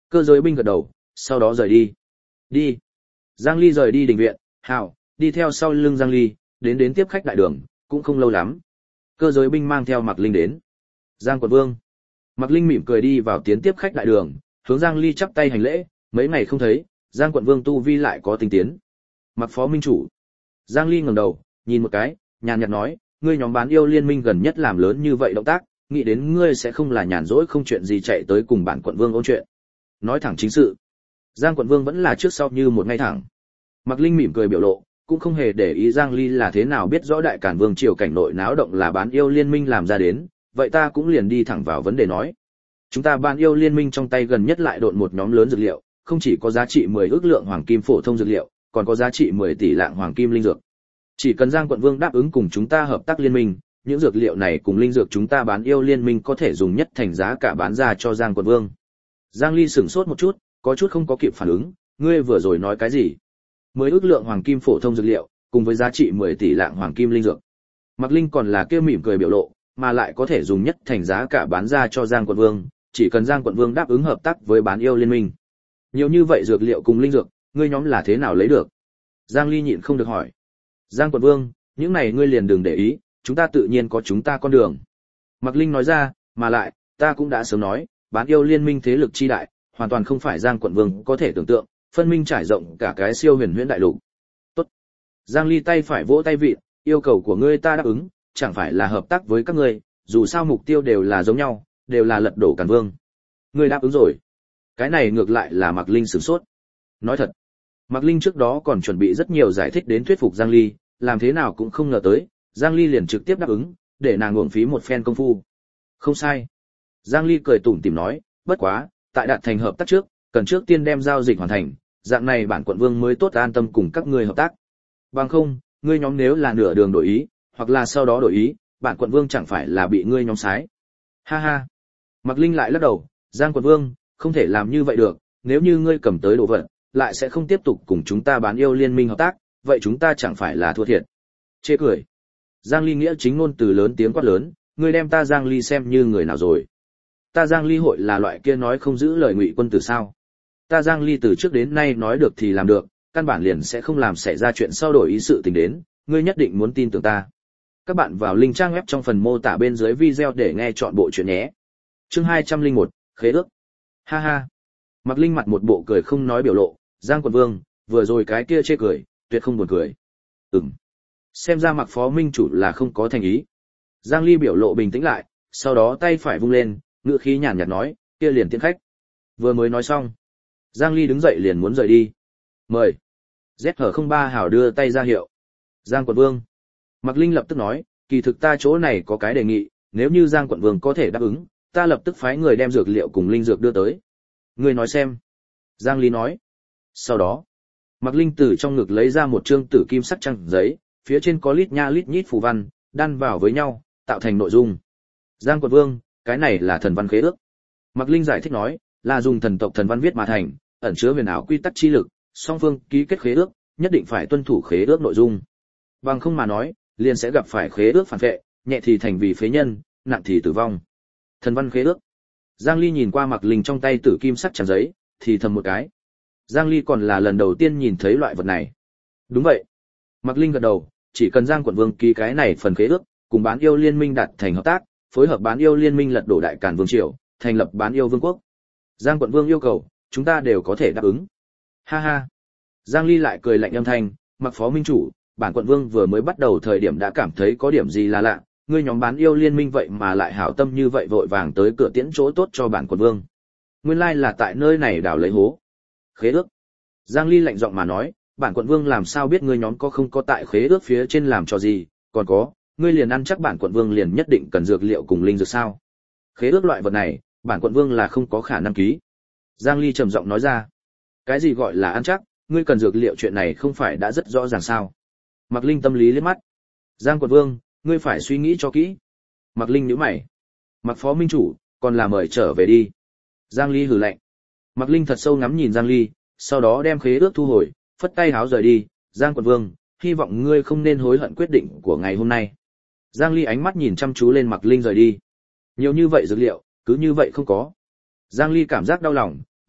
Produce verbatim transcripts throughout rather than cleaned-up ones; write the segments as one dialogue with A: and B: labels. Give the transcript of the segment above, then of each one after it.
A: Cơ giới binh gật đầu, sau đó rời đi. Đi. Giang Ly rời đi đình viện, hào, đi theo sau lưng Giang Ly, đến đến tiếp khách đại đường, cũng không lâu lắm. Cơ giới binh mang theo Mạc Linh đến. Giang Quận Vương. Mạc Linh mỉm cười đi vào tiến tiếp khách đại đường, hướng Giang Ly chắp tay hành lễ, mấy ngày không thấy, Giang Quận Vương tu vi lại có tinh tiến. Mạc Phó Minh Chủ. Giang Ly ngẩng đầu, nhìn một cái, nhàn nhạt nói, ngươi nhóm bán yêu liên minh gần nhất làm lớn như vậy động tác, nghĩ đến ngươi sẽ không là nhàn rỗi không chuyện gì chạy tới cùng bản quận vương ôn chuyện. Nói thẳng chính sự. Giang Quận Vương vẫn là trước sau như một ngay thẳng. Mạc Linh mỉm cười biểu lộ, cũng không hề để ý Giang Ly là thế nào biết rõ đại cản vương triều cảnh nội náo động là bán yêu liên minh làm ra đến, vậy ta cũng liền đi thẳng vào vấn đề nói. Chúng ta bán yêu liên minh trong tay gần nhất lại độn một nhóm lớn dược liệu, không chỉ có giá trị mười ước lượng hoàng kim phổ thông dược liệu, còn có giá trị mười tỷ lạng hoàng kim linh dược. Chỉ cần Giang Quận Vương đáp ứng cùng chúng ta hợp tác liên minh, những dược liệu này cùng linh dược chúng ta bán yêu liên minh có thể dùng nhất thành giá cả bán ra cho Giang Quận Vương. Giang Ly sửng sốt một chút, có chút không có kịp phản ứng, ngươi vừa rồi nói cái gì? Mười ước lượng hoàng kim phổ thông dược liệu, cùng với giá trị mười tỷ lạng hoàng kim linh dược. Mạc Linh còn là kêu mỉm cười biểu lộ, mà lại có thể dùng nhất thành giá cả bán ra cho Giang Quận Vương, chỉ cần Giang Quận Vương đáp ứng hợp tác với bán yêu liên minh. Nhiều như vậy dược liệu cùng linh dược, ngươi nhóm là thế nào lấy được? Giang Ly nhịn không được hỏi. Giang Quận Vương, những này ngươi liền đừng để ý, chúng ta tự nhiên có chúng ta con đường. Mạc Linh nói ra, mà lại, ta cũng đã sớm nói, bán yêu liên minh thế lực chi đại, hoàn toàn không phải Giang Quận Vương có thể tưởng tượng, phân minh trải rộng cả cái siêu huyền huyễn đại lục. Tốt. Giang Ly tay phải vỗ tay vịn, yêu cầu của ngươi ta đáp ứng, chẳng phải là hợp tác với các ngươi, dù sao mục tiêu đều là giống nhau, đều là lật đổ Càn Vương. Ngươi đáp ứng rồi. Cái này ngược lại là Mạc Linh sửng sốt. Nói thật, Mạc Linh trước đó còn chuẩn bị rất nhiều giải thích đến thuyết phục Giang Ly, làm thế nào cũng không ngờ tới, Giang Ly liền trực tiếp đáp ứng, để nàng uổng phí một phen công phu. Không sai. Giang Ly cười tủm tỉm nói, bất quá, tại đạt thành hợp tác trước, cần trước tiên đem giao dịch hoàn thành, dạng này bản quận vương mới tốt an tâm cùng các ngươi hợp tác. Bằng không, ngươi nhóm nếu là nửa đường đổi ý, hoặc là sau đó đổi ý, bản quận vương chẳng phải là bị ngươi nhóm sái. Ha ha. Mạc Linh lại lắc đầu, Giang quận vương, không thể làm như vậy được, nếu như ngươi cầm tới đồ vật, lại sẽ không tiếp tục cùng chúng ta bán yêu liên minh hợp tác, vậy chúng ta chẳng phải là thua thiệt. Chê cười. Giang Ly nghĩa chính ngôn từ lớn tiếng quát lớn, ngươi đem ta Giang Ly xem như người nào rồi? Ta Giang Ly hội là loại kia nói không giữ lời ngụy quân tử sao? Ta Giang Ly từ trước đến nay nói được thì làm được, căn bản liền sẽ không làm xảy ra chuyện sau đổi ý sự tình đến, ngươi nhất định muốn tin tưởng ta. Các bạn vào link trang web trong phần mô tả bên dưới video để nghe chọn bộ chuyện nhé. Chương hai trăm lẻ một, khế ước. Ha ha. Mạc Linh mặt một bộ cười không nói biểu lộ, Giang Quận Vương, vừa rồi cái kia chê cười, tuyệt không buồn cười. Ừm. Xem ra Mạc Phó Minh Chủ là không có thành ý. Giang Ly biểu lộ bình tĩnh lại, sau đó tay phải vung lên, ngữ khí nhàn nhạt nói, kia liền tiễn khách. Vừa mới nói xong, Giang Ly đứng dậy liền muốn rời đi. Mời. Z H không ba hảo đưa tay ra hiệu. Giang Quận Vương. Mạc Linh lập tức nói, kỳ thực ta chỗ này có cái đề nghị, nếu như Giang Quận Vương có thể đáp ứng, ta lập tức phái người đem dược liệu cùng linh dược đưa tới. Ngươi nói xem. Giang Ly nói. Sau đó, Mạc Linh từ trong ngực lấy ra một trương tử kim sắc trang giấy, phía trên có lít nha lít nhít phù văn, đan vào với nhau, tạo thành nội dung. Giang Quận Vương, cái này là thần văn khế ước. Mạc Linh giải thích nói, là dùng thần tộc thần văn viết mà thành, ẩn chứa huyền ảo quy tắc chi lực, song phương ký kết khế ước, nhất định phải tuân thủ khế ước nội dung. Bằng không mà nói, liền sẽ gặp phải khế ước phản vệ, nhẹ thì thành vì phế nhân, nặng thì tử vong. Thần văn khế ước. Giang Ly nhìn qua Mạc Linh trong tay tử kim sắc trang giấy, thì thầm một cái. Giang Ly còn là lần đầu tiên nhìn thấy loại vật này. Đúng vậy. Mạc Linh gật đầu, chỉ cần Giang Quận Vương ký cái này phần khế ước, cùng bán yêu liên minh đạt thành hợp tác, phối hợp bán yêu liên minh lật đổ đại càn vương triều, thành lập bán yêu vương quốc. Giang Quận Vương yêu cầu, chúng ta đều có thể đáp ứng. Ha ha. Giang Ly lại cười lạnh âm thanh, Mạc Phó Minh Chủ, bản quận vương vừa mới bắt đầu thời điểm đã cảm thấy có điểm gì là lạ, ngươi nhóm bán yêu liên minh vậy mà lại hảo tâm như vậy vội vàng tới cửa tiễn chỗ tốt cho bản quận vương. Nguyên lai là tại nơi này đào lấy hố. Khế ước. Giang Ly lạnh giọng mà nói, bản quận vương làm sao biết ngươi nhóm có không có tại khế ước phía trên làm cho gì, còn có, ngươi liền ăn chắc bản quận vương liền nhất định cần dược liệu cùng linh dược sao? Khế ước loại vật này, bản quận vương là không có khả năng ký. Giang Ly trầm giọng nói ra. Cái gì gọi là ăn chắc, ngươi cần dược liệu chuyện này không phải đã rất rõ ràng sao? Mạc Linh tâm lý liếc mắt. Giang quận vương, ngươi phải suy nghĩ cho kỹ. Mạc Linh nhíu mày. Mạc Phó Minh Chủ, còn là mời trở về đi. Giang Ly hừ lạnh. Mạc Linh thật sâu ngắm nhìn Giang Ly, sau đó đem khế ước thu hồi, phất tay háo rời đi. Giang quận vương, hy vọng ngươi không nên hối hận quyết định của ngày hôm nay. Giang Ly ánh mắt nhìn chăm chú lên Mạc Linh rời đi. Nhiều như vậy dược liệu, cứ như vậy không có. Giang Ly cảm giác đau lòng,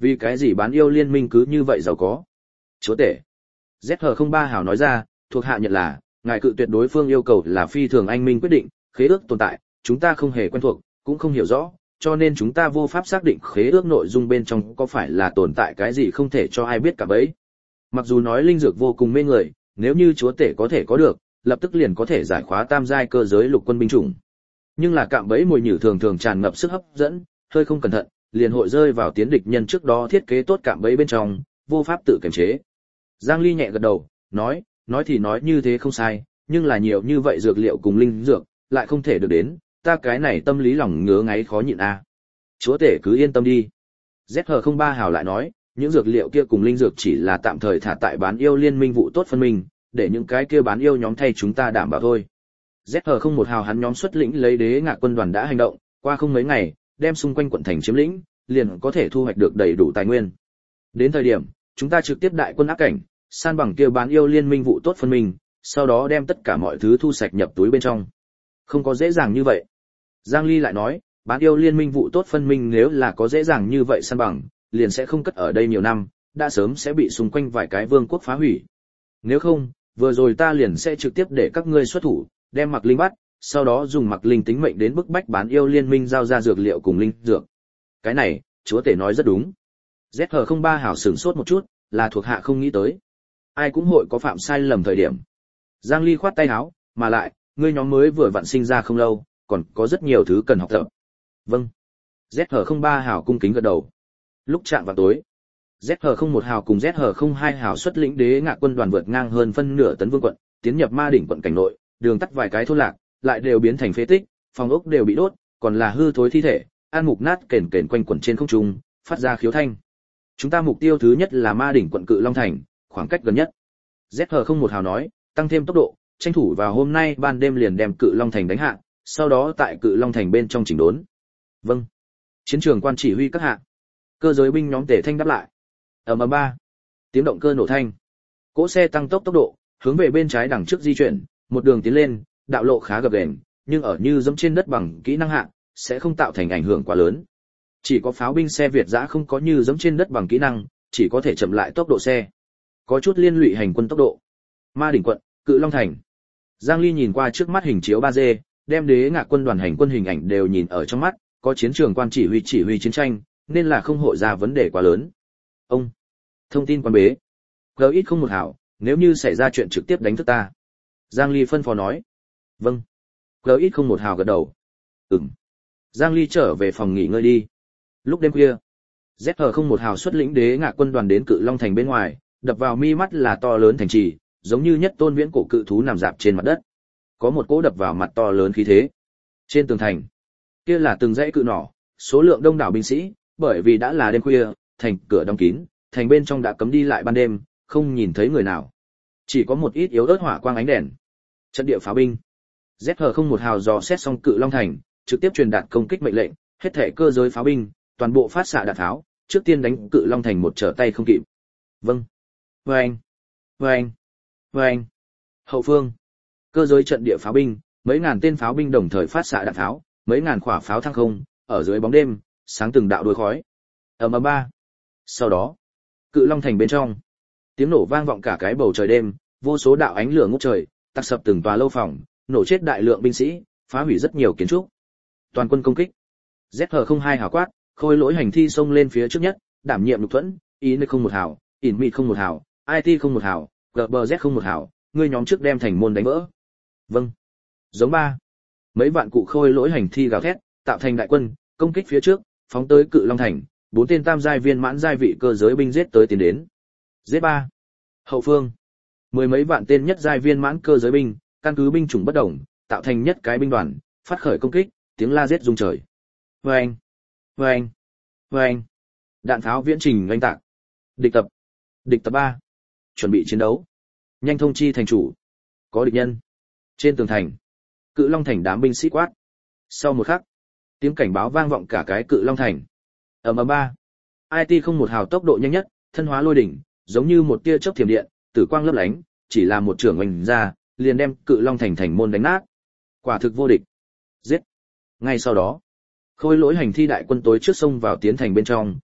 A: Vì cái gì bán yêu liên minh cứ như vậy giàu có? Chúa tể. Z H không ba hào nói ra, thuộc hạ nhận là, ngài cự tuyệt đối phương yêu cầu là phi thường anh minh quyết định, khế ước tồn tại, chúng ta không hề quen thuộc, cũng không hiểu rõ, cho nên chúng ta vô pháp xác định khế ước nội dung bên trong có phải là tồn tại cái gì không thể cho ai biết cả bấy. Mặc dù nói linh dược vô cùng mê người, nếu như chúa tể có thể có được, lập tức liền có thể giải khóa tam giai cơ giới lục quân binh chủng. Nhưng là cạm bẫy mồi nhử thường thường tràn ngập sức hấp dẫn, hơi không cẩn thận, liền hội rơi vào tiến địch nhân trước đó thiết kế tốt cạm bẫy bên trong, vô pháp tự kiềm chế. Giang Ly nhẹ gật đầu, nói, nói thì nói như thế không sai, nhưng là nhiều như vậy dược liệu cùng linh dược, lại không thể được đến, ta cái này tâm lý lòng ngứa ngáy khó nhịn a. À. Chúa tể cứ yên tâm đi. Z H không ba hào lại nói, những dược liệu kia cùng linh dược chỉ là tạm thời thả tại bán yêu liên minh vụ tốt phân minh, để những cái kia bán yêu nhóm thay chúng ta đảm bảo thôi. Z H không một hào hắn nhóm xuất lĩnh lấy đế ngạ quân đoàn đã hành động, qua không mấy ngày, đem xung quanh quận thành chiếm lĩnh, liền có thể thu hoạch được đầy đủ tài nguyên. Đến thời điểm, chúng ta trực tiếp đại quân áp cảnh, san bằng kia bán yêu liên minh vụ tốt phân minh, sau đó đem tất cả mọi thứ thu sạch nhập túi bên trong. Không có dễ dàng như vậy. Giang Ly lại nói, bán yêu liên minh vụ tốt phân minh nếu là có dễ dàng như vậy san bằng, liền sẽ không cất ở đây nhiều năm, đã sớm sẽ bị xung quanh vài cái vương quốc phá hủy. Nếu không, vừa rồi ta liền sẽ trực tiếp để các ngươi xuất thủ, đem Mặc Linh bắt, sau đó dùng Mặc Linh tính mệnh đến bức bách bán yêu liên minh giao ra dược liệu cùng linh dược. Cái này, chúa tể nói rất đúng. Z H không ba hảo sửng sốt một chút, là thuộc hạ không nghĩ tới. Ai cũng hội có phạm sai lầm thời điểm. Giang Ly khoát tay áo, mà lại, ngươi nhóm mới vừa vặn sinh ra không lâu, còn có rất nhiều thứ cần học tập. Vâng. Z H không ba hảo cung kính gật đầu. Lúc chạm vào tối, Z H không một hào cùng Z H không hai hào xuất lĩnh đế ngạ quân đoàn vượt ngang hơn phân nửa tấn vương quận, tiến nhập Ma đỉnh quận cảnh nội, đường tắt vài cái thôn lạc, lại đều biến thành phế tích, phòng ốc đều bị đốt, còn là hư thối thi thể, an mục nát kền kền quanh quẩn trên không trung, phát ra khiếu thanh. Chúng ta mục tiêu thứ nhất là Ma đỉnh quận Cự Long thành, khoảng cách gần nhất. Z H không một hào nói, tăng thêm tốc độ, tranh thủ vào hôm nay ban đêm liền đem Cự Long thành đánh hạ, sau đó tại Cự Long thành bên trong chỉnh đốn. Vâng. Chiến trường quan chỉ huy các hạ. Cơ giới binh nhóm tề thanh đáp lại. Ở ầm ba, tiếng động cơ nổ thanh. Cỗ xe tăng tốc tốc độ, hướng về bên trái đằng trước di chuyển, một đường tiến lên, đạo lộ khá gập ghềnh, nhưng ở như dẫm trên đất bằng kỹ năng hạng, sẽ không tạo thành ảnh hưởng quá lớn. Chỉ có pháo binh xe Việt dã không có như dẫm trên đất bằng kỹ năng, chỉ có thể chậm lại tốc độ xe. Có chút liên lụy hành quân tốc độ. Ma đỉnh quận, Cự Long thành. Giang Ly nhìn qua trước mắt hình chiếu ba D, đem đế ngạ quân đoàn hành quân hình ảnh đều nhìn ở trong mắt, có chiến trường quan chỉ huy chỉ huy chiến tranh, nên là không hội ra vấn đề quá lớn. Ông. Thông tin quan bế. G ít không một hảo, nếu như xảy ra chuyện trực tiếp đánh thức ta. Giang Ly phân phó nói. Vâng. G ít không một hảo gật đầu. Ừm. Giang Ly trở về phòng nghỉ ngơi đi. Lúc đêm khuya, Z H không một hảo xuất lĩnh đế ngạ quân đoàn đến Cự Long thành bên ngoài, đập vào mi mắt là to lớn thành trì, giống như nhất tôn viễn cổ cự thú nằm dạp trên mặt đất. Có một cỗ đập vào mặt to lớn khí thế. Trên tường thành, kia là từng dãy cự nỏ, số lượng đông đảo binh sĩ, bởi vì đã là đêm khuya, thành cửa đóng kín, thành bên trong đã cấm đi lại ban đêm, không nhìn thấy người nào. Chỉ có một ít yếu ớt hỏa quang ánh đèn. Trận địa pháo binh. Z H không một hào dò xét xong Cự Long thành, trực tiếp truyền đạt công kích mệnh lệnh, hết thảy cơ giới pháo binh, toàn bộ phát xạ đạn pháo, trước tiên đánh Cự Long thành một trở tay không kịp. Vâng. Vâng. Vâng. Vâng. Hậu phương. Cơ giới trận địa pháo binh, mấy ngàn tên pháo binh đồng thời phát xạ đạn pháo, mấy ngàn quả pháo thăng không, ở dưới bóng đêm, sáng từng đạo đuôi khói. Ầm ầm ba. Sau đó, Cự Long thành bên trong, tiếng nổ vang vọng cả cái bầu trời đêm, vô số đạo ánh lửa ngút trời, tạc sập từng tòa lâu phòng, nổ chết đại lượng binh sĩ, phá hủy rất nhiều kiến trúc. Toàn quân công kích. Z H không hai hào quát, khôi lỗi hành thi xông lên phía trước nhất, đảm nhiệm lục thuẫn, ý nơi không một hào, ỉn mịt không một hào, i tê không một hào, giê bê zét không một hào, ngươi nhóm trước đem thành môn đánh vỡ. Vâng. Giống ba. Mấy vạn cụ khôi lỗi hành thi gào thét, tạo thành đại quân, công kích phía trước, phóng tới Cự Long thành, bốn tên tam giai viên mãn giai vị cơ giới binh giết tới tiến đến. Giết ba. Hậu phương. Mười mấy vạn tên nhất giai viên mãn cơ giới binh, căn cứ binh chủng bất đồng, tạo thành nhất cái binh đoàn, phát khởi công kích, tiếng la giết rung trời. Vâng. Vâng. Vâng. Đạn pháo viễn trình oanh tạc. Địch tập. Địch tập ba. Chuẩn bị chiến đấu. Nhanh thông chi thành chủ. Có địch nhân. Trên tường thành, Cự Long thành đám binh sĩ quát. Sau một khắc, tiếng cảnh báo vang vọng cả cái Cự Long thành. Ầm ầm ba. i tê không một hào tốc độ nhanh nhất, thân hóa lôi đỉnh, giống như một tia chớp thiểm điện, tử quang lấp lánh, chỉ là một trường oanh ra, liền đem Cự Long thành thành môn đánh nát. Quả thực vô địch. Giết. Ngay sau đó, khôi lỗi hành thi đại quân tối trước xông vào tiến thành bên trong,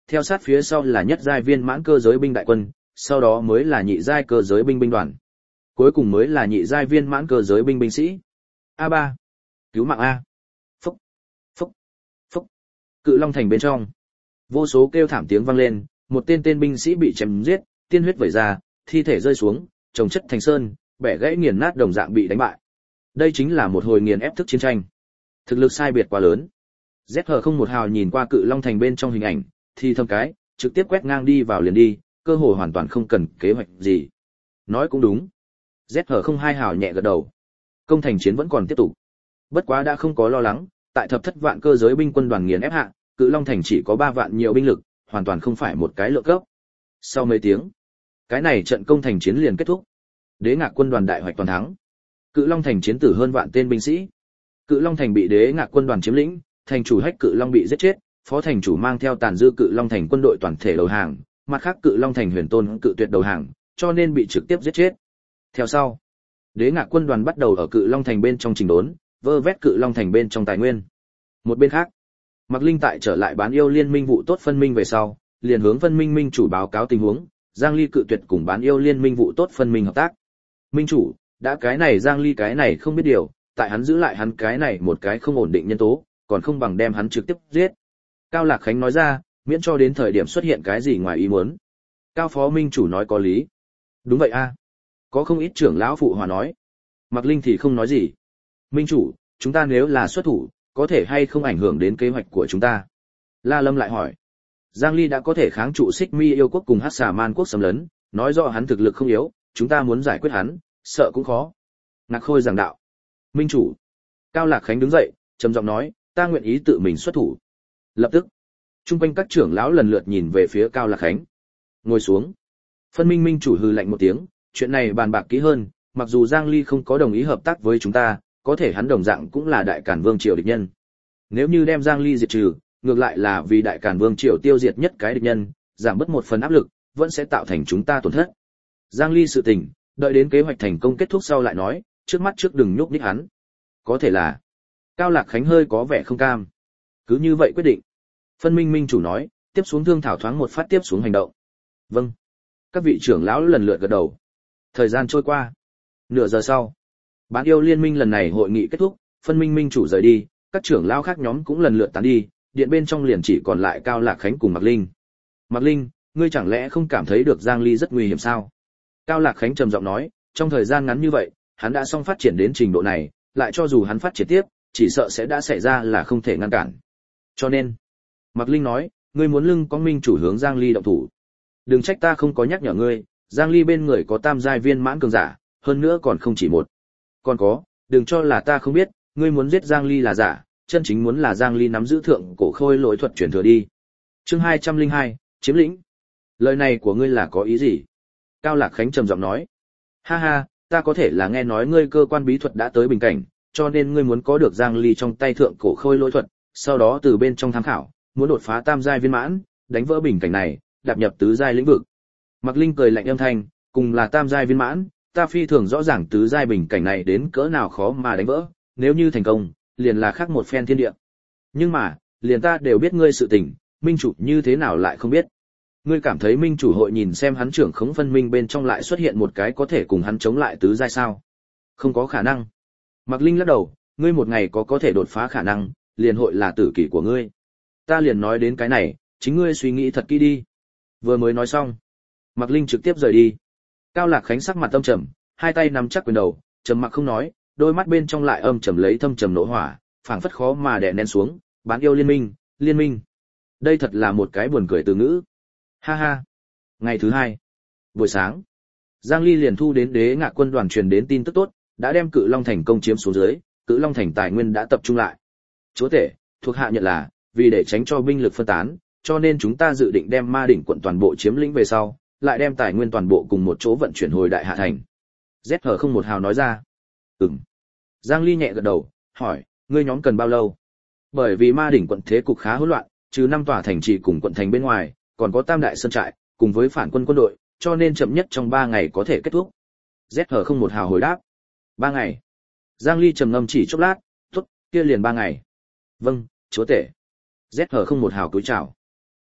A: theo sát phía sau là nhất giai viên mãn cơ giới binh đại quân, sau đó mới là nhị giai cơ giới binh binh đoàn. Cuối cùng mới là nhị giai viên mãn cơ giới binh binh sĩ. a ba, cứu mạng a. Phúc, phúc, phúc. Cự Long thành bên trong, vô số kêu thảm tiếng vang lên, một tên tên binh sĩ bị chém giết, tiên huyết vẩy ra, thi thể rơi xuống, chồng chất thành sơn, bẻ gãy nghiền nát đồng dạng bị đánh bại. Đây chính là một hồi nghiền ép thức chiến tranh. Thực lực sai biệt quá lớn. Z H không một hào nhìn qua Cự Long thành bên trong hình ảnh, thì thầm cái, trực tiếp quét ngang đi vào liền đi, cơ hội hoàn toàn không cần kế hoạch gì. Nói cũng đúng. Z H không hai hào nhẹ gật đầu. Công thành chiến vẫn còn tiếp tục. Bất quá đã không có lo lắng, tại thập thất vạn cơ giới binh quân đoàn nghiền ép hạ, Cự Long thành chỉ có ba vạn nhiều binh lực, hoàn toàn không phải một cái lượng cấp. Sau mấy tiếng, cái này trận công thành chiến liền kết thúc. Đế Ngạc quân đoàn đại hoạch toàn thắng. Cự Long thành chiến tử hơn vạn tên binh sĩ. Cự Long thành bị Đế Ngạc quân đoàn chiếm lĩnh, thành chủ Hách Cự Long bị giết chết, phó thành chủ mang theo tàn dư Cự Long thành quân đội toàn thể đầu hàng, mặt khác Cự Long thành Huyền Tôn cự tuyệt đầu hàng, cho nên bị trực tiếp giết chết. Theo sau, Đế Ngạc quân đoàn bắt đầu ở Cự Long thành bên trong chỉnh đốn, vơ vét Cự Long thành bên trong tài nguyên. Một bên khác, Mạc Linh tại trở lại bán yêu liên minh vụ tốt phân minh về sau, liền hướng phân minh minh chủ báo cáo tình huống, Giang Ly cự tuyệt cùng bán yêu liên minh vụ tốt phân minh hợp tác. Minh chủ, đã cái này Giang Ly cái này không biết điều, tại hắn giữ lại hắn cái này một cái không ổn định nhân tố, còn không bằng đem hắn trực tiếp giết. Cao Lạc Khánh nói ra, miễn cho đến thời điểm xuất hiện cái gì ngoài ý muốn. Cao phó minh chủ nói có lý. Đúng vậy a. Có không ít trưởng lão phụ hòa nói. Mạc Linh thì không nói gì. Minh chủ, chúng ta nếu là xuất thủ, có thể hay không ảnh hưởng đến kế hoạch của chúng ta? La Lâm lại hỏi. Giang Ly đã có thể kháng trụ Xích Mi yêu quốc cùng Hắc Xà Man quốc xâm lấn, nói rõ hắn thực lực không yếu, chúng ta muốn giải quyết hắn, sợ cũng khó. Ngạc Khôi giảng đạo. Minh chủ. Cao Lạc Khánh đứng dậy, trầm giọng nói, ta nguyện ý tự mình xuất thủ. Lập tức, trung quanh các trưởng lão lần lượt nhìn về phía Cao Lạc Khánh. Ngồi xuống. Phân minh minh chủ hừ lạnh một tiếng, chuyện này bàn bạc kỹ hơn, mặc dù Giang Ly không có đồng ý hợp tác với chúng ta, có thể hắn đồng dạng cũng là đại càn vương triều địch nhân. Nếu như đem Giang Ly diệt trừ, ngược lại là vì đại càn vương triều tiêu diệt nhất cái địch nhân, giảm bớt một phần áp lực, vẫn sẽ tạo thành chúng ta tổn thất. Giang Ly sự tình, đợi đến kế hoạch thành công kết thúc sau lại nói, trước mắt trước đừng nhúc nhích hắn. Có thể là, Cao Lạc Khánh hơi có vẻ không cam. Cứ như vậy quyết định. Phân minh minh chủ nói, tiếp xuống thương thảo thoáng một phát tiếp xuống hành động. Vâng. Các vị trưởng lão lần lượt gật đầu. Thời gian trôi qua. Nửa giờ sau, bán yêu liên minh lần này hội nghị kết thúc, phân minh minh chủ rời đi, các trưởng lão khác nhóm cũng lần lượt tán đi, điện bên trong liền chỉ còn lại Cao Lạc Khánh cùng Mạc Linh. Mạc Linh, ngươi chẳng lẽ không cảm thấy được Giang Ly rất nguy hiểm sao? Cao Lạc Khánh trầm giọng nói, trong thời gian ngắn như vậy, hắn đã xong phát triển đến trình độ này, lại cho dù hắn phát triển tiếp, chỉ sợ sẽ đã xảy ra là không thể ngăn cản. Cho nên, Mạc Linh nói, ngươi muốn lưng có minh chủ hướng Giang Ly động thủ. Đừng trách ta không có nhắc nhở ngươi, Giang Ly bên người có tam giai viên mãn cường giả, hơn nữa còn không chỉ một. Còn có, đừng cho là ta không biết, ngươi muốn giết Giang Ly là giả, chân chính muốn là Giang Ly nắm giữ thượng cổ khôi lỗi thuật truyền thừa đi. Chương hai trăm lẻ hai, chiếm lĩnh. Lời này của ngươi là có ý gì? Cao Lạc Khánh trầm giọng nói. Ha ha, ta có thể là nghe nói ngươi cơ quan bí thuật đã tới bình cảnh, cho nên ngươi muốn có được Giang Ly trong tay thượng cổ khôi lỗi thuật, sau đó từ bên trong tham khảo, muốn đột phá tam giai viên mãn, đánh vỡ bình cảnh này, đạp nhập tứ giai lĩnh vực. Mạc Linh cười lạnh âm thanh, cùng là tam giai viên mãn, ta phi thường rõ ràng tứ giai bình cảnh này đến cỡ nào khó mà đánh vỡ, nếu như thành công, liền là khác một phen thiên địa. Nhưng mà, liền ta đều biết ngươi sự tình, minh chủ như thế nào lại không biết? Ngươi cảm thấy minh chủ hội nhìn xem hắn trưởng khống phân minh bên trong lại xuất hiện một cái có thể cùng hắn chống lại tứ giai sao? Không có khả năng. Mạc Linh lắc đầu, ngươi một ngày có có thể đột phá khả năng, liền hội là tử kỷ của ngươi. Ta liền nói đến cái này, chính ngươi suy nghĩ thật kỹ đi. Vừa mới nói xong, Mạc Linh trực tiếp rời đi. Cao Lạc Khánh sắc mặt âm trầm, hai tay nắm chắc quyền đầu, trầm mặc không nói, đôi mắt bên trong lại âm trầm lấy thâm trầm nộ hỏa, phảng phất khó mà đè nén xuống. Bán yêu liên minh, liên minh. Đây thật là một cái buồn cười từ ngữ. Ha ha. Ngày thứ hai, buổi sáng, Giang Ly liền thu đến Đế Ngạc quân đoàn truyền đến tin tức tốt, đã đem Cự Long thành công chiếm xuống dưới, Cự Long thành tài nguyên đã tập trung lại. Chúa tể, thuộc hạ nhận là, vì để tránh cho binh lực phân tán, cho nên chúng ta dự định đem Ma đỉnh quận toàn bộ chiếm lĩnh về sau, lại đem tài nguyên toàn bộ cùng một chỗ vận chuyển hồi Đại Hạ thành. Z H không một hào nói ra. Ừm. Giang Ly nhẹ gật đầu, hỏi, ngươi nhóm cần bao lâu? Bởi vì Ma đỉnh quận thế cục khá hỗn loạn, trừ năm tòa thành trì cùng quận thành bên ngoài, còn có tam đại sơn trại, cùng với phản quân quân đội, cho nên chậm nhất trong ba ngày có thể kết thúc. Z H không một hào hồi đáp. ba ngày. Giang Ly trầm ngâm chỉ chốc lát, tốt, kia liền ba ngày. Vâng, chúa tể. Z H không một hào cúi chào.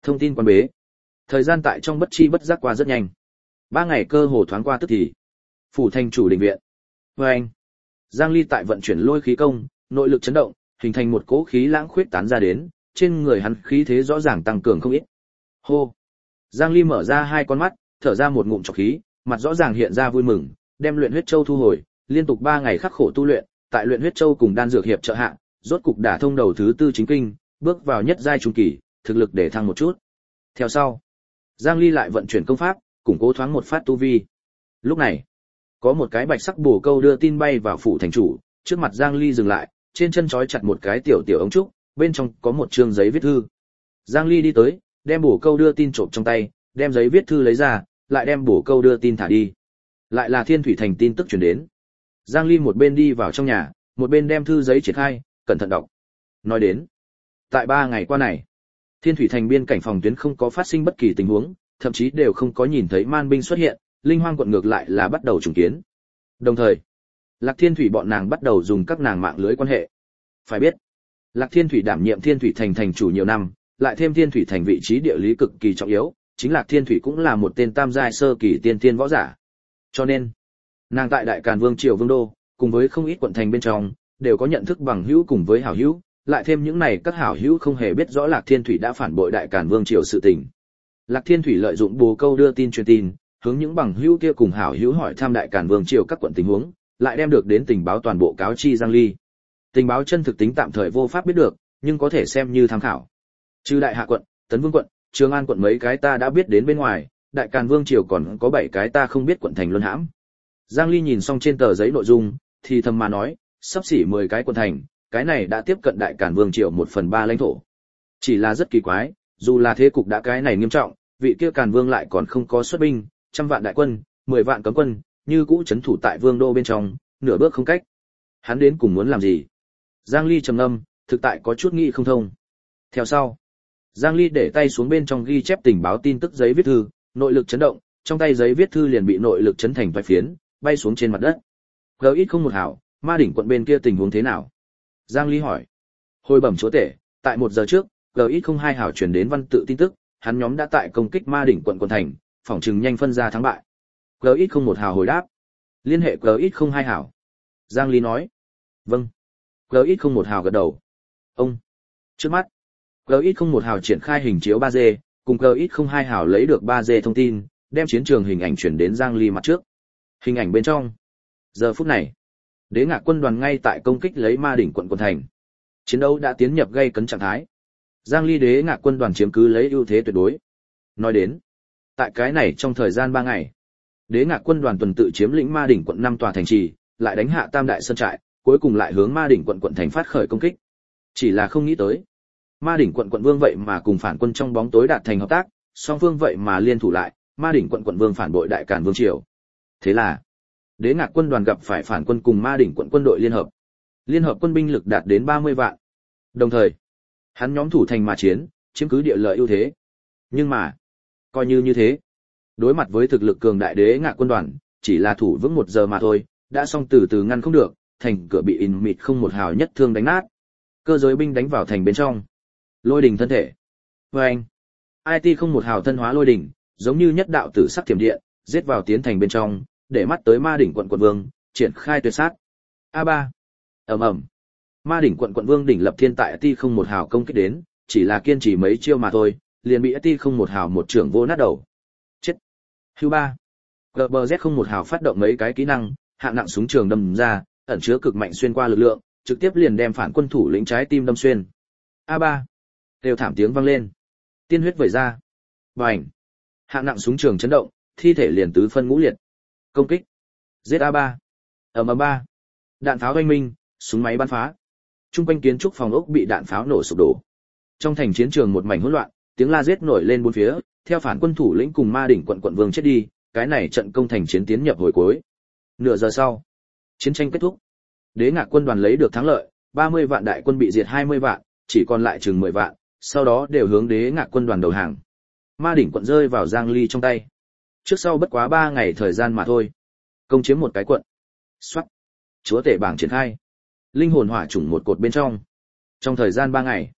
A: Thông tin quan bế. Thời gian tại trong bất chi bất giác qua rất nhanh. Ba ngày cơ hồ thoáng qua tức thì. Phủ thành chủ đình viện. Và anh. Giang Ly tại vận chuyển lôi khí công, nội lực chấn động, hình thành một cỗ khí lãng khuyết tán ra đến, trên người hắn khí thế rõ ràng tăng cường không ít. Hô. Giang Ly mở ra hai con mắt, thở ra một ngụm trọc khí, mặt rõ ràng hiện ra vui mừng, đem luyện huyết châu thu hồi, liên tục ba ngày khắc khổ tu luyện, tại luyện huyết châu cùng đan dược hiệp trợ hạ, rốt cục đả thông đầu thứ tư chính kinh, bước vào nhất giai trung kỳ, thực lực để thăng một chút. Theo sau, Giang Ly lại vận chuyển công pháp, củng cố thoáng một phát tu vi. Lúc này, có một cái bạch sắc bổ câu đưa tin bay vào phủ thành chủ, trước mặt Giang Ly dừng lại, trên chân trói chặt một cái tiểu tiểu ống trúc, bên trong có một chương giấy viết thư. Giang Ly đi tới, đem bổ câu đưa tin trộm trong tay, đem giấy viết thư lấy ra, lại đem bổ câu đưa tin thả đi. Lại là Thiên Thủy Thành tin tức truyền đến. Giang Ly một bên đi vào trong nhà, một bên đem thư giấy triển khai, cẩn thận đọc. Nói đến, tại ba ngày qua này, Thiên Thủy Thành biên cảnh phòng tuyến không có phát sinh bất kỳ tình huống, thậm chí đều không có nhìn thấy man binh xuất hiện, Linh Hoang quận ngược lại là bắt đầu trùng kiến. Đồng thời, Lạc Thiên Thủy bọn nàng bắt đầu dùng các nàng mạng lưới quan hệ. Phải biết, Lạc Thiên Thủy đảm nhiệm Thiên Thủy Thành thành chủ nhiều năm, lại thêm Thiên Thủy Thành vị trí địa lý cực kỳ trọng yếu, chính Lạc Thiên Thủy cũng là một tên tam giai sơ kỳ tiên tiên võ giả. Cho nên, nàng tại Đại Càn Vương triều vương đô, cùng với không ít quận thành bên trong, đều có nhận thức bằng hữu cùng với hảo hữu, lại thêm những này các hảo hữu không hề biết rõ Lạc Thiên Thủy đã phản bội Đại Càn Vương triều sự tình. Lạc Thiên Thủy lợi dụng bồ câu đưa tin truyền tin, hướng những bằng hữu kia cùng hảo hữu hỏi thăm Đại Càn Vương triều các quận tình huống, lại đem được đến tình báo toàn bộ cáo chi Giang Ly. Tình báo chân thực tính tạm thời vô pháp biết được, nhưng có thể xem như tham khảo. Trừ Đại Hạ quận, Tấn Vương quận, Trường An quận mấy cái ta đã biết đến bên ngoài, Đại Càn Vương triều còn có bảy cái ta không biết quận thành luân hãm. Giang Ly nhìn xong trên tờ giấy nội dung, thì thầm mà nói, sắp xỉ mười cái quận thành, cái này đã tiếp cận Đại Càn Vương triều một phần ba lãnh thổ. Chỉ là rất kỳ quái, dù là thế cục đã cái này nghiêm trọng, vị kia Càn Vương lại còn không có xuất binh, trăm vạn đại quân, mười vạn cấm quân, như cũ chấn thủ tại vương đô bên trong, nửa bước không cách. Hắn đến cùng muốn làm gì? Giang Ly trầm ngâm, thực tại có chút nghĩ không thông. Theo sau, Giang Ly để tay xuống bên trong ghi chép tình báo tin tức giấy viết thư, nội lực chấn động, trong tay giấy viết thư liền bị nội lực chấn thành vài phiến, bay xuống trên mặt đất. Gờ ít không một hảo, ma đỉnh quận bên kia tình huống thế nào? Giang Ly hỏi. Hồi bẩm chúa tể, tại một giờ trước, Gờ ít không hai hảo truyền đến văn tự tin tức, hắn nhóm đã tại công kích ma đỉnh quận quận thành, phỏng chừng nhanh phân ra thắng bại. Gờ ít không một hảo hồi đáp. Liên hệ Gờ ít không hai hảo. Giang Ly nói. Vâng. Gờ ít không một hảo gật đầu. Ông. Trước mắt, Gờ ít không một hảo triển khai hình chiếu ba D, cùng Gờ ít không hai hảo lấy được ba D thông tin, đem chiến trường hình ảnh chuyển đến Giang Ly mặt trước. Hình ảnh bên trong. Giờ phút này, Đế Ngạc quân đoàn ngay tại công kích lấy ma đỉnh quận quận thành. Chiến đấu đã tiến nhập gây cấn trạng thái. Giang Ly Đế Ngạc quân đoàn chiếm cứ lấy ưu thế tuyệt đối. Nói đến, tại cái này trong thời gian ba ngày, Đế Ngạc quân đoàn tuần tự chiếm lĩnh ma đỉnh quận năm tòa thành trì, lại đánh hạ Tam đại sơn trại, cuối cùng lại hướng ma đỉnh quận quận thành phát khởi công kích. Chỉ là không nghĩ tới, ma đỉnh quận quận vương vậy mà cùng phản quân trong bóng tối đạt thành hợp tác, song phương vậy mà liên thủ lại, ma đỉnh quận quận vương phản bội Đại Càn Vương triều. Thế là, Đế Ngạc quân đoàn gặp phải phản quân cùng ma đỉnh quận quân đội liên hợp. Liên hợp quân binh lực đạt đến ba mươi vạn. Đồng thời, hắn nhóm thủ thành mà chiến, chiếm cứ địa lợi ưu thế. Nhưng mà, coi như như thế, đối mặt với thực lực cường đại Đế Ngạc quân đoàn, chỉ là thủ vững một giờ mà thôi, đã xong từ từ ngăn không được, thành cửa bị in mịt không một hào nhất thương đánh nát. Cơ giới binh đánh vào thành bên trong. Lôi đỉnh thân thể. Và anh, i tê không một hào thân hóa lôi đỉnh, giống như nhất đạo tử sắc thiểm điện, giết vào tiến thành bên trong, để mắt tới ma đỉnh quận quận vương, triển khai tuyệt sát. a ba. Ầm ầm. Ma đỉnh quận quận vương đỉnh lập thiên tại i tê không một hào công kích đến, chỉ là kiên trì mấy chiêu mà thôi, liền bị i tê không một hào một trưởng vô nát đầu. Chết. Hưu ba. giê bê zét không một hào phát động mấy cái kỹ năng, hạng nặng súng trường đâm ra, ẩn chứa cực mạnh xuyên qua lực lượng, trực tiếp liền đem phản quân thủ lĩnh trái tim đâm xuyên. a ba. Đều thảm tiếng vang lên. Tiên huyết vẩy ra. Bành. Hạng nặng súng trường chấn động, thi thể liền tứ phân ngũ liệt. Công kích. giết a ba. Ầm ầm ba. Đạn pháo oanh minh, súng máy bắn phá. Trung quanh kiến trúc phòng ốc bị đạn pháo nổ sụp đổ. Trong thành chiến trường một mảnh hỗn loạn, tiếng la giết nổi lên bốn phía, theo phản quân thủ lĩnh cùng ma đỉnh quận quận vương chết đi, cái này trận công thành chiến tiến nhập hồi cuối. Nửa giờ sau, chiến tranh kết thúc. Đế Ngạc quân đoàn lấy được thắng lợi, ba mươi vạn đại quân bị diệt hai mươi vạn, chỉ còn lại chừng mười vạn, sau đó đều hướng Đế Ngạc quân đoàn đầu hàng. Ma đỉnh quận rơi vào Giang Ly trong tay. Trước sau bất quá ba ngày thời gian mà thôi, công chiếm một cái quận. Soát. Chúa tể bảng triển khai. Linh hồn hỏa chủng một cột bên trong. Trong thời gian ba ngày,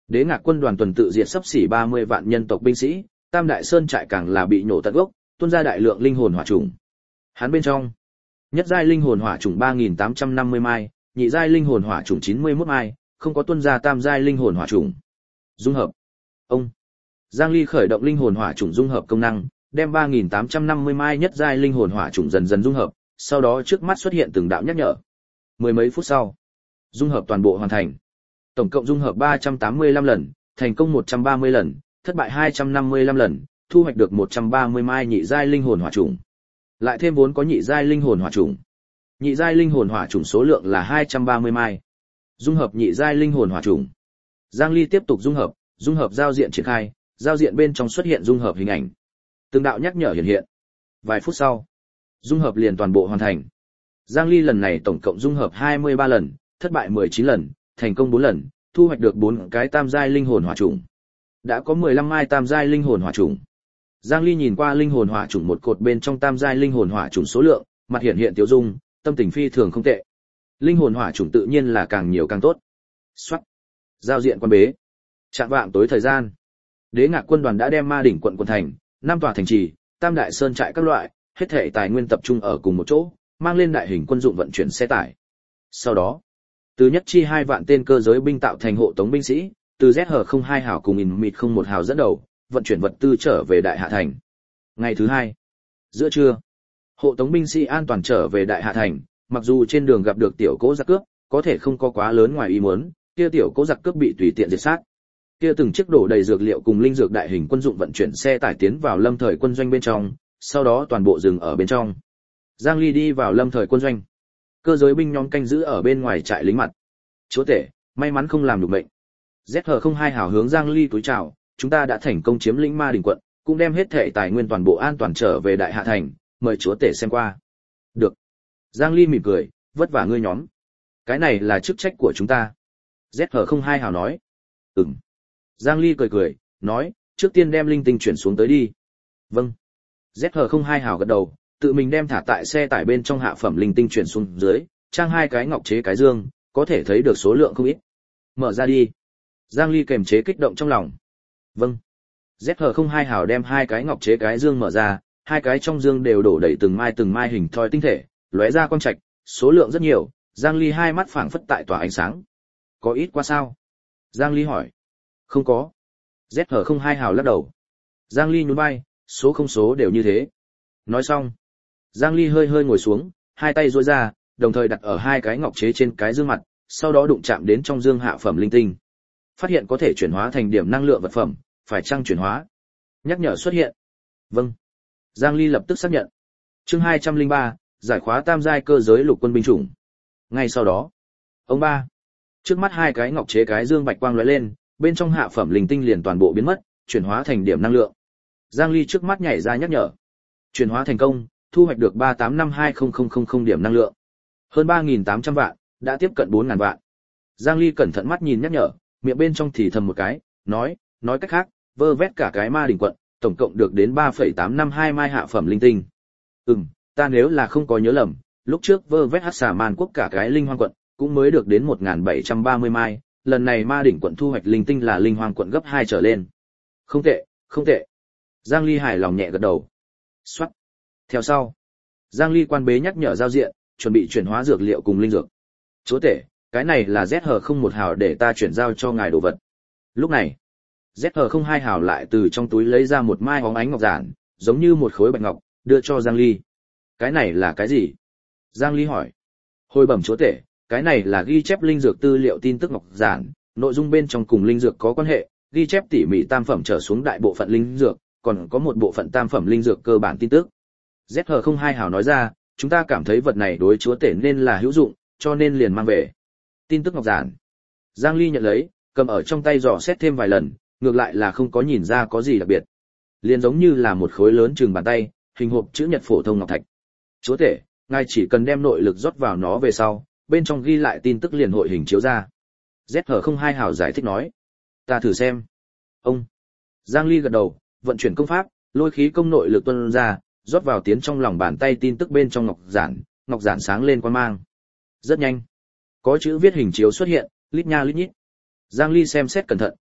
A: Đế Ngạc quân đoàn tuần tự diệt sắp xỉ ba mươi vạn nhân tộc binh sĩ, Tam Đại Sơn trại càng là bị nổ tận gốc, tuôn ra đại lượng linh hồn hỏa trùng. Hắn bên trong, nhất giai linh hồn hỏa trùng ba nghìn tám trăm năm mươi mai, nhị giai linh hồn hỏa trùng chín mươi mốt mai, không có tuôn ra tam giai linh hồn hỏa trùng. Dung hợp. Ông Giang Ly khởi động linh hồn hỏa trùng dung hợp công năng, đem ba nghìn tám trăm năm mươi mai nhất giai linh hồn hỏa trùng dần dần dung hợp, sau đó trước mắt xuất hiện từng đạo nhắc nhở. Mười mấy phút sau, dung hợp toàn bộ hoàn thành. Tổng cộng dung hợp ba trăm tám mươi lăm lần, thành công một trăm ba mươi lần, thất bại hai trăm năm mươi lăm lần, thu hoạch được một trăm ba mươi mai nhị giai linh hồn hỏa trùng. Lại thêm vốn có nhị giai linh hồn hỏa trùng. Nhị giai linh hồn hỏa trùng số lượng là hai trăm ba mươi mai. Dung hợp nhị giai linh hồn hỏa trùng. Giang Ly tiếp tục dung hợp, dung hợp giao diện triển khai, giao diện bên trong xuất hiện dung hợp hình ảnh. Từng đạo nhắc nhở hiện hiện. Vài phút sau, dung hợp liền toàn bộ hoàn thành. Giang Ly lần này tổng cộng dung hợp hai mươi ba lần, thất bại mười chín lần, thành công bốn lần, thu hoạch được bốn cái tam giai linh hồn hỏa trùng. Đã có mười lăm mai tam giai linh hồn hỏa trùng. Giang Ly nhìn qua linh hồn hỏa trùng một cột bên trong tam giai linh hồn hỏa trùng số lượng, mặt hiện hiện tiêu dung, tâm tình phi thường không tệ. Linh hồn hỏa trùng tự nhiên là càng nhiều càng tốt. Soát. Giao diện quan bế. Trạng vạng tối thời gian, Đế Ngạc quân đoàn đã đem Ma đỉnh quận quận thành, năm tòa thành trì, Tam Đại Sơn trại các loại, hết thảy tài nguyên tập trung ở cùng một chỗ, mang lên đại hình quân dụng vận chuyển xe tải. Sau đó, từ nhất chi hai vạn tên cơ giới binh tạo thành hộ tống binh sĩ, từ Z H không hai hào cùng In Mịt không một hào dẫn đầu, vận chuyển vật tư trở về Đại Hạ thành. Ngày thứ hai, giữa trưa, hộ tống binh sĩ an toàn trở về Đại Hạ thành, mặc dù trên đường gặp được tiểu cố giặc cướp, có thể không có quá lớn ngoài ý muốn, kia tiểu cố giặc cướp bị tùy tiện diệt sát. Kia từng chiếc đổ đầy dược liệu cùng linh dược đại hình quân dụng vận chuyển xe tải tiến vào Lâm Thời quân doanh bên trong, sau đó toàn bộ dừng ở bên trong. Giang Ly đi vào Lâm Thời quân doanh. Cơ giới binh nhóm canh giữ ở bên ngoài trại lính mặt. Chúa tể, may mắn không làm được mệnh. Z H không hai hào hướng Giang Ly túi chào, chúng ta đã thành công chiếm lĩnh Ma đỉnh quận, cũng đem hết thể tài nguyên toàn bộ an toàn trở về Đại Hạ thành, mời chúa tể xem qua. Được. Giang Ly mỉm cười, vất vả ngươi nhóm. Cái này là chức trách của chúng ta. Z H không hai hào nói. Ừm. Giang Ly cười cười, nói, trước tiên đem linh tinh chuyển xuống tới đi. Vâng. Z H không hai hào gật đầu, tự mình đem thả tại xe tải bên trong hạ phẩm linh tinh chuyển xuống dưới, trang hai cái ngọc chế cái dương, có thể thấy được số lượng không ít. Mở ra đi. Giang Ly kềm chế kích động trong lòng. Vâng. Z H không hai hào đem hai cái ngọc chế cái dương mở ra, hai cái trong dương đều đổ đầy từng mai từng mai hình thoi tinh thể, lóe ra quang trạch, số lượng rất nhiều. Giang Ly hai mắt phảng phất tại tỏa ánh sáng. Có ít quá sao? Giang Ly hỏi. Không có. Z H không hai hào lắc đầu. Giang Ly nhún vai, số không số đều như thế. Nói xong, Giang Ly hơi hơi ngồi xuống, hai tay duỗi ra, đồng thời đặt ở hai cái ngọc chế trên cái dương mặt, sau đó đụng chạm đến trong dương hạ phẩm linh tinh. Phát hiện có thể chuyển hóa thành điểm năng lượng vật phẩm, phải chăng chuyển hóa? Nhắc nhở xuất hiện. Vâng. Giang Ly lập tức xác nhận. Chương hai trăm lẻ ba, giải khóa tam giai cơ giới lục quân binh chủng. Ngay sau đó, ông ba, trước mắt hai cái ngọc chế cái dương bạch quang lóe lên, bên trong hạ phẩm linh tinh liền toàn bộ biến mất, chuyển hóa thành điểm năng lượng. Giang Ly trước mắt nhảy ra nhắc nhở. Chuyển hóa thành công, thu hoạch được ba tám năm hai không không không không điểm năng lượng. Hơn ba nghìn tám trăm vạn, đã tiếp cận bốn nghìn vạn. Giang Ly cẩn thận mắt nhìn nhắc nhở, miệng bên trong thì thầm một cái, nói, nói cách khác, vơ vét cả cái Ma đỉnh quận, tổng cộng được đến ba phẩy tám năm hai mai hạ phẩm linh tinh. Ừm, ta nếu là không có nhớ lầm, lúc trước vơ vét Hắc Xà Man quốc cả cái linh hoang quận, cũng mới được đến một nghìn bảy trăm ba mươi mai, lần này Ma đỉnh quận thu hoạch linh tinh là linh hoang quận gấp hai trở lên. Không tệ, không tệ. Giang Ly hài lòng nhẹ gật đầu. Soát. Theo sau, Giang Ly quan bế nhắc nhở giao diện, chuẩn bị chuyển hóa dược liệu cùng linh dược. Chúa tể, cái này là Z H không một hào để ta chuyển giao cho ngài đồ vật. Lúc này, Z H không hai hào lại từ trong túi lấy ra một mai óng ánh ngọc giản, giống như một khối bạch ngọc, đưa cho Giang Ly. Cái này là cái gì? Giang Ly hỏi. Hồi bẩm chúa tể, cái này là ghi chép linh dược tư liệu tin tức ngọc giản, nội dung bên trong cùng linh dược có quan hệ, ghi chép tỉ mỉ tam phẩm trở xuống đại bộ phận linh dược, còn có một bộ phận tam phẩm linh dược cơ bản tin tức. Z H không hai hào nói ra, chúng ta cảm thấy vật này đối chúa tể nên là hữu dụng, cho nên liền mang về. Tin tức ngọc giản. Giang Ly nhận lấy, cầm ở trong tay dò xét thêm vài lần, ngược lại là không có nhìn ra có gì đặc biệt. Liền giống như là một khối lớn chừng bàn tay, hình hộp chữ nhật phổ thông ngọc thạch. Chúa tể, ngài chỉ cần đem nội lực rót vào nó về sau, bên trong ghi lại tin tức liền hội hình chiếu ra. Z H không hai hào giải thích nói. Ta thử xem. Ông. Giang Ly gật đầu, vận chuyển công pháp, lôi khí công nội lực tuôn ra, rót vào tiến trong lòng bàn tay tin tức bên trong ngọc giản, ngọc giản sáng lên quang mang. Rất nhanh, có chữ viết hình chiếu xuất hiện, lít nha lít nhít. Giang Ly xem xét cẩn thận,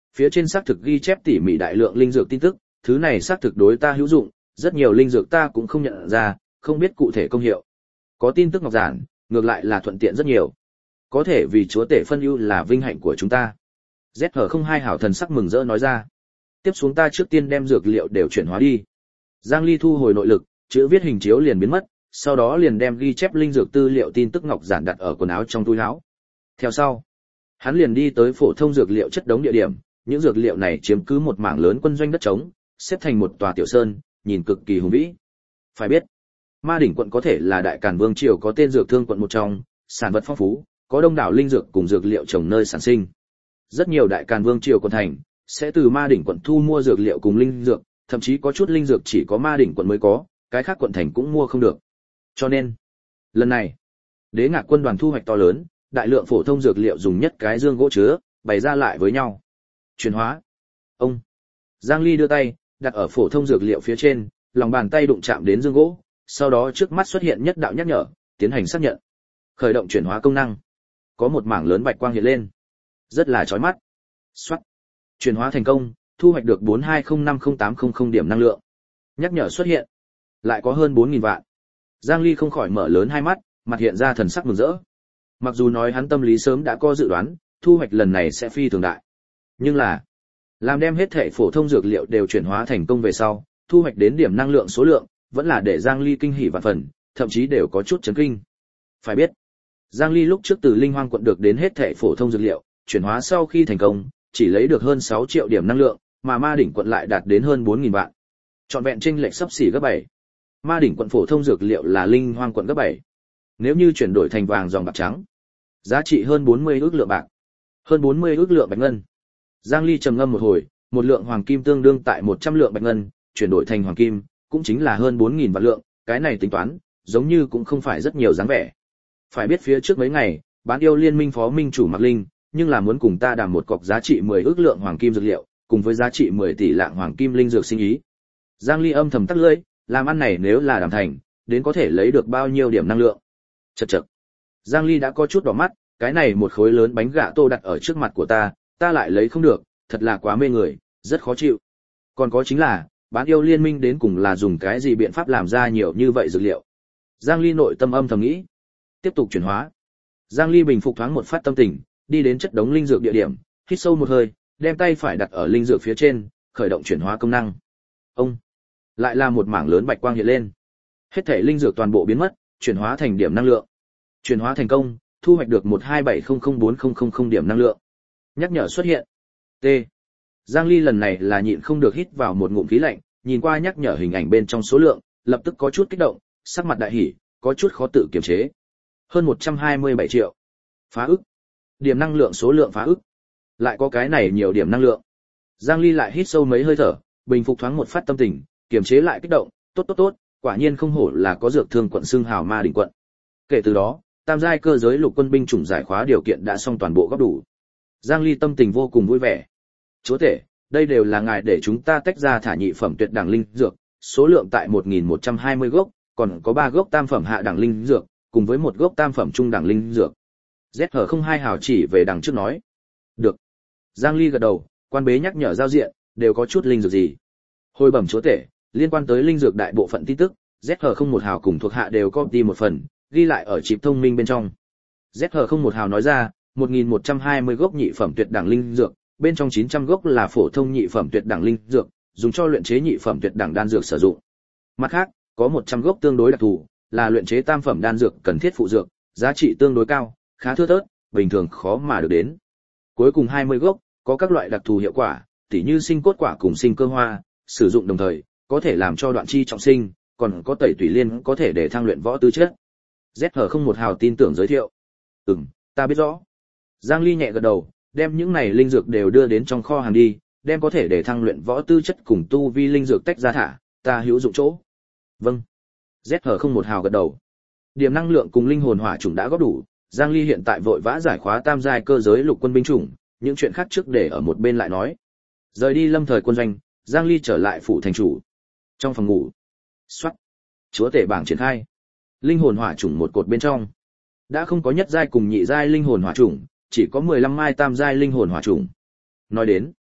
A: phía trên xác thực ghi chép tỉ mỉ đại lượng linh dược tin tức, thứ này xác thực đối ta hữu dụng, rất nhiều linh dược ta cũng không nhận ra, không biết cụ thể công hiệu. Có tin tức ngọc giản, ngược lại là thuận tiện rất nhiều. Có thể vì chúa tể phân ưu là vinh hạnh của chúng ta. Z H không hai hảo thần sắc mừng rỡ nói ra. Tiếp xuống ta trước tiên đem dược liệu đều chuyển hóa đi. Giang Ly thu hồi nội lực, chữ viết hình chiếu liền biến mất, sau đó liền đem ghi chép linh dược tư liệu tin tức ngọc giản đặt ở quần áo trong túi áo. Theo sau, hắn liền đi tới phổ thông dược liệu chất đống địa điểm, những dược liệu này chiếm cứ một mảng lớn quân doanh đất trống, xếp thành một tòa tiểu sơn, nhìn cực kỳ hùng vĩ. Phải biết, Ma đỉnh quận có thể là đại càn vương triều có tên dược thương quận một trong, sản vật phong phú, có đông đảo linh dược cùng dược liệu trồng nơi sản sinh. Rất nhiều đại càn vương triều quận thành sẽ từ Ma đỉnh quận thu mua dược liệu cùng linh dược, thậm chí có chút linh dược chỉ có Ma đỉnh quận mới có, cái khác quận thành cũng mua không được. Cho nên, lần này, Đế Ngạc quân đoàn thu hoạch to lớn, đại lượng phổ thông dược liệu dùng nhất cái dương gỗ chứa, bày ra lại với nhau. Chuyển hóa. Ông. Giang Ly đưa tay, đặt ở phổ thông dược liệu phía trên, lòng bàn tay đụng chạm đến dương gỗ, sau đó trước mắt xuất hiện nhất đạo nhắc nhở, tiến hành xác nhận. Khởi động chuyển hóa công năng. Có một mảng lớn bạch quang hiện lên. Rất là chói mắt. Soát. Chuyển hóa thành công, thu hoạch được bốn hai không năm không tám không không điểm năng lượng. Nhắc nhở xuất hiện. Lại có hơn bốn nghìn vạn. Giang Ly không khỏi mở lớn hai mắt, mặt hiện ra thần sắc mừng rỡ. Mặc dù nói hắn tâm lý sớm đã có dự đoán, thu hoạch lần này sẽ phi thường đại. Nhưng là, làm đem hết thể phổ thông dược liệu đều chuyển hóa thành công về sau, thu hoạch đến điểm năng lượng số lượng, vẫn là để Giang Ly kinh hỉ vạn phần, thậm chí đều có chút chấn kinh. Phải biết, Giang Ly lúc trước từ Linh Hoang quận được đến hết thể phổ thông dược liệu, chuyển hóa sau khi thành công, chỉ lấy được hơn sáu triệu điểm năng lượng, mà Ma đỉnh quận lại đạt đến hơn bốn nghìn vạn. Trọn vẹn chênh lệch sấp xỉ gấp bảy. Ma đỉnh quận phổ thông dược liệu là Linh Hoang quận gấp bảy. Nếu như chuyển đổi thành vàng dòng bạc trắng, giá trị hơn bốn mươi ức lượng bạc, hơn bốn mươi ức lượng bạch ngân. Giang Ly trầm ngâm một hồi, một lượng hoàng kim tương đương tại một trăm lượng bạch ngân, chuyển đổi thành hoàng kim, cũng chính là hơn bốn nghìn vạn lượng, cái này tính toán, giống như cũng không phải rất nhiều dáng vẻ. Phải biết phía trước mấy ngày, bán yêu liên minh phó minh chủ Mạc Linh, nhưng là muốn cùng ta đàm một cọc giá trị mười ức lượng hoàng kim dược liệu, cùng với giá trị mười tỷ lạng hoàng kim linh dược sinh ý. Giang Ly âm thầm tắc lưỡi, làm ăn này nếu là đàm thành, đến có thể lấy được bao nhiêu điểm năng lượng. Chậc chậc. Giang Ly đã có chút đỏ mắt, cái này một khối lớn bánh gạ tô đặt ở trước mặt của ta, ta lại lấy không được, thật là quá mê người, rất khó chịu. Còn có chính là, bán yêu liên minh đến cùng là dùng cái gì biện pháp làm ra nhiều như vậy dược liệu. Giang Ly nội tâm âm thầm nghĩ. Tiếp tục chuyển hóa. Giang Ly bình phục thoáng một phát tâm tình, đi đến chất đống linh dược địa điểm, hít sâu một hơi, đem tay phải đặt ở linh dược phía trên, khởi động chuyển hóa công năng. Ông. Lại là một mảng lớn bạch quang hiện lên. Hết thể linh dược toàn bộ biến mất, chuyển hóa thành điểm năng lượng. Chuyển hóa thành công, thu hoạch được một hai bảy không không bốn không không không điểm năng lượng. Nhắc nhở xuất hiện. T. Giang Ly lần này là nhịn không được hít vào một ngụm khí lạnh, nhìn qua nhắc nhở hình ảnh bên trong số lượng, lập tức có chút kích động, sắc mặt đại hỉ, có chút khó tự kiềm chế. Hơn một trăm hai mươi bảy triệu. Phá ức. Điểm năng lượng số lượng phá ức. Lại có cái này nhiều điểm năng lượng. Giang Ly lại hít sâu mấy hơi thở, bình phục thoáng một phát tâm tình, kiềm chế lại kích động, tốt tốt tốt, quả nhiên không hổ là có dược thương quận xưng hào Ma đỉnh quận. Kể từ đó, tam giai cơ giới lục quân binh chủng giải khóa điều kiện đã xong toàn bộ góp đủ. Giang Ly tâm tình vô cùng vui vẻ. Chúa tể, đây đều là ngài để chúng ta tách ra thả nhị phẩm tuyệt đẳng linh dược, số lượng tại một nghìn một trăm hai mươi gốc, còn có ba gốc tam phẩm hạ đẳng linh dược, cùng với một gốc tam phẩm trung đẳng linh dược. Z H không hai hào chỉ về đằng trước nói. Được. Giang Ly gật đầu, quan bế nhắc nhở giao diện, đều có chút linh dược gì. Hồi bẩm chúa tể, liên quan tới linh dược đại bộ phận tin tức, Z H không một hào cùng thuộc hạ đều copy một phần, ghi lại ở chip thông minh bên trong. Z H không một hào nói ra, một nghìn một trăm hai mươi gốc nhị phẩm tuyệt đẳng linh dược, bên trong chín trăm gốc là phổ thông nhị phẩm tuyệt đẳng linh dược, dùng cho luyện chế nhị phẩm tuyệt đẳng đan dược sử dụng. Mặt khác, có một trăm gốc tương đối đặc thù, là luyện chế tam phẩm đan dược cần thiết phụ dược, giá trị tương đối cao, khá thưa thớt, bình thường khó mà được đến. Cuối cùng hai mươi gốc, có các loại đặc thù hiệu quả, tỉ như sinh cốt quả cùng sinh cơ hoa, sử dụng đồng thời, có thể làm cho đoạn chi trọng sinh, còn có tẩy tủy liên có thể để thăng luyện võ tư chất. Z H không một hào tin tưởng giới thiệu. Ừm, ta biết rõ. Giang Ly nhẹ gật đầu, đem những này linh dược đều đưa đến trong kho hàng đi, đem có thể để thăng luyện võ tư chất cùng tu vi linh dược tách ra thả, ta hữu dụng chỗ. Vâng. Z H không một hào gật đầu. Điểm năng lượng cùng linh hồn hỏa chủng đã góp đủ, Giang Ly hiện tại vội vã giải khóa tam giai cơ giới lục quân binh chủng, những chuyện khác trước để ở một bên lại nói. Rời đi lâm thời quân doanh, Giang Ly trở lại phủ thành chủ. Trong phòng ngủ. Soát. Chúa tể bảng triển khai. Linh hồn hỏa chủng một cột bên trong. Đã không có nhất giai cùng nhị giai linh hồn hỏa chủng, chỉ có mười lăm mai tam giai linh hồn hỏa chủng. Nói đến,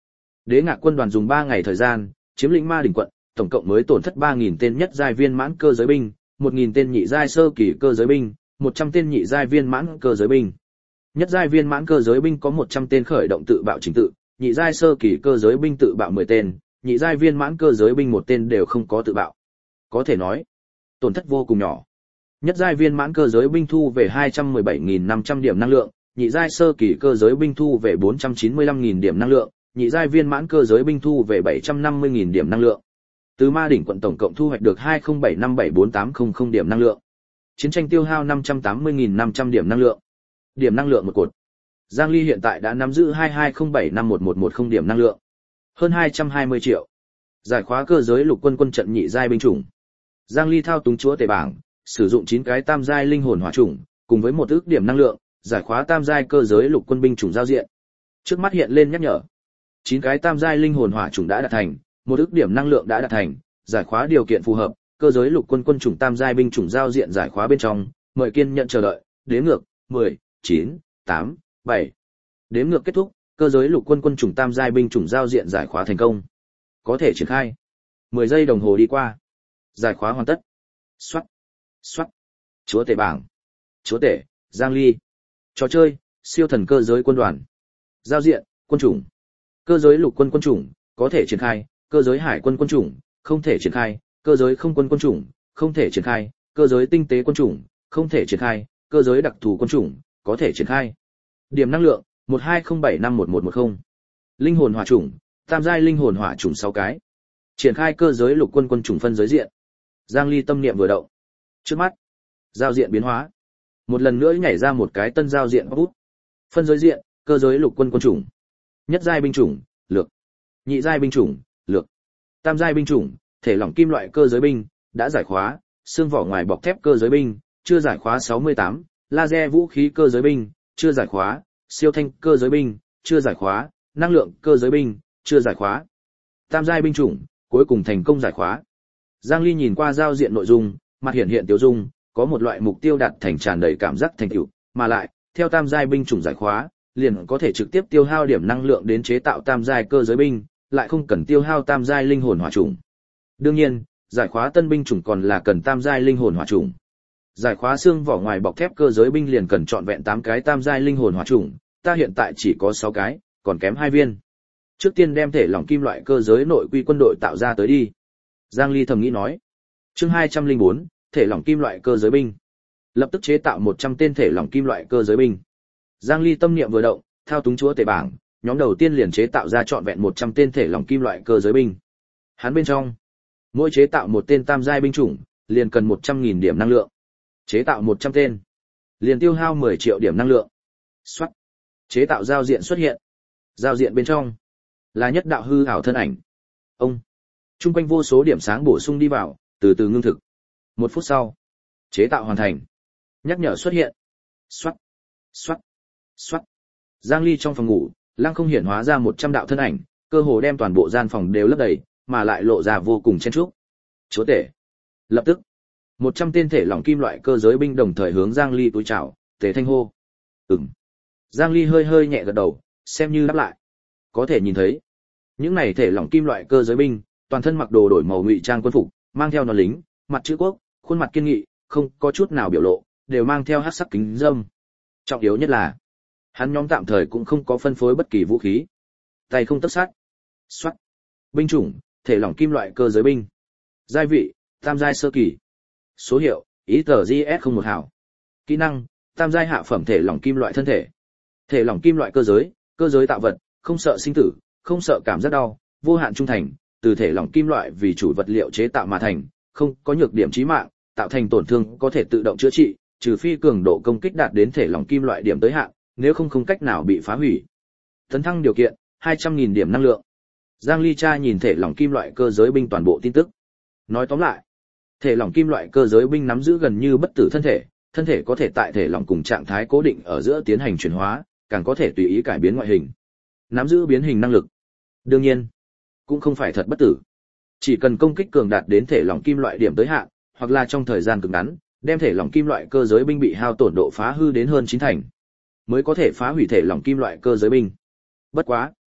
A: Đế Ngạc quân đoàn dùng ba ngày thời gian, chiếm lĩnh Ma Đỉnh quận, tổng cộng mới tổn thất ba nghìn tên nhất giai viên mãn cơ giới binh, một nghìn tên nhị giai sơ kỳ cơ giới binh, một trăm tên nhị giai viên mãn cơ giới binh. Nhất giai viên mãn cơ giới binh có một trăm tên khởi động tự bạo chính tự, nhị giai sơ kỳ cơ giới binh tự bạo mười tên, nhị giai viên mãn cơ giới binh một tên đều không có tự bạo. Có thể nói, tổn thất vô cùng nhỏ. Nhất giai viên mãn cơ giới binh thu về hai trăm mười bảy nghìn năm trăm điểm năng lượng, nhị giai sơ kỳ cơ giới binh thu về bốn trăm chín mươi lăm nghìn điểm năng lượng, nhị giai viên mãn cơ giới binh thu về bảy trăm năm mươi nghìn điểm năng lượng. Từ Ma Đỉnh quận tổng cộng thu hoạch được hai không bảy năm bảy bốn tám không không điểm năng lượng. Chiến tranh tiêu hao năm trăm tám mươi nghìn năm trăm điểm năng lượng. Điểm năng lượng một cột. Giang Ly hiện tại đã nắm giữ hai hai không bảy năm một một một không điểm năng lượng. Hơn hai trăm hai mươi triệu. Giải khóa cơ giới lục quân quân trận nhị giai binh chủng. Giang Ly thao túng chúa tể bảng, sử dụng chín cái tam giai linh hồn hỏa chủng, cùng với một ước điểm năng lượng, giải khóa tam giai cơ giới lục quân binh chủng giao diện. Trước mắt hiện lên nhắc nhở. chín cái tam giai linh hồn hỏa chủng đã đạt thành, một ước điểm năng lượng đã đạt thành, giải khóa điều kiện phù hợp, cơ giới lục quân quân chủng tam giai binh chủng giao diện giải khóa bên trong, mời kiên nhận chờ đợi, đếm ngược, mười, chín, tám, bảy. Đếm ngược kết thúc, cơ giới lục quân quân chủng tam giai binh chủng giao diện giải khóa thành công. Có thể triển khai. mười giây đồng hồ đi qua. Giải khóa hoàn tất. Soát, soát. Chúa tể bảng. Chúa tể, Giang Ly. Trò chơi, siêu thần cơ giới quân đoàn. Giao diện, quân chủng. Cơ giới lục quân quân chủng, có thể triển khai, cơ giới hải quân quân chủng, không thể triển khai, cơ giới không quân quân chủng, không thể triển khai, cơ giới tinh tế quân chủng, không thể triển khai, cơ giới đặc thù quân chủng, có thể triển khai. Điểm năng lượng, một hai không bảy năm một một một không. Linh hồn hỏa chủng, tam giai linh hồn hỏa chủng sáu cái. Triển khai cơ giới lục quân quân chủng phân giới diện. Giang Ly tâm niệm vừa động. Trước mắt, giao diện biến hóa. Một lần nữa nhảy ra một cái tân giao diện bút. Phân giới diện, cơ giới lục quân quân chủng. Nhất giai binh chủng, lược. Nhị giai binh chủng, lược. Tam giai binh chủng, thể lỏng kim loại cơ giới binh, đã giải khóa, xương vỏ ngoài bọc thép cơ giới binh, chưa giải khóa sáu mươi tám, laser vũ khí cơ giới binh, chưa giải khóa, siêu thanh cơ giới binh, chưa giải khóa, năng lượng cơ giới binh, chưa giải khóa. Tam giai binh chủng, cuối cùng thành công giải khóa. Giang Ly nhìn qua giao diện nội dung, mặt hiện hiện tiêu dung, có một loại mục tiêu đạt thành tràn đầy cảm giác thành tựu, mà lại, theo tam giai binh chủng giải khóa, liền có thể trực tiếp tiêu hao điểm năng lượng đến chế tạo tam giai cơ giới binh, lại không cần tiêu hao tam giai linh hồn hỏa chủng. Đương nhiên, giải khóa tân binh chủng còn là cần tam giai linh hồn hỏa chủng. Giải khóa xương vỏ ngoài bọc thép cơ giới binh liền cần chọn vẹn tám cái tam giai linh hồn hỏa chủng, ta hiện tại chỉ có sáu cái, còn kém hai viên. Trước tiên đem thể lỏng kim loại cơ giới nội quy quân đội tạo ra tới đi. Giang Ly thầm nghĩ nói. Chương hai trăm lẻ bốn, thể lỏng kim loại cơ giới binh. Lập tức chế tạo một trăm tên thể lỏng kim loại cơ giới binh. Giang Ly tâm niệm vừa động, thao túng chúa tể bảng, nhóm đầu tiên liền chế tạo ra trọn vẹn một trăm tên thể lỏng kim loại cơ giới binh. Hắn bên trong, mỗi chế tạo một tên tam giai binh chủng, liền cần một trăm nghìn điểm năng lượng. Chế tạo một trăm tên, liền tiêu hao mười triệu điểm năng lượng. Soát. Chế tạo giao diện xuất hiện. Giao diện bên trong là nhất đạo hư ảo thân ảnh. Ông. Trung quanh vô số điểm sáng bổ sung đi vào, từ từ ngưng thực. Một phút sau, chế tạo hoàn thành. Nhắc nhở xuất hiện. Soát. Soát. Soát. Giang Ly trong phòng ngủ, lăng không hiển hóa ra một trăm đạo thân ảnh, cơ hồ đem toàn bộ gian phòng đều lấp đầy, mà lại lộ ra vô cùng chen chúc. Chúa tể. Lập tức, một trăm tên thể lỏng kim loại cơ giới binh đồng thời hướng Giang Ly túi chào, Tề Thanh hô. Ừm. Giang Ly hơi hơi nhẹ gật đầu, xem như đáp lại. Có thể nhìn thấy, những này thể lỏng kim loại cơ giới binh, toàn thân mặc đồ đổi màu ngụy trang quân phục, mang theo nón lính, mặt chữ quốc, khuôn mặt kiên nghị, không có chút nào biểu lộ, đều mang theo hắc sắc kính râm. Trọng yếu nhất là, hắn nhóm tạm thời cũng không có phân phối bất kỳ vũ khí. Tay không tấc sắt. Soát. Binh chủng, thể lỏng kim loại cơ giới binh. Giai vị, tam giai sơ kỳ. Số hiệu, i tê giê ét không một hảo. Kỹ năng, tam giai hạ phẩm thể lỏng kim loại thân thể. Thể lỏng kim loại cơ giới, cơ giới tạo vật, không sợ sinh tử, không sợ cảm giác đau, vô hạn trung thành, từ thể lỏng kim loại vì chủ vật liệu chế tạo mà thành, không có nhược điểm chí mạng, tạo thành tổn thương có thể tự động chữa trị, trừ phi cường độ công kích đạt đến thể lỏng kim loại điểm tới hạn, nếu không không cách nào bị phá hủy. Tấn thăng điều kiện, hai trăm nghìn điểm năng lượng. Giang Ly Cha nhìn thể lỏng kim loại cơ giới binh toàn bộ tin tức. Nói tóm lại, thể lỏng kim loại cơ giới binh nắm giữ gần như bất tử thân thể, thân thể có thể tại thể lỏng cùng trạng thái cố định ở giữa tiến hành chuyển hóa, càng có thể tùy ý cải biến ngoại hình. Nắm giữ biến hình năng lực. Đương nhiên, cũng không phải thật bất tử. Chỉ cần công kích cường đạt đến thể lỏng kim loại điểm tới hạn, hoặc là trong thời gian cực ngắn, đem thể lỏng kim loại cơ giới binh bị hao tổn độ phá hư đến hơn chín thành, mới có thể phá hủy thể lỏng kim loại cơ giới binh. Bất quá,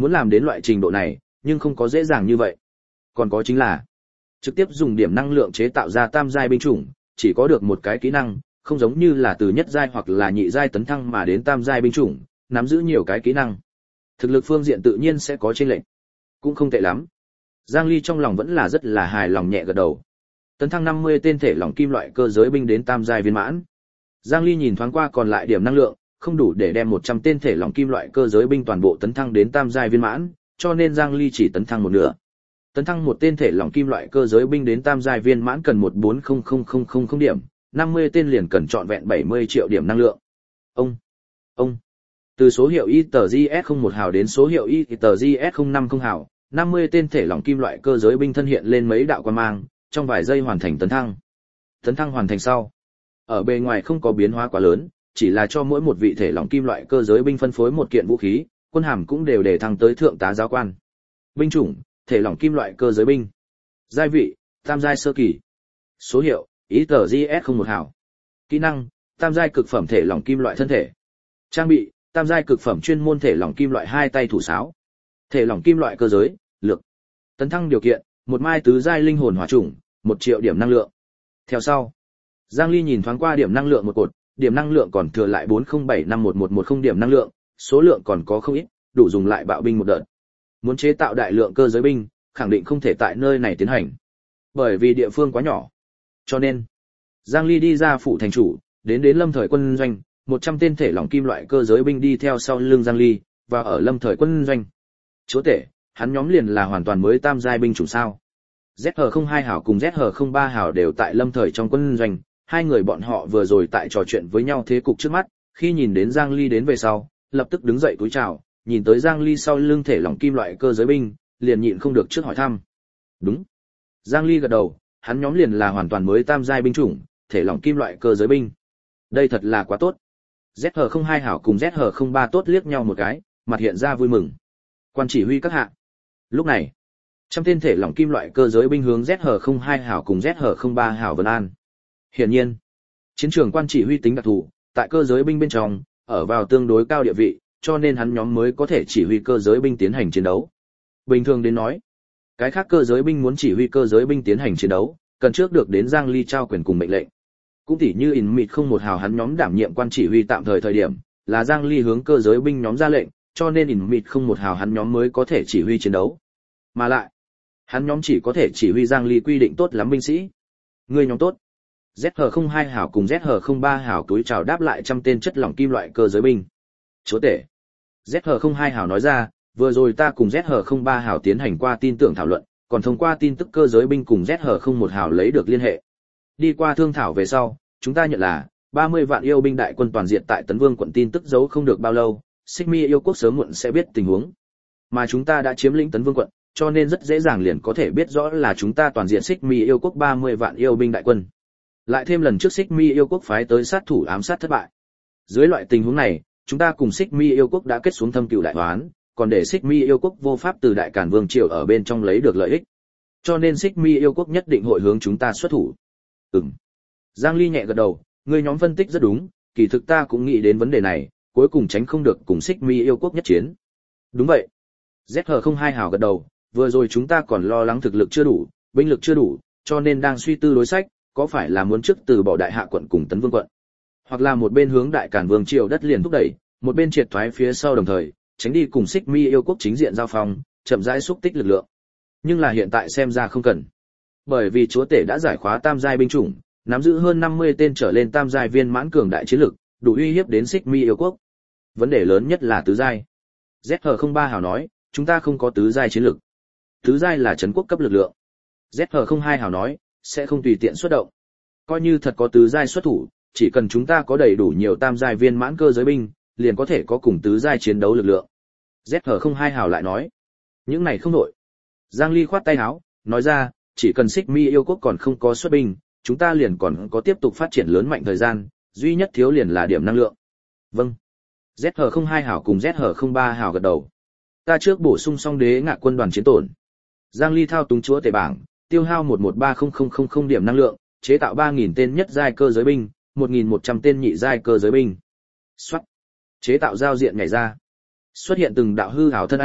A: Muốn làm đến loại trình độ này, nhưng không có dễ dàng như vậy. Còn có chính là trực tiếp dùng điểm năng lượng chế tạo ra tam giai binh chủng, chỉ có được một cái kỹ năng, không giống như là từ nhất giai hoặc là nhị giai tấn thăng mà đến tam giai binh chủng, nắm giữ nhiều cái kỹ năng. Thực lực phương diện tự nhiên sẽ có chênh lệch. Cũng không tệ lắm. Giang Ly trong lòng vẫn là rất là hài lòng, nhẹ gật đầu. Tấn thăng năm mươi tên thể lỏng kim loại cơ giới binh đến tam giai viên mãn. Giang Ly nhìn thoáng qua còn lại điểm năng lượng, không đủ để đem một trăm tên thể lỏng kim loại cơ giới binh toàn bộ tấn thăng đến tam giai viên mãn, cho nên Giang Ly chỉ tấn thăng một nửa. Tấn thăng một tên thể lỏng kim loại cơ giới binh đến tam giai viên mãn cần một bốn không không không không không điểm, năm mươi tên liền cần trọn vẹn bảy mươi triệu điểm năng lượng. Ông, ông, từ số hiệu i tê giê ét không một hào đến số hiệu i tê giê ét không năm không hào, năm mươi tên thể lỏng kim loại cơ giới binh thân hiện lên mấy đạo quang mang, trong vài giây hoàn thành tấn thăng. Tấn thăng hoàn thành sau, ở bề ngoài không có biến hóa quá lớn, chỉ là cho mỗi một vị thể lỏng kim loại cơ giới binh phân phối một kiện vũ khí, quân hàm cũng đều để thăng tới thượng tá giáo quan. Binh chủng, thể lỏng kim loại cơ giới binh. Giai vị, tam giai sơ kỳ. Số hiệu, i tê giê ét không một hào. Kỹ năng, tam giai cực phẩm thể lỏng kim loại thân thể. Trang bị, tam giai cực phẩm chuyên môn thể lỏng kim loại hai tay thủ sáo. Thể lỏng kim loại cơ giới, lược. Tấn thăng điều kiện, một mai tứ giai linh hồn hỏa chủng, một triệu điểm năng lượng. Theo sau, Giang Ly nhìn thoáng qua điểm năng lượng một cột, điểm năng lượng còn thừa lại bốn không bảy năm một một một không điểm năng lượng, số lượng còn có không ít, đủ dùng lại bạo binh một đợt. Muốn chế tạo đại lượng cơ giới binh, khẳng định không thể tại nơi này tiến hành, bởi vì địa phương quá nhỏ. Cho nên, Giang Ly đi ra phủ thành chủ, đến đến Lâm Thời quân doanh, một trăm tên thể lỏng kim loại cơ giới binh đi theo sau lưng Giang Ly, và ở Lâm Thời quân doanh. Chúa tể, hắn nhóm liền là hoàn toàn mới tam giai binh chủng sao? Z H không hai hảo cùng Z H không ba hảo đều tại Lâm Thời trong quân doanh, hai người bọn họ vừa rồi tại trò chuyện với nhau thế cục trước mắt, khi nhìn đến Giang Ly đến về sau, lập tức đứng dậy cúi chào, nhìn tới Giang Ly sau lưng thể lỏng kim loại cơ giới binh, liền nhịn không được trước hỏi thăm. Đúng. Giang Ly gật đầu, hắn nhóm liền là hoàn toàn mới tam giai binh chủng, thể lỏng kim loại cơ giới binh. Đây thật là quá tốt. Z H không hai hảo cùng Z H không ba tốt liếc nhau một cái, mặt hiện ra vui mừng. Quan chỉ huy các hạ. Lúc này, trăm tên thể lỏng kim loại cơ giới binh hướng Z H không hai hảo cùng Z H không ba hảo vân an. Hiển nhiên, chiến trường quan chỉ huy tính đặc thù, tại cơ giới binh bên trong, ở vào tương đối cao địa vị, cho nên hắn nhóm mới có thể chỉ huy cơ giới binh tiến hành chiến đấu. Bình thường đến nói, cái khác cơ giới binh muốn chỉ huy cơ giới binh tiến hành chiến đấu, cần trước được đến Giang Ly trao quyền cùng mệnh lệnh. Cũng tỉ như In Mịt không một hào hắn nhóm đảm nhiệm quan chỉ huy tạm thời thời điểm, là Giang Ly hướng cơ giới binh nhóm ra lệnh, cho nên In Mịt không một hào hắn nhóm mới có thể chỉ huy chiến đấu. Mà lại, hắn nhóm chỉ có thể chỉ huy Giang Ly quy định tốt lắm binh sĩ. Người nhóm tốt. Z H không hai hảo cùng Z H không ba hảo túi chào đáp lại trăm tên chất lỏng kim loại cơ giới binh. Chúa tể. Z H không hai hảo nói ra, vừa rồi ta cùng Z H không ba hảo tiến hành qua tin tưởng thảo luận, còn thông qua tin tức cơ giới binh cùng Z H không một hảo lấy được liên hệ. Đi qua thương thảo về sau, chúng ta nhận là ba mươi vạn yêu binh đại quân toàn diện tại Tấn Vương quận, tin tức giấu không được bao lâu, Xích Mi yêu quốc sớm muộn sẽ biết tình huống. Mà chúng ta đã chiếm lĩnh Tấn Vương quận, cho nên rất dễ dàng liền có thể biết rõ là chúng ta toàn diện Xích Mi yêu quốc ba mươi vạn yêu binh đại quân. Lại thêm lần trước Xích Mi yêu quốc phái tới sát thủ ám sát thất bại. Dưới loại tình huống này, chúng ta cùng Xích Mi yêu quốc đã kết xuống thâm cừu đại oán, còn để Xích Mi yêu quốc vô pháp từ Đại Càn Vương triều ở bên trong lấy được lợi ích. Cho nên Xích Mi yêu quốc nhất định hội hướng chúng ta xuất thủ. Ừm. Giang Ly nhẹ gật đầu, người nhóm phân tích rất đúng, kỳ thực ta cũng nghĩ đến vấn đề này, cuối cùng tránh không được cùng Xích Mi yêu quốc nhất chiến. Đúng vậy. Z H không hai hào gật đầu, vừa rồi chúng ta còn lo lắng thực lực chưa đủ, binh lực chưa đủ, cho nên đang suy tư đối sách, có phải là muốn trước từ bỏ Đại Hạ quận cùng Tấn Vương quận, hoặc là một bên hướng Đại Càn Vương triều đất liền thúc đẩy, một bên triệt thoái phía sau đồng thời, tránh đi cùng Xích Mi yêu quốc chính diện giao phong, chậm rãi xúc tích lực lượng. Nhưng là hiện tại xem ra không cần. Bởi vì chúa tể đã giải khóa tam giai binh chủng, nắm giữ hơn năm mươi tên trở lên tam giai viên mãn cường đại chiến lực, đủ uy hiếp đến Xích Mi yêu quốc. Vấn đề lớn nhất là tứ giai. Z H không ba hào nói, chúng ta không có tứ giai chiến lực. Tứ giai là trấn quốc cấp lực lượng. Z H không hai hào nói, sẽ không tùy tiện xuất động. Coi như thật có tứ giai xuất thủ, chỉ cần chúng ta có đầy đủ nhiều tam giai viên mãn cơ giới binh, liền có thể có cùng tứ giai chiến đấu lực lượng. Z H không hai hào lại nói, những này không nổi. Giang Ly khoát tay áo, nói ra, chỉ cần Xích Mi yêu quốc còn không có xuất binh, chúng ta liền còn có tiếp tục phát triển lớn mạnh thời gian, duy nhất thiếu liền là điểm năng lượng. Vâng. Z H không hai hào cùng Z H không ba hào gật đầu. Ta trước bổ sung xong đế ngạ quân đoàn chiến tổn. Giang Ly thao túng chúa tể bảng, tiêu hao một một ba không không không không điểm năng lượng, chế tạo ba nghìn tên nhất giai cơ giới binh, một nghìn một trăm tên nhị giai cơ giới binh. Soát. Chế tạo giao diện nhảy ra. Xuất hiện từng đạo hư ảo thân ảnh,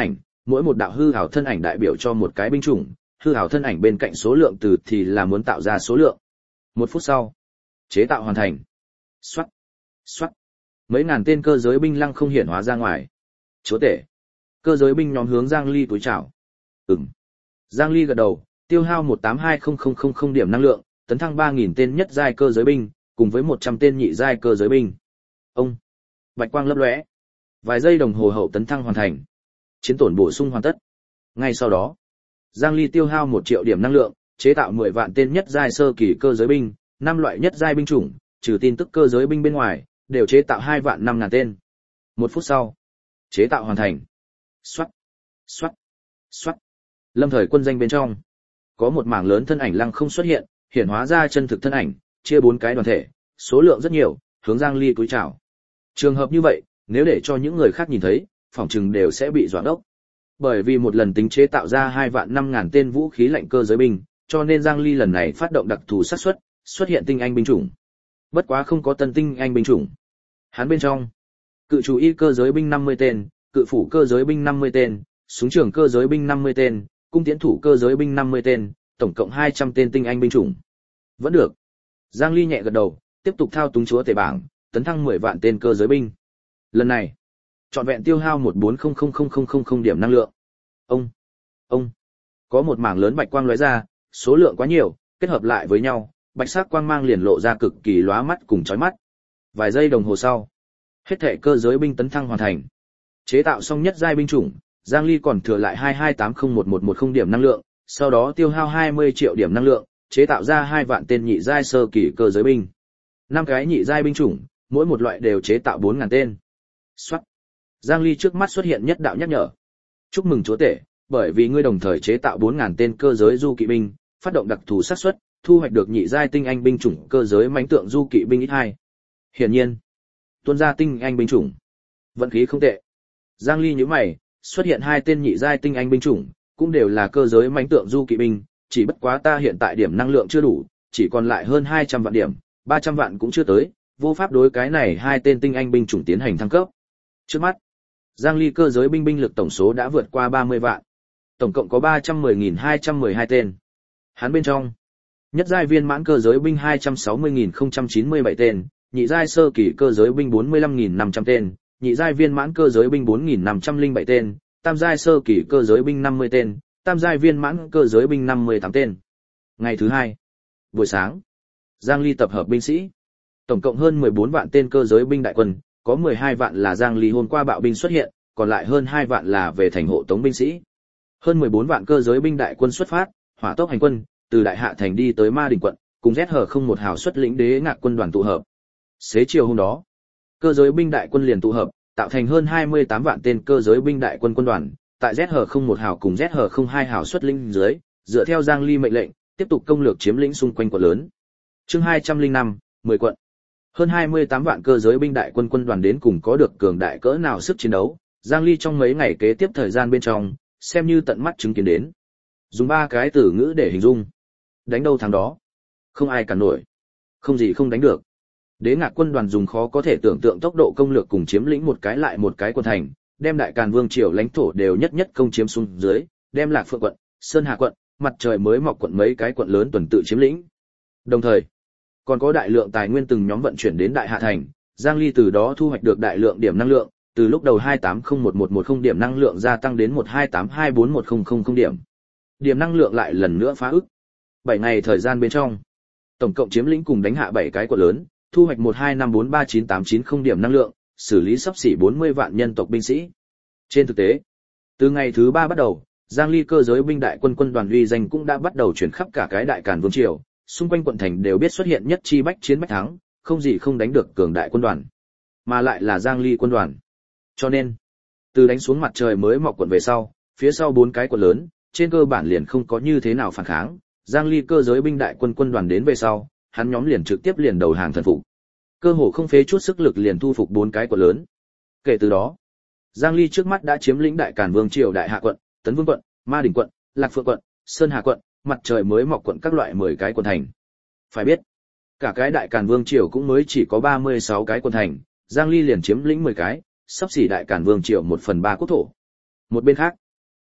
A: Mỗi một đạo hư ảo thân ảnh đại biểu cho một cái binh chủng, hư ảo thân ảnh bên cạnh số lượng từ thì là muốn tạo ra số lượng. Một phút sau, chế tạo hoàn thành. Soát, soát. Mấy ngàn tên cơ giới binh lăng không hiển hóa ra ngoài. Chúa tể. Cơ giới binh nhóm hướng Giang Ly túi chào. Ừm. Giang Ly gật đầu, tiêu hao một tám hai không không không không điểm năng lượng, tấn thăng ba nghìn tên nhất giai cơ giới binh, cùng với một trăm tên nhị giai cơ giới binh. Ông. Bạch quang lấp lóe. Vài giây đồng hồ hậu tấn thăng hoàn thành. Chiến tổn bổ sung hoàn tất. Ngay sau đó, Giang Ly tiêu hao một triệu điểm năng lượng, chế tạo mười vạn tên nhất giai sơ kỳ cơ giới binh, năm loại nhất giai binh chủng, trừ tin tức cơ giới binh bên ngoài, đều chế tạo hai vạn năm ngàn tên. Một phút sau, chế tạo hoàn thành. Soát, soát, soát. Lâm thời quân danh bên trong, có một mảng lớn thân ảnh lăng không xuất hiện, hiển hóa ra chân thực thân ảnh, chia bốn cái đoàn thể, số lượng rất nhiều, hướng Giang Ly cúi chào. Trường hợp như vậy, nếu để cho những người khác nhìn thấy, phỏng chừng đều sẽ bị dọa đốc. Bởi vì một lần tính chế tạo ra hai vạn năm ngàn tên vũ khí lạnh cơ giới binh, cho nên Giang Ly lần này phát động đặc thù xác suất, xuất hiện tinh anh binh chủng. Bất quá không có tân tinh anh binh chủng. Hắn bên trong, cự chủ y cơ giới binh năm mươi tên, cự phủ cơ giới binh năm mươi tên, súng trường cơ giới binh năm mươi tên, cung tiễn thủ cơ giới binh năm mươi tên, tổng cộng hai trăm tên tinh anh binh chủng. Vẫn được. Giang Ly nhẹ gật đầu, tiếp tục thao túng chúa tể bảng, tấn thăng mười vạn tên cơ giới binh. Lần này, trọn vẹn tiêu hao một bốn không không không không không không điểm năng lượng. Ông, ông, có một mảng lớn bạch quang lóe ra, số lượng quá nhiều, kết hợp lại với nhau, bạch sắc quang mang liền lộ ra cực kỳ lóa mắt cùng chói mắt. Vài giây đồng hồ sau, hết thảy cơ giới binh tấn thăng hoàn thành. Chế tạo xong nhất giai binh chủng, Giang Ly còn thừa lại hai hai tám không một một một không điểm năng lượng, sau đó tiêu hao hai mươi triệu điểm năng lượng, chế tạo ra hai vạn tên nhị giai sơ kỳ cơ giới binh. Năm cái nhị giai binh chủng, mỗi một loại đều chế tạo bốn nghìn tên. Soát. Giang Ly trước mắt xuất hiện nhất đạo nhắc nhở. Chúc mừng chúa tể, bởi vì ngươi đồng thời chế tạo bốn nghìn tên cơ giới du kỵ binh, phát động đặc thù xác suất, thu hoạch được nhị giai tinh anh binh chủng cơ giới mãnh tượng du kỵ binh ít hai. Hiển nhiên, tuôn ra tinh anh binh chủng. Vận khí không tệ. Giang Ly nhíu mày, xuất hiện hai tên nhị giai tinh anh binh chủng, cũng đều là cơ giới mãnh tượng du kỵ binh, chỉ bất quá ta hiện tại điểm năng lượng chưa đủ, chỉ còn lại hơn hai trăm vạn điểm, ba trăm vạn cũng chưa tới, vô pháp đối cái này hai tên tinh anh binh chủng tiến hành thăng cấp. Trước mắt, Giang Ly cơ giới binh binh lực tổng số đã vượt qua ba mươi vạn. Tổng cộng có ba trăm mười nghìn hai trăm mười hai tên. Hắn bên trong, nhất giai viên mãn cơ giới binh hai trăm sáu mươi nghìn không trăm chín mươi bảy tên, nhị giai sơ kỳ cơ giới binh bốn mươi lăm nghìn năm trăm tên, nhị giai viên mãn cơ giới binh bốn nghìn năm trăm lẻ bảy tên, tam giai sơ kỳ cơ giới binh năm mươi tên, tam giai viên mãn cơ giới binh năm mươi tám tên. Ngày thứ hai, buổi sáng, Giang Ly tập hợp binh sĩ. Tổng cộng hơn mười bốn vạn tên cơ giới binh đại quân, có mười hai vạn là Giang Ly hôm qua bạo binh xuất hiện, còn lại hơn hai vạn là về thành hộ tống binh sĩ. Hơn mười bốn vạn cơ giới binh đại quân xuất phát, hỏa tốc hành quân, từ Đại Hạ thành đi tới Ma Đình quận, cùng Z H không một hào xuất lĩnh Đế Ngạc quân đoàn tụ hợp. Xế chiều hôm đó, cơ giới binh đại quân liền tụ hợp, tạo thành hơn hai mươi tám vạn tên cơ giới binh đại quân quân đoàn, tại Z H không một hào cùng Z H không hai hào xuất lĩnh dưới, dựa theo Giang Ly mệnh lệnh, tiếp tục công lược chiếm lĩnh xung quanh quận lớn. Chương hai trăm lẻ năm, mười quận. Hơn hai mươi tám vạn cơ giới binh đại quân quân đoàn đến cùng có được cường đại cỡ nào sức chiến đấu, Giang Ly trong mấy ngày kế tiếp thời gian bên trong, xem như tận mắt chứng kiến đến. Dùng ba cái từ ngữ để hình dung. Đánh đâu thắng đó. Không ai cản nổi. Không gì không đánh được. Đế Ngạc quân đoàn dùng khó có thể tưởng tượng tốc độ công lược cùng chiếm lĩnh một cái lại một cái quận thành, đem Đại Càn Vương triều lãnh thổ đều nhất nhất công chiếm xuống dưới, đem Lạc Phượng quận, Sơn Hà quận, Mặt Trời mới mọc quận mấy cái quận lớn tuần tự chiếm lĩnh. Đồng thời, còn có đại lượng tài nguyên từng nhóm vận chuyển đến Đại Hạ thành, Giang Ly từ đó thu hoạch được đại lượng điểm năng lượng, từ lúc đầu hai tám không một một một không điểm năng lượng gia tăng đến một hai tám hai bốn một không không không điểm. Điểm năng lượng lại lần nữa phá ức. bảy ngày thời gian bên trong, tổng cộng chiếm lĩnh cùng đánh hạ bảy cái quận lớn, thu hoạch một hai năm bốn ba chín tám chín không điểm năng lượng, xử lý sắp xỉ bốn mươi vạn nhân tộc binh sĩ. Trên thực tế, từ ngày thứ ba bắt đầu, Giang Ly cơ giới binh đại quân quân đoàn uy danh cũng đã bắt đầu chuyển khắp cả cái Đại Càn Vương triều, xung quanh quận thành đều biết xuất hiện nhất chi bách chiến bách thắng, không gì không đánh được cường đại quân đoàn, mà lại là Giang Ly quân đoàn. Cho nên, từ đánh xuống Mặt Trời mới mọc quận về sau, phía sau bốn cái quận lớn, trên cơ bản liền không có như thế nào phản kháng, Giang Ly cơ giới binh đại quân quân đoàn đến về sau, hắn nhóm liền trực tiếp liền đầu hàng thần phục. Cơ hồ không phế chút sức lực liền thu phục bốn cái quận lớn. Kể từ đó, Giang Ly trước mắt đã chiếm lĩnh Đại Càn Vương triều Đại Hạ quận, Tấn Vương quận, Ma Đình quận, Lạc Phượng quận, Sơn Hà quận, Mặt Trời mới mọc quận các loại mười cái quận thành. Phải biết, cả cái Đại Càn Vương triều cũng mới chỉ có ba mươi sáu cái quận thành, Giang Ly liền chiếm lĩnh mười cái, sắp xỉ Đại Càn Vương triều một phần ba quốc thổ. Một bên khác,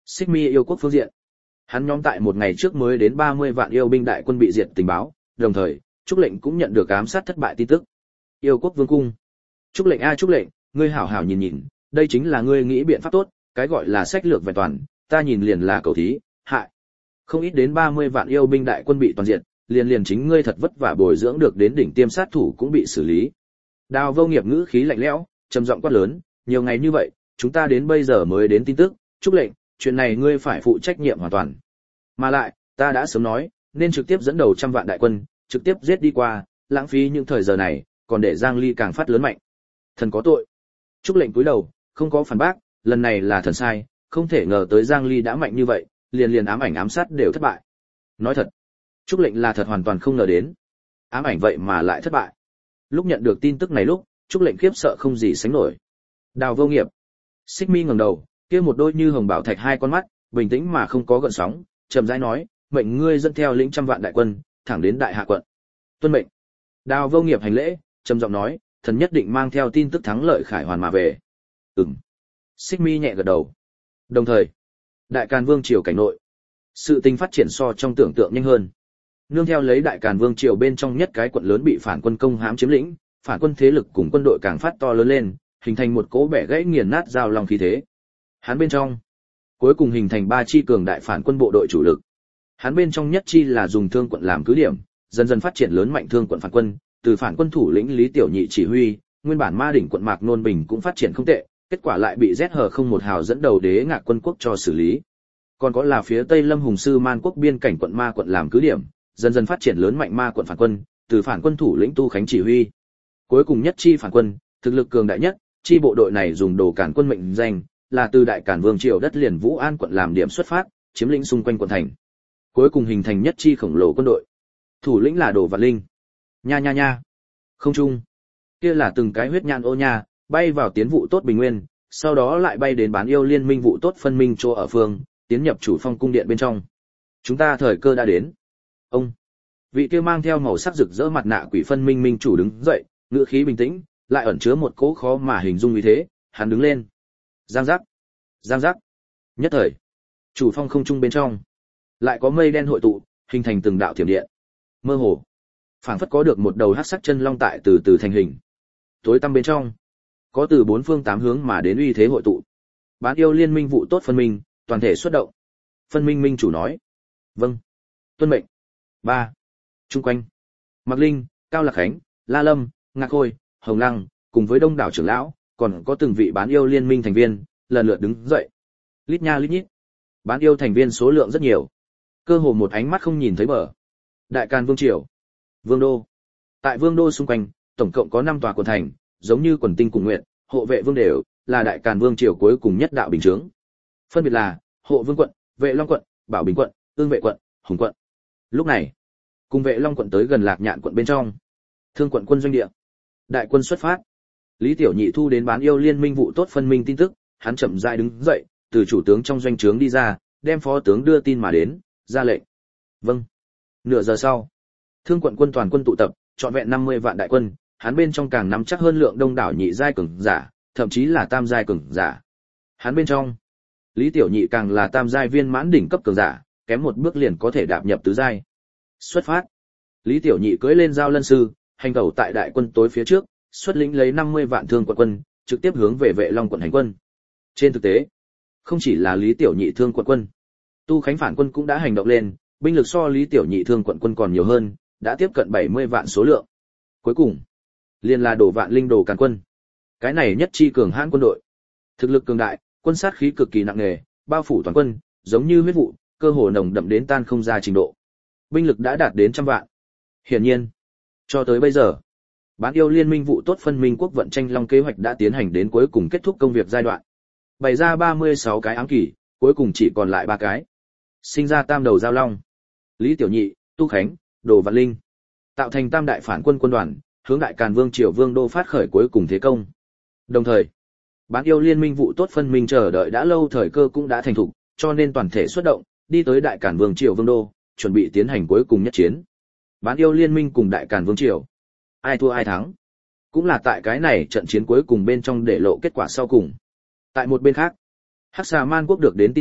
A: Xích Mi yêu quốc phương diện. Hắn nhóm tại một ngày trước mới đến ba mươi vạn yêu binh đại quân bị diệt tình báo, đồng thời, Trúc lệnh cũng nhận được ám sát thất bại tin tức. Yêu quốc vương cung. Trúc lệnh a Trúc lệnh, ngươi hảo hảo nhìn nhìn, đây chính là ngươi nghĩ biện pháp tốt, cái gọi là sách lược vẹn toàn, ta nhìn liền là cầu thí, hại. Không ít đến ba mươi vạn yêu binh đại quân bị toàn diệt, liền liền chính ngươi thật vất vả bồi dưỡng được đến đỉnh tiêm sát thủ cũng bị xử lý. Đào Vô Nghiệp ngữ khí lạnh lẽo, trầm giọng quát lớn, nhiều ngày như vậy, chúng ta đến bây giờ mới đến tin tức, Trúc lệnh, chuyện này ngươi phải phụ trách nhiệm hoàn toàn. Mà lại, ta đã sớm nói, nên trực tiếp dẫn đầu trăm vạn đại quân, trực tiếp giết đi qua, lãng phí những thời giờ này, còn để Giang Ly càng phát lớn mạnh. Thần có tội. Trúc lệnh cúi đầu, không có phản bác, lần này là thần sai, không thể ngờ tới Giang Ly đã mạnh như vậy, liền liền ám ảnh ám sát đều thất bại. Nói thật, Trúc lệnh là thật hoàn toàn không ngờ đến. Ám ảnh vậy mà lại thất bại. Lúc nhận được tin tức này lúc, Trúc lệnh khiếp sợ không gì sánh nổi. Đào Vô Nghiệp. Xích Mi ngẩng đầu, kia một đôi như hồng bảo thạch hai con mắt, bình tĩnh mà không có gợn sóng, chậm rãi nói, mệnh ngươi dẫn theo lĩnh trăm vạn đại quân, thẳng đến Đại Hạ quận. Tuân mệnh. Đào Vô Nghiệp hành lễ, trầm giọng nói, thần nhất định mang theo tin tức thắng lợi khải hoàn mà về. Ừm. Xích Mi nhẹ gật đầu. Đồng thời, Đại Càn Vương triều cảnh nội, sự tình phát triển so trong tưởng tượng nhanh hơn. Nương theo lấy Đại Càn Vương triều bên trong nhất cái quận lớn bị phản quân công hãm chiếm lĩnh, phản quân thế lực cùng quân đội càng phát to lớn lên, hình thành một cỗ bẻ gãy nghiền nát giao long khí thế. Hắn bên trong, cuối cùng hình thành ba chi cường đại phản quân bộ đội chủ lực. Hắn bên trong nhất chi là dùng Thương quận làm cứ điểm, dần dần phát triển lớn mạnh Thương quận phản quân, từ phản quân thủ lĩnh Lý Tiểu Nhị chỉ huy, nguyên bản Ma đỉnh quận Mạc Nôn Bình cũng phát triển không tệ, kết quả lại bị Z H không một hào dẫn đầu Đế Ngạc quân quốc cho xử lý. Còn có là phía Tây Lâm Hùng Sư Man quốc biên cảnh quận Ma quận làm cứ điểm, dần dần phát triển lớn mạnh Ma quận phản quân, từ phản quân thủ lĩnh Tu Khánh chỉ huy. Cuối cùng nhất chi phản quân, thực lực cường đại nhất, chi bộ đội này dùng Đồ Cản quân mệnh danh, là từ Đại Càn Vương triều đất liền Vũ An quận làm điểm xuất phát, chiếm lĩnh xung quanh quận thành. Cuối cùng hình thành nhất chi khổng lồ quân đội. Thủ lĩnh là Đồ Vạn Linh. Nha nha nha. Không trung. Kia là từng cái huyết nhãn ô nha, bay vào tiến vụ tốt bình nguyên, sau đó lại bay đến bán yêu liên minh vụ tốt phân minh chỗ ở phương, tiến nhập chủ phong cung điện bên trong. Chúng ta thời cơ đã đến. Ông. Vị kia mang theo màu sắc rực rỡ mặt nạ quỷ phân minh minh chủ đứng dậy, ngữ khí bình tĩnh, lại ẩn chứa một cỗ khó mà hình dung như thế, hắn đứng lên. Giang giác. Giang giác. Nhất thời, chủ phong không trung bên trong, lại có mây đen hội tụ, hình thành từng đạo thiểm điện. Mơ hồ, phảng phất có được một đầu hắc sắc chân long tại từ từ thành hình. Tối tăm bên trong, có từ bốn phương tám hướng mà đến uy thế hội tụ. Bán yêu liên minh vụ tốt phân minh, toàn thể xuất động. Phân minh minh chủ nói: "Vâng, tuân mệnh." Ba. Trung quanh, Mạc Linh, Cao Lạc Khánh, La Lâm, Ngạc Khôi, Hồng Lăng, cùng với đông đảo trưởng lão, còn có từng vị bán yêu liên minh thành viên, lần lượt đứng dậy. Lít nha lít nhít. Bán yêu thành viên số lượng rất nhiều. Cơ hồ một ánh mắt không nhìn thấy bờ. Đại Càn Vương triều, Vương đô. Tại Vương đô xung quanh, tổng cộng có năm tòa quận thành, giống như quần tinh cùng nguyện, hộ vệ vương đều, là Đại Càn Vương triều cuối cùng nhất đạo bình chướng. Phân biệt là Hộ Vương quận, Vệ Long quận, Bảo Bình quận, Ương Vệ quận, Hùng quận. Lúc này, cùng Vệ Long quận tới gần Lạc Nhạn quận bên trong. Thương quận quân doanh địa. Đại quân xuất phát. Lý Tiểu Nhị thu đến bán yêu liên minh vụ tốt phân minh tin tức, hắn chậm rãi đứng dậy, từ chủ tướng trong doanh trướng đi ra, đem phó tướng đưa tin mà đến, ra lệnh. Vâng. Nửa giờ sau, Thương quận quân toàn quân tụ tập, trọn vẹn năm mươi vạn đại quân, hắn bên trong càng nắm chắc hơn lượng đông đảo nhị giai cường giả, thậm chí là tam giai cường giả. Hắn bên trong, Lý Tiểu Nhị càng là tam giai viên mãn đỉnh cấp cường giả, kém một bước liền có thể đạp nhập tứ giai. Xuất phát. Lý Tiểu Nhị cưỡi lên giao lân sư, hành tẩu tại đại quân tối phía trước, xuất lĩnh lấy năm mươi vạn thương quận quân, trực tiếp hướng về Vệ Long quận hành quân. Trên thực tế, không chỉ là Lý Tiểu Nhị thương quận quân, Tu Khánh phản quân cũng đã hành động lên, binh lực so Lý Tiểu Nhị thương quận quân còn nhiều hơn, đã tiếp cận bảy mươi vạn số lượng. Cuối cùng, liền là Đồ Vạn Linh Đồ Càn quân. Cái này nhất chi cường hãn quân đội, thực lực cường đại, quân sát khí cực kỳ nặng nề, bao phủ toàn quân, giống như huyết vụ, cơ hồ nồng đậm đến tan không ra trình độ. Binh lực đã đạt đến trăm vạn. Hiển nhiên, cho tới bây giờ, bán yêu liên minh vụ tốt phân minh quốc vận tranh long kế hoạch đã tiến hành đến cuối cùng kết thúc công việc giai đoạn. Bày ra ba mươi sáu cái ám kỳ, cuối cùng chỉ còn lại ba cái. Sinh ra tam đầu giao long. Lý Tiểu Nhị, Tu Khánh, Đồ Vạn Linh. Tạo thành tam đại phản quân quân đoàn, hướng Đại Càn Vương triều Vương đô phát khởi cuối cùng thế công. Đồng thời, bán yêu liên minh vụ tốt phân minh chờ đợi đã lâu thời cơ cũng đã thành thục, cho nên toàn thể xuất động, đi tới Đại Càn Vương triều Vương đô, chuẩn bị tiến hành cuối cùng nhất chiến. Bán yêu liên minh cùng Đại Càn Vương triều, ai thua ai thắng, cũng là tại cái này trận chiến cuối cùng bên trong để lộ kết quả sau cùng. Tại một bên khác, Hắc Xà Man quốc được đến tin tức,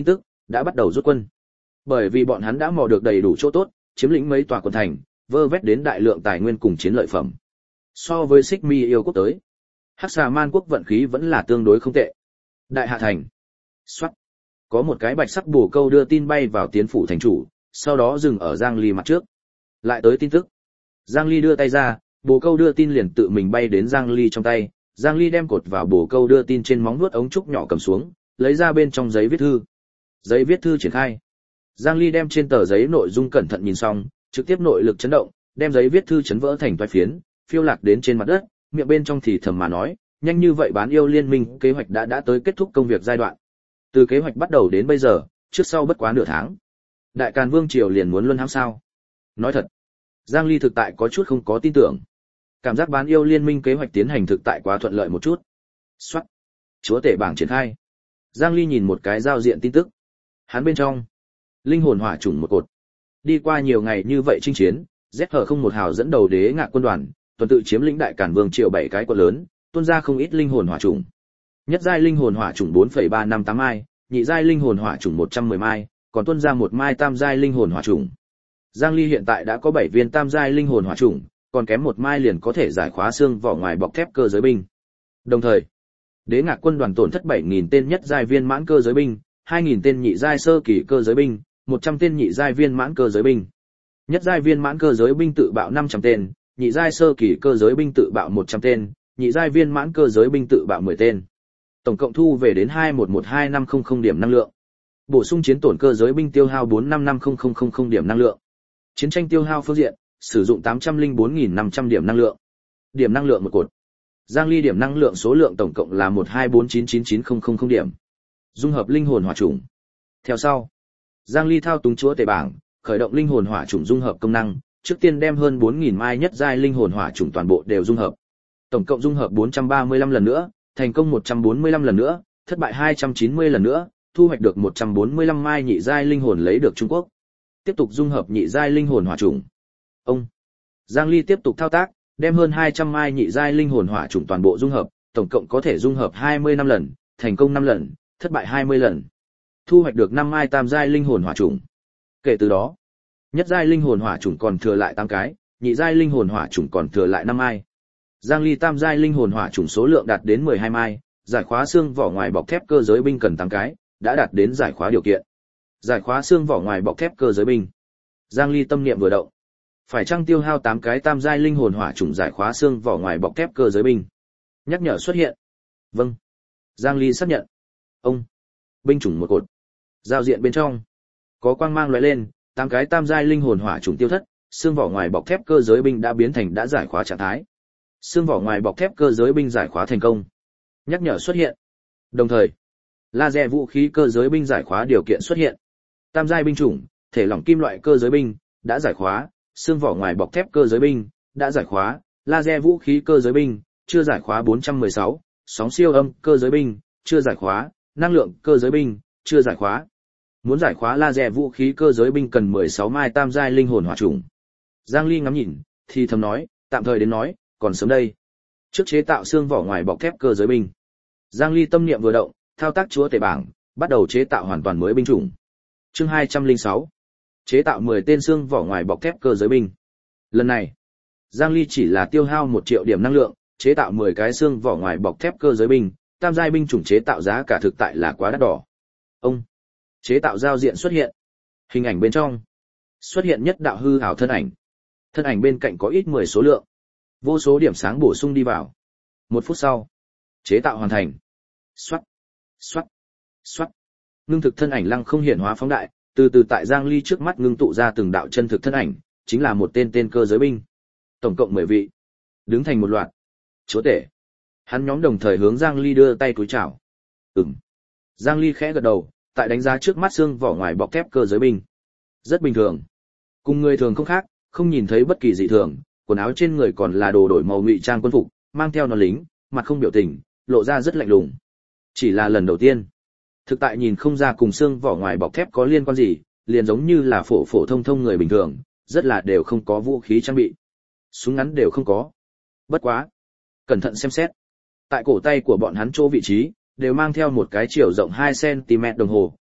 A: đã bắt đầu rút quân. Bởi vì bọn hắn đã mò được đầy đủ chỗ tốt, chiếm lĩnh mấy tòa quận thành, vơ vét đến đại lượng tài nguyên cùng chiến lợi phẩm. So với Xích Mi yêu quốc tới, Hắc Xà Man quốc vận khí vẫn là tương đối không tệ. Đại Hạ thành. Soát. Có một cái bạch sắc bồ câu đưa tin bay vào tiến phủ thành chủ, sau đó dừng ở Giang Ly mặt trước. Lại tới tin tức. Giang Ly đưa tay ra, bồ câu đưa tin liền tự mình bay đến Giang Ly trong tay. Giang Ly đem cột vào bồ câu đưa tin trên móng vuốt ống trúc nhỏ cầm xuống, lấy ra bên trong giấy viết thư. Giấy viết thư triển khai. Giang Ly đem trên tờ giấy nội dung cẩn thận nhìn xong, trực tiếp nội lực chấn động, đem giấy viết thư chấn vỡ thành toái phiến, phiêu lạc đến trên mặt đất, miệng bên trong thì thầm mà nói, nhanh như vậy bán yêu liên minh kế hoạch đã đã tới kết thúc công việc giai đoạn. Từ kế hoạch bắt đầu đến bây giờ, trước sau bất quá nửa tháng. Đại Càn Vương triều liền muốn luân hãm sao? Nói thật, Giang Ly thực tại có chút không có tin tưởng. Cảm giác bán yêu liên minh kế hoạch tiến hành thực tại quá thuận lợi một chút. Soát. Chúa tể bảng triển khai. Giang Ly nhìn một cái giao diện tin tức. Hắn bên trong, linh hồn hỏa chủng một cột. Đi qua nhiều ngày như vậy chinh chiến, Z H không một hào dẫn đầu đế ngạc quân đoàn, tuần tự chiếm lĩnh Đại Càn Vương triều bảy cái quận lớn, tuôn ra không ít linh hồn hỏa chủng. Nhất giai linh hồn hỏa chủng bốn phẩy ba năm tám mai, nhị giai linh hồn hỏa chủng một trăm mười mai, còn tuôn ra một mai tam giai linh hồn hỏa chủng. Giang Ly hiện tại đã có bảy viên tam giai linh hồn hỏa chủng, còn kém một mai liền có thể giải khóa xương vỏ ngoài bọc thép cơ giới binh. Đồng thời, đế ngạc quân đoàn tổn thất bảy nghìn tên nhất giai viên mãn cơ giới binh, hai nghìn tên nhị giai sơ kỳ cơ giới binh, một trăm tên nhị giai viên mãn cơ giới binh. Nhất giai viên mãn cơ giới binh tự bạo năm trăm tên, nhị giai sơ kỳ cơ giới binh tự bạo một trăm tên, nhị giai viên mãn cơ giới binh tự bạo mười tên. Tổng cộng thu về đến hai một một hai năm không không điểm năng lượng. Bổ sung chiến tổn cơ giới binh tiêu hao bốn năm năm không không không không điểm năng lượng. Chiến tranh tiêu hao phương diện, sử dụng tám trăm lẻ bốn nghìn năm trăm điểm năng lượng. Điểm năng lượng một cột. Giang Ly điểm năng lượng số lượng tổng cộng là một hai bốn chín chín chín không không không điểm. Dung hợp linh hồn hỏa chủng. Theo sau, Giang Ly thao túng chúa tể bảng, khởi động linh hồn hỏa chủng dung hợp công năng, trước tiên đem hơn bốn nghìn mai nhất giai linh hồn hỏa chủng toàn bộ đều dung hợp. Tổng cộng dung hợp bốn trăm ba mươi lăm lần nữa, thành công một trăm bốn mươi lăm lần nữa, thất bại hai trăm chín mươi lần nữa, thu hoạch được một trăm bốn mươi lăm mai nhị giai linh hồn lấy được Trung Quốc. Tiếp tục dung hợp nhị giai linh hồn hỏa chủng. Ông Giang Ly tiếp tục thao tác, đem hơn hai trăm mai nhị giai linh hồn hỏa chủng toàn bộ dung hợp, tổng cộng có thể dung hợp hai mươi năm lần, thành công năm lần, thất bại hai mươi lần. Thu hoạch được năm mai tam giai linh hồn hỏa chủng. Kể từ đó, nhất giai linh hồn hỏa chủng còn thừa lại tám cái, nhị giai linh hồn hỏa chủng còn thừa lại năm mai. Giang Ly tam giai linh hồn hỏa chủng số lượng đạt đến mười hai mai, giải khóa xương vỏ ngoài bọc thép cơ giới binh cần tám cái, đã đạt đến giải khóa điều kiện. Giải khóa xương vỏ ngoài bọc thép cơ giới binh. Giang Ly tâm niệm vừa động. Phải chăng tiêu hao tám cái tam giai linh hồn hỏa chủng giải khóa xương vỏ ngoài bọc thép cơ giới binh? Nhắc nhở xuất hiện. Vâng. Giang Ly xác nhận. Ông. Binh chủng một cột. Giao diện bên trong có quang mang lóe lên, tám cái tam giai linh hồn hỏa chủng tiêu thất, xương vỏ ngoài bọc thép cơ giới binh đã biến thành đã giải khóa trạng thái. Xương vỏ ngoài bọc thép cơ giới binh giải khóa thành công. Nhắc nhở xuất hiện. Đồng thời, laser vũ khí cơ giới binh giải khóa điều kiện xuất hiện. Tam giai binh chủng, thể lỏng kim loại cơ giới binh đã giải khóa, xương vỏ ngoài bọc thép cơ giới binh đã giải khóa, laser vũ khí cơ giới binh chưa giải khóa bốn trăm mười sáu, sóng siêu âm cơ giới binh chưa giải khóa, năng lượng cơ giới binh chưa giải khóa. Muốn giải khóa laser vũ khí cơ giới binh cần mười sáu mai tam giai linh hồn hỏa chủng. Giang Ly ngắm nhìn, thì thầm nói, tạm thời đến nói, còn sớm đây. Trước chế tạo xương vỏ ngoài bọc thép cơ giới binh. Giang Ly tâm niệm vừa động, thao tác chúa tể bảng, bắt đầu chế tạo hoàn toàn mới binh chủng. Chương hai trăm lẻ sáu. Chế tạo mười tên xương vỏ ngoài bọc thép cơ giới binh. Lần này, Giang Ly chỉ là tiêu hao một triệu điểm năng lượng, chế tạo mười cái xương vỏ ngoài bọc thép cơ giới binh, tam giai binh chủng chế tạo giá cả thực tại là quá đắt đỏ. Ông chế tạo giao diện xuất hiện. Hình ảnh bên trong xuất hiện nhất đạo hư ảo thân ảnh. Thân ảnh bên cạnh có ít mười số lượng. Vô số điểm sáng bổ sung đi vào. Một phút sau, chế tạo hoàn thành. Xoát, xoát, xoát. Ngưng thực thân ảnh lăng không hiển hóa phóng đại, từ từ tại Giang Ly trước mắt ngưng tụ ra từng đạo chân thực thân ảnh, chính là một tên tên cơ giới binh. Tổng cộng mười vị, đứng thành một loạt. Chúa tể. Hắn nhóm đồng thời hướng Giang Ly đưa tay cúi chào. Ừm. Giang Ly khẽ gật đầu, tại đánh giá trước mắt xương vỏ ngoài bọc thép cơ giới binh. Rất bình thường. Cùng người thường không khác, không nhìn thấy bất kỳ dị thường, quần áo trên người còn là đồ đổi màu ngụy trang quân phục, mang theo nón lính, mặt không biểu tình, lộ ra rất lạnh lùng. Chỉ là lần đầu tiên, thực tại nhìn không ra cùng xương vỏ ngoài bọc thép có liên quan gì, liền giống như là phổ phổ thông thông người bình thường, rất là đều không có vũ khí trang bị. Súng ngắn đều không có. Bất quá, cẩn thận xem xét. Tại cổ tay của bọn hắn chỗ vị trí, đều mang theo một cái chiều rộng hai xăng ti mét đồng hồ,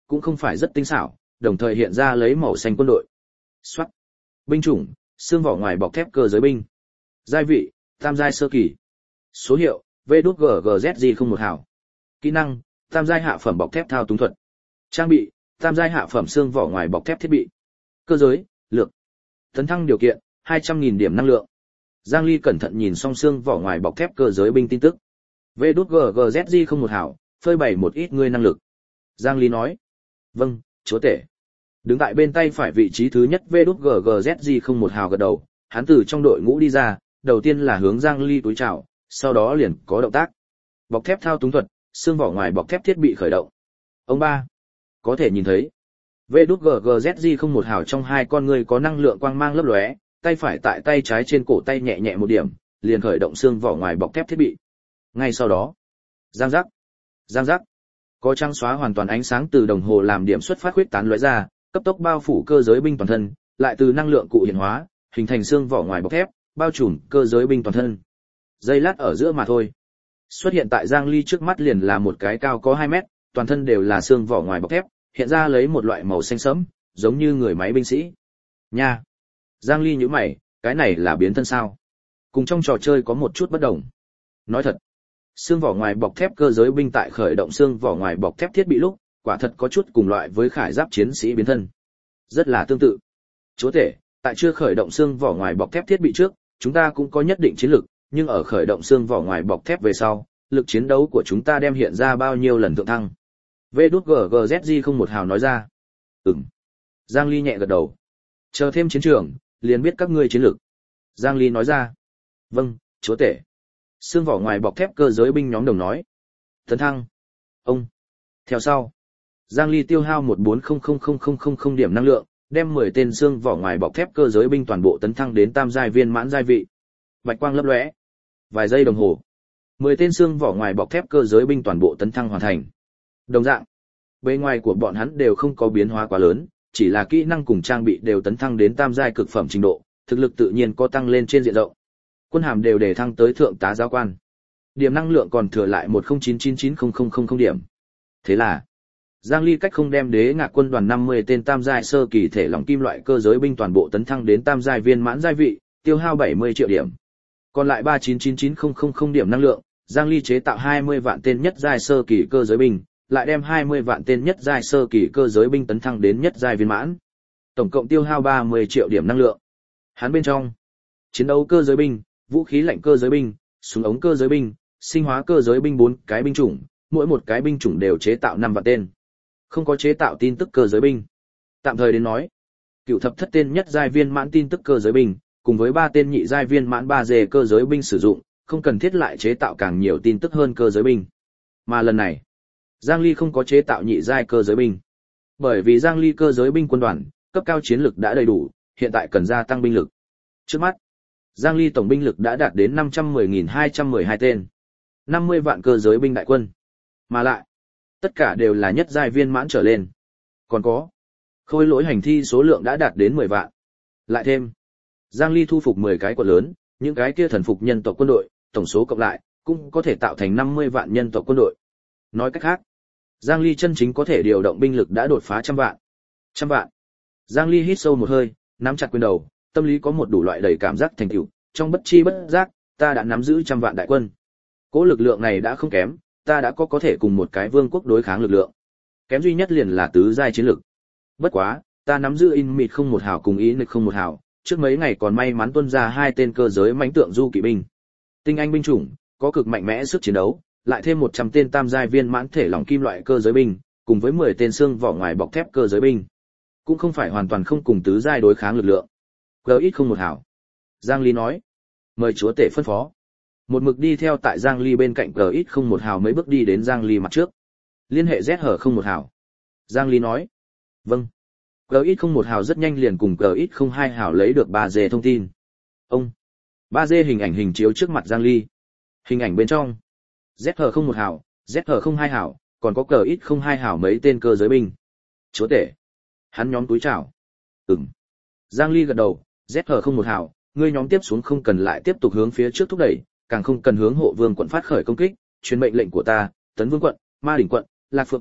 A: cũng không phải rất tinh xảo, đồng thời hiện ra lấy màu xanh quân đội. Soát. Binh chủng, xương vỏ ngoài bọc thép cơ giới binh. Giai vị, tam giai sơ kỳ. Số hiệu, vê đê giê giê dét giê không một hào. Kỹ năng, tam giai hạ phẩm bọc thép thao túng thuật. Trang bị, tam giai hạ phẩm xương vỏ ngoài bọc thép thiết bị. Cơ giới, lược. Tấn thăng điều kiện, hai trăm nghìn điểm năng lượng. Giang Ly cẩn thận nhìn xong xương vỏ ngoài bọc thép cơ giới binh tin tức. vê đê giê giê dét giê không một hảo, phơi bày một ít ngươi năng lực. Giang Ly nói. Vâng, chúa tể. Đứng tại bên tay phải vị trí thứ nhất vê đê giê giê dét giê không một hào gật đầu, hắn từ trong đội ngũ đi ra, đầu tiên là hướng Giang Ly túi chào, sau đó liền có động tác. Bọc thép thao túng thuật, xương vỏ ngoài bọc thép thiết bị khởi động. Ông ba, có thể nhìn thấy. vê đê giê giê dét giê không một hào trong hai con người có năng lượng quang mang lấp lóe, tay phải tại tay trái trên cổ tay nhẹ nhẹ một điểm, liền khởi động xương vỏ ngoài bọc thép thiết bị. Ngay sau đó, giang giác, giang giác, có trắng xóa hoàn toàn ánh sáng từ đồng hồ làm điểm xuất phát khuyết tán lóe ra, cấp tốc bao phủ cơ giới binh toàn thân, lại từ năng lượng cụ hiện hóa, hình thành xương vỏ ngoài bọc thép, bao trùm cơ giới binh toàn thân. Giây lát ở giữa mà thôi, xuất hiện tại Giang Ly trước mắt liền là một cái cao có hai mét, toàn thân đều là xương vỏ ngoài bọc thép, hiện ra lấy một loại màu xanh sẫm, giống như người máy binh sĩ. Nha. Giang Ly nhíu mày, cái này là biến thân sao? Cùng trong trò chơi có một chút bất đồng. Nói thật, xương vỏ ngoài bọc thép cơ giới binh tại khởi động xương vỏ ngoài bọc thép thiết bị lúc, quả thật có chút cùng loại với khải giáp chiến sĩ biến thân. Rất là tương tự. Chúa tể, tại chưa khởi động xương vỏ ngoài bọc thép thiết bị trước, chúng ta cũng có nhất định chiến lực, nhưng ở khởi động xương vỏ ngoài bọc thép về sau, lực chiến đấu của chúng ta đem hiện ra bao nhiêu lần thượng thăng. vê đê giê giê dét giê không một hào nói ra. Ừm. Giang Ly nhẹ gật đầu. Chờ thêm chiến trường, liền biết các ngươi chiến lược. Giang Ly nói ra. Vâng, chúa tể. Xương vỏ ngoài bọc thép cơ giới binh nhóm đồng nói. Tấn thăng. Ông. Theo sau. Giang Ly tiêu hao một bốn không không không không không không điểm năng lượng, đem mười tên xương vỏ ngoài bọc thép cơ giới binh toàn bộ tấn thăng đến tam giai viên mãn giai vị. Bạch quang lấp lóe. Vài giây đồng hồ. mười tên xương vỏ ngoài bọc thép cơ giới binh toàn bộ tấn thăng hoàn thành. Đồng dạng, bề ngoài của bọn hắn đều không có biến hóa quá lớn, chỉ là kỹ năng cùng trang bị đều tấn thăng đến tam giai cực phẩm trình độ, thực lực tự nhiên có tăng lên trên diện rộng. Quân hàm đều để thăng tới thượng tá giáo quan. Điểm năng lượng còn thừa lại một không chín chín chín không không không không điểm. Thế là, Giang Ly cách không đem đế ngạc quân đoàn năm mươi tên tam giai sơ kỳ thể lỏng kim loại cơ giới binh toàn bộ tấn thăng đến tam giai viên mãn giai vị, tiêu hao bảy mươi triệu điểm. Còn lại ba chín chín chín không không không điểm năng lượng, Giang Ly chế tạo hai mươi vạn tên nhất giai sơ kỳ cơ giới binh, lại đem hai mươi vạn tên nhất giai sơ kỳ cơ giới binh tấn thăng đến nhất giai viên mãn. Tổng cộng tiêu hao ba mươi triệu điểm năng lượng. Hắn bên trong, chiến đấu cơ giới binh, vũ khí lạnh cơ giới binh, súng ống cơ giới binh, sinh hóa cơ giới binh bốn cái binh chủng, mỗi một cái binh chủng đều chế tạo năm vạn tên. Không có chế tạo tin tức cơ giới binh. Tạm thời đến nói, cựu thập thất tên nhất giai viên mãn tin tức cơ giới binh, cùng với ba tên nhị giai viên mãn ba dê cơ giới binh sử dụng, không cần thiết lại chế tạo càng nhiều tin tức hơn cơ giới binh. Mà lần này, Giang Ly không có chế tạo nhị giai cơ giới binh. Bởi vì Giang Ly cơ giới binh quân đoàn, cấp cao chiến lực đã đầy đủ, hiện tại cần gia tăng binh lực. Trước mắt, Giang Ly tổng binh lực đã đạt đến năm trăm mười nghìn hai trăm mười hai tên. năm mươi vạn cơ giới binh đại quân. Mà lại, tất cả đều là nhất giai viên mãn trở lên. Còn có, khôi lỗi hành thi số lượng đã đạt đến mười vạn. Lại thêm, Giang Ly thu phục mười cái quận lớn, những cái kia thần phục nhân tộc quân đội, tổng số cộng lại, cũng có thể tạo thành năm mươi vạn nhân tộc quân đội. Nói cách khác, Giang Ly chân chính có thể điều động binh lực đã đột phá trăm vạn. Trăm vạn. Giang Ly hít sâu một hơi, nắm chặt quyền đầu, tâm lý có một đủ loại đầy cảm giác thành tựu, trong bất chi bất giác, ta đã nắm giữ trăm vạn đại quân. Cố lực lượng này đã không kém, ta đã có có thể cùng một cái vương quốc đối kháng lực lượng. Kém duy nhất liền là tứ giai chiến lực. Bất quá, ta nắm giữ in mịt không một hào cùng ý nịch không một hào, trước mấy ngày còn may mắn tuân ra hai tên cơ giới mãnh tượng du kỵ binh. Tinh anh binh chủng, có cực mạnh mẽ sức chiến đấu, lại thêm một trăm tên tam giai viên mãn thể lỏng kim loại cơ giới binh, cùng với mười tên xương vỏ ngoài bọc thép cơ giới binh. Cũng không phải hoàn toàn không cùng tứ giai đối kháng lực lượng. G ít không một hảo. Giang Ly nói. Mời chúa tể phân phó. Một mực đi theo tại Giang Ly bên cạnh G ít không một hào mấy bước đi đến Giang Ly mặt trước. Liên hệ Z hở không một hào. Giang Ly nói. Vâng. G ít không một hào rất nhanh liền cùng G ít không hai hào lấy được ba dê thông tin. Ông. ba dê hình ảnh hình chiếu trước mặt Giang Ly. Hình ảnh bên trong. Z hở không một hào, Z hở không hai hào, còn có G ít không hai hào mấy tên cơ giới binh. Chúa tể. Hắn nhóm túi chào. Ừm. Giang Ly gật đầu, Z hở không một hào, ngươi nhóm tiếp xuống không cần lại tiếp tục hướng phía trước thúc đẩy, càng không cần hướng hộ vương quận phát khởi công kích, truyền mệnh lệnh của ta, tấn vương quận, ma đỉnh quận, lạc phượng quận,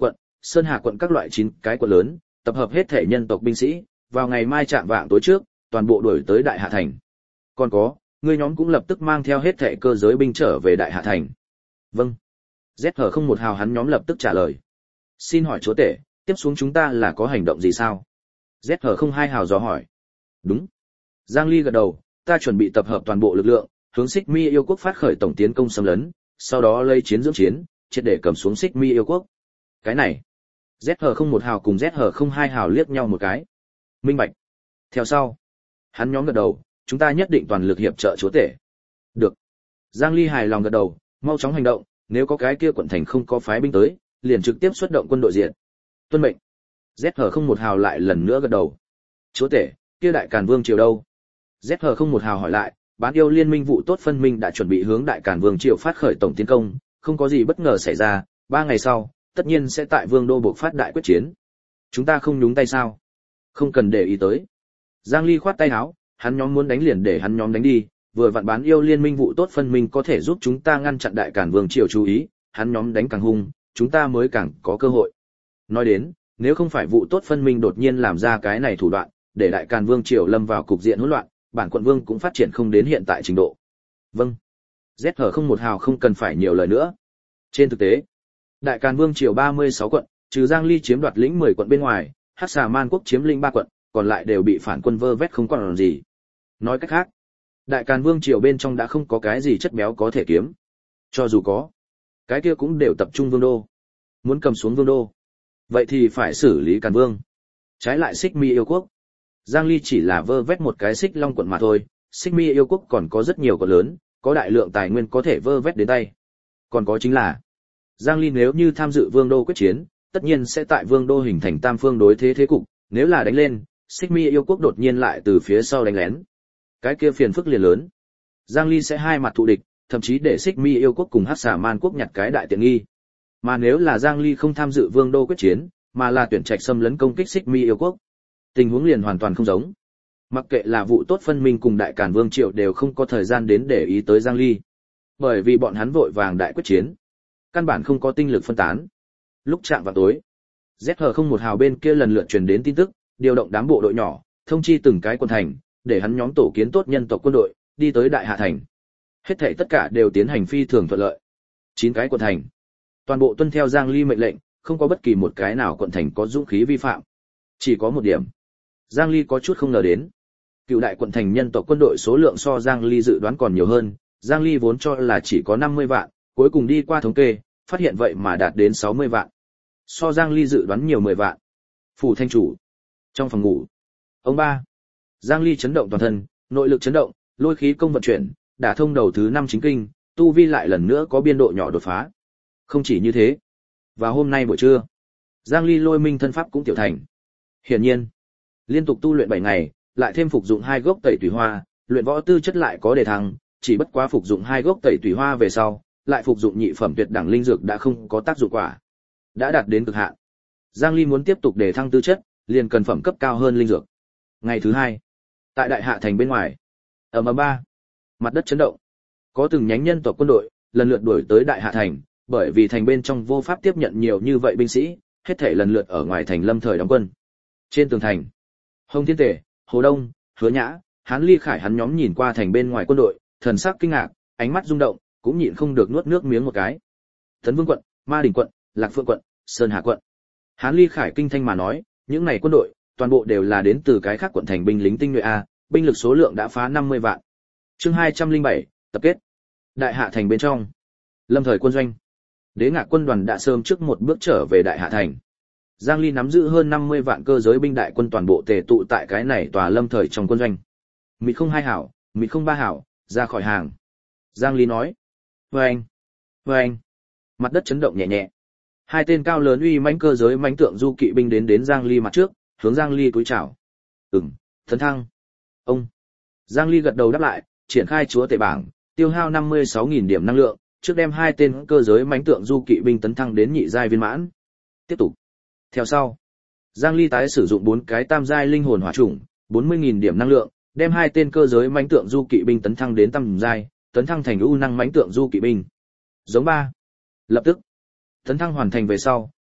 A: Sơn Hà quận các loại chín cái quận lớn, tập hợp hết thể nhân tộc binh sĩ, vào ngày mai chạm vạng tối trước, toàn bộ đuổi tới Đại Hạ thành. Còn có, ngươi nhóm cũng lập tức mang theo hết thể cơ giới binh trở về Đại Hạ thành. Vâng. Z H không một hào hắn nhóm lập tức trả lời. Xin hỏi chúa tể, tiếp xuống chúng ta là có hành động gì sao? Z H không hai hào dò hỏi. Đúng. Giang Ly gật đầu, ta chuẩn bị tập hợp toàn bộ lực lượng, hướng Xích Mi yêu quốc phát khởi tổng tiến công xâm lấn, sau đó lấy chiến dưỡng chiến, triệt để cầm xuống Xích Mi yêu quốc. Cái này, Z H không một hào cùng Z H không hai hào liếc nhau một cái. Minh bạch. Theo sau, hắn nhóm gật đầu, chúng ta nhất định toàn lực hiệp trợ chúa tể. Được. Giang Ly hài lòng gật đầu, mau chóng hành động, nếu có cái kia quận thành không có phái binh tới, liền trực tiếp xuất động quân đội diện. Tuân mệnh. Z H không một hào lại lần nữa gật đầu. Chúa tể, kia Đại Càn Vương triều đâu? Z H không một hào hỏi lại, Bán Yêu Liên minh vụ tốt phân minh đã chuẩn bị hướng Đại Càn Vương triều phát khởi tổng tiến công, không có gì bất ngờ xảy ra, ba ngày sau, tất nhiên sẽ tại Vương đô buộc phát đại quyết chiến. Chúng ta không nhúng tay sao? Không cần để ý tới. Giang Ly khoát tay áo, hắn nhóm muốn đánh liền để hắn nhóm đánh đi, vừa vặn Bán Yêu Liên minh vụ tốt phân minh có thể giúp chúng ta ngăn chặn Đại Càn Vương triều chú ý, hắn nhóm đánh càng hung, chúng ta mới càng có cơ hội. Nói đến, nếu không phải vụ tốt phân minh đột nhiên làm ra cái này thủ đoạn, để Đại Càn Vương triều lâm vào cục diện hỗn loạn, bản quận vương cũng phát triển không đến hiện tại trình độ. Vâng. Z H không một hào không cần phải nhiều lời nữa. Trên thực tế, Đại Càn Vương triều ba mươi sáu quận, trừ Giang Ly chiếm đoạt lĩnh mười quận bên ngoài, Hắc Xà Man quốc chiếm lĩnh ba quận, còn lại đều bị phản quân vơ vét không còn làm gì. Nói cách khác, Đại Càn Vương triều bên trong đã không có cái gì chất béo có thể kiếm. Cho dù có, cái kia cũng đều tập trung vương đô. Muốn cầm xuống vương đô, vậy thì phải xử lý Càn Vương. Trái lại Xích Mi yêu quốc, Giang Ly chỉ là vơ vét một cái Xích Long quận mà thôi, Xích Mi yêu quốc còn có rất nhiều quận lớn, có đại lượng tài nguyên có thể vơ vét đến tay. Còn có chính là, Giang Ly nếu như tham dự vương đô quyết chiến, tất nhiên sẽ tại vương đô hình thành tam phương đối thế thế cục, nếu là đánh lên, Xích Mi yêu quốc đột nhiên lại từ phía sau đánh lén. Cái kia phiền phức liền lớn. Giang Ly sẽ hai mặt thù địch, thậm chí để Xích Mi yêu quốc cùng Hắc Xà Man quốc nhặt cái đại tiện nghi. Mà nếu là Giang Ly không tham dự vương đô quyết chiến, mà là tuyển trạch xâm lấn công kích Xích Mi yêu quốc, tình huống liền hoàn toàn không giống. Mặc kệ là vụ tốt phân minh cùng Đại Càn Vương triều đều không có thời gian đến để ý tới Giang Ly, bởi vì bọn hắn vội vàng đại quyết chiến, căn bản không có tinh lực phân tán. Lúc chạm vào tối, Z H không một hào bên kia lần lượt truyền đến tin tức, điều động đám bộ đội nhỏ, thông chi từng cái quân thành, để hắn nhóm tổ kiến tốt nhân tộc quân đội, đi tới Đại Hạ thành. Hết thảy tất cả đều tiến hành phi thường thuận lợi. Chín cái quận thành, toàn bộ tuân theo Giang Ly mệnh lệnh, không có bất kỳ một cái nào quận thành có dũng khí vi phạm. Chỉ có một điểm, Giang Ly có chút không ngờ đến. Cựu đại quận thành nhân tộc quân đội số lượng so Giang Ly dự đoán còn nhiều hơn, Giang Ly vốn cho là chỉ có năm mươi vạn, cuối cùng đi qua thống kê, phát hiện vậy mà đạt đến sáu mươi vạn. So Giang Ly dự đoán nhiều mười vạn. Phủ thanh chủ, trong phòng ngủ, ông ba. Giang Ly chấn động toàn thân, nội lực chấn động, lôi khí công vận chuyển, đả thông đầu thứ năm chính kinh, tu vi lại lần nữa có biên độ nhỏ đột phá. Không chỉ như thế, và hôm nay buổi trưa, Giang Ly lôi minh thân pháp cũng tiểu thành. Hiển nhiên, liên tục tu luyện bảy ngày, lại thêm phục dụng hai gốc tẩy tùy hoa, luyện võ tư chất lại có đề thăng, chỉ bất quá phục dụng hai gốc tẩy tùy hoa về sau, lại phục dụng nhị phẩm tuyệt đẳng linh dược đã không có tác dụng quả, đã đạt đến cực hạn. Giang Ly muốn tiếp tục đề thăng tư chất, liền cần phẩm cấp cao hơn linh dược. Ngày thứ hai, tại Đại Hạ thành bên ngoài, ở ầm ba, mặt đất chấn động. Có từng nhánh nhân tộc quân đội lần lượt đuổi tới Đại Hạ thành, bởi vì thành bên trong vô pháp tiếp nhận nhiều như vậy binh sĩ, hết thảy lần lượt ở ngoài thành lâm thời đóng quân. Trên tường thành, Hồng Thiên Tể, Hồ Đông, Hứa Nhã, Hán Ly Khải hắn nhóm nhìn qua thành bên ngoài quân đội, thần sắc kinh ngạc, ánh mắt rung động, cũng nhịn không được nuốt nước miếng một cái. Tấn Vương quận, Ma Đình quận, Lạc Phượng quận, Sơn Hà quận. Hán Ly Khải kinh thanh mà nói, những này quân đội, toàn bộ đều là đến từ cái khác quận thành binh lính tinh nhuệ a, binh lực số lượng đã phá năm mươi vạn. Chương hai trăm lẻ bảy, tập kết. Đại Hạ thành bên trong, lâm thời quân doanh. Đế Ngạc quân đoàn đã sớm trước một bước trở về Đại Hạ thành. Giang Ly nắm giữ hơn năm mươi vạn cơ giới binh đại quân toàn bộ tề tụ tại cái này tòa lâm thời trong quân doanh. Mịt không hai hảo, mịt không ba hảo, ra khỏi hàng. Giang Ly nói. Vâng, vâng. Mặt đất chấn động nhẹ nhẹ. Hai tên cao lớn uy mãnh cơ giới mãnh tượng du kỵ binh đến đến Giang Ly mặt trước, hướng Giang Ly cúi chào. Ừm, thần thăng. Ông. Giang Ly gật đầu đáp lại, triển khai chúa tể bảng, tiêu hao năm mươi sáu nghìn điểm năng lượng, trước đem hai tên cơ giới mãnh tượng du kỵ binh tấn thăng đến nhị giai viên mãn. Tiếp tục. Theo sau, Giang Ly tái sử dụng bốn cái tam giai linh hồn hỏa chủng, bốn mươi nghìn điểm năng lượng, đem hai tên cơ giới mãnh tượng du kỵ binh tấn thăng đến tam giai, tấn thăng thành ưu năng mãnh tượng du kỵ binh. Giống ba. Lập tức, tấn thăng hoàn thành về sau,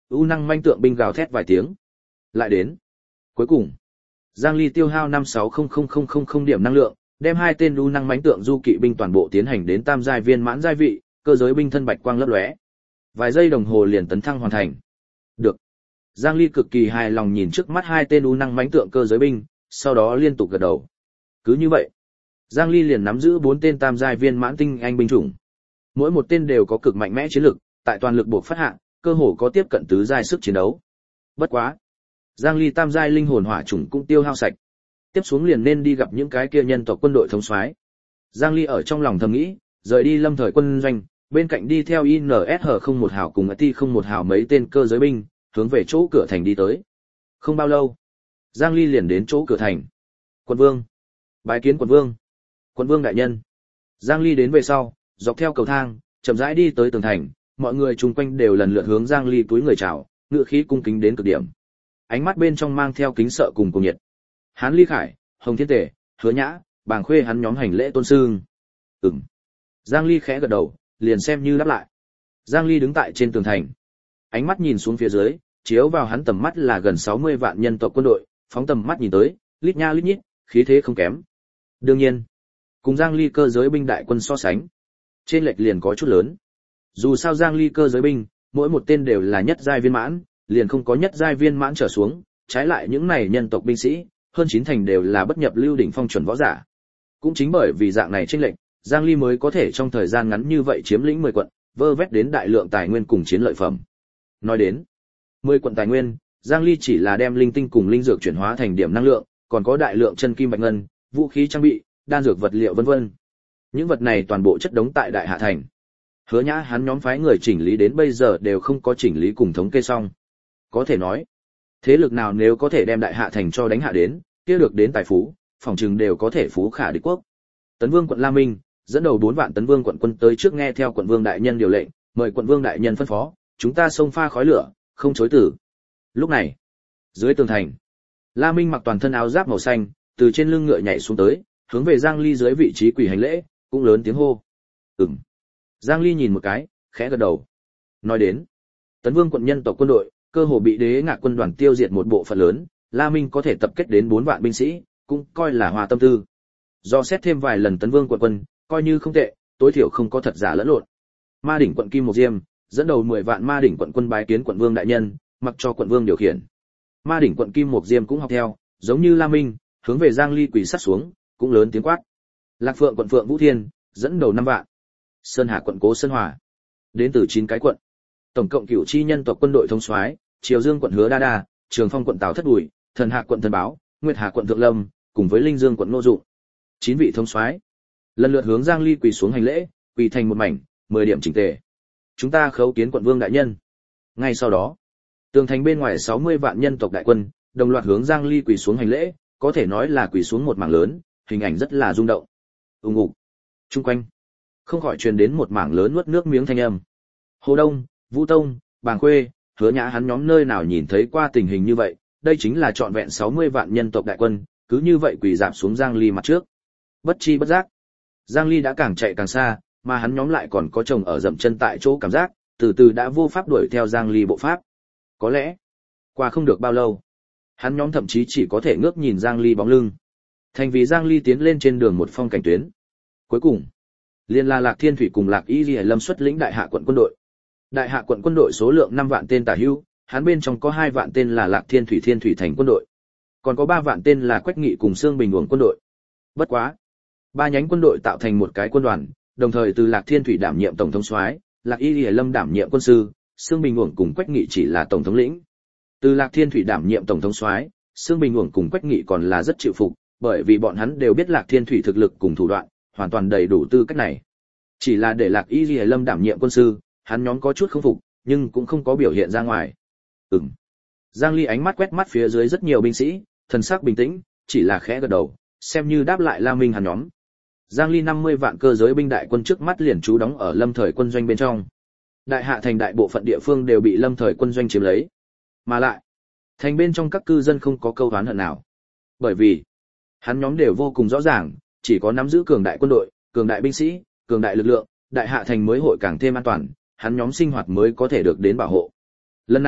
A: U năng manh tượng binh gào thét vài tiếng. Lại đến. Cuối cùng, Giang Ly tiêu hao năm sáu không không không không không điểm năng lượng, đem hai tên U năng mãnh tượng du kỵ binh toàn bộ tiến hành đến tam giai viên mãn giai vị, cơ giới binh thân bạch quang lấp lóe. Vài giây đồng hồ liền tấn thăng hoàn thành. Được. Giang Ly cực kỳ hài lòng nhìn trước mắt hai tên U năng mãnh tượng cơ giới binh, sau đó liên tục gật đầu. Cứ như vậy, Giang Ly liền nắm giữ bốn tên tam giai viên mãn tinh anh binh chủng. Mỗi một tên đều có cực mạnh mẽ chiến lực, tại toàn lực buộc phát hạ, cơ hồ có tiếp cận tứ giai sức chiến đấu. Bất quá, Giang Ly tam giai linh hồn hỏa chủng cũng tiêu hao sạch. Tiếp xuống liền nên đi gặp những cái kia nhân tộc quân đội thống soái. Giang Ly ở trong lòng thầm nghĩ, rời đi lâm thời quân doanh, bên cạnh đi theo i en ét hát không một hào cùng i tê không một hào mấy tên cơ giới binh, hướng về chỗ cửa thành đi tới. Không bao lâu, Giang Ly liền đến chỗ cửa thành. Quận vương, bái kiến quận vương. Quận vương đại nhân. Giang Ly đến về sau, dọc theo cầu thang, chậm rãi đi tới tường thành, mọi người chung quanh đều lần lượt hướng Giang Ly túi người chào, ngựa khí cung kính đến cực điểm. Ánh mắt bên trong mang theo kính sợ cùng cuồng nhiệt. Hán Ly Khải, Hồng Thiên Tề, Hứa Nhã, Bàng Khuê hắn nhóm hành lễ tôn sương. Ừm. Giang Ly khẽ gật đầu, liền xem như đáp lại. Giang Ly đứng tại trên tường thành, ánh mắt nhìn xuống phía dưới, chiếu vào hắn tầm mắt là gần sáu mươi vạn nhân tộc quân đội, phóng tầm mắt nhìn tới, lít nha lít nhít, khí thế không kém. Đương nhiên, cùng Giang Ly cơ giới binh đại quân so sánh, trên lệch liền có chút lớn. Dù sao Giang Ly cơ giới binh, mỗi một tên đều là nhất giai viên mãn, liền không có nhất giai viên mãn trở xuống, trái lại những này nhân tộc binh sĩ, hơn chín thành đều là bất nhập lưu đỉnh phong chuẩn võ giả. Cũng chính bởi vì dạng này chênh lệch, Giang Ly mới có thể trong thời gian ngắn như vậy chiếm lĩnh mười quận, vơ vét đến đại lượng tài nguyên cùng chiến lợi phẩm. Nói đến mười quận tài nguyên, Giang Ly chỉ là đem linh tinh cùng linh dược chuyển hóa thành điểm năng lượng, còn có đại lượng chân kim bạch ngân, vũ khí trang bị, đan dược vật liệu vân vân. Những vật này toàn bộ chất đống tại Đại Hạ thành. Hứa Nhã hắn nhóm phái người chỉnh lý đến bây giờ đều không có chỉnh lý cùng thống kê xong. Có thể nói, thế lực nào nếu có thể đem Đại Hạ thành cho đánh hạ đến, kia được đến tài phú, phòng trừng đều có thể phú khả địch quốc. Tấn Vương quận La Minh dẫn đầu bốn vạn Tấn Vương quận quân tới trước nghe theo quận vương đại nhân điều lệnh, mời quận vương đại nhân phân phó, chúng ta xông pha khói lửa, không chối từ. Lúc này, dưới tường thành, La Minh mặc toàn thân áo giáp màu xanh, từ trên lưng ngựa nhảy xuống tới, hướng về Giang Ly dưới vị trí quỳ hành lễ, cũng lớn tiếng hô. Ừm. Giang Ly nhìn một cái, khẽ gật đầu. Nói đến, Tấn Vương quận nhân tộc quân đội, cơ hồ bị Đế Ngạc quân đoàn tiêu diệt một bộ phận lớn, La Minh có thể tập kết đến bốn vạn binh sĩ, cũng coi là hòa tâm tư. Do xét thêm vài lần Tấn Vương quận quân, coi như không tệ, tối thiểu không có thật giả lẫn lộn. Ma đỉnh quận Kim Mộc Diêm, dẫn đầu mười vạn Ma đỉnh quận quân bái kiến quận vương đại nhân, mặc cho quận vương điều khiển. Ma đỉnh quận Kim Mộc Diêm cũng học theo, giống như La Minh, hướng về Giang Ly quỳ sát xuống, cũng lớn tiếng quát. Lạc Phượng quận Phượng Vũ Thiên, dẫn đầu năm vạn. Sơn Hà quận Cố Sơn Hòa, đến từ chín cái quận. Tổng cộng cửu chi nhân tộc quân đội thống soái, Triều Dương quận Hứa Đa Đa, Trường Phong quận Tào Thất Bùi, Thần Hạc quận Thần Báo, Nguyệt Hà quận Thượng Lâm, cùng với Linh Dương quận Nô Dụng. Chín vị thống soái, lần lượt hướng Giang Ly quỳ xuống hành lễ, quỳ thành một mảnh, mười điểm chỉnh tề. Chúng ta khấu kiến quận vương đại nhân. Ngay sau đó, tường thành bên ngoài sáu mươi vạn nhân tộc đại quân, đồng loạt hướng Giang Ly quỳ xuống hành lễ, có thể nói là quỳ xuống một mảng lớn, hình ảnh rất là rung động. Ùng ục. Trung quanh không khỏi truyền đến một mảng lớn nuốt nước miếng thanh âm. Hồ Đông, Vũ Tông, Bàng Khuê, Hứa Nhã hắn nhóm nơi nào nhìn thấy qua tình hình như vậy, đây chính là trọn vẹn sáu mươi vạn nhân tộc đại quân, cứ như vậy quỳ rạp xuống Giang Ly mặt trước. Bất chi bất giác, Giang Ly đã càng chạy càng xa, mà hắn nhóm lại còn có chồng ở dậm chân tại chỗ cảm giác, từ từ đã vô pháp đuổi theo Giang Ly bộ pháp. Có lẽ, qua không được bao lâu, hắn nhóm thậm chí chỉ có thể ngước nhìn Giang Ly bóng lưng. Thành vì Giang Ly tiến lên trên đường một phong cảnh tuyến. Cuối cùng, liên la Lạc Thiên Thủy cùng Lạc Y Liễu Lâm xuất lĩnh Đại Hạ quận quân đội. Đại Hạ quận quân đội số lượng năm vạn tên tả hữu, hắn bên trong có hai vạn tên là Lạc Thiên Thủy Thiên Thủy thành quân đội. Còn có ba vạn tên là Quách Nghị cùng Sương Bình Uổng quân đội. Bất quá, ba nhánh quân đội tạo thành một cái quân đoàn, đồng thời từ Lạc Thiên Thủy đảm nhiệm tổng thống soái, Lạc Y Liễu Lâm đảm nhiệm quân sư, Sương Bình Uổng cùng Quách Nghị chỉ là tổng thống lĩnh. Từ Lạc Thiên Thủy đảm nhiệm tổng thống soái, Sương Bình Uổng cùng Quách Nghị còn là rất chịu phục, bởi vì bọn hắn đều biết Lạc Thiên Thủy thực lực cùng thủ đoạn, hoàn toàn đầy đủ tư cách này. Chỉ là để Lạc Y Liễu Lâm đảm nhiệm quân sư, hắn nhóm có chút không phục, nhưng cũng không có biểu hiện ra ngoài. Ừm. Giang Ly ánh mắt quét mắt phía dưới rất nhiều binh sĩ, thần sắc bình tĩnh, chỉ là khẽ gật đầu, xem như đáp lại La Minh hắn nhóm. Giang Ly năm mươi vạn cơ giới binh đại quân trước mắt liền trú đóng ở Lâm thời quân doanh bên trong. Đại Hạ thành đại bộ phận địa phương đều bị Lâm thời quân doanh chiếm lấy. Mà lại, thành bên trong các cư dân không có câu oán hận nào. Bởi vì, hắn nhóm đều vô cùng rõ ràng, chỉ có nắm giữ cường đại quân đội, cường đại binh sĩ, cường đại lực lượng, Đại Hạ thành mới hội càng thêm an toàn, hắn nhóm sinh hoạt mới có thể được đến bảo hộ. Lần này,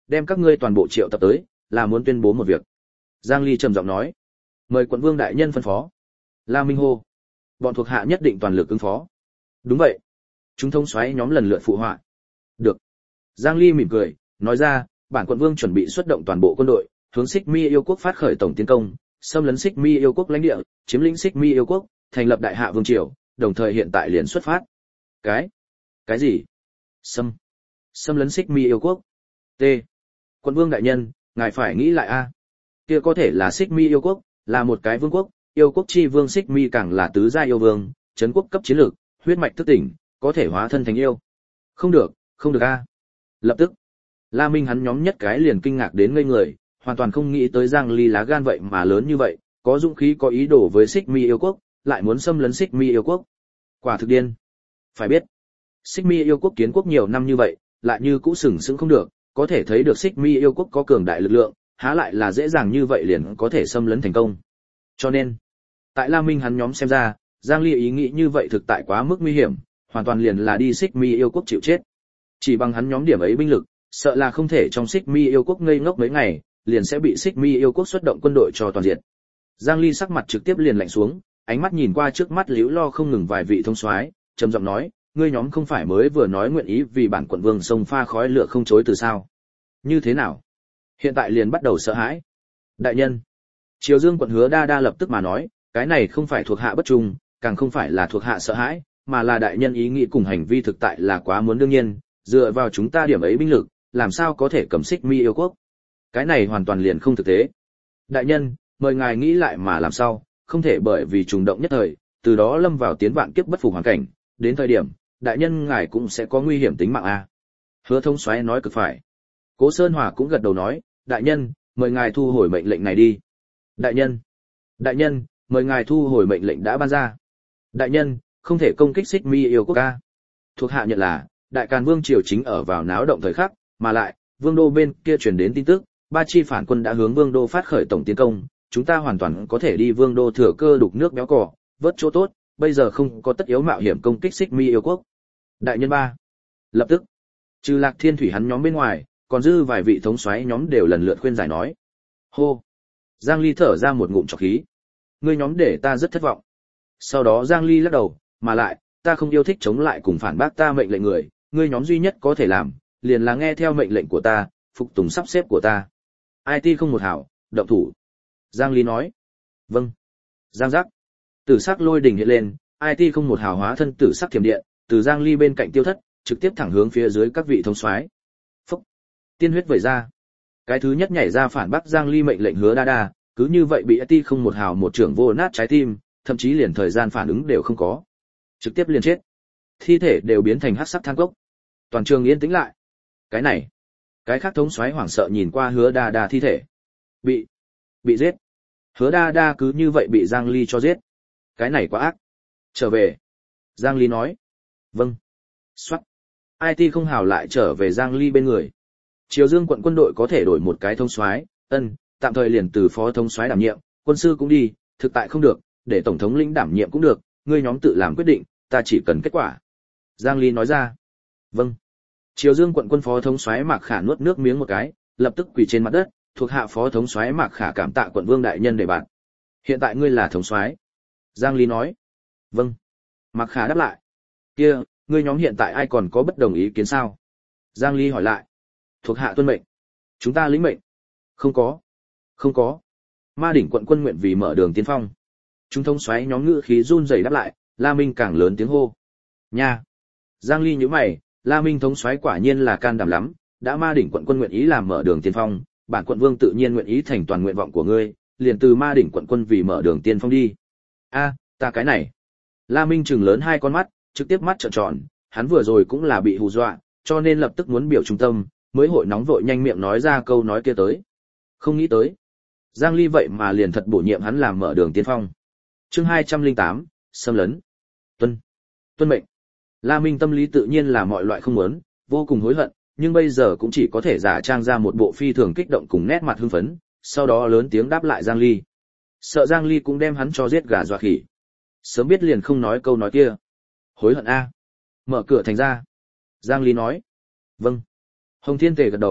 A: đem các ngươi toàn bộ triệu tập tới, là muốn tuyên bố một việc. Giang Ly trầm giọng nói. Mời quận vương đại nhân phân phó. La Minh hô. Bọn thuộc hạ nhất định toàn lực ứng phó. Đúng vậy. Chúng thông soái nhóm lần lượt phụ họa. Được. Giang Ly mỉm cười, nói ra, bản quận vương chuẩn bị xuất động toàn bộ quân đội, hướng Xích Mi yêu quốc phát khởi tổng tiến công, xâm lấn Xích Mi yêu quốc lãnh địa, chiếm lĩnh Xích Mi yêu quốc, thành lập đại hạ vương triều, đồng thời hiện tại liền xuất phát. Cái? Cái gì? Xâm? Xâm lấn Xích Mi yêu quốc? T. Quận vương đại nhân, ngài phải nghĩ lại a. Kia có thể là Xích Mi yêu quốc, là một cái vương quốc, yêu quốc chi vương Xích Mi càng là tứ gia yêu vương, trấn quốc cấp chiến lược, huyết mạch thức tỉnh, có thể hóa thân thành yêu. Không được, không được a. Lập tức, La Minh hắn nhóm nhất cái liền kinh ngạc đến ngây người, hoàn toàn không nghĩ tới Giang Ly lá gan vậy mà lớn như vậy, có dũng khí có ý đồ với Xích Mi yêu quốc, lại muốn xâm lấn Xích Mi yêu quốc. Quả thực điên. Phải biết, Xích Mi yêu quốc kiến quốc nhiều năm như vậy, lại như cũ sừng sững không được, có thể thấy được Xích Mi yêu quốc có cường đại lực lượng, há lại là dễ dàng như vậy liền có thể xâm lấn thành công. Cho nên, tại La Minh hắn nhóm xem ra, Giang Ly ý nghĩ như vậy thực tại quá mức nguy hiểm, hoàn toàn liền là đi Xích Mi yêu quốc chịu chết. Chỉ bằng hắn nhóm điểm ấy binh lực, sợ là không thể trong Xích Mi yêu quốc ngây ngốc mấy ngày, liền sẽ bị Xích Mi yêu quốc xuất động quân đội cho toàn diện. Giang Ly sắc mặt trực tiếp liền lạnh xuống, ánh mắt nhìn qua trước mắt liễu lo không ngừng vài vị thông soái, trầm giọng nói, ngươi nhóm không phải mới vừa nói nguyện ý vì bản quận vương sông pha khói lửa không chối từ sao? Như thế nào? Hiện tại liền bắt đầu sợ hãi. Đại nhân, Triều Dương quận Hứa Đa Đa lập tức mà nói, cái này không phải thuộc hạ bất trung, càng không phải là thuộc hạ sợ hãi, mà là đại nhân ý nghĩ cùng hành vi thực tại là quá muốn đương nhiên, dựa vào chúng ta điểm ấy binh lực, làm sao có thể cầm Xích Mi yêu quốc? Cái này hoàn toàn liền không thực tế. Đại nhân, mời ngài nghĩ lại mà làm sao, không thể bởi vì trùng động nhất thời, từ đó lâm vào tiến vạn kiếp bất phục hoàn cảnh, đến thời điểm, đại nhân ngài cũng sẽ có nguy hiểm tính mạng a. Hứa Thông soái nói cực phải. Cố Sơn Hòa cũng gật đầu nói, đại nhân, mời ngài thu hồi mệnh lệnh này đi. Đại nhân, đại nhân, mời ngài thu hồi mệnh lệnh đã ban ra. Đại nhân, không thể công kích Xích Mi yêu quốc ca. Thuộc hạ nhận là, Đại Càn Vương triều chính ở vào náo động thời khắc, mà lại, Vương đô bên kia truyền đến tin tức, ba chi phản quân đã hướng Vương đô phát khởi tổng tiến công, chúng ta hoàn toàn có thể đi Vương đô thừa cơ đục nước béo cỏ, vớt chỗ tốt, bây giờ không có tất yếu mạo hiểm công kích Xích Mi yêu quốc. Đại nhân ba. Lập tức, trừ Lạc Thiên Thủy hắn nhóm bên ngoài, còn dư vài vị thống soái nhóm đều lần lượt khuyên giải nói. Hô. Giang Ly thở ra một ngụm trọc khí. Ngươi nhóm để ta rất thất vọng. Sau đó Giang Ly lắc đầu, mà lại, ta không yêu thích chống lại cùng phản bác ta mệnh lệnh người, ngươi nhóm duy nhất có thể làm, liền là nghe theo mệnh lệnh của ta, phục tùng sắp xếp của ta. i tê không một hảo, động thủ. Giang Ly nói. Vâng. Giang giác. Tử sắc lôi đỉnh hiện lên, i tê không một hào hóa thân tử sắc thiểm điện, từ Giang Ly bên cạnh tiêu thất, trực tiếp thẳng hướng phía dưới các vị thống soái. Phốc. Tiên huyết vẩy ra. Cái thứ nhất nhảy ra phản bác Giang Ly mệnh lệnh Hứa Đa Đa, cứ như vậy bị i tê không một hào một trưởng vô nát trái tim, thậm chí liền thời gian phản ứng đều không có. Trực tiếp liền chết. Thi thể đều biến thành hắc sắc than cốc. Toàn trường yên tĩnh lại. Cái này, cái khác thống soái hoảng sợ nhìn qua Hứa Đa Đa thi thể. Bị bị giết. Hứa Đa Đa cứ như vậy bị Giang Ly cho giết. Cái này quá ác. Trở về. Giang Ly nói. Vâng. Soát. i tê không hào lại trở về Giang Ly bên người. Triều Dương quận quân đội có thể đổi một cái thống soái, ân, tạm thời liền từ phó thống soái đảm nhiệm, quân sư cũng đi, thực tại không được, để tổng thống lĩnh đảm nhiệm cũng được, ngươi nhóm tự làm quyết định, ta chỉ cần kết quả. Giang Ly nói ra. Vâng. Triều Dương quận quân phó thống soái Mạc Khả nuốt nước miếng một cái, lập tức quỳ trên mặt đất, thuộc hạ phó thống soái Mạc Khả cảm tạ quận vương đại nhân để bạn. Hiện tại ngươi là thống soái. Giang Ly nói. Vâng. Mạc Khả đáp lại. Kia, ngươi nhóm hiện tại ai còn có bất đồng ý kiến sao? Giang Ly hỏi lại. Thuộc hạ tuân mệnh. Chúng ta lĩnh mệnh. Không có. Không có. Ma đỉnh quận quân nguyện vì mở đường tiên phong. Chúng thống soái nhóm ngữ khí run rẩy đáp lại, La Minh càng lớn tiếng hô. Nha. Giang Ly nhíu mày, La Minh thống soái quả nhiên là can đảm lắm, đã Ma đỉnh quận quân nguyện ý làm mở đường tiên phong, bản quận vương tự nhiên nguyện ý thành toàn nguyện vọng của ngươi, liền từ Ma đỉnh quận quân vì mở đường tiên phong đi. A, ta cái này. La Minh trừng lớn hai con mắt, trực tiếp mắt trợn tròn, hắn vừa rồi cũng là bị hù dọa, cho nên lập tức muốn biểu trung tâm, mới hội nóng vội nhanh miệng nói ra câu nói kia tới. Không nghĩ tới. Giang Ly vậy mà liền thật bổ nhiệm hắn làm mở đường tiên phong. Chương hai trăm lẻ tám, xâm lấn. Tuân. Tuân mệnh. La Minh tâm lý tự nhiên là mọi loại không muốn, vô cùng hối hận, nhưng bây giờ cũng chỉ có thể giả trang ra một bộ phi thường kích động cùng nét mặt hưng phấn, sau đó lớn tiếng đáp lại Giang Ly. Sợ Giang Ly cũng đem hắn cho giết gà dọa khỉ. Sớm biết liền không nói câu nói kia. Hối hận a. Mở cửa thành ra. Giang Ly nói. Vâng. Hồng Thiên Tề gật đầu,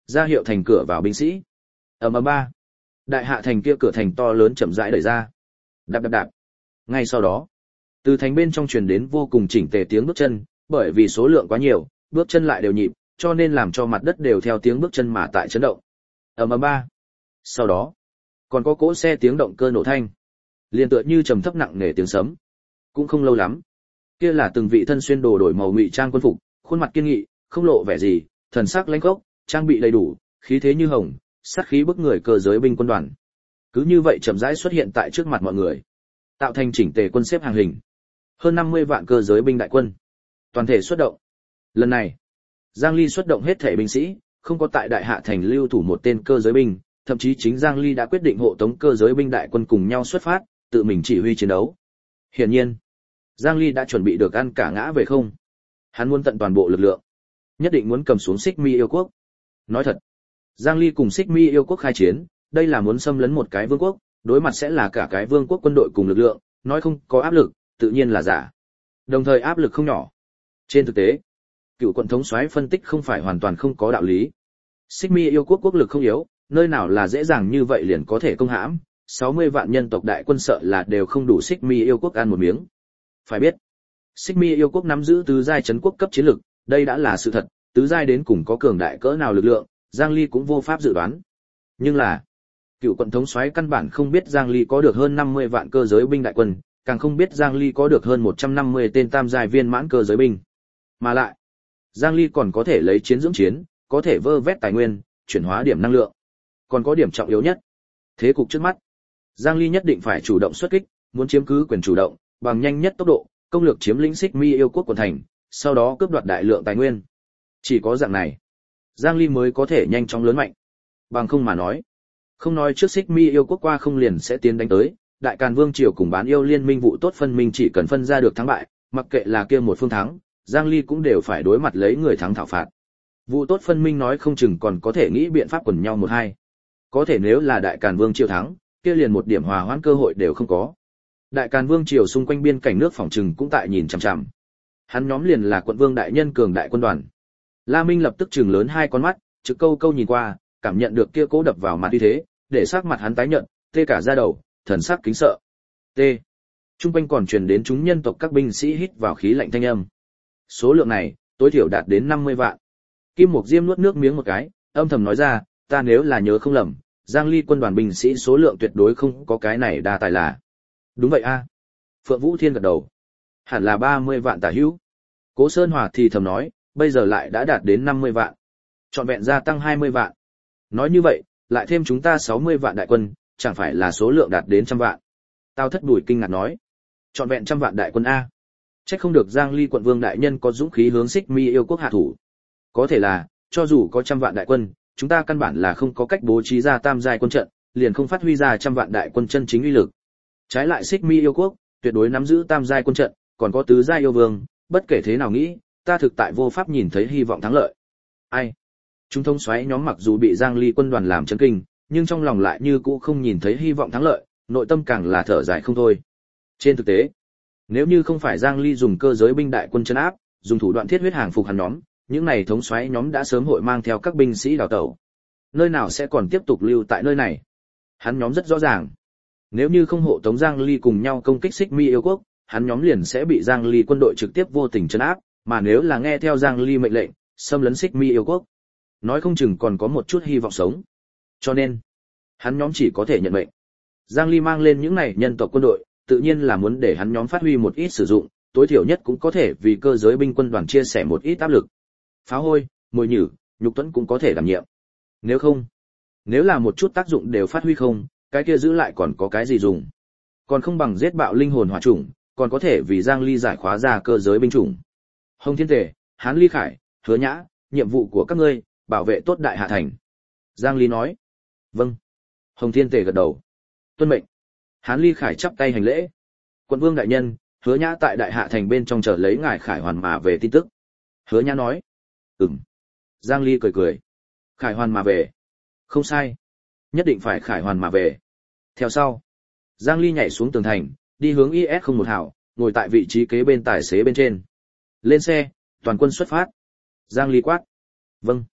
A: Ra hiệu thành cửa vào binh sĩ. Ầm ầm ba. Đại hạ thành kia cửa thành to lớn chậm rãi đẩy ra. Đạp đạp đạp. Ngay sau đó, từ thành bên trong truyền đến vô cùng chỉnh tề tiếng bước chân, bởi vì số lượng quá nhiều, bước chân lại đều nhịp, cho nên làm cho mặt đất đều theo tiếng bước chân mà tại chấn động. Ầm ầm ba. Sau đó, còn có cỗ xe tiếng động cơ nổ thanh, liền tựa như trầm thấp nặng nề tiếng sấm. Cũng không lâu lắm, kia là từng vị thân xuyên đồ đổi màu ngụy trang quân phục, khuôn mặt kiên nghị, không lộ vẻ gì, thần sắc lãnh khốc, trang bị đầy đủ, khí thế như hồng, sát khí bức người cơ giới binh quân đoàn. Cứ như vậy chậm rãi xuất hiện tại trước mặt mọi người, tạo thành chỉnh tề quân xếp hàng hình. Hơn năm mươi vạn cơ giới binh đại quân, toàn thể xuất động. Lần này, Giang Ly xuất động hết thể binh sĩ, không có tại Đại Hạ thành lưu thủ một tên cơ giới binh, thậm chí chính Giang Ly đã quyết định hộ tống cơ giới binh đại quân cùng nhau xuất phát, tự mình chỉ huy chiến đấu. Hiển nhiên, Giang Ly đã chuẩn bị được ăn cả ngã về không. Hắn muốn tận toàn bộ lực lượng, nhất định muốn cầm xuống Xích Mi yêu quốc. Nói thật, Giang Ly cùng Xích Mi yêu quốc khai chiến, đây là muốn xâm lấn một cái vương quốc, đối mặt sẽ là cả cái vương quốc quân đội cùng lực lượng, nói không có áp lực, tự nhiên là giả. Đồng thời áp lực không nhỏ. Trên thực tế, cựu quận thống soái phân tích không phải hoàn toàn không có đạo lý. Xích Mi yêu quốc quốc lực không yếu, nơi nào là dễ dàng như vậy liền có thể công hãm, sáu mươi vạn nhân tộc đại quân sợ là đều không đủ Xích Mi yêu quốc ăn một miếng. Phải biết, Xích Mi yêu quốc nắm giữ tứ giai trấn quốc cấp chiến lực, đây đã là sự thật, tứ giai đến cùng có cường đại cỡ nào lực lượng, Giang Ly cũng vô pháp dự đoán. Nhưng là, cựu quận thống soái căn bản không biết Giang Ly có được hơn năm mươi vạn cơ giới binh đại quân, càng không biết Giang Ly có được hơn một trăm năm mươi tên tam giai viên mãn cơ giới binh. Mà lại, Giang Ly còn có thể lấy chiến dưỡng chiến, có thể vơ vét tài nguyên, chuyển hóa điểm năng lượng. Còn có điểm trọng yếu nhất, thế cục trước mắt, Giang Ly nhất định phải chủ động xuất kích, muốn chiếm cứ quyền chủ động, bằng nhanh nhất tốc độ, công lược chiếm lĩnh Xích Mi yêu quốc quận thành, sau đó cướp đoạt đại lượng tài nguyên. Chỉ có dạng này, Giang Ly mới có thể nhanh chóng lớn mạnh. Bằng không mà nói, không nói trước Xích Mi yêu quốc qua không liền sẽ tiến đánh tới, Đại Càn Vương triều cùng bán yêu liên minh vụ tốt phân minh chỉ cần phân ra được thắng bại, mặc kệ là kia một phương thắng, Giang Ly cũng đều phải đối mặt lấy người thắng thảo phạt. Vụ tốt phân minh nói không chừng còn có thể nghĩ biện pháp quần nhau một hai. Có thể nếu là Đại Càn Vương triều thắng, kia liền một điểm hòa hoãn cơ hội đều không có. Đại Càn Vương triều xung quanh biên cảnh nước phòng trừng cũng tại nhìn chằm chằm. Hắn nhóm liền là quận vương đại nhân cường đại quân đoàn. La Minh lập tức trừng lớn hai con mắt, trực câu câu nhìn qua, cảm nhận được kia cố đập vào mặt uy thế, để sắc mặt hắn tái nhợt, tê cả da đầu, thần sắc kính sợ. T. Trung quanh còn truyền đến chúng nhân tộc các binh sĩ hít vào khí lạnh thanh âm. Số lượng này, tối thiểu đạt đến năm mươi vạn. Kim Mục Diêm nuốt nước miếng một cái, âm thầm nói ra, ta nếu là nhớ không lầm, Giang Ly quân đoàn binh sĩ số lượng tuyệt đối không có cái này đa tài là. Đúng vậy a. Phượng Vũ Thiên gật đầu. Hẳn là ba mươi vạn tả hữu. Cố Sơn Hòa thì thầm nói, bây giờ lại đã đạt đến năm mươi vạn. Trọn vẹn gia tăng hai mươi vạn. Nói như vậy, lại thêm chúng ta sáu mươi vạn đại quân, chẳng phải là số lượng đạt đến trăm vạn. Tao Thất Bùi kinh ngạc nói, trọn vẹn trăm vạn đại quân a. Chắc không được Giang Ly quận vương đại nhân có dũng khí hướng Xích Mi yêu quốc hạ thủ. Có thể là, cho dù có trăm vạn đại quân, chúng ta căn bản là không có cách bố trí ra tam giai quân trận, liền không phát huy ra trăm vạn đại quân chân chính uy lực. Trái lại Xích Mi yêu quốc, tuyệt đối nắm giữ tam giai quân trận, còn có tứ giai yêu vương, bất kể thế nào nghĩ, ta thực tại vô pháp nhìn thấy hy vọng thắng lợi. Ai? Chúng thông xoáy nhóm mặc dù bị Giang Ly quân đoàn làm chấn kinh, nhưng trong lòng lại như cũ không nhìn thấy hy vọng thắng lợi, nội tâm càng là thở dài không thôi. Trên thực tế, nếu như không phải Giang Ly dùng cơ giới binh đại quân trấn áp, dùng thủ đoạn thiết huyết hàng phục hắn nhóm, những này thống soái nhóm đã sớm hội mang theo các binh sĩ đào tẩu. Nơi nào sẽ còn tiếp tục lưu tại nơi này? Hắn nhóm rất rõ ràng, nếu như không hộ tống Giang Ly cùng nhau công kích Xích Mi yêu quốc, hắn nhóm liền sẽ bị Giang Ly quân đội trực tiếp vô tình trấn áp, mà nếu là nghe theo Giang Ly mệnh lệnh, xâm lấn Xích Mi yêu quốc, nói không chừng còn có một chút hy vọng sống. Cho nên, hắn nhóm chỉ có thể nhận mệnh. Giang Ly mang lên những này nhân tộc quân đội, tự nhiên là muốn để hắn nhóm phát huy một ít sử dụng, tối thiểu nhất cũng có thể vì cơ giới binh quân đoàn chia sẻ một ít áp lực. Pháo hôi, mồi nhử, nhục tuẫn cũng có thể đảm nhiệm. Nếu không, nếu là một chút tác dụng đều phát huy không, cái kia giữ lại còn có cái gì dùng. Còn không bằng giết bạo linh hồn hỏa chủng, còn có thể vì Giang Ly giải khóa ra cơ giới binh chủng. Hồng Thiên Tề, Hán Ly Khải, Hứa Nhã, nhiệm vụ của các ngươi, bảo vệ tốt Đại Hạ thành. Giang Ly nói. Vâng. Hồng Thiên Tề gật đầu. Tuân mệnh. Hán Ly Khải chắp tay hành lễ. Quận vương đại nhân, Hứa Nhã tại Đại Hạ thành bên trong chờ lấy ngài Khải Hoàn mà về tin tức. Hứa Nhã nói. Ừm. Giang Ly cười cười. Khải Hoàn mà về. Không sai. Nhất định phải Khải Hoàn mà về. Theo sau, Giang Ly nhảy xuống tường thành, đi hướng I S không một hảo, ngồi tại vị trí kế bên tài xế bên trên. Lên xe, toàn quân xuất phát. Giang Ly quát. Vâng.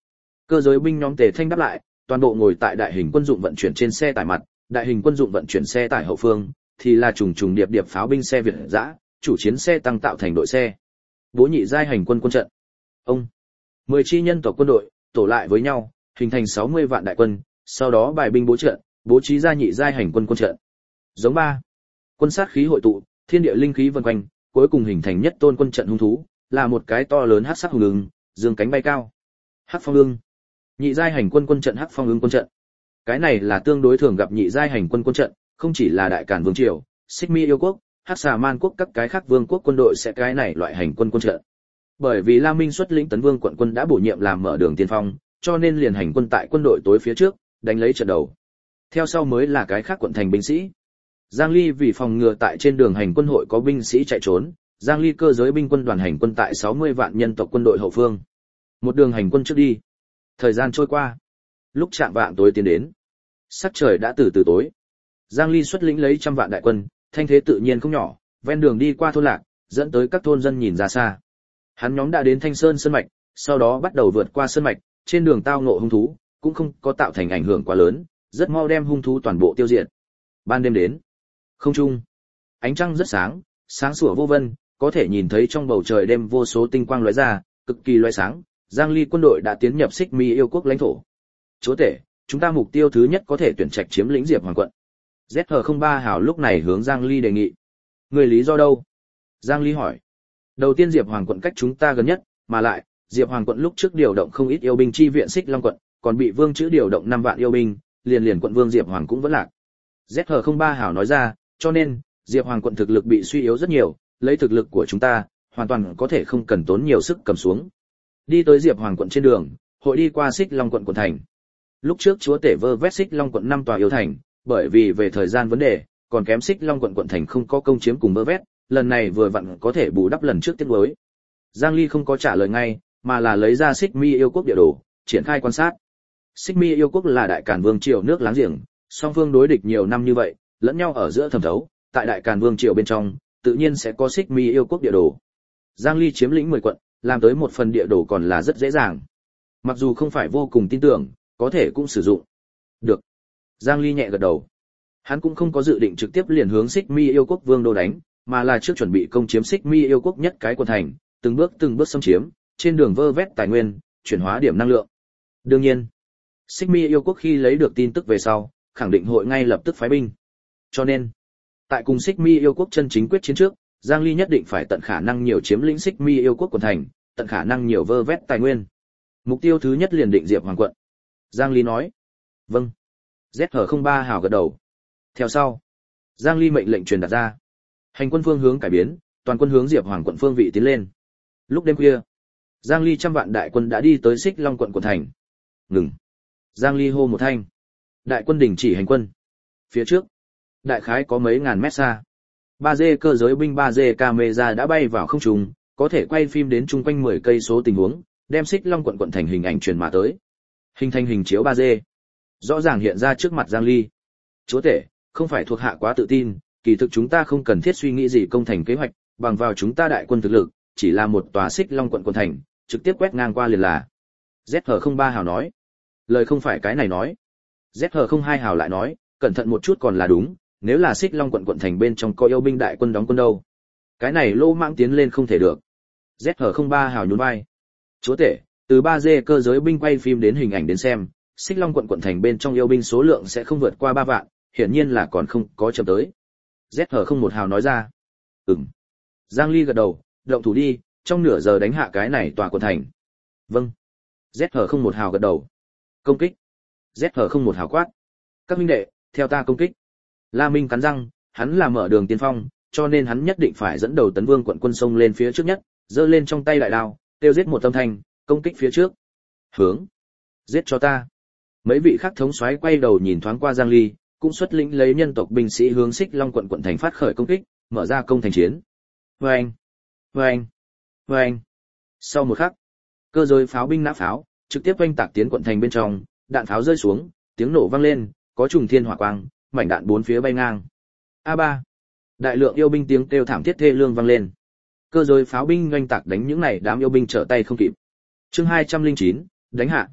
A: Cơ giới binh nhóm Tề Thanh đáp lại, toàn bộ ngồi tại đại hình quân dụng vận chuyển trên xe tải mặt, đại hình quân dụng vận chuyển xe tải hậu phương thì là trùng trùng điệp điệp pháo binh xe Việt dã, chủ chiến xe tăng tạo thành đội xe. Bố nhị giai hành quân quân trận. Ông mười chi nhân tộc quân đội tổ lại với nhau, hình thành sáu mươi vạn đại quân, sau đó bài binh bố trận, bố trí ra nhị giai hành quân quân trận. Giống ba. Quân sát khí hội tụ, thiên địa linh khí vần quanh, cuối cùng hình thành nhất tôn quân trận hung thú, là một cái to lớn hắc sắc hùng ưng, dương cánh bay cao. Hắc phong ưng. Nhị giai hành quân quân trận hắc phong ưng quân trận. Cái này là tương đối thường gặp nhị giai hành quân quân trận, không chỉ là đại càn vương triều, Xích Mi yêu quốc, Hắc Xà Man quốc các cái khác vương quốc quân đội sẽ cái này loại hành quân quân trận. Bởi vì La Minh xuất lĩnh Tấn Vương quận quân đã bổ nhiệm làm mở đường tiên phong, cho nên liền hành quân tại quân đội tối phía trước, đánh lấy trận đầu. Theo sau mới là cái khác quận thành binh sĩ. Giang Ly vì phòng ngừa tại trên đường hành quân hội có binh sĩ chạy trốn, Giang Ly cơ giới binh quân đoàn hành quân tại sáu mươi vạn nhân tộc quân đội hậu phương. Một đường hành quân trước đi. Thời gian trôi qua, lúc chạm vạng tối tiến đến, sắc trời đã từ từ tối. Giang Ly xuất lĩnh lấy trăm vạn đại quân, thanh thế tự nhiên không nhỏ, ven đường đi qua thôn lạc, dẫn tới các thôn dân nhìn ra xa. Hắn nhóm đã đến Thanh Sơn sơn mạch, sau đó bắt đầu vượt qua sơn mạch, trên đường tao ngộ hung thú, cũng không có tạo thành ảnh hưởng quá lớn, rất mau đem hung thú toàn bộ tiêu diệt. Ban đêm đến, không trung, ánh trăng rất sáng, sáng sủa vô vân, có thể nhìn thấy trong bầu trời đêm vô số tinh quang lóe ra, cực kỳ lóe sáng. Giang Ly quân đội đã tiến nhập Xích Mi yêu quốc lãnh thổ. Chúa tể, chúng ta mục tiêu thứ nhất có thể tuyển trạch chiếm lĩnh Diệp Hoàng quận. Z H không ba hào lúc này hướng Giang Ly đề nghị. Người lý do đâu? Giang Ly hỏi. Đầu tiên Diệp Hoàng quận cách chúng ta gần nhất, mà lại, Diệp Hoàng quận lúc trước điều động không ít yêu binh chi viện Xích Long quận, còn bị Vương Chữ điều động năm vạn yêu binh, liền liền quận Vương Diệp Hoàng cũng vẫn lạc. Z H không ba hào nói ra, cho nên, Diệp Hoàng quận thực lực bị suy yếu rất nhiều, lấy thực lực của chúng ta, hoàn toàn có thể không cần tốn nhiều sức cầm xuống. Đi tới Diệp Hoàng quận trên đường, hội đi qua Xích Long quận quận thành. Lúc trước chúa tể vơ vét Xích Long quận năm tòa yêu thành, bởi vì về thời gian vấn đề, còn kém Xích Long quận quận thành không có công chiếm cùng vơ vét, lần này vừa vặn có thể bù đắp lần trước tiếc nuối. Giang Ly không có trả lời ngay, mà là lấy ra Xích Mi yêu quốc địa đồ, triển khai quan sát. Xích Mi yêu quốc là đại càn vương triều nước láng giềng, song phương đối địch nhiều năm như vậy, lẫn nhau ở giữa thẩm thấu, tại đại càn vương triều bên trong, tự nhiên sẽ có Xích Mi yêu quốc địa đồ. Giang Ly chiếm lĩnh mười quận, làm tới một phần địa đồ còn là rất dễ dàng. Mặc dù không phải vô cùng tin tưởng, có thể cũng sử dụng. Được. Giang Ly nhẹ gật đầu. Hắn cũng không có dự định trực tiếp liền hướng Xích Mi yêu quốc vương đô đánh, mà là trước chuẩn bị công chiếm Xích Mi yêu quốc nhất cái quận thành, từng bước từng bước xâm chiếm, trên đường vơ vét tài nguyên, chuyển hóa điểm năng lượng. Đương nhiên, Xích Mi yêu quốc khi lấy được tin tức về sau, khẳng định hội ngay lập tức phái binh. Cho nên, tại cùng Xích Mi yêu quốc chân chính quyết chiến trước, Giang Ly nhất định phải tận khả năng nhiều chiếm lĩnh Xích Mi yêu quốc quận thành, tận khả năng nhiều vơ vét tài nguyên. Mục tiêu thứ nhất liền định Diệp Hoàng quận. Giang Ly nói. Vâng. Z H không ba hào gật đầu. Theo sau, Giang Ly mệnh lệnh truyền đạt ra. Hành quân phương hướng cải biến, toàn quân hướng Diệp Hoàng quận phương vị tiến lên. Lúc đêm khuya, Giang Ly trăm vạn đại quân đã đi tới Xích Long quận quận thành. Ngừng. Giang Ly hô một thanh. Đại quân đình chỉ hành quân. Phía trước, đại khái có mấy ngàn mét xa. ba D cơ giới binh ba D camera đã bay vào không trung, có thể quay phim đến chung quanh mười cây số tình huống, đem Xích Long quận quận thành hình ảnh truyền mà tới. Hình thành hình chiếu ba D, rõ ràng hiện ra trước mặt Giang Ly. Chúa tể, không phải thuộc hạ quá tự tin, kỳ thực chúng ta không cần thiết suy nghĩ gì công thành kế hoạch, bằng vào chúng ta đại quân thực lực, chỉ là một tòa Xích Long quận quận thành, trực tiếp quét ngang qua liền là. Z H không ba hào nói. Lời không phải cái này nói. Z H không hai hào lại nói, cẩn thận một chút còn là đúng, nếu là Xích Long quận quận thành bên trong có yêu binh đại quân đóng quân đâu. Cái này lô mãng tiến lên không thể được. Z H không ba hào nhún vai. Chúa tể, từ ba D cơ giới binh quay phim đến hình ảnh đến xem, Xích Long quận quận thành bên trong yêu binh số lượng sẽ không vượt qua ba vạn, hiển nhiên là còn không có chậm tới. Z H không một hào nói ra. Ừm. Giang Ly gật đầu, động thủ đi, trong nửa giờ đánh hạ cái này tòa quận thành. Vâng. Z H không một hào gật đầu. Công kích. Z H không một hào quát. Các huynh đệ, theo ta công kích. La Minh cắn răng, hắn là mở đường tiên phong, cho nên hắn nhất định phải dẫn đầu Tấn Vương quận quân sông lên phía trước nhất, giơ lên trong tay đại đao, tiêu giết một âm thanh, công kích phía trước. Hướng. Giết cho ta. Mấy vị khác thống soái quay đầu nhìn thoáng qua Giang Ly, cũng xuất lĩnh lấy nhân tộc binh sĩ hướng Xích Long quận quận thành phát khởi công kích, mở ra công thành chiến. Vâng, vâng, vâng. Sau một khắc, cơ giới pháo binh nã pháo, trực tiếp oanh tạc tiến quận thành bên trong, đạn pháo rơi xuống, tiếng nổ vang lên, có trùng thiên hỏa quang, mảnh đạn bốn phía bay ngang. A ba. Đại lượng yêu binh tiếng kêu thảm thiết thê lương vang lên. Cơ giới pháo binh oanh tạc đánh những này đám yêu binh trở tay không kịp. Chương hai trăm lẻ chín, đánh hạ.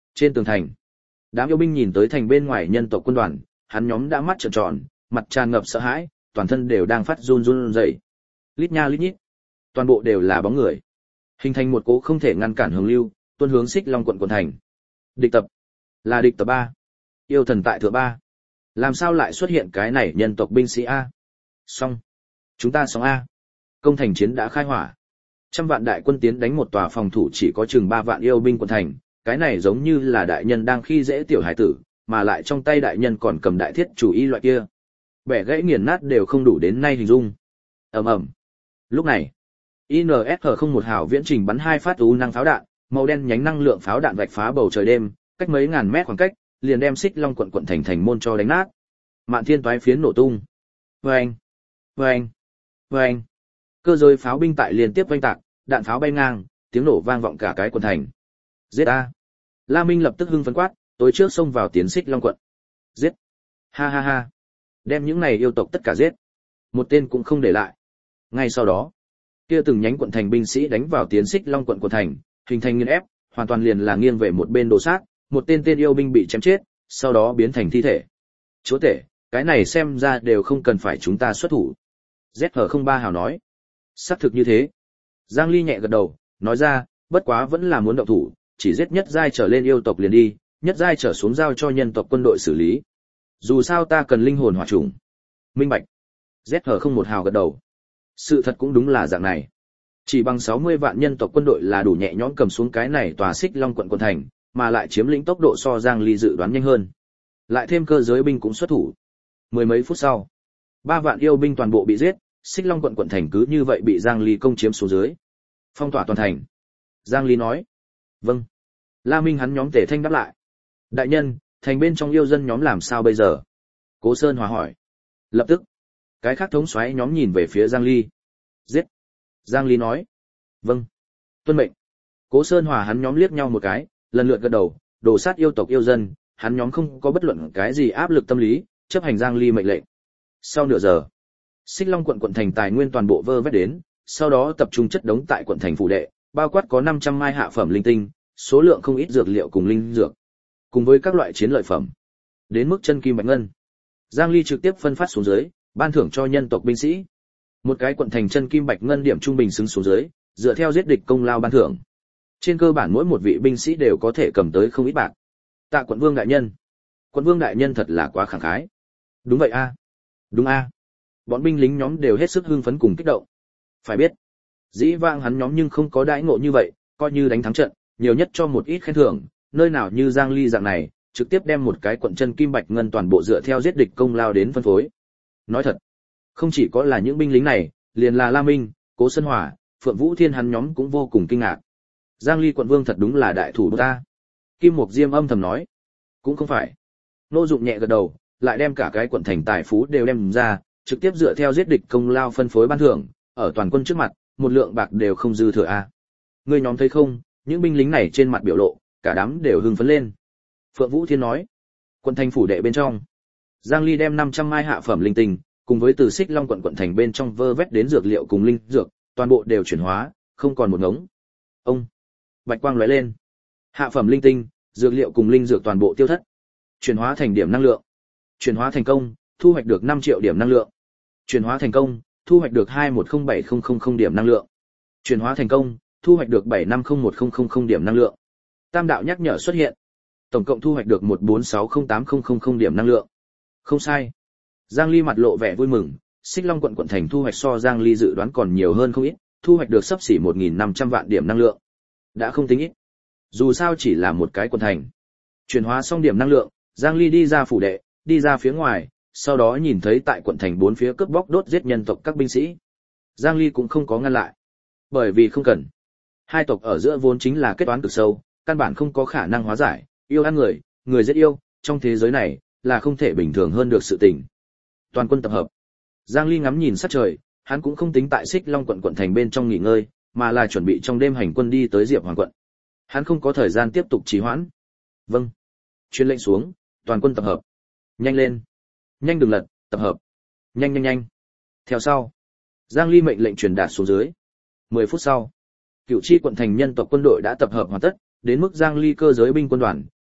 A: Trên tường thành, đám yêu binh nhìn tới thành bên ngoài nhân tộc quân đoàn, hắn nhóm đã mắt trợn tròn, mặt tràn ngập sợ hãi, toàn thân đều đang phát run run rẩy. Lít nha lít nhít, toàn bộ đều là bóng người, hình thành một cỗ không thể ngăn cản hướng lưu, tuôn hướng Xích Long quận quận thành. Địch tập, là địch tập ba. Yêu thần tại thượng ba. Làm sao lại xuất hiện cái này nhân tộc binh sĩ a? Xong, chúng ta xong a. Công thành chiến đã khai hỏa. Trăm vạn đại quân tiến đánh một tòa phòng thủ chỉ có chừng ba vạn yêu binh quận thành, cái này giống như là đại nhân đang khi dễ tiểu hải tử, mà lại trong tay đại nhân còn cầm đại thiết chủ y loại kia. Bẻ gãy nghiền nát đều không đủ đến nay hình dung. Ầm ầm. Lúc này, i en ét hát không một hào viễn trình bắn hai phát u năng pháo đạn, màu đen nhánh năng lượng pháo đạn vạch phá bầu trời đêm, cách mấy ngàn mét khoảng cách, liền đem Xích Long quận quận thành thành môn cho đánh nát. Mạn thiên toái phiến nổ tung. Oeng, oeng, oeng. Cơ giới pháo binh tại liên tiếp oanh tạc, đạn pháo bay ngang, tiếng nổ vang vọng cả cái quận thành. Giết a! La Minh lập tức hưng phấn quát, tối trước xông vào tiến Xích Long quận. Giết! Ha ha ha! Đem những này yêu tộc tất cả giết. Một tên cũng không để lại. Ngay sau đó, kia từng nhánh quận thành binh sĩ đánh vào tiến Xích Long quận quận thành, hình thành nghiền ép, hoàn toàn liền là nghiêng về một bên đồ sát, một tên tên yêu binh bị chém chết, sau đó biến thành thi thể. Chúa tể, cái này xem ra đều không cần phải chúng ta xuất thủ. Z H không ba hào nói. Xác thực như thế. Giang Ly nhẹ gật đầu, nói ra, bất quá vẫn là muốn động thủ, chỉ giết nhất giai trở lên yêu tộc liền đi, nhất giai trở xuống giao cho nhân tộc quân đội xử lý. Dù sao ta cần linh hồn hỏa chủng. Minh bạch. Z H không một hào gật đầu. Sự thật cũng đúng là dạng này. Chỉ bằng sáu mươi vạn nhân tộc quân đội là đủ nhẹ nhõm cầm xuống cái này tòa Xích Long quận quận thành, mà lại chiếm lĩnh tốc độ so Giang Ly dự đoán nhanh hơn. Lại thêm cơ giới binh cũng xuất thủ. Mười mấy phút sau, ba vạn yêu binh toàn bộ bị giết, Xích Long quận quận thành cứ như vậy bị Giang Ly công chiếm xuống dưới. Phong tỏa toàn thành. Giang Ly nói. Vâng. La Minh hắn nhóm tể thanh đáp lại. Đại nhân, thành bên trong yêu dân nhóm làm sao bây giờ? Cố Sơn Hòa hỏi. Lập tức, cái khác thống soái nhóm nhìn về phía Giang Ly. Giết. Giang Ly nói. Vâng. Tuân mệnh. Cố Sơn Hòa hắn nhóm liếc nhau một cái, lần lượt gật đầu, đổ sát yêu tộc yêu dân, hắn nhóm không có bất luận cái gì áp lực tâm lý, chấp hành Giang Ly mệnh lệnh. Sau nửa giờ, Xích Long quận quận thành tài nguyên toàn bộ vơ vét đến, sau đó tập trung chất đống tại quận thành phủ đệ, bao quát có năm trăm mai hạ phẩm linh tinh, số lượng không ít dược liệu cùng linh dược, cùng với các loại chiến lợi phẩm. Đến mức chân kim bạch ngân, Giang Ly trực tiếp phân phát xuống dưới, ban thưởng cho nhân tộc binh sĩ. Một cái quận thành chân kim bạch ngân điểm trung bình xứng xuống dưới, dựa theo giết địch công lao ban thưởng. Trên cơ bản mỗi một vị binh sĩ đều có thể cầm tới không ít bạc. Tạ quận vương đại nhân. Quận vương đại nhân thật là quá khẳng khái. Đúng vậy a. Đúng a. Bọn binh lính nhóm đều hết sức hưng phấn cùng kích động. Phải biết, dĩ vãng hắn nhóm nhưng không có đãi ngộ như vậy, coi như đánh thắng trận, nhiều nhất cho một ít khen thưởng, nơi nào như Giang Ly dạng này, trực tiếp đem một cái quận chân kim bạch ngân toàn bộ dựa theo giết địch công lao đến phân phối. Nói thật, không chỉ có là những binh lính này, liền là La Minh, Cố Sơn Hòa, Phượng Vũ Thiên hắn nhóm cũng vô cùng kinh ngạc. Giang Ly quận vương thật đúng là đại thủ ta. Kim Mục Diêm âm thầm nói. Cũng không phải. Nô Dụng nhẹ gật đầu, lại đem cả cái quận thành tài phú đều đem ra, trực tiếp dựa theo giết địch công lao phân phối ban thưởng, ở toàn quân trước mặt, một lượng bạc đều không dư thừa a. Ngươi nhóm thấy không, những binh lính này trên mặt biểu lộ, cả đám đều hưng phấn lên. Phượng Vũ Thiên nói. Quận thành phủ đệ bên trong, Giang Ly đem năm trăm mai hạ phẩm linh tinh, cùng với từ Xích Long quận quận thành bên trong vơ vét đến dược liệu cùng linh dược, toàn bộ đều chuyển hóa, không còn một ngống. Ông bạch quang lóe lên, hạ phẩm linh tinh, dược liệu cùng linh dược toàn bộ tiêu thất, chuyển hóa thành điểm năng lượng. Chuyển hóa thành công, thu hoạch được năm triệu điểm năng lượng. Chuyển hóa thành công, thu hoạch được hai một không bảy không không không điểm năng lượng. Chuyển hóa thành công, thu hoạch được bảy năm không một không không không điểm năng lượng. Tam đạo nhắc nhở xuất hiện. Tổng cộng thu hoạch được một bốn sáu không tám không không không điểm năng lượng. Không sai. Giang Ly mặt lộ vẻ vui mừng, Xích Long quận quận thành thu hoạch so Giang Ly dự đoán còn nhiều hơn không ít, thu hoạch được xấp xỉ một nghìn năm trăm vạn điểm năng lượng. Đã không tính ít. Dù sao chỉ là một cái quận thành. Chuyển hóa xong điểm năng lượng, Giang Ly đi ra phủ đệ, đi ra phía ngoài, sau đó nhìn thấy tại quận thành bốn phía cướp bóc đốt giết nhân tộc các binh sĩ. Giang Ly cũng không có ngăn lại. Bởi vì không cần. Hai tộc ở giữa vốn chính là kết toán cực sâu, căn bản không có khả năng hóa giải, yêu ăn người, người giết yêu, trong thế giới này, là không thể bình thường hơn được sự tình. Toàn quân tập hợp. Giang Ly ngắm nhìn sát trời, hắn cũng không tính tại Xích Long quận quận thành bên trong nghỉ ngơi, mà là chuẩn bị trong đêm hành quân đi tới Diệp Hoàng quận. Hắn không có thời gian tiếp tục trì hoãn. Vâng. Truyền lệnh xuống, toàn quân tập hợp. Nhanh lên. Nhanh đừng lật, tập hợp. Nhanh nhanh nhanh. Theo sau, Giang Ly mệnh lệnh truyền đạt xuống dưới. mười phút sau, Cửu Chi quận thành nhân tộc quân đội đã tập hợp hoàn tất, đến mức Giang Ly cơ giới binh quân đoàn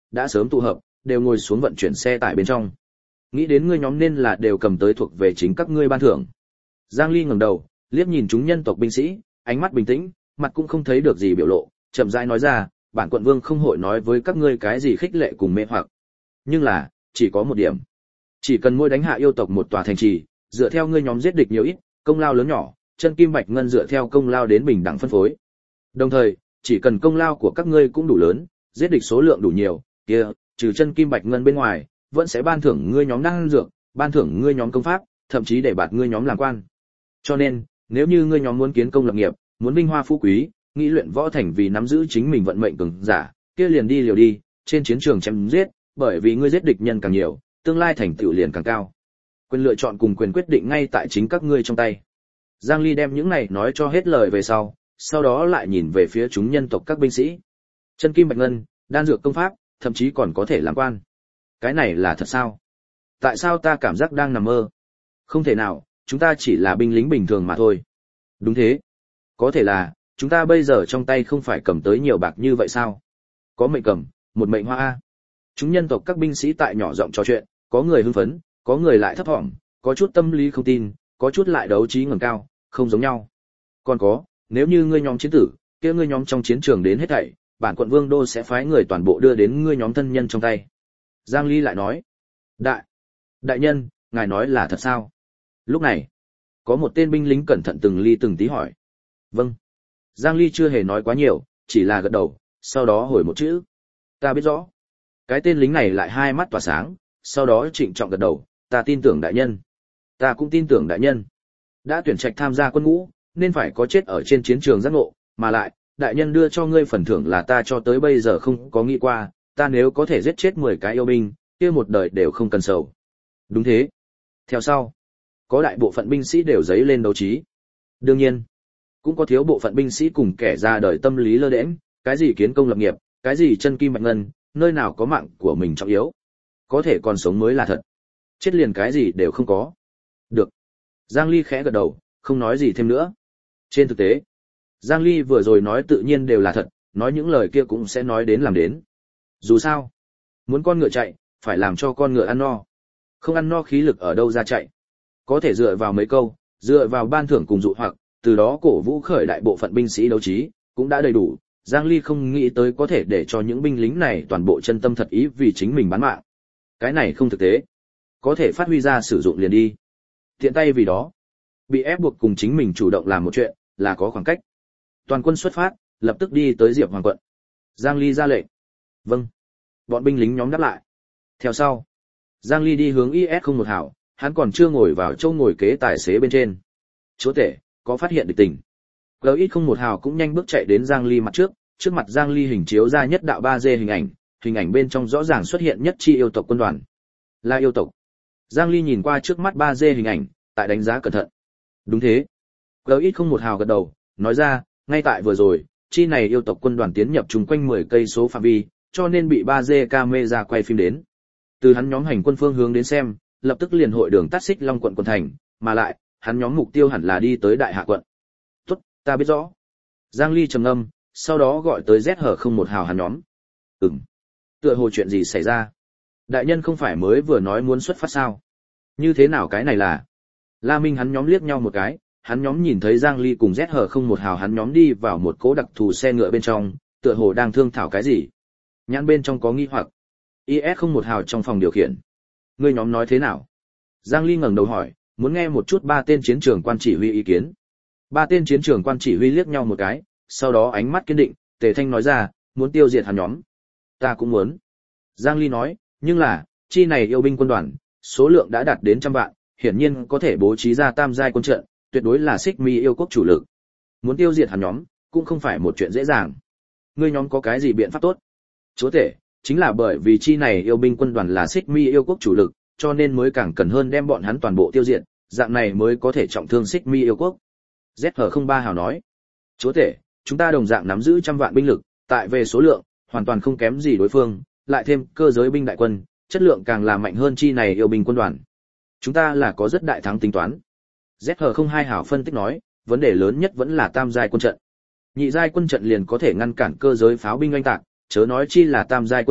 A: đã sớm tụ hợp, đều ngồi xuống vận chuyển xe tải bên trong. Nghĩ đến ngươi nhóm nên là đều cầm tới thuộc về chính các ngươi ban thưởng. Giang Ly ngẩng đầu, liếc nhìn chúng nhân tộc binh sĩ, ánh mắt bình tĩnh, mặt cũng không thấy được gì biểu lộ, chậm rãi nói ra, bản quận vương không hội nói với các ngươi cái gì khích lệ cùng mê hoặc. Nhưng là, chỉ có một điểm. Chỉ cần mỗi đánh hạ yêu tộc một tòa thành trì, dựa theo ngươi nhóm giết địch nhiều ít, công lao lớn nhỏ, chân kim bạch ngân dựa theo công lao đến bình đẳng phân phối. Đồng thời, chỉ cần công lao của các ngươi cũng đủ lớn, giết địch số lượng đủ nhiều, kia, trừ chân kim bạch ngân bên ngoài, vẫn sẽ ban thưởng ngươi nhóm năng dược, ban thưởng ngươi nhóm công pháp, thậm chí để bạt ngươi nhóm làm quan. Cho nên, nếu như ngươi nhóm muốn kiến công lập nghiệp, muốn vinh hoa phú quý, nghĩ luyện võ thành vì nắm giữ chính mình vận mệnh cường giả, kia liền đi liều đi, trên chiến trường chém giết, bởi vì ngươi giết địch nhân càng nhiều, tương lai thành tựu liền càng cao. Quyền lựa chọn cùng quyền quyết định ngay tại chính các ngươi trong tay. Giang Ly đem những này nói cho hết lời về sau, sau đó lại nhìn về phía chúng nhân tộc các binh sĩ. Chân kim bạch ngân, đan dược công pháp, thậm chí còn có thể làm quan. Cái này là thật sao? Tại sao ta cảm giác đang nằm mơ? Không thể nào, chúng ta chỉ là binh lính bình thường mà thôi. Đúng thế. Có thể là, chúng ta bây giờ trong tay không phải cầm tới nhiều bạc như vậy sao? Có mệnh cầm, một mệnh hoa A. Chúng nhân tộc các binh sĩ tại nhỏ giọng trò chuyện, có người hưng phấn, có người lại thấp thỏm, có chút tâm lý không tin, có chút lại đấu trí ngẩng cao, không giống nhau. Còn có, nếu như ngươi nhóm chiến tử, kia ngươi nhóm trong chiến trường đến hết thảy, bản quận vương đô sẽ phái người toàn bộ đưa đến ngươi nhóm thân nhân trong tay. Giang Ly lại nói, đại, đại nhân, ngài nói là thật sao? Lúc này, có một tên binh lính cẩn thận từng ly từng tí hỏi. Vâng. Giang Ly chưa hề nói quá nhiều, chỉ là gật đầu, sau đó hồi một chữ. Ta biết rõ. Cái tên lính này lại hai mắt tỏa sáng, sau đó trịnh trọng gật đầu, ta tin tưởng đại nhân. Ta cũng tin tưởng đại nhân. Đã tuyển trạch tham gia quân ngũ, nên phải có chết ở trên chiến trường giác ngộ, mà lại, đại nhân đưa cho ngươi phần thưởng là ta cho tới bây giờ không có nghĩ qua, ta nếu có thể giết chết mười cái yêu binh, kia một đời đều không cần sầu. Đúng thế. Theo sau, có đại bộ phận binh sĩ đều giấy lên đấu trí. Đương nhiên, cũng có thiếu bộ phận binh sĩ cùng kẻ ra đời tâm lý lơ đễnh, cái gì kiến công lập nghiệp, cái gì chân kim bạch ngân, nơi nào có mạng của mình trọng yếu. Có thể còn sống mới là thật. Chết liền cái gì đều không có. Được. Giang Ly khẽ gật đầu, không nói gì thêm nữa. Trên thực tế, Giang Ly vừa rồi nói tự nhiên đều là thật, nói những lời kia cũng sẽ nói đến làm đến. Dù sao, muốn con ngựa chạy, phải làm cho con ngựa ăn no. Không ăn no khí lực ở đâu ra chạy. Có thể dựa vào mấy câu, dựa vào ban thưởng cùng dụ hoặc, từ đó cổ vũ khởi đại bộ phận binh sĩ đấu trí, cũng đã đầy đủ. Giang Ly không nghĩ tới có thể để cho những binh lính này toàn bộ chân tâm thật ý vì chính mình bán mạng. Cái này không thực tế. Có thể phát huy ra sử dụng liền đi. Tiện tay vì đó, bị ép buộc cùng chính mình chủ động làm một chuyện, là có khoảng cách. Toàn quân xuất phát, lập tức đi tới Diệp Hoàng quận. Giang Ly ra lệnh. Vâng. Bọn binh lính nhóm đáp lại. Theo sau, Giang Ly đi hướng i ét không một hảo, hắn còn chưa ngồi vào chỗ ngồi kế tài xế bên trên. Chúa tể, có phát hiện địch tình. giê ít không một hào cũng nhanh bước chạy đến Giang Ly mặt trước, trước mặt Giang Ly hình chiếu ra nhất đạo ba D hình ảnh, hình ảnh bên trong rõ ràng xuất hiện nhất chi yêu tộc quân đoàn. Là yêu tộc. Giang Ly nhìn qua trước mắt ba D hình ảnh, tại đánh giá cẩn thận. Đúng thế. giê ít không một hào gật đầu, nói ra, ngay tại vừa rồi, chi này yêu tộc quân đoàn tiến nhập chung quanh mười cây số phạm vi, cho nên bị ba D camera quay phim đến. Từ hắn nhóm hành quân phương hướng đến xem, lập tức liền hội đường tắt Xích Long quận quận thành, mà lại, hắn nhóm mục tiêu hẳn là đi tới Đại Hạ quận. Tốt, ta biết rõ. Giang Ly trầm ngâm, sau đó gọi tới Z hở không một hào hắn nhóm. Ừm. Tựa hồ chuyện gì xảy ra? Đại nhân không phải mới vừa nói muốn xuất phát sao? Như thế nào cái này là? La Minh hắn nhóm liếc nhau một cái, hắn nhóm nhìn thấy Giang Ly cùng Z hở không một hào hắn nhóm đi vào một cỗ đặc thù xe ngựa bên trong, tựa hồ đang thương thảo cái gì. Nhãn bên trong có nghi hoặc. i ét không một hào trong phòng điều khiển. Ngươi nhóm nói thế nào? Giang Ly ngẩng đầu hỏi, muốn nghe một chút ba tên chiến trường quan chỉ huy ý kiến. Ba tên chiến trường quan chỉ huy liếc nhau một cái, sau đó ánh mắt kiên định, Tề Thanh nói ra, muốn tiêu diệt hắn nhóm. Ta cũng muốn. Giang Ly nói, nhưng là, chi này yêu binh quân đoàn, số lượng đã đạt đến trăm vạn, hiển nhiên có thể bố trí ra tam giai quân trận, tuyệt đối là Xích Mi yêu quốc chủ lực. Muốn tiêu diệt hắn nhóm, cũng không phải một chuyện dễ dàng. Ngươi nhóm có cái gì biện pháp tốt? Chúa tể, chính là bởi vì chi này yêu binh quân đoàn là Xích Mi yêu quốc chủ lực, cho nên mới càng cần hơn đem bọn hắn toàn bộ tiêu diệt, dạng này mới có thể trọng thương Xích Mi yêu quốc. Z H không ba hào nói, chúa tể, chúng ta đồng dạng nắm giữ trăm vạn binh lực, tại về số lượng, hoàn toàn không kém gì đối phương, lại thêm cơ giới binh đại quân, chất lượng càng là mạnh hơn chi này yêu binh quân đoàn. Chúng ta là có rất đại thắng tính toán. Z H không hai hào phân tích nói, vấn đề lớn nhất vẫn là tam giai quân trận. Nhị giai quân trận liền có thể ngăn cản cơ giới pháo binh oanh tạc, chớ nói chi là tam giai quân trận,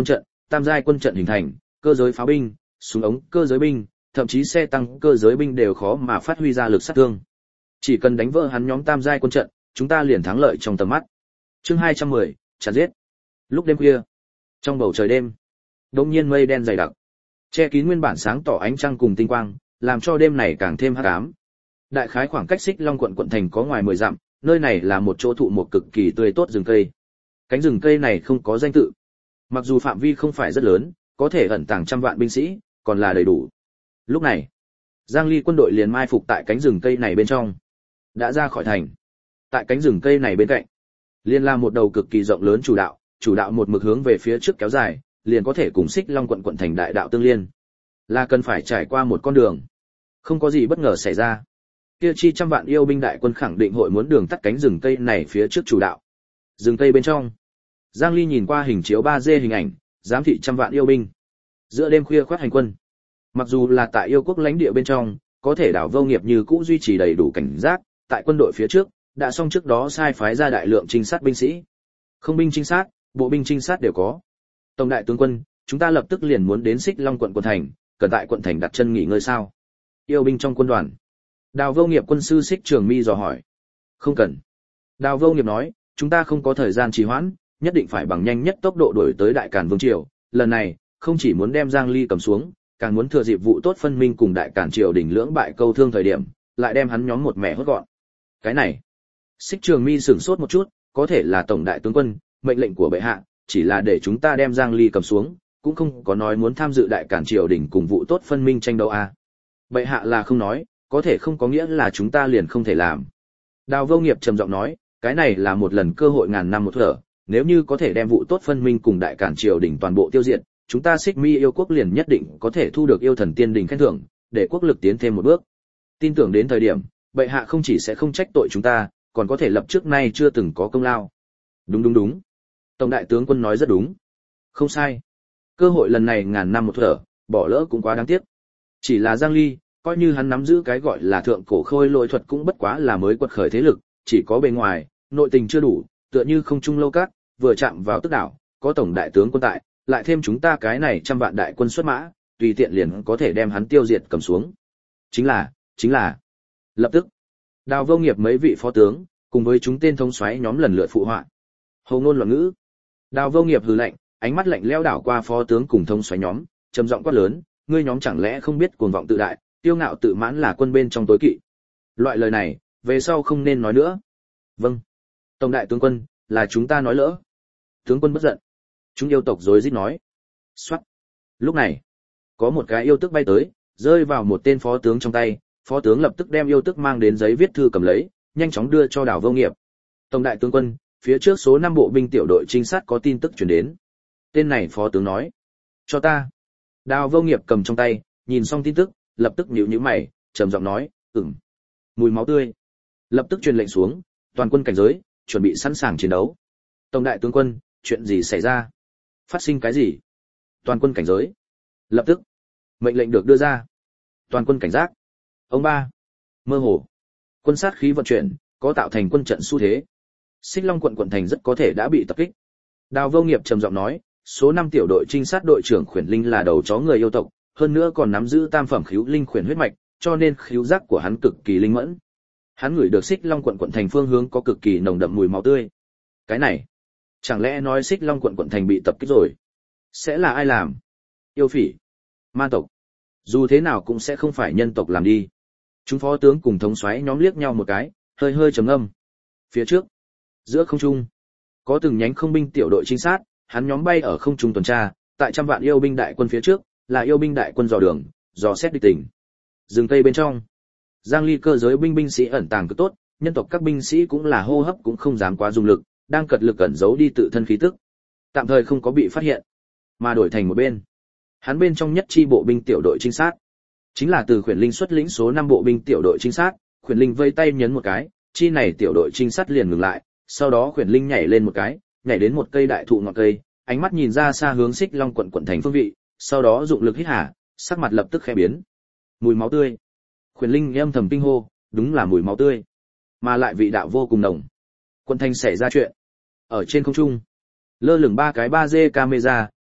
A: tam giai quân trận hình thành, cơ giới pháo binh, súng ống cơ giới binh, thậm chí xe tăng cơ giới binh đều khó mà phát huy ra lực sát thương. Chỉ cần đánh vỡ hắn nhóm tam giai quân trận, chúng ta liền thắng lợi trong tầm mắt. Chương hai trăm mười, chặt giết. Lúc đêm khuya, trong bầu trời đêm, đột nhiên mây đen dày đặc, che kín nguyên bản sáng tỏ ánh trăng cùng tinh quang, làm cho đêm này càng thêm hắc ám. Đại khái khoảng cách Xích Long quận quận thành có ngoài mười dặm, nơi này là một chỗ thụ một cực kỳ tươi tốt rừng cây. Cánh rừng cây này không có danh tự. Mặc dù phạm vi không phải rất lớn, có thể ẩn tàng trăm vạn binh sĩ, còn là đầy đủ. Lúc này, Giang Ly quân đội liền mai phục tại cánh rừng cây này bên trong, đã ra khỏi thành. Tại cánh rừng cây này bên cạnh, liền là một đầu cực kỳ rộng lớn chủ đạo, chủ đạo một mực hướng về phía trước kéo dài, liền có thể cùng Xích Long quận quận thành đại đạo tương liên. Là cần phải trải qua một con đường. Không có gì bất ngờ xảy ra. Kia chi trăm vạn yêu binh đại quân khẳng định hội muốn đường tắt cánh rừng cây này phía trước chủ đạo. Rừng cây bên trong, Giang Ly nhìn qua hình chiếu ba D hình ảnh, giám thị trăm vạn yêu binh. Giữa đêm khuya khoát hành quân. Mặc dù là tại yêu quốc lãnh địa bên trong, có thể đảo vô nghiệp như cũ duy trì đầy đủ cảnh giác, tại quân đội phía trước, đã xong trước đó sai phái ra đại lượng trinh sát binh sĩ. Không binh trinh sát, bộ binh trinh sát đều có. Tổng đại tướng quân, chúng ta lập tức liền muốn đến Xích Long quận quận thành, cần tại quận thành đặt chân nghỉ ngơi sao? Yêu binh trong quân đoàn. Đào Vô Nghiệp quân sư Xích Trường Mi dò hỏi. Không cần. Đào Vô Nghiệp nói, chúng ta không có thời gian trì hoãn, nhất định phải bằng nhanh nhất tốc độ đuổi tới Đại Càn Vương triều. Lần này, không chỉ muốn đem Giang Ly cầm xuống, càng muốn thừa dịp vụ tốt phân minh cùng Đại Càn triều đỉnh lưỡng bại câu thương thời điểm, lại đem hắn nhóm một mẻ hốt gọn. Cái này, Xích Trường Mi sửng sốt một chút, có thể là tổng đại tướng quân, mệnh lệnh của bệ hạ, chỉ là để chúng ta đem Giang Ly cầm xuống, cũng không có nói muốn tham dự Đại Càn triều đỉnh cùng vụ tốt phân minh tranh đấu à. Bệ hạ là không nói, có thể không có nghĩa là chúng ta liền không thể làm. Đào Vô Nghiệp trầm giọng nói, cái này là một lần cơ hội ngàn năm một thở, nếu như có thể đem vụ tốt phân minh cùng Đại Càn triều đỉnh toàn bộ tiêu diệt, chúng ta Xích Mi yêu quốc liền nhất định có thể thu được yêu thần tiên đình khen thưởng, để quốc lực tiến thêm một bước. Tin tưởng đến thời điểm, bệ hạ không chỉ sẽ không trách tội chúng ta, còn có thể lập trước nay chưa từng có công lao. Đúng đúng đúng. Tổng đại tướng quân nói rất đúng. Không sai. Cơ hội lần này ngàn năm một thở, bỏ lỡ cũng quá đáng tiếc. Chỉ là Giang Ly, coi như hắn nắm giữ cái gọi là thượng cổ khôi lỗi thuật cũng bất quá là mới quật khởi thế lực, chỉ có bề ngoài, nội tình chưa đủ, tựa như không trung lâu cát, vừa chạm vào tức đảo, có tổng đại tướng quân tại, lại thêm chúng ta cái này trăm vạn đại quân xuất mã, tùy tiện liền có thể đem hắn tiêu diệt cầm xuống. Chính là, chính là. Lập tức, Đào Vô Nghiệp mấy vị phó tướng, cùng với chúng tên thống soái nhóm lần lượt phụ họa. Hầu ngôn loạn ngữ. Đào Vô Nghiệp hừ lạnh, ánh mắt lạnh lẽo đảo qua phó tướng cùng thống soái nhóm, trầm giọng quát lớn, ngươi nhóm chẳng lẽ không biết cuồng vọng tự đại, tiêu ngạo tự mãn là quân bên trong tối kỵ. Loại lời này, về sau không nên nói nữa. Vâng. Tổng đại tướng quân, là chúng ta nói lỡ. Tướng quân bất giận. Chúng yêu tộc rối rít nói. Soát. Lúc này, có một cái yêu tức bay tới, rơi vào một tên phó tướng trong tay, phó tướng lập tức đem yêu tức mang đến giấy viết thư cầm lấy, nhanh chóng đưa cho Đào Vô Nghiệp. Tổng đại tướng quân, phía trước số năm bộ binh tiểu đội trinh sát có tin tức truyền đến. Tên này phó tướng nói. Cho ta. Đào Vô Nghiệp cầm trong tay, nhìn xong tin tức, lập tức nhíu nhíu mày, trầm giọng nói, "Ừm." Mùi máu tươi. Lập tức truyền lệnh xuống, toàn quân cảnh giới, chuẩn bị sẵn sàng chiến đấu. Tổng đại tướng quân, chuyện gì xảy ra? Phát sinh cái gì? Toàn quân cảnh giới. Lập tức, mệnh lệnh được đưa ra. Toàn quân cảnh giác. Ông ba. Mơ hồ. Quân sát khí vận chuyển, có tạo thành quân trận xu thế. Xích Long quận quận thành rất có thể đã bị tập kích. Đào Vô Nghiệp trầm giọng nói, số năm tiểu đội trinh sát đội trưởng Khuyển Linh là đầu chó người yêu tộc, hơn nữa còn nắm giữ tam phẩm khứu linh khuyển huyết mạch, cho nên khứu giác của hắn cực kỳ linh mẫn. Hắn ngửi được Xích Long quận quận thành phương hướng có cực kỳ nồng đậm mùi máu tươi. Cái này, chẳng lẽ nói Xích Long quận quận thành bị tập kích rồi? Sẽ là ai làm? Yêu phỉ, ma tộc. Dù thế nào cũng sẽ không phải nhân tộc làm đi. Chúng phó tướng cùng thống soái nhóm liếc nhau một cái, hơi hơi trầm ngâm. Phía trước, giữa không trung, có từng nhánh không binh tiểu đội trinh sát, hắn nhóm bay ở không trung tuần tra, tại trăm vạn yêu binh đại quân phía trước, là yêu binh đại quân dò đường, dò xét địch tình. Rừng cây bên trong, Giang Ly cơ giới binh binh sĩ ẩn tàng cực tốt, nhân tộc các binh sĩ cũng là hô hấp cũng không dám quá dùng lực, đang cật lực ẩn giấu đi tự thân khí tức, tạm thời không có bị phát hiện, mà đổi thành một bên. Hắn bên trong nhất chi bộ binh tiểu đội trinh sát, chính là từ Khuyển Linh xuất lĩnh số năm bộ binh tiểu đội trinh sát, Khuyển Linh vây tay nhấn một cái, chi này tiểu đội trinh sát liền ngừng lại, sau đó Khuyển Linh nhảy lên một cái, nhảy đến một cây đại thụ ngọn cây, ánh mắt nhìn ra xa hướng Xích Long quận quận thành phương vị, sau đó dụng lực hít hà, sắc mặt lập tức khẽ biến. Mùi máu tươi. Khuyển Linh âm thầm kinh hô, đúng là mùi máu tươi, mà lại vị đạo vô cùng nồng. Quận thành xảy ra chuyện. Ở trên không trung, lơ lửng ba cái ba D camera,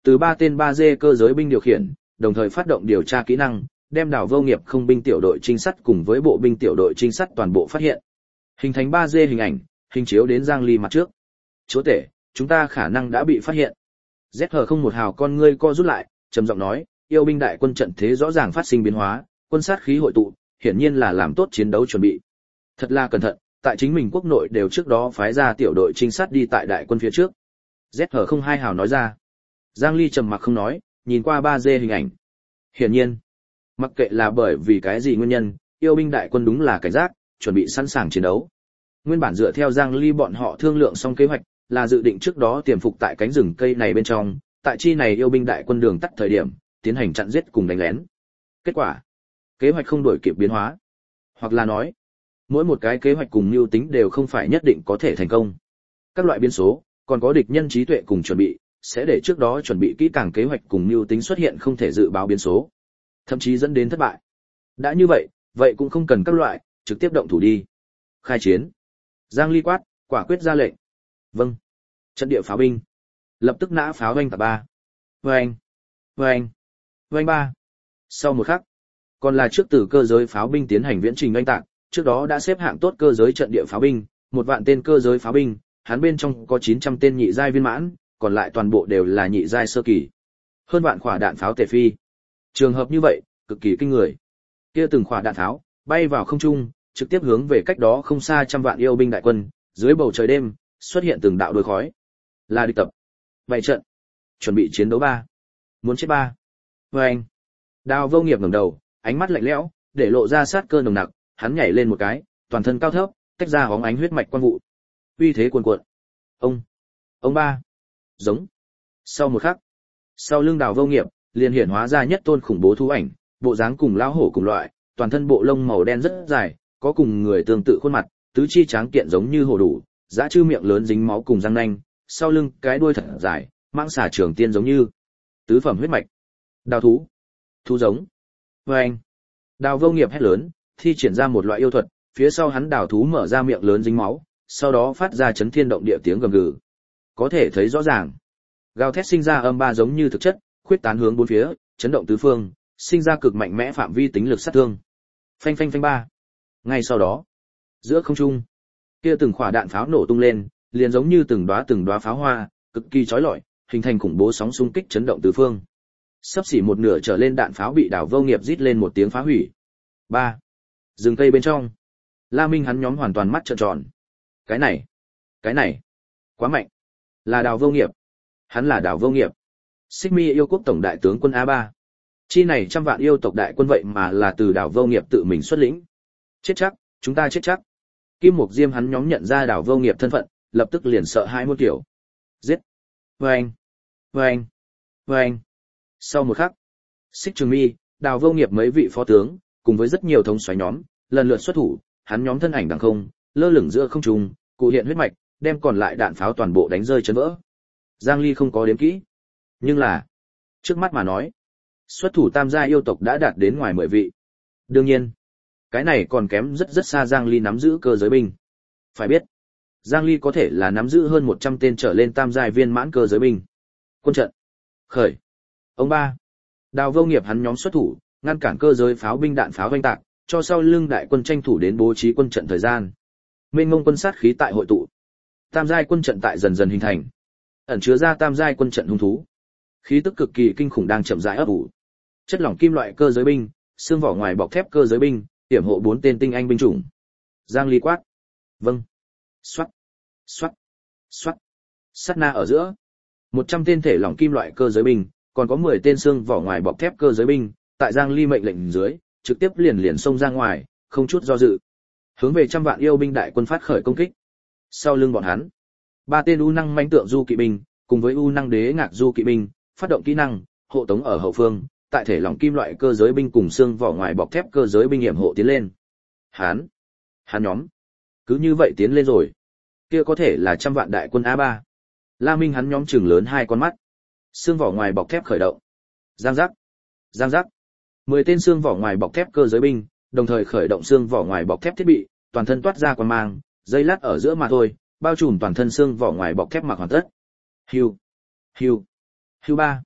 A: Từ ba tên ba dê cơ giới binh điều khiển, đồng thời phát động điều tra kỹ năng, đem đảo vô nghiệp không binh tiểu đội trinh sát cùng với bộ binh tiểu đội trinh sát toàn bộ phát hiện. Hình thành ba dê hình ảnh, hình chiếu đến Giang Ly mặt trước. Chúa tể, chúng ta khả năng đã bị phát hiện. Z H không một hào con ngươi co rút lại, trầm giọng nói, yêu binh đại quân trận thế rõ ràng phát sinh biến hóa, quân sát khí hội tụ, hiển nhiên là làm tốt chiến đấu chuẩn bị. Thật là cẩn thận, tại chính mình quốc nội đều trước đó phái ra tiểu đội trinh sát đi tại đại quân phía trước. Z H không hai hào nói ra. Giang Ly trầm mặc không nói, nhìn qua ba dê hình ảnh. Hiển nhiên, mặc kệ là bởi vì cái gì nguyên nhân, yêu binh đại quân đúng là cảnh giác, chuẩn bị sẵn sàng chiến đấu. Nguyên bản dựa theo Giang Ly bọn họ thương lượng xong kế hoạch, là dự định trước đó tiềm phục tại cánh rừng cây này bên trong, tại chi này yêu binh đại quân đường tắt thời điểm, tiến hành chặn giết cùng đánh lén. Kết quả, kế hoạch không đổi kịp biến hóa. Hoặc là nói, mỗi một cái kế hoạch cùng mưu tính đều không phải nhất định có thể thành công. Các loại biến số, còn có địch nhân trí tuệ cùng chuẩn bị, sẽ để trước đó chuẩn bị kỹ càng kế hoạch cùng mưu tính xuất hiện không thể dự báo biến số, thậm chí dẫn đến thất bại. Đã như vậy, vậy cũng không cần các loại, trực tiếp động thủ đi. Khai chiến. Giang Ly quát, quả quyết ra lệnh. Vâng. Trận địa pháo binh. Lập tức nã pháo oanh cả ba. Oanh. Oanh. Oanh ba. Sau một khắc, còn là trước từ cơ giới pháo binh tiến hành viễn trình oanh tạc, trước đó đã xếp hạng tốt cơ giới trận địa pháo binh, một vạn tên cơ giới pháo binh, hắn bên trong có chín trăm tên nhị giai viên mãn, còn lại toàn bộ đều là nhị giai sơ kỳ. Hơn vạn quả đạn pháo tề phi. Trường hợp như vậy, cực kỳ kinh người. Kia từng quả đạn pháo bay vào không trung, trực tiếp hướng về cách đó không xa trăm vạn yêu binh đại quân, dưới bầu trời đêm xuất hiện từng đạo đuôi khói. Là địch tập. Bày trận. Chuẩn bị chiến đấu ba. Muốn chết ba. Oeng. Đào Vô Nghiệp ngẩng đầu, ánh mắt lạnh lẽo, để lộ ra sát cơ nồng nặc, hắn nhảy lên một cái, toàn thân cao thấp, tách ra hóng ánh huyết mạch quan vụ. Uy thế cuồn cuộn. Ông. Ông ba. Giống. Sau một khắc, sau lưng Đào Vô Nghiệp liền hiển hóa ra nhất tôn khủng bố thú ảnh, bộ dáng cùng lão hổ cùng loại, toàn thân bộ lông màu đen rất dài, có cùng người tương tự khuôn mặt, tứ chi tráng kiện giống như hổ đủ, dã chư miệng lớn dính máu cùng răng nanh, sau lưng cái đuôi thật dài, mãng xà trường tiên giống như tứ phẩm huyết mạch. Đào thú, thú giống. Oeng. Đào Vô Nghiệp hét lớn, thi triển ra một loại yêu thuật, phía sau hắn đào thú mở ra miệng lớn dính máu, sau đó phát ra chấn thiên động địa tiếng gầm gừ. Có thể thấy rõ ràng, gào thét sinh ra âm ba giống như thực chất, khuyết tán hướng bốn phía, chấn động tứ phương, sinh ra cực mạnh mẽ phạm vi tính lực sát thương. Phanh phanh phanh ba. Ngay sau đó, giữa không trung, kia từng quả đạn pháo nổ tung lên, liền giống như từng đóa từng đóa pháo hoa, cực kỳ chói lọi, hình thành khủng bố sóng xung kích chấn động tứ phương. Sắp xỉ một nửa trở lên đạn pháo bị Đào Vô Nghiệp rít lên một tiếng phá hủy. Ba. Rừng cây bên trong, La Minh hắn nhóm hoàn toàn mắt trợn tròn. Cái này, cái này, quá mạnh. Là Đào Vô Nghiệp. Hắn là Đào Vô Nghiệp. Xích Mi yêu quốc tổng đại tướng quân a ba. Chi này trăm vạn yêu tộc đại quân vậy mà là từ Đào Vô Nghiệp tự mình xuất lĩnh. Chết chắc, chúng ta chết chắc. Kim Mục Diêm hắn nhóm nhận ra Đào Vô Nghiệp thân phận, lập tức liền sợ hãi muôn kiểu. Giết. Oeng. Oeng. Oeng. Sau một khắc, Xích Trường Mi, Đào Vô Nghiệp mấy vị phó tướng, cùng với rất nhiều thống soái nhóm, lần lượt xuất thủ, hắn nhóm thân ảnh đằng không, lơ lửng giữa không trung, cụ hiện huyết mạch, đem còn lại đạn pháo toàn bộ đánh rơi chấn vỡ. Giang Ly không có đếm kỹ, nhưng là trước mắt mà nói, xuất thủ tam gia yêu tộc đã đạt đến ngoài mười vị. Đương nhiên, cái này còn kém rất rất xa Giang Ly nắm giữ cơ giới binh. Phải biết, Giang Ly có thể là nắm giữ hơn một trăm tên trở lên tam giai viên mãn cơ giới binh. Quân trận khởi. Ông ba. Đào Vô Nghiệp hắn nhóm xuất thủ, ngăn cản cơ giới pháo binh đạn pháo vanh tạc, cho sau lưng đại quân tranh thủ đến bố trí quân trận thời gian. Mênh mông quân sát khí tại hội tụ. Tam giai quân trận tại dần dần hình thành. Ẩn chứa ra tam giai quân trận hung thú. Khí tức cực kỳ kinh khủng đang chậm rãi ấp ủ. Chất lỏng kim loại cơ giới binh, xương vỏ ngoài bọc thép cơ giới binh, tiểm hộ bốn tên tinh anh binh chủng. Giang Ly quát. Vâng. Xoát. Xoát. Xoát. Sát na ở giữa. một trăm tên thể lỏng kim loại cơ giới binh, còn có mười tên xương vỏ ngoài bọc thép cơ giới binh, tại Giang Ly mệnh lệnh dưới, trực tiếp liền liền xông ra ngoài, không chút do dự. Hướng về trăm vạn yêu binh đại quân phát khởi công kích. Sau lưng bọn hắn, ba tên u năng mãnh tượng du kỵ binh, cùng với u năng đế ngạc du kỵ binh, phát động kỹ năng, hộ tống ở hậu phương, tại thể lỏng kim loại cơ giới binh cùng xương vỏ ngoài bọc thép cơ giới binh hiểm hộ tiến lên. Hắn, hắn nhóm, cứ như vậy tiến lên rồi. Kia có thể là trăm vạn đại quân a ba. La Minh hắn nhóm trừng lớn hai con mắt. Xương vỏ ngoài bọc thép khởi động. Giang giác, giang giác. Mười tên xương vỏ ngoài bọc thép cơ giới binh, đồng thời khởi động xương vỏ ngoài bọc thép thiết bị, toàn thân toát ra quang mang, dây lát ở giữa mà thôi, bao trùm toàn thân xương vỏ ngoài bọc thép mặc hoàn tất. Hưu, hưu, hưu ba.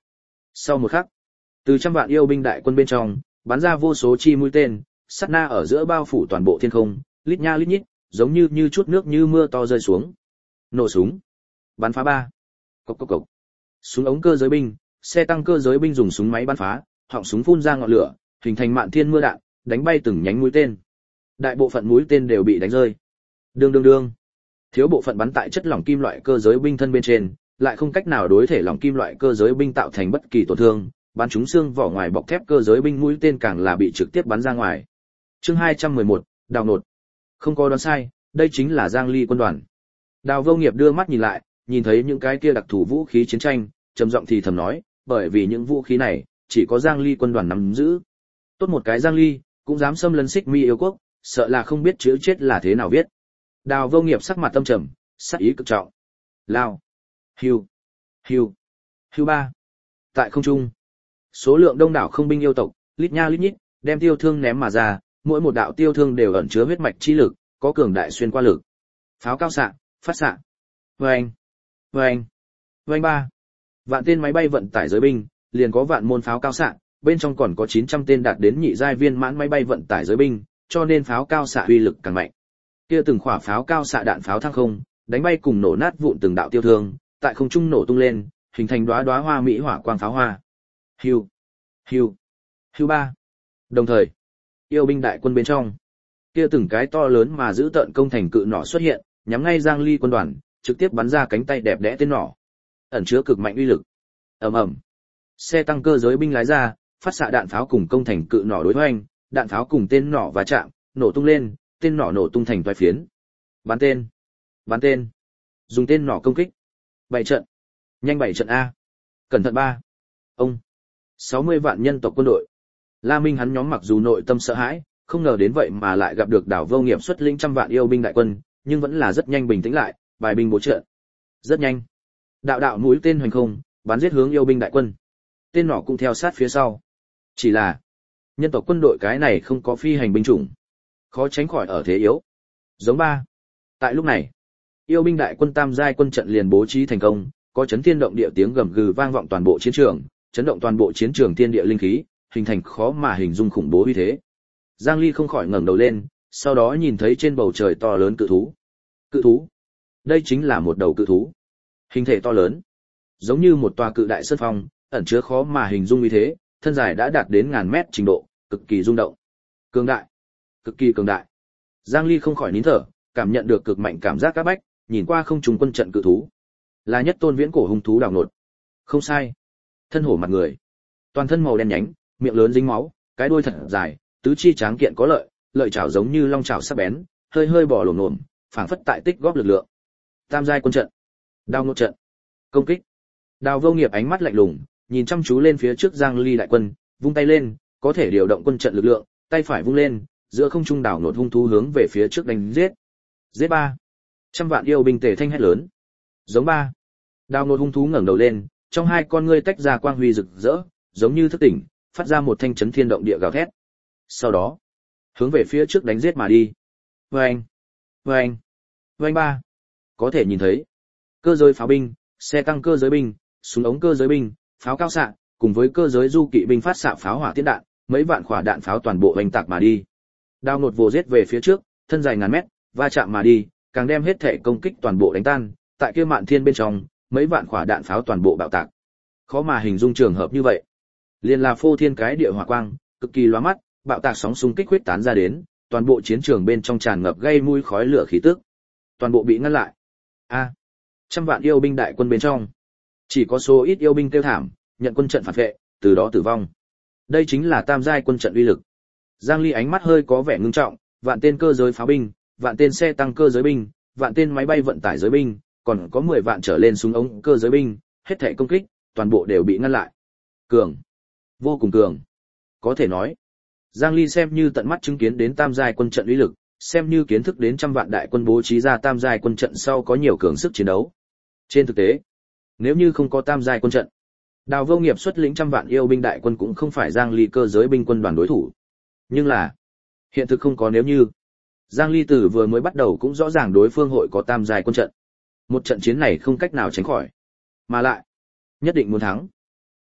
A: Sau một khắc, từ trăm vạn yêu binh đại quân bên trong bắn ra vô số chi mũi tên, sát na ở giữa bao phủ toàn bộ thiên không, lít nha lít nhít, giống như như chút nước như mưa to rơi xuống. Nổ súng, bắn phá ba. Cộc cộc cộc. Súng ống cơ giới binh, xe tăng cơ giới binh dùng súng máy bắn phá, họng súng phun ra ngọn lửa, hình thành mạn thiên mưa đạn, đánh bay từng nhánh mũi tên. Đại bộ phận mũi tên đều bị đánh rơi. Đương đương đương. Thiếu bộ phận bắn tại chất lỏng kim loại cơ giới binh thân bên trên, lại không cách nào đối thể lỏng kim loại cơ giới binh tạo thành bất kỳ tổn thương, bắn trúng xương vỏ ngoài bọc thép cơ giới binh mũi tên càng là bị trực tiếp bắn ra ngoài. Chương hai trăm mười một, đào nột. Không có đoán sai, đây chính là Giang Ly quân đoàn. Đào Vô Nghiệp đưa mắt nhìn lại, nhìn thấy những cái kia đặc thù vũ khí chiến tranh, trầm giọng thì thầm nói, bởi vì những vũ khí này chỉ có Giang Ly quân đoàn nắm giữ. Tốt một cái Giang Ly, cũng dám xâm lấn Xích Mi yêu quốc, sợ là không biết chữ chết là thế nào viết. Đào Vô Nghiệp sắc mặt tâm trầm, sắc ý cực trọng. Lao, hưu, hưu, hưu ba. Tại không trung, số lượng đông đảo không binh yêu tộc, lít nha lít nhít, đem tiêu thương ném mà ra, mỗi một đạo tiêu thương đều ẩn chứa huyết mạch chi lực, có cường đại xuyên qua lực. Pháo cao xạ, phát xạ. Vâng, vâng, vâng ba. Vạn tên máy bay vận tải giới binh, liền có vạn môn pháo cao xạ, bên trong còn có chín trăm tên đạt đến nhị giai viên mãn máy bay vận tải giới binh, cho nên pháo cao xạ uy lực càng mạnh. Kia từng khỏa pháo cao xạ đạn pháo thăng không, đánh bay cùng nổ nát vụn từng đạo tiêu thương, tại không trung nổ tung lên, hình thành đóa đóa hoa mỹ hỏa quang pháo hoa. Hưu, hưu, hưu ba. Đồng thời, yêu binh đại quân bên trong, kia từng cái to lớn mà giữ tợn công thành cự nỏ xuất hiện, nhắm ngay Giang Ly quân đoàn, trực tiếp bắn ra cánh tay đẹp đẽ tên nỏ, ẩn chứa cực mạnh uy lực. Ầm ầm. Xe tăng cơ giới binh lái ra, phát xạ đạn pháo cùng công thành cự nỏ đối hoành, đạn pháo cùng tên nỏ va chạm, nổ tung lên, tên nỏ nổ tung thành toái phiến. Bắn tên, bắn tên, dùng tên nỏ công kích. Bảy trận, nhanh bảy trận a. Cẩn thận ba. Ông. sáu mươi vạn nhân tộc quân đội. La Minh hắn nhóm mặc dù nội tâm sợ hãi, không ngờ đến vậy mà lại gặp được Đào Vô Nghiệp xuất lĩnh trăm vạn yêu binh đại quân, nhưng vẫn là rất nhanh bình tĩnh lại, bài binh bố trận. Rất nhanh. Đạo đạo mũi tên hoành không, bắn giết hướng yêu binh đại quân. Tên nỏ cũng theo sát phía sau. Chỉ là, nhân tộc quân đội cái này không có phi hành binh chủng, khó tránh khỏi ở thế yếu. Giống ba. Tại lúc này, yêu binh đại quân tam giai quân trận liền bố trí thành công, có chấn thiên động địa tiếng gầm gừ vang vọng toàn bộ chiến trường, chấn động toàn bộ chiến trường thiên địa linh khí, hình thành khó mà hình dung khủng bố uy thế. Giang Ly không khỏi ngẩng đầu lên, sau đó nhìn thấy trên bầu trời to lớn cự thú. Cự thú? Đây chính là một đầu cự thú. Hình thể to lớn, giống như một tòa cự đại sơn phong, ẩn chứa khó mà hình dung uy thế, thân dài đã đạt đến ngàn mét trình độ, cực kỳ rung động. Cường đại, cực kỳ cường đại. Giang Ly không khỏi nín thở, cảm nhận được cực mạnh cảm giác các bách, nhìn qua không trùng quân trận cự thú. Là nhất tôn viễn cổ hung thú đào nột. Không sai. Thân hổ mặt người, toàn thân màu đen nhánh, miệng lớn dính máu, cái đuôi thật dài, tứ chi tráng kiện có lợi, lợi chảo giống như long chảo sắc bén, hơi hơi bò lổm lổm, phảng phất tại tích góp lực lượng. Tam giai quân trận, đao nột trận, công kích. Đào Vô Nghiệp ánh mắt lạnh lùng, nhìn chăm chú lên phía trước Giang Ly đại quân, vung tay lên, có thể điều động quân trận lực lượng, tay phải vung lên, giữa không trung đảo nột hung thú hướng về phía trước đánh giết. Giết ba. Trăm vạn yêu binh tề thanh hét lớn. Giống ba. Đào nột hung thú ngẩng đầu lên, trong hai con ngươi tách ra quang huy rực rỡ, giống như thức tỉnh, phát ra một thanh chấn thiên động địa gào thét. Sau đó, hướng về phía trước đánh giết mà đi. Vâng, vâng, vâng ba. Có thể nhìn thấy, cơ giới pháo binh, xe tăng cơ giới binh, súng ống cơ giới binh, pháo cao xạ, cùng với cơ giới du kỵ binh phát xạ pháo hỏa tiễn đạn, mấy vạn quả đạn pháo toàn bộ hoành tạc mà đi. Đao nột vồ giết về phía trước, thân dài ngàn mét, va chạm mà đi, càng đem hết thể công kích toàn bộ đánh tan, tại kia mạn thiên bên trong, mấy vạn quả đạn pháo toàn bộ bạo tạc. Khó mà hình dung trường hợp như vậy. Liên là phô thiên cái địa hỏa quang, cực kỳ lóa mắt, bạo tạc sóng xung kích huyết tán ra đến, toàn bộ chiến trường bên trong tràn ngập gây mùi khói lửa khí tức. Toàn bộ bị ngăn lại. A, trăm vạn yêu binh đại quân bên trong, chỉ có số ít yêu binh kêu thảm, nhận quân trận phản vệ, từ đó tử vong. Đây chính là tam giai quân trận uy lực. Giang Ly ánh mắt hơi có vẻ ngưng trọng, vạn tên cơ giới pháo binh, vạn tên xe tăng cơ giới binh, vạn tên máy bay vận tải giới binh, còn có mười vạn trở lên súng ống cơ giới binh, hết thảy công kích, toàn bộ đều bị ngăn lại. Cường, vô cùng cường. Có thể nói, Giang Ly xem như tận mắt chứng kiến đến tam giai quân trận uy lực, xem như kiến thức đến trăm vạn đại quân bố trí ra tam giai quân trận sau có nhiều cường sức chiến đấu. Trên thực tế, nếu như không có tam giai quân trận, Đào Vô Nghiệp xuất lĩnh trăm vạn yêu binh đại quân cũng không phải Giang Ly cơ giới binh quân đoàn đối thủ. Nhưng là, hiện thực không có nếu như. Giang Ly từ vừa mới bắt đầu cũng rõ ràng đối phương hội có tam giai quân trận. Một trận chiến này không cách nào tránh khỏi, mà lại nhất định muốn thắng.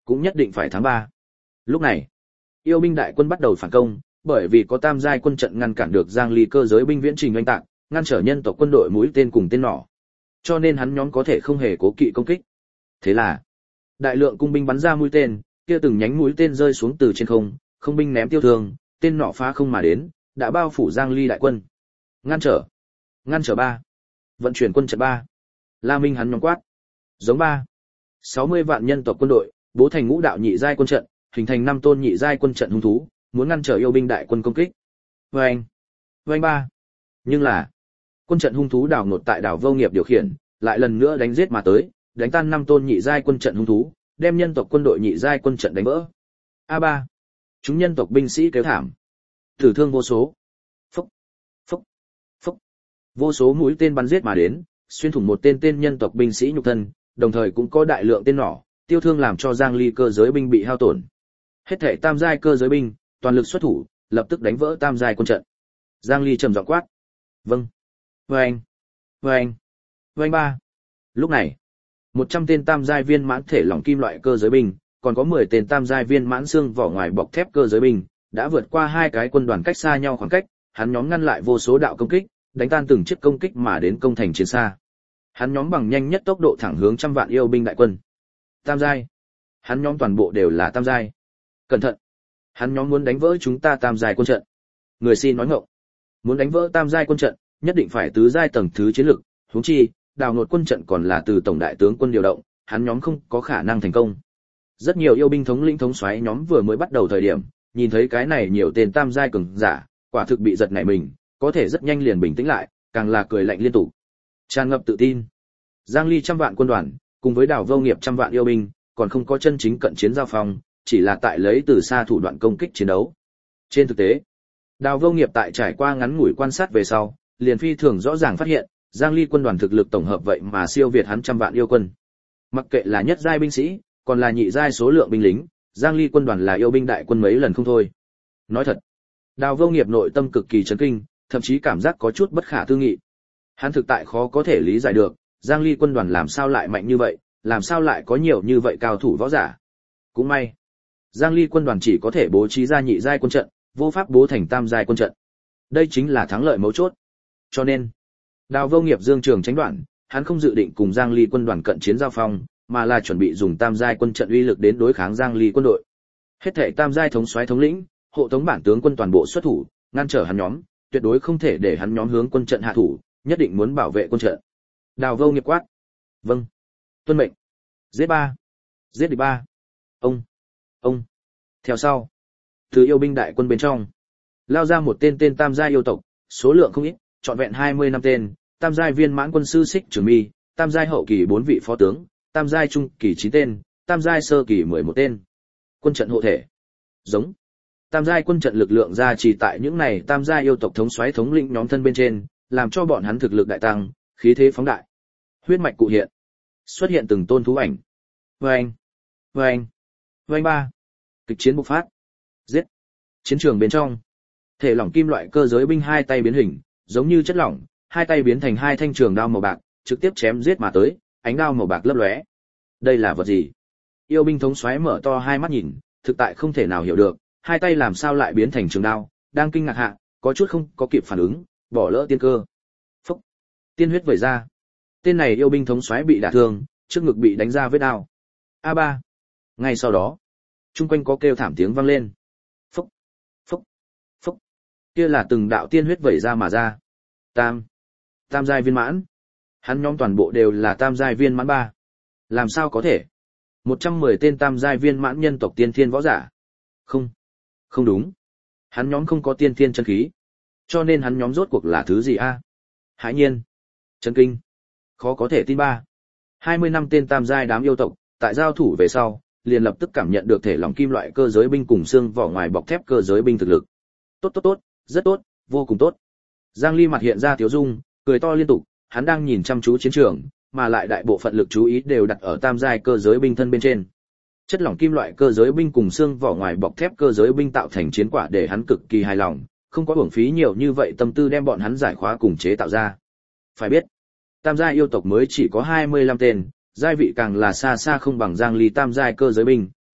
A: cũng nhất định phải thắng ba. Lúc này, yêu binh đại quân bắt đầu phản công, bởi vì có tam giai quân trận ngăn cản được Giang Ly cơ giới binh viễn trình oanh tạc, ngăn trở nhân tộc quân đội mũi tên cùng tên nỏ. Cho nên hắn nhóm có thể không hề cố kỵ công kích. Thế là, đại lượng cung binh bắn ra mũi tên, kia từng nhánh mũi tên rơi xuống từ trên không, không binh ném tiêu thương, tên nỏ phá không mà đến, đã bao phủ Giang Ly đại quân. Ngăn trở, ngăn trở ba, vận chuyển quân trận ba. La Minh hắn nhóm quát, giống ba. sáu mươi vạn nhân tộc quân đội, bố thành ngũ đạo nhị giai quân trận, hình thành năm tôn nhị giai quân trận hung thú, muốn ngăn trở yêu binh đại quân công kích. Vâng, vâng ba. Nhưng là, quân trận hung thú đảo ngột tại đảo Vô Nghiệp điều khiển, lại lần nữa đánh giết mà tới, đánh tan năm tôn nhị giai quân trận hung thú, đem nhân tộc quân đội nhị giai quân trận đánh vỡ. A ba. Chúng nhân tộc binh sĩ kêu thảm, tử thương vô số. Phốc, phốc, phốc. Vô số mũi tên bắn giết mà đến, xuyên thủng một tên tên nhân tộc binh sĩ nhục thân, đồng thời cũng có đại lượng tên nỏ, tiêu thương làm cho Giang Ly cơ giới binh bị hao tổn. Hết thảy tam giai cơ giới binh, toàn lực xuất thủ, lập tức đánh vỡ tam giai quân trận. Giang Ly trầm giọng quát, vâng. Vâng, vâng, vâng ba. Lúc này, một trăm tên tam giai viên mãn thể lỏng kim loại cơ giới binh, còn có mười tên tam giai viên mãn xương vỏ ngoài bọc thép cơ giới binh, đã vượt qua hai cái quân đoàn cách xa nhau khoảng cách, hắn nhóm ngăn lại vô số đạo công kích, đánh tan từng chiếc công kích mà đến công thành chiến xa. Hắn nhóm bằng nhanh nhất tốc độ thẳng hướng trăm vạn yêu binh đại quân. Tam giai. Hắn nhóm toàn bộ đều là tam giai. Cẩn thận. Hắn nhóm muốn đánh vỡ chúng ta tam giai quân trận. Người xin nói ngọng. Muốn đánh vỡ tam giai quân trận, nhất định phải tứ giai tầng thứ chiến lực, huống chi, đào ngột quân trận còn là từ tổng đại tướng quân điều động, hắn nhóm không có khả năng thành công. Rất nhiều yêu binh thống lĩnh thống soái nhóm vừa mới bắt đầu thời điểm, nhìn thấy cái này nhiều tên tam giai cường giả, quả thực bị giật nảy mình, có thể rất nhanh liền bình tĩnh lại, càng là cười lạnh liên tục. Tràn ngập tự tin. Giang Ly trăm vạn quân đoàn, cùng với đảo Vô Nghiệp trăm vạn yêu binh, còn không có chân chính cận chiến giao phong, chỉ là tại lấy từ xa thủ đoạn công kích chiến đấu. Trên thực tế, đảo Vô Nghiệp tại trải qua ngắn ngủi quan sát về sau, liền phi thường rõ ràng phát hiện, Giang Ly quân đoàn thực lực tổng hợp vậy mà siêu việt hắn trăm vạn yêu quân. Mặc kệ là nhất giai binh sĩ, còn là nhị giai số lượng binh lính, Giang Ly quân đoàn là yêu binh đại quân mấy lần không thôi. Nói thật, đào Vô Nghiệp nội tâm cực kỳ chấn kinh, thậm chí cảm giác có chút bất khả tư nghị. Hắn thực tại khó có thể lý giải được, Giang Ly quân đoàn làm sao lại mạnh như vậy, làm sao lại có nhiều như vậy cao thủ võ giả. Cũng may, Giang Ly quân đoàn chỉ có thể bố trí ra nhị giai quân trận, vô pháp bố thành tam giai quân trận. Đây chính là thắng lợi mấu chốt. Cho nên, đào Vô Nghiệp dương trường tránh đoạn, hắn không dự định cùng Giang Ly quân đoàn cận chiến giao phong, mà là chuẩn bị dùng tam giai quân trận uy lực đến đối kháng Giang Ly quân đội. Hết thảy tam giai thống soái thống lĩnh, hộ tống bản tướng quân toàn bộ xuất thủ, ngăn trở hắn nhóm, tuyệt đối không thể để hắn nhóm hướng quân trận hạ thủ, nhất định muốn bảo vệ quân trận. Đào Vô Nghiệp quát, vâng, tuân mệnh. Giết ba, giết địch ba. Ông, ông. Theo sau, từ yêu binh đại quân bên trong, lao ra một tên tên tam giai yêu tộc, số lượng không ít, trọn vẹn hai mươi năm tên, tam giai viên mãn quân sư Xích Trường Mi, tam giai hậu kỳ bốn vị phó tướng, tam giai trung kỳ chín tên, tam giai sơ kỳ mười một tên. Quân trận hộ thể. Giống. Tam giai quân trận lực lượng ra chỉ tại những này tam giai yêu tộc thống soái thống lĩnh nhóm thân bên trên, làm cho bọn hắn thực lực đại tăng, khí thế phóng đại. Huyết mạch cụ hiện. Xuất hiện từng tôn thú ảnh. Vâng. Vâng. Vâng ba. Kịch chiến bộc phát. Giết. Chiến trường bên trong. Thể lỏng kim loại cơ giới binh hai tay biến hình, giống như chất lỏng, hai tay biến thành hai thanh trường đao màu bạc, trực tiếp chém giết mà tới, ánh đao màu bạc lấp lóe. Đây là vật gì? Yêu binh thống soái mở to hai mắt nhìn, thực tại không thể nào hiểu được, hai tay làm sao lại biến thành trường đao, đang kinh ngạc hạ, có chút không có kịp phản ứng, bỏ lỡ tiên cơ. Phốc, tiên huyết vẩy ra. Tên này yêu binh thống soái bị đả thương, trước ngực bị đánh ra vết đao. A ba. Ngay sau đó, chung quanh có kêu thảm tiếng vang lên. Phốc, phốc, phốc. Kia là từng đạo tiên huyết vẩy ra mà ra. Tam, tam giai viên mãn. Hắn nhóm toàn bộ đều là tam giai viên mãn ba. Làm sao có thể? một trăm mười tên tam giai viên mãn nhân tộc tiên thiên võ giả. Không, không đúng. Hắn nhóm không có tiên thiên chân khí. Cho nên hắn nhóm rốt cuộc là thứ gì a? À? Hãi nhiên, chấn kinh, khó có thể tin ba. hai mươi năm tên tam giai đám yêu tộc, tại giao thủ về sau, liền lập tức cảm nhận được thể lỏng kim loại cơ giới binh cùng xương vỏ ngoài bọc thép cơ giới binh thực lực. Tốt tốt tốt, rất tốt, vô cùng tốt. Giang Ly mặt hiện ra tiếu dung, cười to liên tục, hắn đang nhìn chăm chú chiến trường, mà lại đại bộ phận lực chú ý đều đặt ở tam giai cơ giới binh thân bên trên. Chất lỏng kim loại cơ giới binh cùng xương vỏ ngoài bọc thép cơ giới binh tạo thành chiến quả để hắn cực kỳ hài lòng, không có uổng phí nhiều như vậy tâm tư đem bọn hắn giải khóa cùng chế tạo ra. Phải biết, tam giai yêu tộc mới chỉ có hai mươi lăm tên, giai vị càng là xa xa không bằng Giang Ly tam giai cơ giới binh,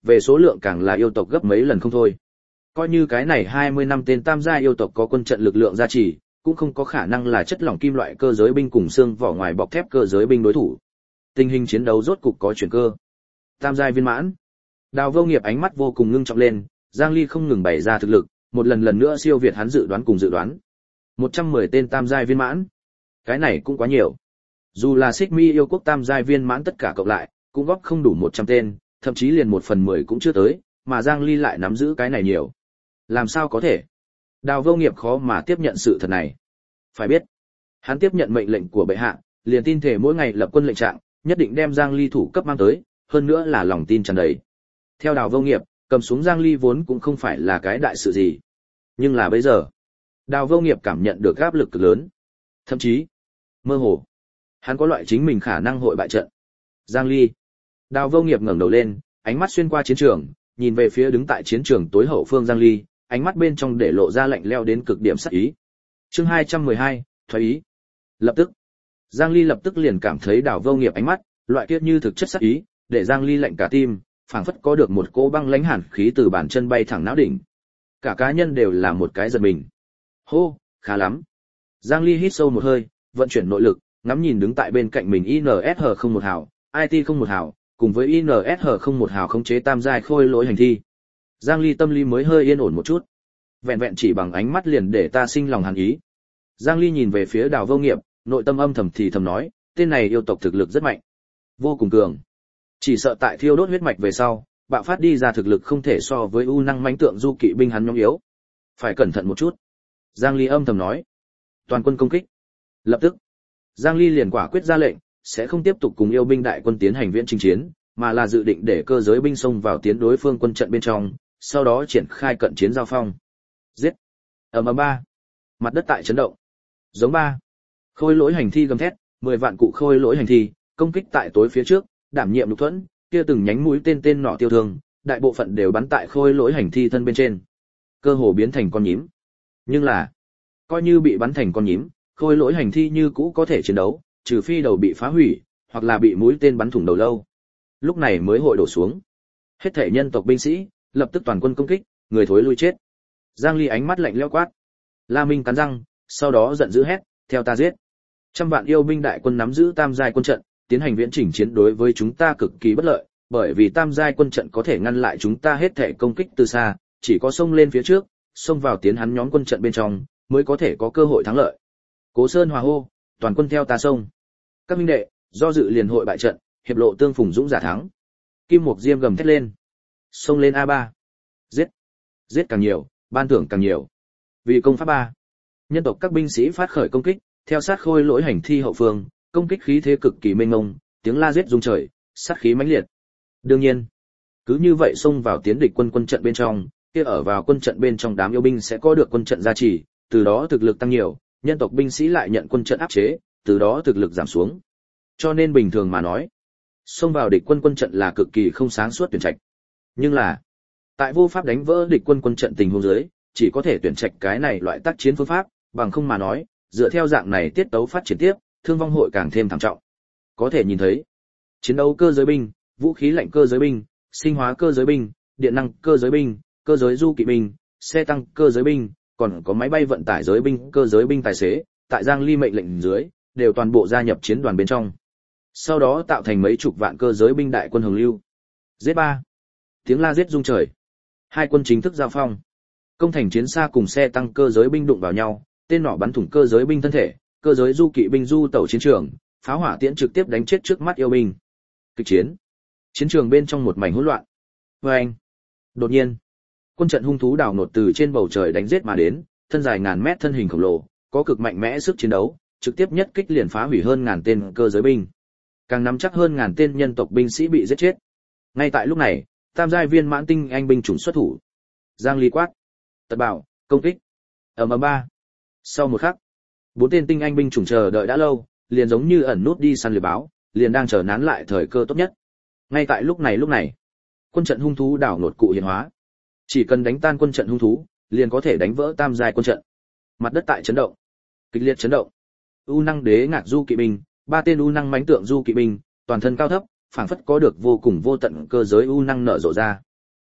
A: về số lượng càng là yêu tộc gấp mấy lần không thôi. Coi như cái này hai mươi năm tên tam gia yêu tộc có quân trận lực lượng gia trì, cũng không có khả năng là chất lỏng kim loại cơ giới binh cùng xương vỏ ngoài bọc thép cơ giới binh đối thủ. Tình hình chiến đấu rốt cục có chuyển cơ. Tam giai viên mãn. Đào Vô Nghiệp ánh mắt vô cùng ngưng trọng lên, Giang Ly không ngừng bày ra thực lực, một lần lần nữa siêu việt hắn dự đoán cùng dự đoán. một trăm mười tên tam giai viên mãn. Cái này cũng quá nhiều. Dù là Xích Mi yêu quốc tam giai viên mãn tất cả cộng lại, cũng góp không đủ một trăm tên, thậm chí liền một phần mười cũng chưa tới, mà Giang Ly lại nắm giữ cái này nhiều. Làm sao có thể? Đào Vô Nghiệp khó mà tiếp nhận sự thật này. Phải biết, hắn tiếp nhận mệnh lệnh của bệ hạ, liền tin thể mỗi ngày lập quân lệnh trạng, nhất định đem Giang Ly thủ cấp mang tới, hơn nữa là lòng tin tràn đầy. Theo Đào Vô Nghiệp, cầm xuống Giang Ly vốn cũng không phải là cái đại sự gì. Nhưng là bây giờ, Đào Vô Nghiệp cảm nhận được áp lực cực lớn. Thậm chí, mơ hồ, hắn có loại chính mình khả năng hội bại trận. Giang Ly. Đào Vô Nghiệp ngẩng đầu lên, ánh mắt xuyên qua chiến trường, nhìn về phía đứng tại chiến trường tối hậu phương Giang Ly, ánh mắt bên trong để lộ ra lạnh lẽo đến cực điểm sát ý. Chương hai trăm mười hai, thoái ý. Lập tức, Giang Ly lập tức liền cảm thấy Đào Vô Nghiệp ánh mắt, loại kiết như thực chất sát ý, để Giang Ly lạnh cả tim, phảng phất có được một cỗ băng lãnh hàn khí từ bàn chân bay thẳng não đỉnh. Cả cá nhân đều là một cái giật mình. Hô, khá lắm. Giang Ly hít sâu một hơi, vận chuyển nội lực, ngắm nhìn đứng tại bên cạnh mình i en ét hát không một hào, i tê không một hào, cùng với i en ét hát không một hào khống chế tam giai khôi lỗi hành thi. Giang Ly tâm lý mới hơi yên ổn một chút. Vẹn vẹn chỉ bằng ánh mắt liền để ta sinh lòng hàn ý. Giang Ly nhìn về phía Đào Vô Nghiệp, nội tâm âm thầm thì thầm nói, tên này yêu tộc thực lực rất mạnh, vô cùng cường. Chỉ sợ tại thiêu đốt huyết mạch về sau, bạo phát đi ra thực lực không thể so với u năng mãnh tượng du kỵ binh hắn nhóm yếu. Phải cẩn thận một chút. Giang Ly âm thầm nói. Toàn quân công kích. Lập tức, Giang Ly liền quả quyết ra lệnh, sẽ không tiếp tục cùng yêu binh đại quân tiến hành viễn chinh chiến, mà là dự định để cơ giới binh xông vào tiến đối phương quân trận bên trong, sau đó triển khai cận chiến giao phong. Giết. Ầm ầm ba. Mặt đất tại chấn động. Giống ba. Khôi lỗi hành thi gầm thét, mười vạn cụ khôi lỗi hành thi, công kích tại tối phía trước, đảm nhiệm lục thuẫn, kia từng nhánh mũi tên tên nỏ tiêu thương, đại bộ phận đều bắn tại khôi lỗi hành thi thân bên trên, cơ hồ biến thành con nhím. Nhưng là, coi như bị bắn thành con nhím, khôi lỗi hành thi như cũ có thể chiến đấu, trừ phi đầu bị phá hủy, hoặc là bị mũi tên bắn thủng đầu lâu. Lúc này mới hội đổ xuống. Hết thể nhân tộc binh sĩ, lập tức toàn quân công kích, người thối lui chết. Giang Ly ánh mắt lạnh lẽo quát. La Minh cắn răng, sau đó giận dữ hét, theo ta giết. Trăm vạn yêu binh đại quân nắm giữ tam giai quân trận, tiến hành viễn chỉnh chiến đối với chúng ta cực kỳ bất lợi, bởi vì tam giai quân trận có thể ngăn lại chúng ta hết thể công kích từ xa, chỉ có xông lên phía trước, xông vào tiến hắn nhóm quân trận bên trong, mới có thể có cơ hội thắng lợi. Cố Sơn hòa hô, toàn quân theo ta xông. Các minh đệ, do dự liền hội bại trận, hiệp lộ tương phùng dũng giả thắng. Kim Mục Diêm gầm thét lên. Xông lên a ba. Giết. Giết càng nhiều, ban thưởng càng nhiều. Vì công pháp ba. Nhân tộc các binh sĩ phát khởi công kích, theo sát khôi lỗi hành thi hậu phương, công kích khí thế cực kỳ mênh mông, tiếng la giết rung trời, sát khí mãnh liệt. Đương nhiên, cứ như vậy xông vào tiến địch quân quân trận bên trong, kia ở vào quân trận bên trong đám yêu binh sẽ có được quân trận gia trì, từ đó thực lực tăng nhiều, nhân tộc binh sĩ lại nhận quân trận áp chế, từ đó thực lực giảm xuống. Cho nên bình thường mà nói, xông vào địch quân quân trận là cực kỳ không sáng suốt tuyển trạch. Nhưng là, tại vô pháp đánh vỡ địch quân quân trận tình huống dưới, chỉ có thể tuyển trạch cái này loại tác chiến phương pháp, bằng không mà nói, dựa theo dạng này tiết tấu phát triển tiếp, thương vong hội càng thêm thảm trọng. Có thể nhìn thấy, chiến đấu cơ giới binh, vũ khí lạnh cơ giới binh, sinh hóa cơ giới binh, điện năng cơ giới binh, cơ giới du kỵ binh, xe tăng cơ giới binh, còn có máy bay vận tải giới binh, cơ giới binh tài xế, tại Giang Ly mệnh lệnh dưới, đều toàn bộ gia nhập chiến đoàn bên trong. Sau đó tạo thành mấy chục vạn cơ giới binh đại quân hồng lưu. Giết ba. Tiếng la giết rung trời. Hai quân chính thức giao phong. Công thành chiến xa cùng xe tăng cơ giới binh đụng vào nhau, tên nỏ bắn thủng cơ giới binh thân thể, cơ giới du kỵ binh du tẩu chiến trường, pháo hỏa tiễn trực tiếp đánh chết trước mắt yêu binh. Kịch chiến. Chiến trường bên trong một mảnh hỗn loạn. Oeng. Đột nhiên, quân trận hung thú đảo nột từ trên bầu trời đánh giết mà đến, thân dài ngàn mét thân hình khổng lồ, có cực mạnh mẽ sức chiến đấu, trực tiếp nhất kích liền phá hủy hơn ngàn tên cơ giới binh. Càng nắm chắc hơn ngàn tên nhân tộc binh sĩ bị giết chết. Ngay tại lúc này, tam giai viên mãn tinh anh binh chủng xuất thủ. Giang Ly quát, tật bảo, công kích. Ầm ầm ba. Sau một khắc, bốn tên tinh anh binh chủng chờ đợi đã lâu, liền giống như ẩn nút đi săn lừa báo, liền đang chờ nán lại thời cơ tốt nhất. Ngay tại lúc này lúc này, quân trận hung thú đảo nột cụ hiện hóa. Chỉ cần đánh tan quân trận hung thú, liền có thể đánh vỡ tam giai quân trận. Mặt đất tại chấn động, kịch liệt chấn động. U năng đế ngạc du kỵ binh, ba tên u năng mãnh tượng du kỵ binh, toàn thân cao thấp, phảng phất có được vô cùng vô tận cơ giới u năng nở rộ ra.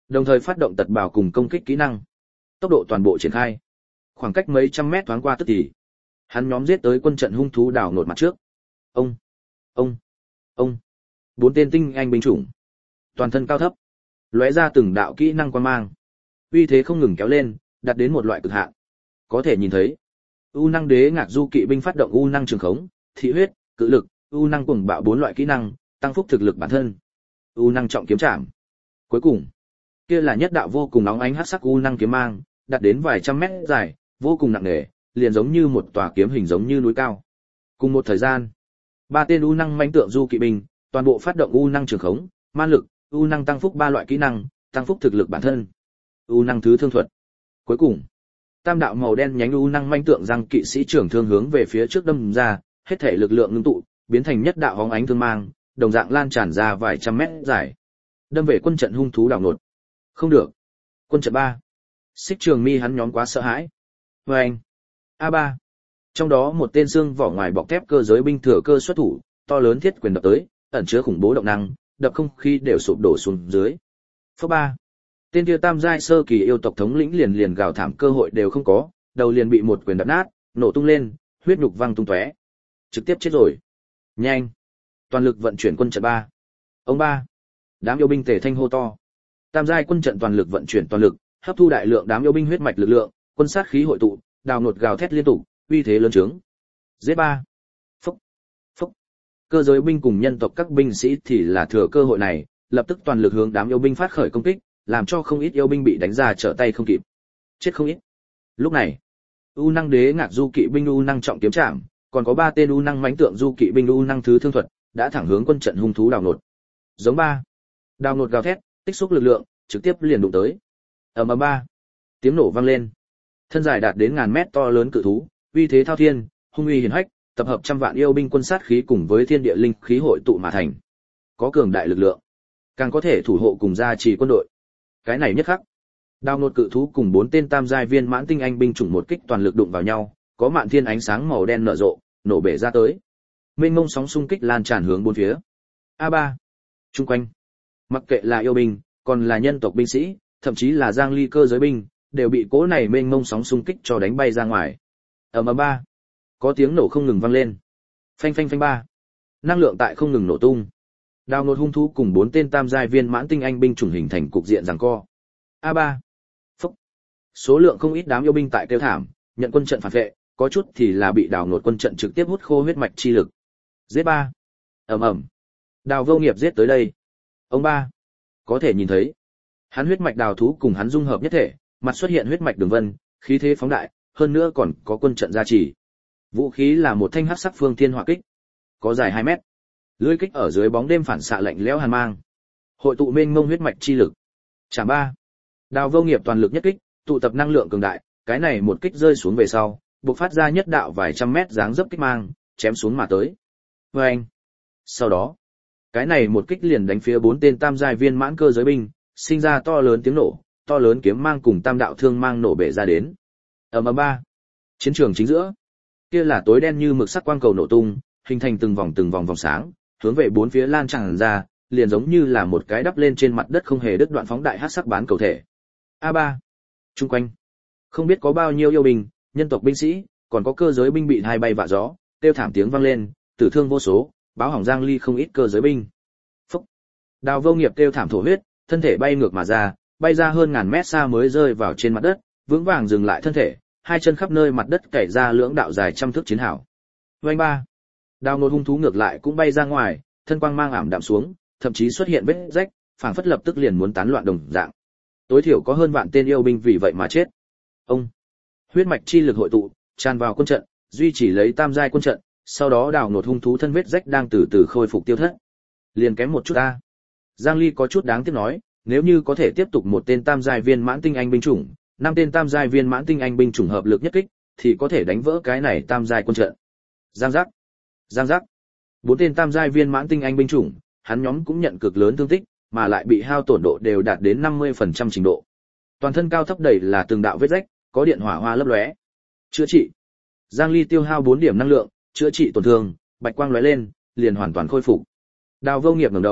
A: Đồng thời phát động tật bảo cùng công kích kỹ năng. Tốc độ toàn bộ triển khai. Khoảng cách mấy trăm mét thoáng qua tức thì. Hắn nhóm giết tới quân trận hung thú đảo nột mặt trước. Ông, ông, ông. Bốn tên tinh anh binh chủng. Toàn thân cao thấp. Lóe ra từng đạo kỹ năng quan mang. Uy thế không ngừng kéo lên, đạt đến một loại cực hạn. Có thể nhìn thấy. U năng đế ngạc du kỵ binh phát động u năng trường khống, thị huyết, cự lực, u năng cuồng bạo bốn loại kỹ năng, tăng phúc thực lực bản thân. U năng trọng kiếm chạm. Cuối cùng, kia là nhất đạo vô cùng nóng ánh hắc sắc u năng kiếm mang, đạt đến vài trăm mét dài, vô cùng nặng nề, liền giống như một tòa kiếm hình giống như núi cao. Cùng một thời gian, ba tên u năng mãnh tượng du kỵ binh, toàn bộ phát động u năng trường khống, man lực, u năng tăng phúc ba loại kỹ năng, tăng phúc thực lực bản thân. U năng thứ thương thuật. Cuối cùng, tam đạo màu đen nhánh u năng mãnh tượng răng kỵ sĩ trưởng thương hướng về phía trước đâm ra, hết thể lực lượng ngưng tụ, biến thành nhất đạo hóng ánh thương mang, đồng dạng lan tràn ra vài trăm mét dài. Đâm về quân trận hung thú đảo nột. Không được. Quân trận ba. Xích Trường Mi hắn nhóm quá sợ hãi. Vâng. a ba. Trong đó một tên xương vỏ ngoài bọc thép cơ giới binh thừa cơ xuất thủ, to lớn thiết quyền đập tới, ẩn chứa khủng bố động năng, đập không khí đều sụp đổ xuống dưới. Phớ ba. Tên kia tam giai sơ kỳ yêu tộc thống lĩnh liền liền gào thảm cơ hội đều không có, đầu liền bị một quyền đập nát, nổ tung lên, huyết nhục văng tung tóe. Trực tiếp chết rồi. Nhanh. Toàn lực vận chuyển quân trận ba. Ông ba. Đám yêu binh tề thanh hô to. Tam giai quân trận toàn lực vận chuyển toàn lực, hấp thu đại lượng đám yêu binh huyết mạch lực lượng, quân sát khí hội tụ, đào nột gào thét liên tục, uy thế lớn trướng. Giết ba. Phúc. Phúc. Cơ giới binh cùng nhân tộc các binh sĩ thì là thừa cơ hội này, lập tức toàn lực hướng đám yêu binh phát khởi công kích, làm cho không ít yêu binh bị đánh ra trở tay không kịp. Chết không ít. Lúc này, U năng đế ngạc du kỵ binh U năng trọng kiếm trảm, còn có ba tên U năng mãnh tượng du kỵ binh U năng thứ thương thuật, đã thẳng hướng quân trận hung thú đào nột. Giống ba. Đào nột gào thét, tích xúc lực lượng, trực tiếp liền đụng tới. Ầm ầm ba. Tiếng nổ vang lên. Thân dài đạt đến ngàn mét to lớn cự thú, uy thế thao thiên, hung uy hiển hách, tập hợp trăm vạn yêu binh quân sát khí cùng với thiên địa linh khí hội tụ mà thành. Có cường đại lực lượng, càng có thể thủ hộ cùng gia trì quân đội. Cái này nhất khắc. Đào nột cự thú cùng bốn tên tam giai viên mãn tinh anh binh chủng một kích toàn lực đụng vào nhau, có mạn thiên ánh sáng màu đen nở rộ, nổ bể ra tới. Mênh mông sóng xung kích lan tràn hướng bốn phía. a ba. Trung quanh, mặc kệ là yêu binh, còn là nhân tộc binh sĩ, thậm chí là giang ly cơ giới binh, đều bị cỗ này mênh mông sóng xung kích cho đánh bay ra ngoài. Ầm ầm ba. Có tiếng nổ không ngừng vang lên. Phanh phanh phanh ba. Năng lượng tại không ngừng nổ tung. Đào nột hung thú cùng bốn tên tam giai viên mãn tinh anh binh chủng hình thành cục diện giằng co. a ba. Phúc. Số lượng không ít đám yêu binh tại kêu thảm, nhận quân trận phản vệ, có chút thì là bị đào nột quân trận trực tiếp hút khô huyết mạch chi lực. Giết ba. Ầm ầm. Đào Vô Nghiệp giết tới đây. Ông ba. Có thể nhìn thấy, hắn huyết mạch đào thú cùng hắn dung hợp nhất thể, mặt xuất hiện huyết mạch đường vân, khí thế phóng đại, hơn nữa còn có quân trận gia trì. Vũ khí là một thanh hắc sắc phương thiên hỏa kích, có dài hai mét. Lưỡi kích ở dưới bóng đêm phản xạ lạnh lẽo hàn mang, hội tụ mênh mông huyết mạch chi lực. Chạm ba. Đào Vô Nghiệp toàn lực nhất kích, tụ tập năng lượng cường đại, cái này một kích rơi xuống về sau, bộc phát ra nhất đạo vài trăm mét dáng dấp kích mang, chém xuống mà tới. Oeng. Sau đó, cái này một kích liền đánh phía bốn tên tam giai viên mãn cơ giới binh, sinh ra to lớn tiếng nổ, to lớn kiếm mang cùng tam đạo thương mang nổ bể ra đến. Ầm ầm ba. Chiến trường chính giữa, kia là tối đen như mực sắc quang cầu nổ tung, hình thành từng vòng từng vòng vòng sáng, hướng về bốn phía lan tràn ra, liền giống như là một cái đắp lên trên mặt đất không hề đứt đoạn phóng đại hắc sắc bán cầu thể. a ba. Trung quanh, không biết có bao nhiêu yêu binh, nhân tộc binh sĩ, còn có cơ giới binh bị hai bay vạ gió, kêu thảm tiếng vang lên, tử thương vô số, báo hỏng giang ly không ít cơ giới binh. Phúc. Đào Vô Nghiệp kêu thảm thổ huyết, thân thể bay ngược mà ra, bay ra hơn ngàn mét xa mới rơi vào trên mặt đất, vững vàng dừng lại thân thể, hai chân khắp nơi mặt đất cày ra lưỡng đạo dài trăm thước chiến hào. Oanh ba. Đào nột hung thú ngược lại cũng bay ra ngoài, thân quang mang ảm đạm xuống, thậm chí xuất hiện vết rách, phảng phất lập tức liền muốn tán loạn đồng dạng. Tối thiểu có hơn vạn tên yêu binh vì vậy mà chết. Ông. Huyết mạch chi lực hội tụ, tràn vào quân trận, duy trì lấy tam giai quân trận, sau đó đào nột hung thú thân vết rách đang từ từ khôi phục tiêu thất. Liền kém một chút ta. Giang Ly có chút đáng tiếc nói, nếu như có thể tiếp tục một tên tam giai viên mãn tinh anh binh chủng, năm tên tam giai viên mãn tinh anh binh chủng hợp lực nhất kích, thì có thể đánh vỡ cái này tam giai quân trận. Giang giác, giang giác. Bốn tên tam giai viên mãn tinh anh binh chủng, hắn nhóm cũng nhận cực lớn thương tích, mà lại bị hao tổn độ đều đạt đến năm mươi phần trăm trình độ. Toàn thân cao thấp đầy là từng đạo vết rách, có điện hỏa hoa lấp lóe. Chữa trị. Giang Ly tiêu hao bốn điểm năng lượng, chữa trị tổn thương, bạch quang lóe lên, liền hoàn toàn khôi phục. Đào Vô Nghiệp ngẩng đầu,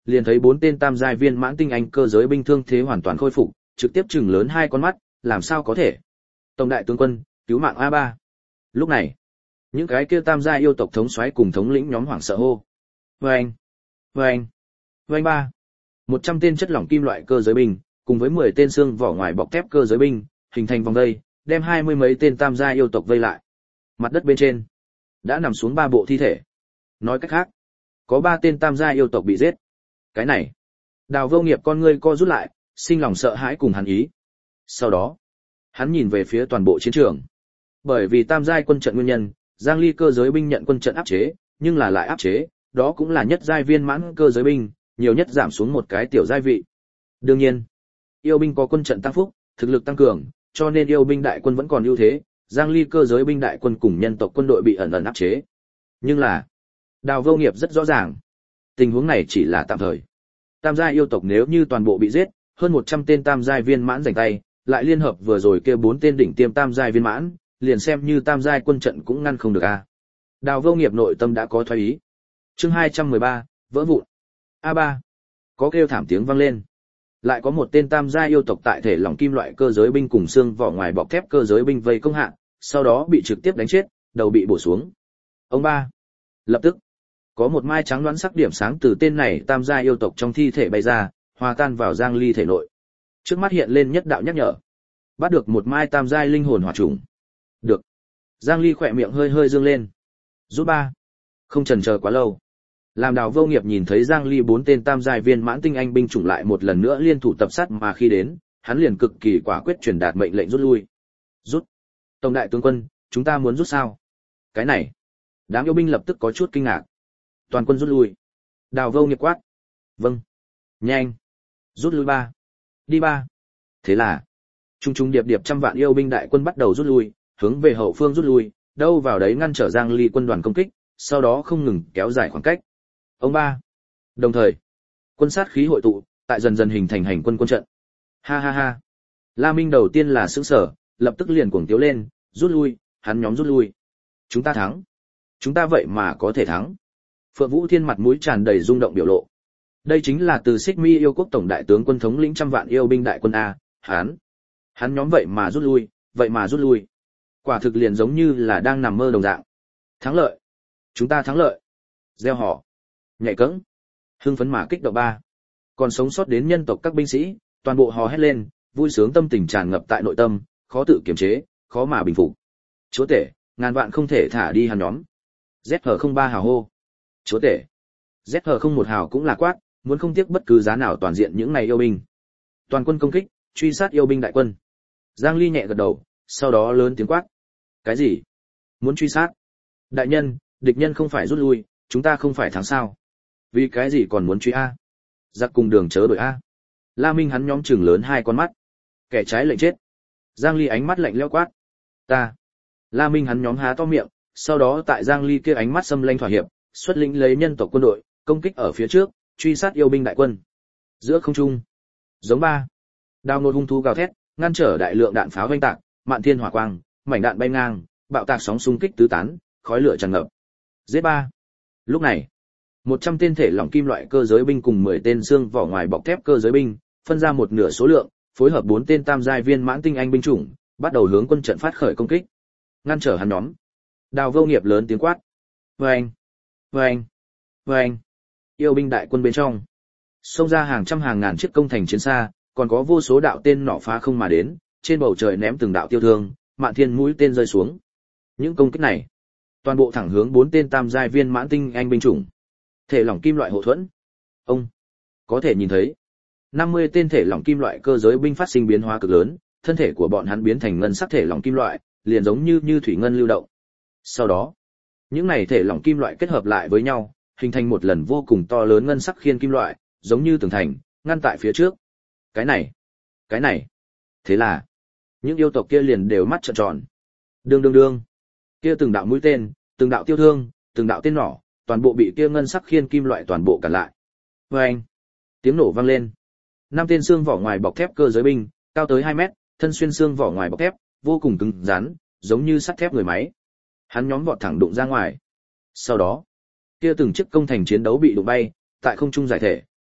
A: liền thấy bốn tên tam giai viên mãn tinh anh cơ giới binh thương thế hoàn toàn khôi phục, trực tiếp chừng lớn hai con mắt, làm sao có thể? Tổng đại tướng quân, cứu mạng a ba. Lúc này, những cái kia tam giai yêu tộc thống soái cùng thống lĩnh nhóm hoảng sợ hô. Vâng, vâng, vâng ba. Một trăm tên chất lỏng kim loại cơ giới binh, cùng với mười tên xương vỏ ngoài bọc thép cơ giới binh, hình thành vòng vây, đem hai mươi mấy tên tam giai yêu tộc vây lại. Mặt đất bên trên đã nằm xuống ba bộ thi thể. Nói cách khác, có ba tên tam giai yêu tộc bị giết. Cái này, Đào Vô Nghiệp con ngươi co rút lại, sinh lòng sợ hãi cùng hắn ý. Sau đó, hắn nhìn về phía toàn bộ chiến trường. Bởi vì tam giai quân trận nguyên nhân, Giang Ly cơ giới binh nhận quân trận áp chế, nhưng là lại áp chế, đó cũng là nhất giai viên mãn cơ giới binh, nhiều nhất giảm xuống một cái tiểu giai vị. Đương nhiên, yêu binh có quân trận tăng phúc, thực lực tăng cường, cho nên yêu binh đại quân vẫn còn ưu thế, Giang Ly cơ giới binh đại quân cùng nhân tộc quân đội bị ẩn ẩn áp chế. Nhưng là, Đào Vô Nghiệp rất rõ ràng, tình huống này chỉ là tạm thời. Tam giai yêu tộc nếu như toàn bộ bị giết, hơn một trăm tên tam giai viên mãn giành tay, lại liên hợp vừa rồi kia bốn tên đỉnh tiêm tam giai viên mãn, liền xem như tam giai quân trận cũng ngăn không được a. Đào Vô Nghiệp nội tâm đã có thoái ý. Chương hai trăm mười ba, vỡ vụn. a ba. Có kêu thảm tiếng vang lên. Lại có một tên tam giai yêu tộc tại thể lỏng kim loại cơ giới binh cùng xương vỏ ngoài bọc thép cơ giới binh vây công hạ, sau đó bị trực tiếp đánh chết, đầu bị bổ xuống. Ông ba. Lập tức, có một mai trắng đoán sắc điểm sáng từ tên này tam giai yêu tộc trong thi thể bay ra, hòa tan vào Giang Ly thể nội. Trước mắt hiện lên nhất đạo nhắc nhở. Bắt được một mai tam giai linh hồn hỏa trùng. Được. Giang Ly khỏe miệng hơi hơi dương lên. Rút ba. Không chần chờ quá lâu. Làm Đào Vô Nghiệp nhìn thấy Giang Ly bốn tên tam giai viên mãn tinh anh binh chủng lại một lần nữa liên thủ tập sát mà khi đến, hắn liền cực kỳ quả quyết truyền đạt mệnh lệnh rút lui. Rút. Tổng đại tướng quân, chúng ta muốn rút sao? Cái này. Đám yêu binh lập tức có chút kinh ngạc. Toàn quân rút lui. Đào Vô Nghiệp quát. Vâng. Nhanh. Rút lui ba. Đi ba. Thế là, trung trung điệp điệp trăm vạn yêu binh đại quân bắt đầu rút lui, hướng về hậu phương rút lui, đâu vào đấy ngăn trở Giang Ly quân đoàn công kích, sau đó không ngừng kéo dài khoảng cách. Ông ba. Đồng thời, quân sát khí hội tụ, tại dần dần hình thành hành quân quân trận. Ha ha ha. La Minh đầu tiên là sững sờ, lập tức liền cuồng tiếu lên, rút lui, hắn nhóm rút lui. Chúng ta thắng. Chúng ta vậy mà có thể thắng. Phượng Vũ Thiên mặt mũi tràn đầy rung động biểu lộ. Đây chính là từ Xích Mi yêu quốc tổng đại tướng quân thống lĩnh trăm vạn yêu binh đại quân a, hắn, hắn nhóm vậy mà rút lui, vậy mà rút lui. Quả thực liền giống như là đang nằm mơ đồng dạng. Thắng lợi, chúng ta thắng lợi. Reo hò, nhảy cẫng, hưng phấn mà kích động ba. Còn sống sót đến nhân tộc các binh sĩ, toàn bộ hò hét lên, vui sướng tâm tình tràn ngập tại nội tâm, khó tự kiềm chế, khó mà bình phục. Chúa tể, ngàn vạn không thể thả đi hắn nhóm. Z H không ba hào hô. Chúa tể. Z H không một hào cũng là quát, muốn không tiếc bất cứ giá nào toàn diện những này yêu binh. Toàn quân công kích, truy sát yêu binh đại quân. Giang Ly nhẹ gật đầu, sau đó lớn tiếng quát. Cái gì? Muốn truy sát? Đại nhân, địch nhân không phải rút lui, chúng ta không phải thắng sao? Vì cái gì còn muốn truy a? Giặc cùng đường chớ đổi a. La Minh hắn nhóm trừng lớn hai con mắt. Kẻ trái lệnh chết. Giang Ly ánh mắt lạnh lẽo quát. Ta. La Minh hắn nhóm há to miệng, sau đó tại Giang Ly kia ánh mắt xâm lanh thỏa hiệp, xuất lĩnh lấy nhân tộc quân đội, công kích ở phía trước, truy sát yêu binh đại quân. Giữa không trung, giống ba, đao nột hung thú gào thét, ngăn trở đại lượng đạn pháo vang tạc, mạn thiên hỏa quang, mảnh đạn bay ngang, bạo tạc sóng xung kích tứ tán, khói lửa tràn ngập. Giết ba. Lúc này, một trăm tên thể lỏng kim loại cơ giới binh cùng mười tên xương vỏ ngoài bọc thép cơ giới binh, phân ra một nửa số lượng, phối hợp bốn tên tam giai viên mãn tinh anh binh chủng, bắt đầu hướng quân trận phát khởi công kích. Ngăn trở hắn nhóm. Đào Vô Nghiệp lớn tiếng quát. Vâng, vâng, vâng. Yêu binh đại quân bên trong, xông ra hàng trăm hàng ngàn chiếc công thành chiến xa, còn có vô số đạo tên nỏ phá không mà đến, trên bầu trời ném từng đạo tiêu thương, mạn thiên mũi tên rơi xuống. Những công kích này, toàn bộ thẳng hướng bốn tên tam giai viên mãn tinh anh binh chủng. Thể lỏng kim loại hộ thuẫn. Ông có thể nhìn thấy, năm mươi tên thể lỏng kim loại cơ giới binh phát sinh biến hóa cực lớn, thân thể của bọn hắn biến thành ngân sắc thể lỏng kim loại, liền giống như như thủy ngân lưu động. Sau đó, những này thể lỏng kim loại kết hợp lại với nhau, hình thành một lần vô cùng to lớn ngân sắc khiên kim loại, giống như tường thành, ngăn tại phía trước. Cái này, cái này. Thế là, những yêu tộc kia liền đều mắt trợn tròn. Đương đương đương. Kia từng đạo mũi tên, từng đạo tiêu thương, từng đạo tên nỏ, toàn bộ bị kia ngân sắc khiên kim loại toàn bộ cản lại. Oeng! Tiếng nổ vang lên. Năm tên xương vỏ ngoài bọc thép cơ giới binh, cao tới hai mét, thân xuyên xương vỏ ngoài bọc thép, vô cùng cứng rắn, giống như sắt thép người máy. Hắn nhóm vọt thẳng đụng ra ngoài. Sau đó, kia từng chiếc công thành chiến đấu bị đụng bay, tại không trung giải thể.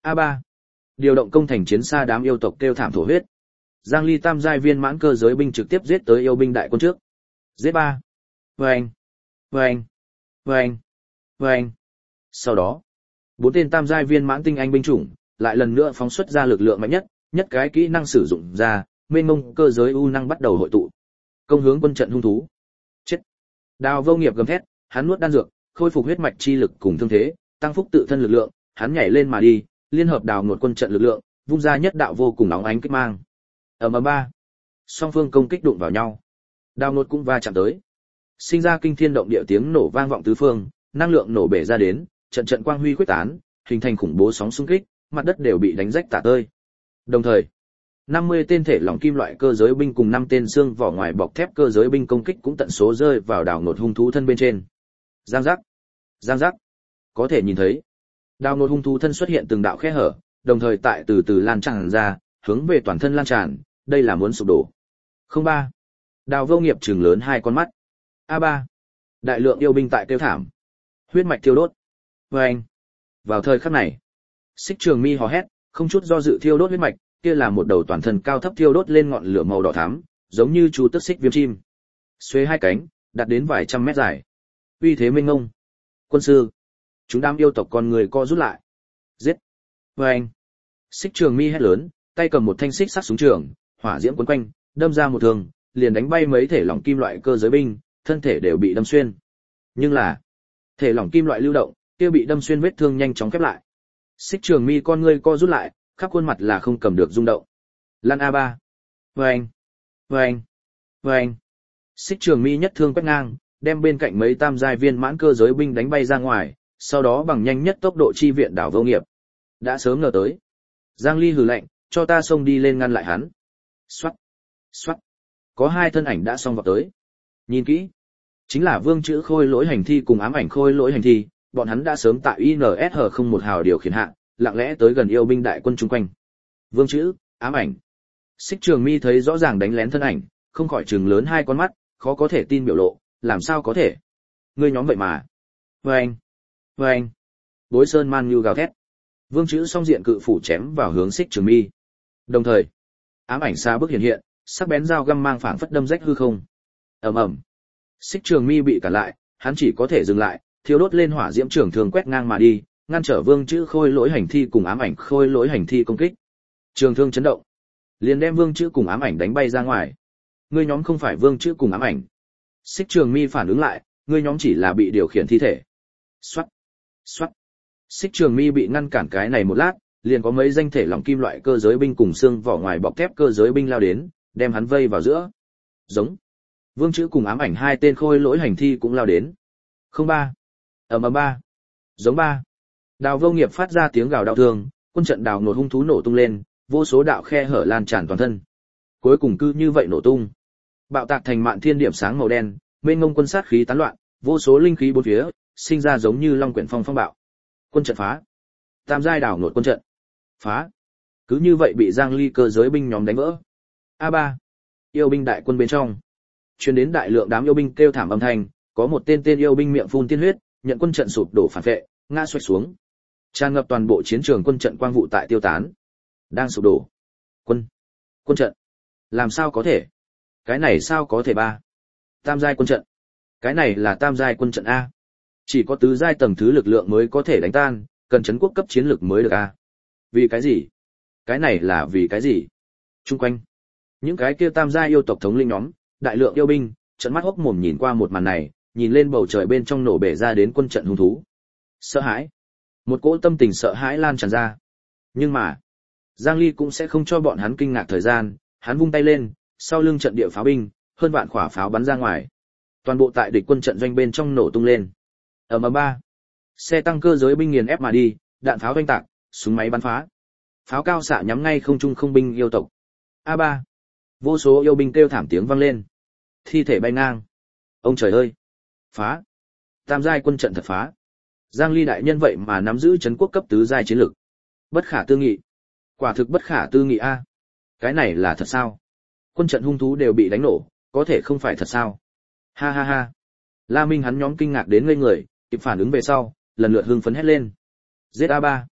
A: a ba Điều động công thành chiến xa đám yêu tộc kêu thảm thổ huyết. Giang Ly tam giai viên mãn cơ giới binh trực tiếp giết tới yêu binh đại quân trước. Giết ba. Vâng. Vâng. Vâng. Vâng. Sau đó, bốn tên tam giai viên mãn tinh anh binh chủng lại lần nữa phóng xuất ra lực lượng mạnh nhất, nhất cái kỹ năng sử dụng ra, mênh mông cơ giới u năng bắt đầu hội tụ. Công hướng quân trận hung thú. Chết. Đào Vô Nghiệp gầm thét, hắn nuốt đan dược, khôi phục huyết mạch chi lực cùng thương thế, tăng phúc tự thân lực lượng, hắn nhảy lên mà đi, liên hợp đào ngột quân trận lực lượng, vung ra nhất đạo vô cùng nóng ánh kích mang. Ầm ầm ba. Song phương công kích đụng vào nhau. Đào ngột cũng va chạm tới. Sinh ra kinh thiên động địa tiếng nổ vang vọng tứ phương, năng lượng nổ bể ra đến, trận trận quang huy khuếch tán, hình thành khủng bố sóng xung kích, mặt đất đều bị đánh rách tả tơi. Đồng thời, năm mươi tên thể lỏng kim loại cơ giới binh cùng năm tên xương vỏ ngoài bọc thép cơ giới binh công kích cũng tận số rơi vào đào ngột hung thú thân bên trên. Giang giác, giang giác. Có thể nhìn thấy, đào ngột hung thú thân xuất hiện từng đạo khe hở, đồng thời tại từ từ lan tràn ra, hướng về toàn thân lan tràn, đây là muốn sụp đổ. Không ba. Đào Vô Nghiệp trừng lớn hai con mắt. a ba. Đại lượng yêu binh tại kêu thảm. Huyết mạch thiêu đốt. Vâng. Vào thời khắc này, Xích Trường Mi hò hét, không chút do dự thiêu đốt huyết mạch, kia là một đầu toàn thân cao thấp thiêu đốt lên ngọn lửa màu đỏ thắm, giống như chú tức xích viêm chim. Xuê hai cánh, đạt đến vài trăm mét dài. Uy thế mênh mông. Quân sư, chúng đám yêu tộc con người co rút lại. Giết. Vâng. Xích Trường Mi hét lớn, tay cầm một thanh xích sắc súng trường, hỏa diễm quấn quanh, đâm ra một thương, liền đánh bay mấy thể lỏng kim loại cơ giới binh, thân thể đều bị đâm xuyên. Nhưng là, thể lỏng kim loại lưu động, kia bị đâm xuyên vết thương nhanh chóng khép lại. Xích Trường Mi con ngươi co rút lại, khắp khuôn mặt là không cầm được rung động. Lan a ba. Vâng. Vâng. Vâng. Xích Trường Mi nhất thương quét ngang, đem bên cạnh mấy tam giai viên mãn cơ giới binh đánh bay ra ngoài, sau đó bằng nhanh nhất tốc độ chi viện đảo Vô Nghiệp. Đã sớm ngờ tới. Giang Ly hừ lạnh, cho ta xông đi lên ngăn lại hắn. Xoát. Xoát. Có hai thân ảnh đã xông vào tới. Nhìn kỹ, chính là Vương Chữ Khôi Lỗi Hành Thi cùng Ám Ảnh Khôi Lỗi Hành Thi, bọn hắn đã sớm tại i en ét hát không một hào điều khiển hạ, lặng lẽ tới gần yêu binh đại quân chung quanh. Vương Chữ, Ám Ảnh. Xích Trường Mi thấy rõ ràng đánh lén thân ảnh, không khỏi trừng lớn hai con mắt, khó có thể tin biểu lộ, làm sao có thể? Ngươi nhóm vậy mà? Vâng, vâng. Bối Sơn Man như gào thét. Vương Chữ song diện cự phủ chém vào hướng Xích Trường Mi. Đồng thời, Ám Ảnh xa bước hiện hiện, sắc bén dao găm mang phảng phất đâm rách hư không. Ầm ầm. Xích Trường Mi bị cản lại, hắn chỉ có thể dừng lại, thiêu đốt lên hỏa diễm trường thường quét ngang mà đi, ngăn trở Vương Chữ Khôi Lỗi Hành Thi cùng Ám Ảnh Khôi Lỗi Hành Thi công kích. Trường thương chấn động, liền đem Vương Chữ cùng Ám Ảnh đánh bay ra ngoài. Ngươi nhóm không phải Vương Chữ cùng Ám Ảnh. Xích Trường Mi phản ứng lại, ngươi nhóm chỉ là bị điều khiển thi thể. Soát, soát. Xích Trường Mi bị ngăn cản cái này một lát, liền có mấy danh thể lỏng kim loại cơ giới binh cùng xương vỏ ngoài bọc thép cơ giới binh lao đến, đem hắn vây vào giữa. Giống. Vương Chữ cùng Ám Ảnh hai tên Khôi Lỗi Hành Thi cũng lao đến. Không ba. Ầm ầm ba. Giống ba. Đào Vô Nghiệp phát ra tiếng gào đau thương, quân trận đào nổ hung thú nổ tung lên, vô số đạo khe hở lan tràn toàn thân. Cuối cùng cứ như vậy nổ tung. Bạo tạc thành mạn thiên điểm sáng màu đen, mênh mông quân sát khí tán loạn, vô số linh khí bốn phía, sinh ra giống như long quyển phong phong bạo. Quân trận phá. Tam giai đào nổ quân trận. Phá. Cứ như vậy bị Giang Ly cơ giới binh nhóm đánh vỡ. a ba. Yêu binh đại quân bên trong. Truyền đến đại lượng đám yêu binh kêu thảm âm thanh, có một tên tên yêu binh miệng phun tiên huyết, nhận quân trận sụp đổ phản vệ, ngã xoay xuống. Tràn ngập toàn bộ chiến trường quân trận quang vụ tại tiêu tán. Đang sụp đổ. Quân. Quân trận. Làm sao có thể? Cái này sao có thể ba? Tam giai quân trận. Cái này là tam giai quân trận A. Chỉ có tứ giai tầng thứ lực lượng mới có thể đánh tan, cần trấn quốc cấp chiến lực mới được A. Vì cái gì? Cái này là vì cái gì? Trung quanh. Những cái kia tam giai yêu tộc thống linh nhóm, đại lượng yêu binh, trận mắt hốc mồm nhìn qua một màn này, nhìn lên bầu trời bên trong nổ bể ra đến quân trận hung thú. Sợ hãi. Một cỗ tâm tình sợ hãi lan tràn ra. Nhưng mà, Giang Ly cũng sẽ không cho bọn hắn kinh ngạc thời gian, hắn vung tay lên, sau lưng trận địa pháo binh, hơn vạn quả pháo bắn ra ngoài. Toàn bộ tại địch quân trận doanh bên trong nổ tung lên. Ầm ầm ba. Xe tăng cơ giới binh nghiền ép mà đi, đạn pháo vang tạc, súng máy bắn phá. Pháo cao xạ nhắm ngay không trung không binh yêu tộc. a ba. Vô số yêu binh kêu thảm tiếng vang lên. Thi thể bay ngang. Ông trời ơi! Phá! Tam giai quân trận thật phá. Giang Ly đại nhân vậy mà nắm giữ trấn quốc cấp tứ giai chiến lực. Bất khả tư nghị. Quả thực bất khả tư nghị a. Cái này là thật sao? Quân trận hung thú đều bị đánh nổ, có thể không phải thật sao? Ha ha ha. La Minh hắn nhóm kinh ngạc đến ngây người, kịp phản ứng về sau, lần lượt hưng phấn hét lên. Giết a ba.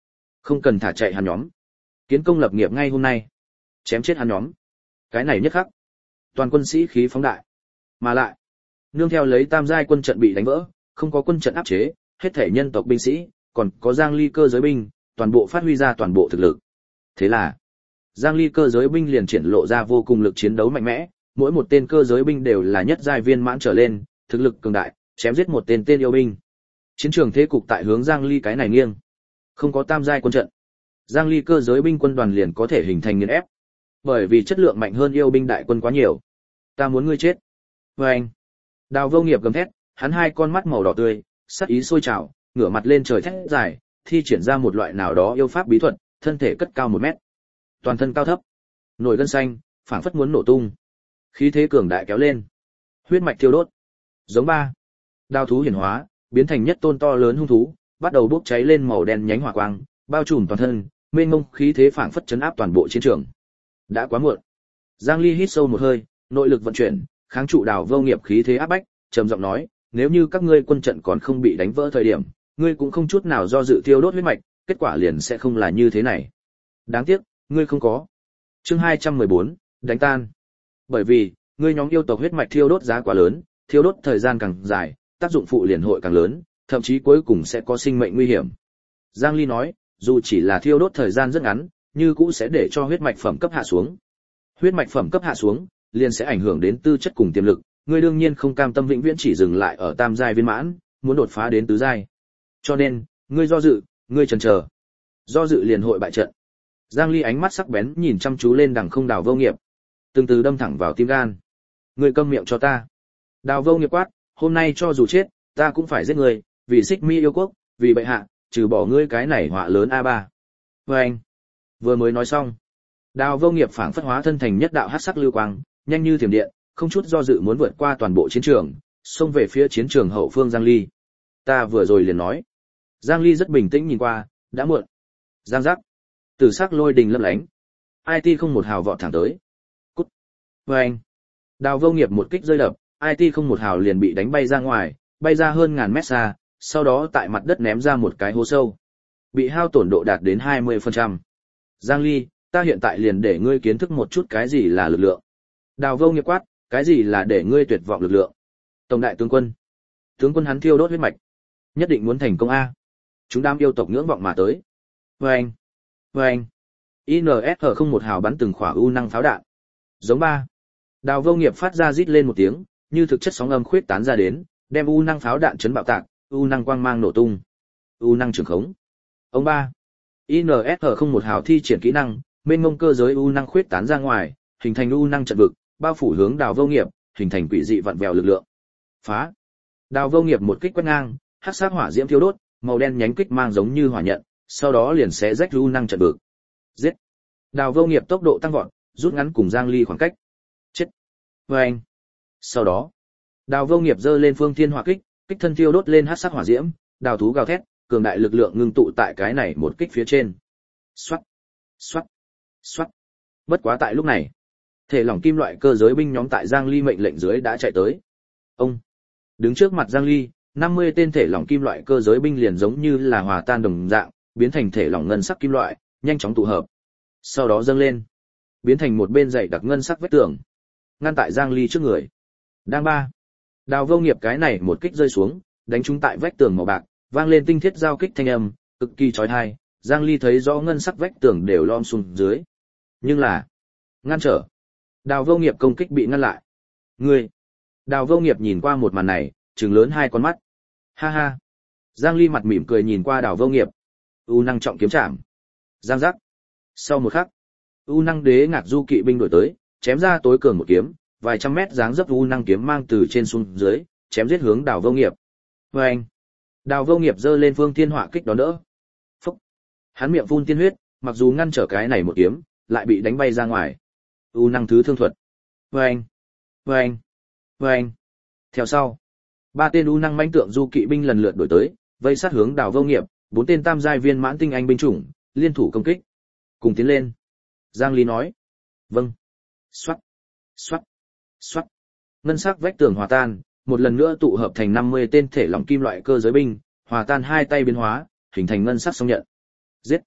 A: Không cần thả chạy hắn nhóm. Kiến công lập nghiệp ngay hôm nay. Chém chết hắn nhóm. Cái này nhất khắc. Toàn quân sĩ khí phóng đại. Mà lại, nương theo lấy tam giai quân trận bị đánh vỡ, không có quân trận áp chế, hết thể nhân tộc binh sĩ, còn có Giang Ly cơ giới binh, toàn bộ phát huy ra toàn bộ thực lực. Thế là, Giang Ly cơ giới binh liền triển lộ ra vô cùng lực chiến đấu mạnh mẽ, mỗi một tên cơ giới binh đều là nhất giai viên mãn trở lên, thực lực cường đại, chém giết một tên tên yêu binh. Chiến trường thế cục tại hướng Giang Ly cái này nghiêng. Không có tam giai quân trận, Giang Ly cơ giới binh quân đoàn liền có thể hình thành nghiền ép. Bởi vì chất lượng mạnh hơn yêu binh đại quân quá nhiều. Ta muốn ngươi chết. Và anh. Đào Vô Nghiệp gầm thét, hắn hai con mắt màu đỏ tươi, sát ý sôi trào, ngửa mặt lên trời thét dài, thi triển ra một loại nào đó yêu pháp bí thuật, thân thể cất cao một mét. Toàn thân cao thấp, nổi gân xanh, phảng phất muốn nổ tung. Khí thế cường đại kéo lên. Huyết mạch thiêu đốt. Giống ba. Đao thú hiển hóa, biến thành nhất tôn to lớn hung thú, bắt đầu bốc cháy lên màu đen nhánh hỏa quang, bao trùm toàn thân, mênh mông khí thế phảng phất chấn áp toàn bộ chiến trường. Đã quá muộn. Giang Ly hít sâu một hơi, nội lực vận chuyển, kháng trụ Đào Vô Nghiệp khí thế áp bách, trầm giọng nói, nếu như các ngươi quân trận còn không bị đánh vỡ thời điểm, ngươi cũng không chút nào do dự thiêu đốt huyết mạch, kết quả liền sẽ không là như thế này. Đáng tiếc, ngươi không có. Chương hai trăm mười bốn, đánh tan. Bởi vì, ngươi nhóm yêu tộc huyết mạch thiêu đốt giá quá lớn, thiêu đốt thời gian càng dài, tác dụng phụ liền hội càng lớn, thậm chí cuối cùng sẽ có sinh mệnh nguy hiểm. Giang Ly nói, dù chỉ là thiêu đốt thời gian rất ngắn, như cũng sẽ để cho huyết mạch phẩm cấp hạ xuống. Huyết mạch phẩm cấp hạ xuống, liền sẽ ảnh hưởng đến tư chất cùng tiềm lực, ngươi đương nhiên không cam tâm vĩnh viễn chỉ dừng lại ở tam giai viên mãn, muốn đột phá đến tứ giai. Cho nên, ngươi do dự, ngươi chần chờ. Do dự liền hội bại trận. Giang Ly ánh mắt sắc bén nhìn chăm chú lên đằng không Đào Vô Nghiệp, từng từ đâm thẳng vào tim gan. Ngươi câm miệng cho ta. Đào Vô Nghiệp quát, hôm nay cho dù chết, ta cũng phải giết ngươi, vì Xích Mi yêu quốc, vì bệ hạ, trừ bỏ ngươi cái này họa lớn a ba. Và anh, vừa mới nói xong, Đào Vô Nghiệp phảng phất hóa thân thành nhất đạo hắc sắc lưu quang, nhanh như thiểm điện, không chút do dự muốn vượt qua toàn bộ chiến trường, xông về phía chiến trường hậu phương Giang Ly. Ta vừa rồi liền nói. Giang Ly rất bình tĩnh nhìn qua, đã muộn. Giang giác. Tử sắc lôi đình lấp lánh. i tê không một hào vọt thẳng tới. Cút. Và anh. Đào Vô Nghiệp một kích rơi đập, i tê không một hào liền bị đánh bay ra ngoài, bay ra hơn ngàn mét xa, sau đó tại mặt đất ném ra một cái hố sâu. Bị hao tổn độ đạt đến hai mươi phần trăm. Giang Ly, ta hiện tại liền để ngươi kiến thức một chút cái gì là lực lượng. Đào Vô Nghiệp quát, cái gì là để ngươi tuyệt vọng lực lượng? Tổng đại tướng quân. Tướng quân hắn thiêu đốt huyết mạch. Nhất định muốn thành công a. Chúng đám yêu tộc ngưỡng vọng mà tới. Vâng. Vâng. i en ét rờ không một hào bắn từng khỏa u năng pháo đạn. Giống ba. Đào Vô Nghiệp phát ra rít lên một tiếng, như thực chất sóng âm khuyết tán ra đến, đem u năng pháo đạn chấn bạo tạc, u năng quang mang nổ tung. U năng trường khống. Ông ba. i en ét rờ không một hào thi triển kỹ năng, mênh mông cơ giới u năng khuyết tán ra ngoài, hình thành u năng trận vực, bao phủ hướng Đào Vô Nghiệp, hình thành quỷ dị vặn vẹo lực lượng. Phá. Đào Vô Nghiệp một kích quét ngang, hắc sắc hỏa diễm thiêu đốt, màu đen nhánh kích mang giống như hỏa nhận, sau đó liền xé rách u năng trận vực. Giết. Đào Vô Nghiệp tốc độ tăng vọt, rút ngắn cùng Giang Ly khoảng cách. Chết. Vâng. Sau đó, Đào Vô Nghiệp giơ lên phương thiên hỏa kích, kích thân thiêu đốt lên hắc sắc hỏa diễm, đào thú gào thét, cường đại lực lượng ngưng tụ tại cái này một kích phía trên. Xoát, xoát, xoát. Bất quá tại lúc này, thể lỏng kim loại cơ giới binh nhóm tại Giang Ly mệnh lệnh dưới đã chạy tới. Ông đứng trước mặt Giang Ly, năm mươi tên thể lỏng kim loại cơ giới binh liền giống như là hòa tan đồng dạng, biến thành thể lỏng ngân sắc kim loại, nhanh chóng tụ hợp. Sau đó dâng lên, biến thành một bên dày đặc ngân sắc vách tường, ngăn tại Giang Ly trước người. Đang ba. Đào Vô Nghiệp cái này một kích rơi xuống, đánh trúng tại vách tường màu bạc, vang lên tinh thiết giao kích thanh âm, cực kỳ chói tai. Giang Ly thấy rõ ngân sắc vách tường đều lom xuống dưới. Nhưng là, ngăn trở. Đào Vô Nghiệp công kích bị ngăn lại. Ngươi. Đào Vô Nghiệp nhìn qua một màn này, trừng lớn hai con mắt. Ha ha. Giang Ly mặt mỉm cười nhìn qua Đào Vô Nghiệp. U năng trọng kiếm chạm. Giang giác. Sau một khắc, U năng đế ngạc du kỵ binh đuổi tới, chém ra tối cường một kiếm, vài trăm mét dáng dấp U năng kiếm mang từ trên xuống dưới, chém giết hướng Đào Vô Nghiệp. Vâng. Đào Vô Nghiệp giơ lên phương thiên hỏa kích đón đỡ. Phúc. Hắn miệng phun tiên huyết, mặc dù ngăn trở cái này một kiếm, lại bị đánh bay ra ngoài. U năng thứ thương thuật. Vâng. Vâng. Vâng. Theo sau, ba tên U năng mãnh tượng du kỵ binh lần lượt đuổi tới, vây sát hướng Đào Vô Nghiệp, bốn tên tam giai viên mãn tinh anh binh chủng, liên thủ công kích. Cùng tiến lên. Giang Ly nói. Vâng. Xoát. Xoát. Xoát. Ngân sắc vách tường hòa tan, một lần nữa tụ hợp thành năm mươi tên thể lỏng kim loại cơ giới binh, hòa tan hai tay biến hóa, hình thành ngân sắc song nhận. Giết.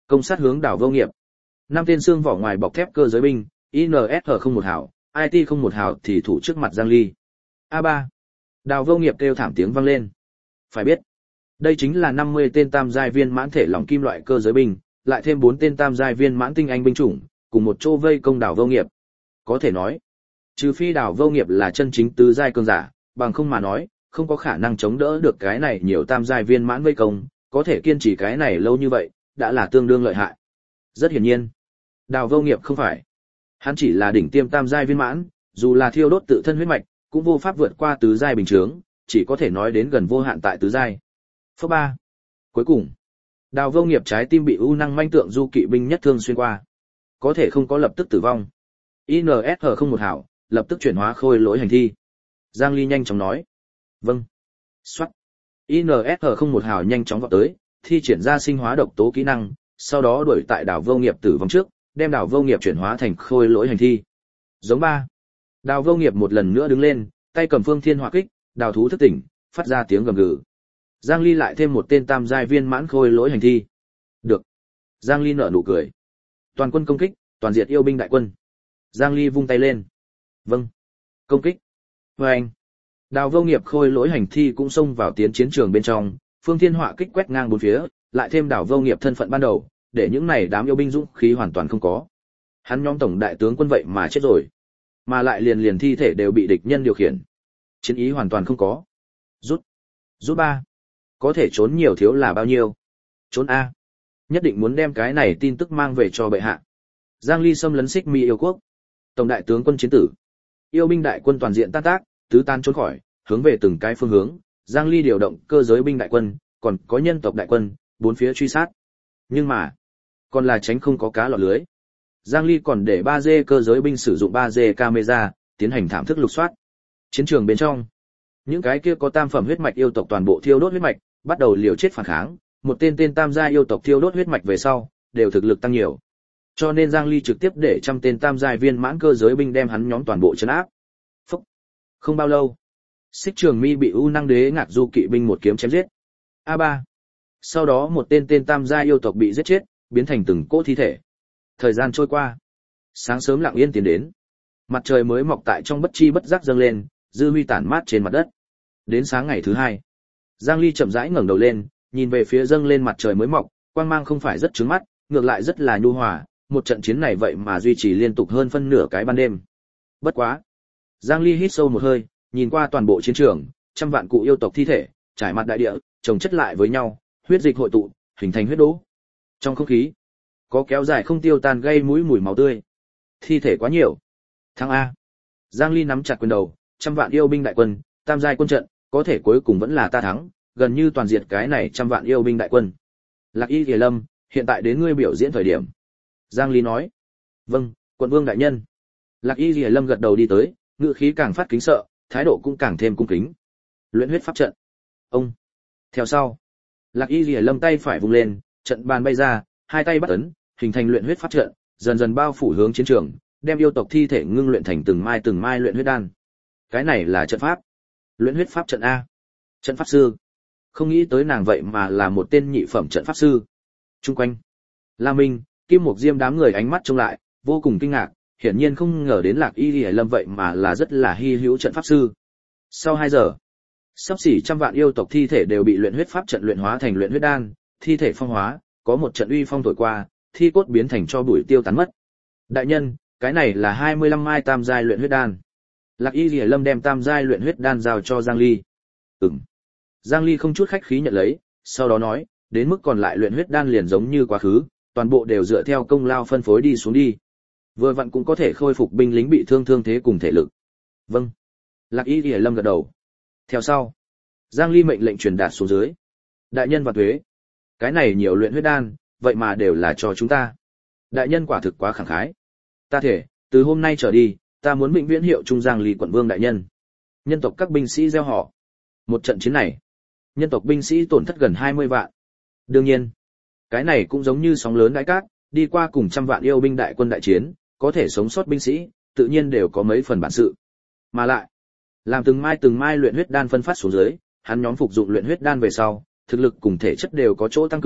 A: Công sát hướng đảo vô nghiệp. Năm tên xương vỏ ngoài bọc thép cơ giới binh, i en ét hát không một hào, i tê không một hào thì thủ trước mặt Giang Ly. a ba. Đào vô nghiệp kêu thảm tiếng vang lên. Phải biết, đây chính là năm mươi tên tam giai viên mãn thể lỏng kim loại cơ giới binh, lại thêm bốn tên tam giai viên mãn tinh anh binh chủng, cùng một chỗ vây công đảo vô nghiệp. Có thể nói, trừ phi đảo vô nghiệp là chân chính tứ giai cường giả, bằng không mà nói, không có khả năng chống đỡ được cái này nhiều tam giai viên mãn vây công, có thể kiên trì cái này lâu như vậy, đã là tương đương lợi hại. Rất hiển nhiên, đào vô nghiệp không phải. Hắn chỉ là đỉnh tiêm tam giai viên mãn, dù là thiêu đốt tự thân huyết mạch, cũng vô pháp vượt qua tứ giai bình thường, chỉ có thể nói đến gần vô hạn tại tứ giai. Phớ ba. Cuối cùng, đào vô nghiệp trái tim bị u năng manh tượng du kỵ binh nhất thương xuyên qua, có thể không có lập tức tử vong. i en ét hát không một hảo, lập tức chuyển hóa khôi lỗi hành thi. Giang Ly nhanh chóng nói. Vâng. Soát. i en ét hát không một hảo nhanh chóng vọt tới, thi triển ra sinh hóa độc tố kỹ năng, sau đó đuổi tại đảo vô nghiệp tử vong trước, đem đảo vô nghiệp chuyển hóa thành khôi lỗi hành thi. Giống ba. Đào vô nghiệp một lần nữa đứng lên, tay cầm phương thiên hỏa kích, đào thú thức tỉnh, phát ra tiếng gầm gừ. Giang Ly lại thêm một tên tam giai viên mãn khôi lỗi hành thi. Được. Giang Ly nở nụ cười. Toàn quân công kích, toàn diệt yêu binh đại quân. Giang Ly vung tay lên. Vâng. Công kích. Và anh. Đào vô nghiệp khôi lỗi hành thi cũng xông vào tiến chiến trường bên trong, phương thiên hỏa kích quét ngang bốn phía, lại thêm đào vô nghiệp thân phận ban đầu, để những này đám yêu binh dũng khí hoàn toàn không có. Hắn nhóm tổng đại tướng quân vậy mà chết rồi, mà lại liền liền thi thể đều bị địch nhân điều khiển, chiến ý hoàn toàn không có. Rút. Rút ba. Có thể trốn nhiều thiếu là bao nhiêu? Trốn a. Nhất định muốn đem cái này tin tức mang về cho bệ hạ. Giang Ly xâm lấn Xích Mi yêu quốc, tổng đại tướng quân chiến tử, yêu binh đại quân toàn diện tan tác, tứ tan trốn khỏi, hướng về từng cái phương hướng. Giang Ly điều động cơ giới binh đại quân, còn có nhân tộc đại quân, bốn phía truy sát. Nhưng mà, còn là tránh không có cá lọt lưới. Giang Ly còn để ba D cơ giới binh sử dụng ba D camera, tiến hành thảm thức lục soát. Chiến trường bên trong, những cái kia có tam phẩm huyết mạch yêu tộc toàn bộ thiêu đốt huyết mạch, bắt đầu liều chết phản kháng, một tên tên tam gia yêu tộc thiêu đốt huyết mạch về sau, đều thực lực tăng nhiều. Cho nên Giang Ly trực tiếp để trăm tên tam giai viên mãn cơ giới binh đem hắn nhóm toàn bộ trấn áp. Phúc. Không bao lâu, Xích Trường Mi bị U Năng Đế Ngạc Du kỵ binh một kiếm chém giết. a ba. Sau đó một tên tên tam gia yêu tộc bị giết chết, biến thành từng cỗ thi thể. Thời gian trôi qua, sáng sớm lặng yên tiến đến. Mặt trời mới mọc tại trong bất chi bất giác dâng lên, dư huy tản mát trên mặt đất. Đến sáng ngày thứ hai, Giang Ly chậm rãi ngẩng đầu lên, nhìn về phía dâng lên mặt trời mới mọc, quang mang không phải rất chói mắt, ngược lại rất là nhu hòa, một trận chiến này vậy mà duy trì liên tục hơn phân nửa cái ban đêm. Bất quá, Giang Ly hít sâu một hơi, nhìn qua toàn bộ chiến trường, trăm vạn cụ yêu tộc thi thể trải mặt đại địa, chồng chất lại với nhau, huyết dịch hội tụ, hình thành huyết đố. Trong không khí, có kéo dài không tiêu tan gây mũi mùi máu tươi. Thi thể quá nhiều. Thắng a. Giang Ly nắm chặt quyền đầu, trăm vạn yêu binh đại quân, tam giai quân trận, có thể cuối cùng vẫn là ta thắng, gần như toàn diệt cái này trăm vạn yêu binh đại quân. Lạc Y Kiề Lâm, hiện tại đến ngươi biểu diễn thời điểm. Giang Ly nói. Vâng, quận vương đại nhân. Lạc Y Kiề Lâm gật đầu đi tới, ngữ khí càng phát kính sợ, thái độ cũng càng thêm cung kính. Luyện huyết pháp trận. Ông. Theo sau, Lạc Y Kiề Lâm tay phải vung lên, trận bàn bay ra, hai tay bắt ấn, hình thành luyện huyết pháp trận, dần dần bao phủ hướng chiến trường, đem yêu tộc thi thể ngưng luyện thành từng mai từng mai luyện huyết đan. Cái này là trận pháp. Luyện huyết pháp trận a. Trận pháp sư. Không nghĩ tới nàng vậy mà là một tên nhị phẩm trận pháp sư. Trung quanh, La Minh, Kim Mục Diêm đám người ánh mắt trông lại, vô cùng kinh ngạc, hiển nhiên không ngờ đến Lạc Y Liễu Lâm vậy mà là rất là hi hữu trận pháp sư. Sau hai giờ, sắp xỉ trăm vạn yêu tộc thi thể đều bị luyện huyết pháp trận luyện hóa thành luyện huyết đan, thi thể phong hóa, có một trận uy phong thổi qua, thi cốt biến thành cho bụi tiêu tán mất. Đại nhân, cái này là hai mươi lăm mai tam giai luyện huyết đan. Lạc Y Liễu Lâm đem tam giai luyện huyết đan giao cho Giang Ly. Ừm. Giang Ly không chút khách khí nhận lấy, sau đó nói, đến mức còn lại luyện huyết đan liền giống như quá khứ, toàn bộ đều dựa theo công lao phân phối đi xuống đi. Vừa vặn cũng có thể khôi phục binh lính bị thương thương thế cùng thể lực. Vâng. Lạc Y Liễu Lâm gật đầu. Theo sau, Giang Ly mệnh lệnh truyền đạt xuống dưới. Đại nhân và thuế. Cái này nhiều luyện huyết đan, vậy mà đều là cho chúng ta. Đại nhân quả thực quá khẳng khái. Ta thể, từ hôm nay trở đi, ta muốn vĩnh viễn hiệu trung Giang Ly quận vương đại nhân. Nhân tộc các binh sĩ gieo họ. Một trận chiến này, nhân tộc binh sĩ tổn thất gần hai mươi vạn. Đương nhiên, cái này cũng giống như sóng lớn đãi cát, đi qua cùng trăm vạn yêu binh đại quân đại chiến, có thể sống sót binh sĩ, tự nhiên đều có mấy phần bản sự. Mà lại, làm từng mai từng mai luyện huyết đan phân phát xuống dưới, hắn nhóm phục dụng luyện huyết đan về sau, thực lực cùng thể chất đều có chỗ tăng cường,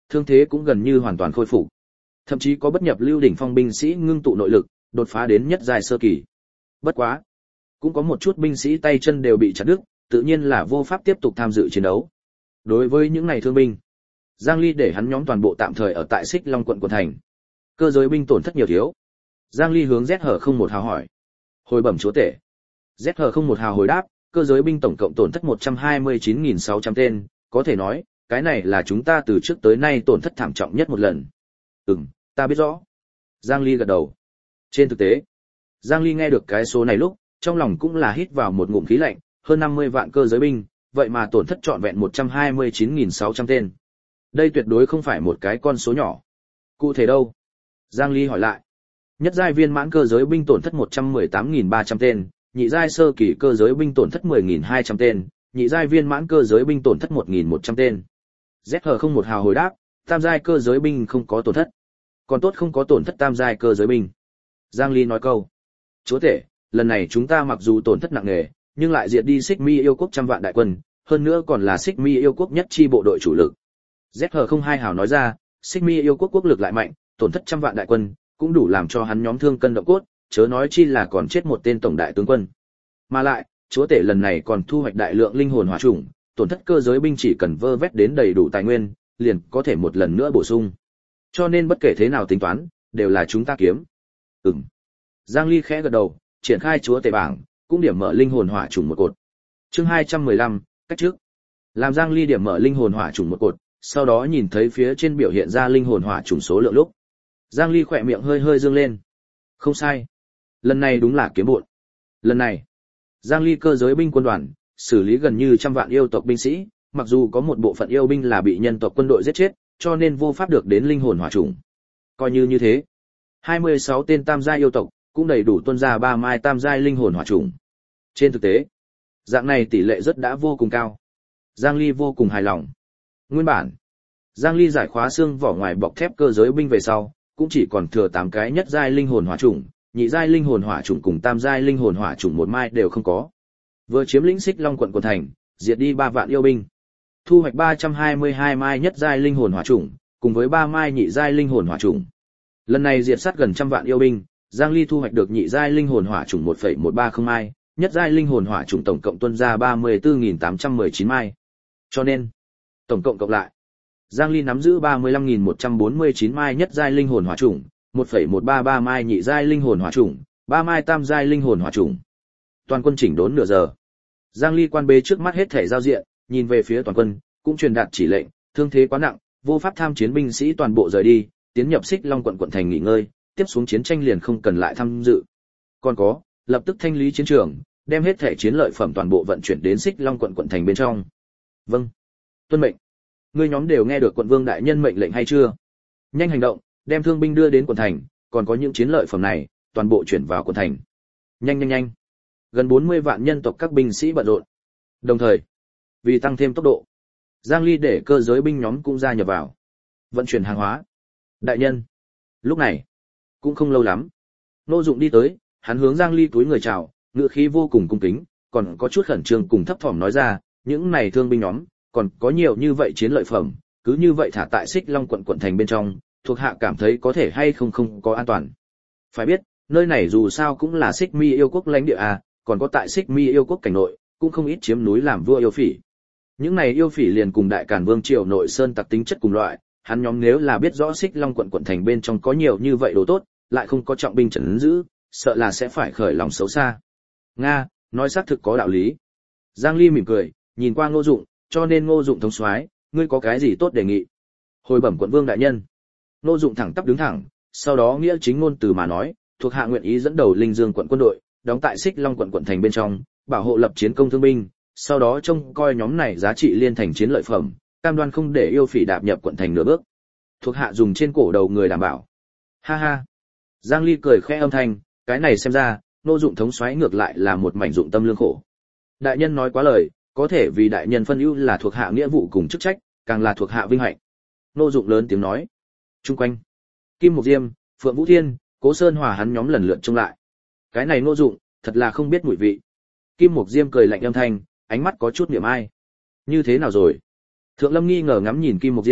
A: thương thế cũng gần như hoàn toàn khôi phục. Thậm chí có bất nhập lưu đỉnh phong binh sĩ ngưng tụ nội lực, đột phá đến nhất giai sơ kỳ. Bất quá, cũng có một chút binh sĩ tay chân đều bị chặt đứt, tự nhiên là vô pháp tiếp tục tham dự chiến đấu. Đối với những này thương binh, Giang Ly để hắn nhóm toàn bộ tạm thời ở tại Xích Long quận quận thành. Cơ giới binh tổn thất nhiều thiếu. Giang Ly hướng Z Hở không một hào hỏi. Hồi bẩm chúa tể. Z Hở không một hào hồi đáp, cơ giới binh tổng cộng tổn thất một trăm hai mươi chín nghìn sáu trăm tên, có thể nói, cái này là chúng ta từ trước tới nay tổn thất thảm trọng nhất một lần. Ừm, ta biết rõ. Giang Ly gật đầu. Trên thực tế, Giang Ly nghe được cái số này lúc, trong lòng cũng là hít vào một ngụm khí lạnh, hơn năm mươi vạn cơ giới binh, vậy mà tổn thất trọn vẹn một trăm hai mươi chín nghìn sáu trăm tên. Đây tuyệt đối không phải một cái con số nhỏ. Cụ thể đâu? Giang Ly hỏi lại. Nhất giai viên mãn cơ giới binh tổn thất một trăm mười tám nghìn ba trăm tên, nhị giai sơ kỳ cơ giới binh tổn thất mười nghìn hai trăm tên, nhị giai viên mãn cơ giới binh tổn thất một nghìn một trăm tên. Z Hở không một hào hồi đáp, tam giai cơ giới binh không có tổn thất. Còn tốt không có tổn thất tam giai cơ giới binh. Giang Ly nói câu. Chúa tể, lần này chúng ta mặc dù tổn thất nặng nề, nhưng lại diệt đi Xích Mi yêu quốc trăm vạn đại quân, hơn nữa còn là Xích Mi yêu quốc nhất chi bộ đội chủ lực. Z Hở không hai hào nói ra, Xích Mi yêu quốc quốc lực lại mạnh, tổn thất trăm vạn đại quân, cũng đủ làm cho hắn nhóm thương cân động cốt, chớ nói chi là còn chết một tên tổng đại tướng quân. Mà lại, chúa tể lần này còn thu hoạch đại lượng linh hồn hỏa chủng, tổn thất cơ giới binh chỉ cần vơ vét đến đầy đủ tài nguyên, liền có thể một lần nữa bổ sung. Cho nên bất kể thế nào tính toán, đều là chúng ta kiếm. Ừm. Giang Ly khẽ gật đầu, triển khai chúa tể bảng, cũng điểm mở linh hồn hỏa chủng một cột. Chương hai trăm mười lăm, cách trước. Làm Giang Ly điểm mở linh hồn hỏa chủng một cột, sau đó nhìn thấy phía trên biểu hiện ra linh hồn hỏa chủng số lượng lúc, Giang Ly khỏe miệng hơi hơi dương lên. Không sai. Lần này đúng là kiếm bộn. Lần này, Giang Ly cơ giới binh quân đoàn, xử lý gần như trăm vạn yêu tộc binh sĩ, mặc dù có một bộ phận yêu binh là bị nhân tộc quân đội giết chết, cho nên vô pháp được đến linh hồn hỏa chủng. Coi như như thế, hai mươi sáu tên tam giai yêu tộc, cũng đầy đủ tuân ra ba mai tam giai linh hồn hỏa chủng. Trên thực tế, dạng này tỷ lệ rất đã vô cùng cao. Giang Ly vô cùng hài lòng. Nguyên bản, Giang Ly giải khóa xương vỏ ngoài bọc thép cơ giới binh về sau, cũng chỉ còn thừa tám cái nhất giai linh hồn hỏa chủng, nhị giai linh hồn hỏa chủng cùng tam giai linh hồn hỏa chủng một mai đều không có. Vừa chiếm lĩnh Xích Long quận quận thành, diệt đi ba vạn yêu binh. Thu hoạch ba trăm hai mươi hai mai nhất giai linh hồn hỏa chủng, cùng với ba mai nhị giai linh hồn hỏa chủng. Lần này diệt sát gần trăm vạn yêu binh, Giang Ly thu hoạch được nhị giai linh hồn hỏa chủng một phẩy một ba không mai, nhất giai linh hồn hỏa chủng tổng cộng tuân ra ba mươi tư nghìn tám trăm mười chín mai. Cho nên, tổng cộng cộng lại, Giang Ly nắm giữ ba mươi lăm nghìn một trăm bốn mươi chín mai nhất giai linh hồn hỏa chủng, một phẩy một ba ba mai nhị giai linh hồn hỏa chủng, ba mai tam giai linh hồn hỏa chủng. Toàn quân chỉnh đốn nửa giờ. Giang Ly quan bế trước mắt hết thể giao diện, nhìn về phía toàn quân, cũng truyền đạt chỉ lệnh, thương thế quá nặng, vô pháp tham chiến binh sĩ toàn bộ rời đi, tiến nhập Xích Long quận quận thành nghỉ ngơi, tiếp xuống chiến tranh liền không cần lại tham dự. Còn có, lập tức thanh lý chiến trường, đem hết thể chiến lợi phẩm toàn bộ vận chuyển đến Xích Long quận quận thành bên trong. Vâng. Tuân mệnh. Ngươi nhóm đều nghe được quận vương đại nhân mệnh lệnh hay chưa? Nhanh hành động, đem thương binh đưa đến quận thành, còn có những chiến lợi phẩm này, toàn bộ chuyển vào quận thành. Nhanh nhanh nhanh. Gần bốn mươi vạn nhân tộc các binh sĩ bận rộn. Đồng thời, vì tăng thêm tốc độ, Giang Ly để cơ giới binh nhóm cũng gia nhập vào, vận chuyển hàng hóa. Đại nhân. Lúc này, cũng không lâu lắm, Ngô Dụng đi tới, hắn hướng Giang Ly cúi người chào, ngữ khí vô cùng cung kính, còn có chút khẩn trương cùng thấp thỏm nói ra, những này thương binh nhóm, còn có nhiều như vậy chiến lợi phẩm, cứ như vậy thả tại Xích Long quận quận thành bên trong, thuộc hạ cảm thấy có thể hay không không có an toàn. Phải biết, nơi này dù sao cũng là Xích Mi yêu quốc lãnh địa à, còn có tại Xích Mi yêu quốc cảnh nội, cũng không ít chiếm núi làm vua yêu phỉ. Những này yêu phỉ liền cùng Đại Càn Vương triều nội sơn tặc tính chất cùng loại, hắn nhóm nếu là biết rõ Xích Long quận quận thành bên trong có nhiều như vậy đồ tốt, lại không có trọng binh trấn giữ, sợ là sẽ phải khởi lòng xấu xa. Nga, nói xác thực có đạo lý. Giang Ly mỉm cười, nhìn qua Ngô Dụng, cho nên Ngô Dụng thống soái, ngươi có cái gì tốt đề nghị? Hồi bẩm quận vương đại nhân. Ngô Dụng thẳng tắp đứng thẳng, sau đó nghĩa chính ngôn từ mà nói, thuộc hạ nguyện ý dẫn đầu Linh Dương quận quân đội, đóng tại Xích Long quận quận thành bên trong, bảo hộ lập chiến công thương binh, sau đó trông coi nhóm này giá trị liên thành chiến lợi phẩm, cam đoan không để yêu phỉ đạp nhập quận thành nửa bước. Thuộc hạ dùng trên cổ đầu người đảm bảo. Ha ha. Giang Ly cười khẽ âm thanh, cái này xem ra, Ngô Dụng thống soái ngược lại là một mảnh dụng tâm lương khổ. Đại nhân nói quá lời, có thể vì đại nhân phân ưu là thuộc hạ nghĩa vụ cùng chức trách, càng là thuộc hạ vinh hạnh. Ngô Dụng lớn tiếng nói. Trung quanh, Kim Mục Diêm, Phượng Vũ Thiên, Cố Sơn Hòa hắn nhóm lần lượt trông lại. Cái này Ngô Dụng, thật là không biết mùi vị. Kim Mục Diêm cười lạnh âm thanh, ánh mắt có chút niệm ai. Như thế nào rồi? Thượng Lâm nghi ngờ ngắm nhìn Kim Mục Diêm,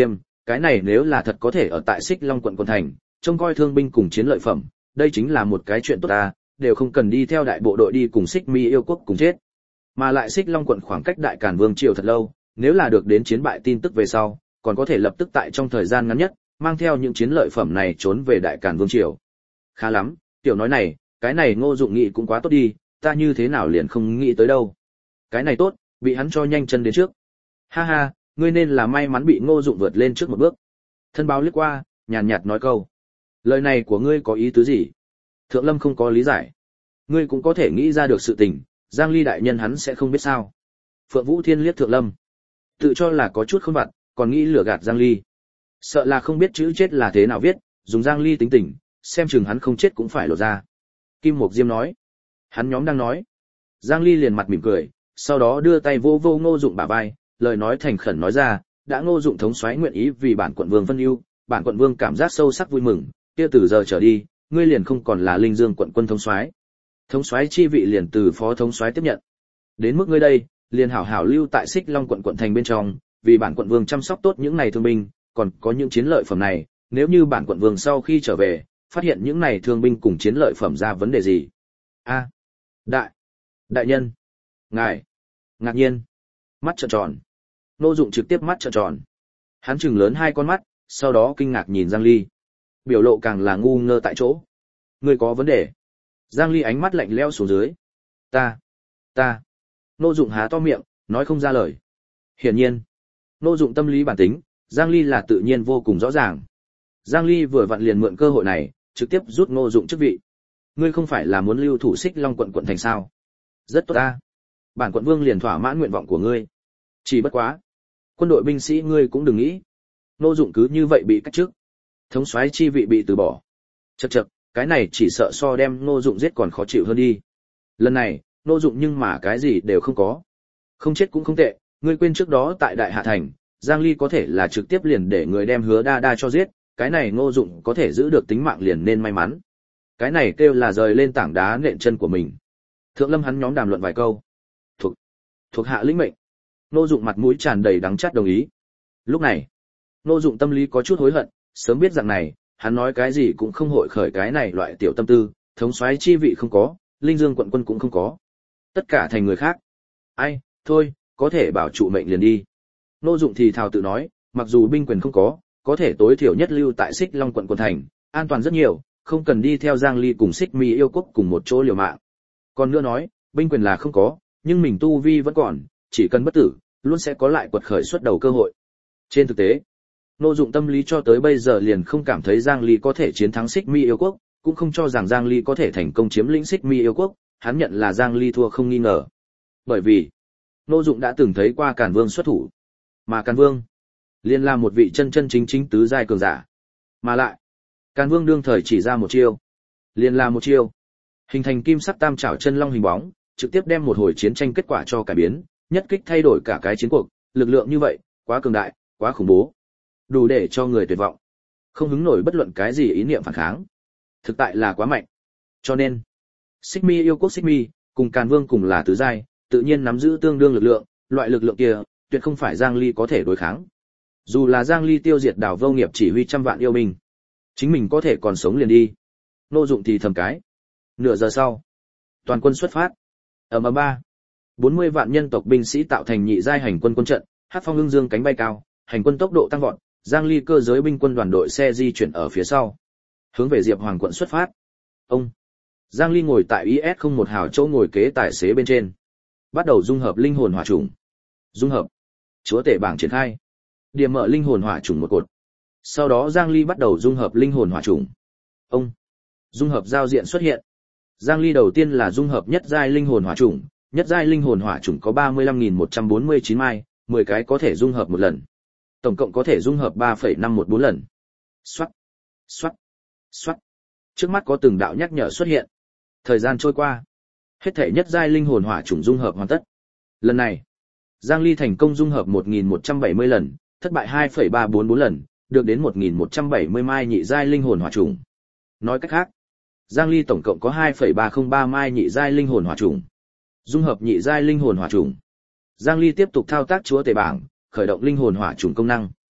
A: cái này nếu là thật có thể ở tại Xích Long quận quận thành, trông coi thương binh cùng chiến lợi phẩm, đây chính là một cái chuyện tốt ta, đều không cần đi theo đại bộ đội đi cùng Xích Mi yêu quốc cùng chết. Mà lại Xích Long quận khoảng cách Đại Càn Vương triều thật lâu, nếu là được đến chiến bại tin tức về sau, còn có thể lập tức tại trong thời gian ngắn nhất, mang theo những chiến lợi phẩm này trốn về Đại Càn Vương triều. Khá lắm, tiểu nói này, cái này Ngô Dụng nghĩ cũng quá tốt đi, ta như thế nào liền không nghĩ tới đâu. Cái này tốt, bị hắn cho nhanh chân đến trước. Ha ha, ngươi nên là may mắn bị Ngô Dụng vượt lên trước một bước. Thân báo liếc qua, nhàn nhạt nói câu. Lời này của ngươi có ý tứ gì? Thượng Lâm không có lý giải. Ngươi cũng có thể nghĩ ra được sự tình, Giang Ly đại nhân hắn sẽ không biết sao. Phượng Vũ Thiên liếc Thượng Lâm. Tự cho là có chút khôn vặt, còn nghĩ lừa gạt Giang Ly. Sợ là không biết chữ chết là thế nào viết, dùng Giang Ly tính tình, xem chừng hắn không chết cũng phải lột ra. Kim Mộc Diêm nói. Hắn nhóm đang nói. Giang Ly liền mặt mỉm cười, sau đó đưa tay vô vô Ngô Dụng bả vai, lời nói thành khẩn nói ra, đã Ngô Dụng thống soái nguyện ý vì bản quận vương phân ưu, bản quận vương cảm giác sâu sắc vui mừng, kia từ giờ trở đi, ngươi liền không còn là Linh Dương quận quân thống soái. Thống soái chi vị liền từ phó thống soái tiếp nhận. Đến mức ngươi đây, liền hảo hảo lưu tại Xích Long quận quận thành bên trong, vì bản quận vương chăm sóc tốt những này thương binh, còn có những chiến lợi phẩm này, nếu như bản quận vương sau khi trở về, phát hiện những này thương binh cùng chiến lợi phẩm ra vấn đề gì. A, đại, đại nhân, ngài, ngạc nhiên, mắt trợn tròn. Ngô Dụng trực tiếp mắt trợn tròn. Hắn trừng lớn hai con mắt, sau đó kinh ngạc nhìn Giang Ly. Biểu lộ càng là ngu ngơ tại chỗ. Ngươi có vấn đề? Giang Ly ánh mắt lạnh lẽo xuống dưới. Ta, ta. Ngô Dụng há to miệng, nói không ra lời. Hiển nhiên, Ngô Dụng tâm lý bản tính, Giang Ly là tự nhiên vô cùng rõ ràng. Giang Ly vừa vặn liền mượn cơ hội này, trực tiếp rút Ngô Dụng chức vị. Ngươi không phải là muốn lưu thủ Xích Long quận quận thành sao? Rất tốt ta. Bản quận vương liền thỏa mãn nguyện vọng của ngươi. Chỉ bất quá, quân đội binh sĩ ngươi cũng đừng nghĩ. Ngô Dụng cứ như vậy bị cách chức. Thống soái chi vị bị từ bỏ. Chậc chậc, cái này chỉ sợ so đem Ngô Dụng giết còn khó chịu hơn đi. Lần này, Ngô Dụng nhưng mà cái gì đều không có. Không chết cũng không tệ, ngươi quên trước đó tại Đại Hạ thành, Giang Ly có thể là trực tiếp liền để người đem Hứa Đa Đa cho giết, cái này Ngô Dụng có thể giữ được tính mạng liền nên may mắn. Cái này kêu là rời lên tảng đá nện chân của mình. Thượng Lâm hắn nhóm đàm luận vài câu. Thuộc thuộc hạ lĩnh mệnh. Ngô Dụng mặt mũi tràn đầy đắng chát đồng ý. Lúc này, Ngô Dụng tâm lý có chút hối hận, sớm biết rằng này, hắn nói cái gì cũng không hội khởi cái này loại tiểu tâm tư, thống soái chi vị không có, Linh Dương quận quân cũng không có. Tất cả thành người khác. Ai, thôi, có thể bảo trụ mệnh liền đi. Ngô Dụng thì thào tự nói, mặc dù binh quyền không có, có thể tối thiểu nhất lưu tại Xích Long quận quận thành, an toàn rất nhiều, không cần đi theo Giang Ly cùng Xích Mi yêu quốc cùng một chỗ liều mạng. Còn nữa nói, binh quyền là không có, nhưng mình tu vi vẫn còn, chỉ cần bất tử, luôn sẽ có lại quật khởi xuất đầu cơ hội. Trên thực tế, Ngô Dụng tâm lý cho tới bây giờ liền không cảm thấy Giang Ly có thể chiến thắng Xích Mi yêu quốc, cũng không cho rằng Giang Ly có thể thành công chiếm lĩnh Xích Mi yêu quốc, hắn nhận là Giang Ly thua không nghi ngờ. Bởi vì, Ngô Dụng đã từng thấy qua Càn Vương xuất thủ, mà Càn Vương liền là một vị chân chân chính chính tứ giai cường giả. Mà lại, Càn Vương đương thời chỉ ra một chiêu, liền là một chiêu, hình thành kim sắc tam trảo chân long hình bóng, trực tiếp đem một hồi chiến tranh kết quả cho cải biến, nhất kích thay đổi cả cái chiến cuộc, lực lượng như vậy, quá cường đại, quá khủng bố, đủ để cho người tuyệt vọng, không hứng nổi bất luận cái gì ý niệm phản kháng. Thực tại là quá mạnh. Cho nên, Xích Mi yêu quốc Xích Mi cùng Càn Vương cùng là tứ giai, tự nhiên nắm giữ tương đương lực lượng, loại lực lượng kia, tuyệt không phải Giang Ly có thể đối kháng. Dù là Giang Ly tiêu diệt đảo Vô Nghiệp chỉ huy trăm vạn yêu binh, chính mình có thể còn sống liền đi. Ngô Dụng thì thầm cái. Nửa giờ sau, toàn quân xuất phát. Ở ầm ba, bốn mươi vạn nhân tộc binh sĩ tạo thành nhị giai hành quân quân trận, Hắc Phong ưng dương cánh bay cao, hành quân tốc độ tăng vọt, Giang Ly cơ giới binh quân đoàn đội xe di chuyển ở phía sau, hướng về Diệp Hoàng quận xuất phát. Ông Giang Ly ngồi tại i ét không một hào chỗ ngồi kế tài xế bên trên, bắt đầu dung hợp linh hồn hỏa chủng. Dung hợp. Chúa tể bảng triển khai. Điểm mở linh hồn hỏa chủng một cột. Sau đó Giang Ly bắt đầu dung hợp linh hồn hỏa chủng. Ông dung hợp giao diện xuất hiện. Giang Ly đầu tiên là dung hợp nhất giai linh hồn hỏa chủng, nhất giai linh hồn hỏa chủng có ba mươi lăm nghìn một trăm bốn mươi chín mai, mười cái có thể dung hợp một lần. Tổng cộng có thể dung hợp ba phẩy năm một bốn lần. Soát, soát, soát. Trước mắt có từng đạo nhắc nhở xuất hiện. Thời gian trôi qua, hết thể nhất giai linh hồn hỏa chủng dung hợp hoàn tất. Lần này, Giang Ly thành công dung hợp một nghìn một trăm bảy mươi lần, thất bại hai phẩy ba bốn bốn lần, được đến một nghìn một trăm bảy mươi mai nhị giai linh hồn hỏa chủng. Nói cách khác, Giang Ly tổng cộng có hai phẩy ba không ba mai nhị giai linh hồn hỏa chủng. Dung hợp nhị giai linh hồn hỏa chủng. Giang Ly tiếp tục thao tác chúa tể bảng, khởi động linh hồn hỏa chủng công năng.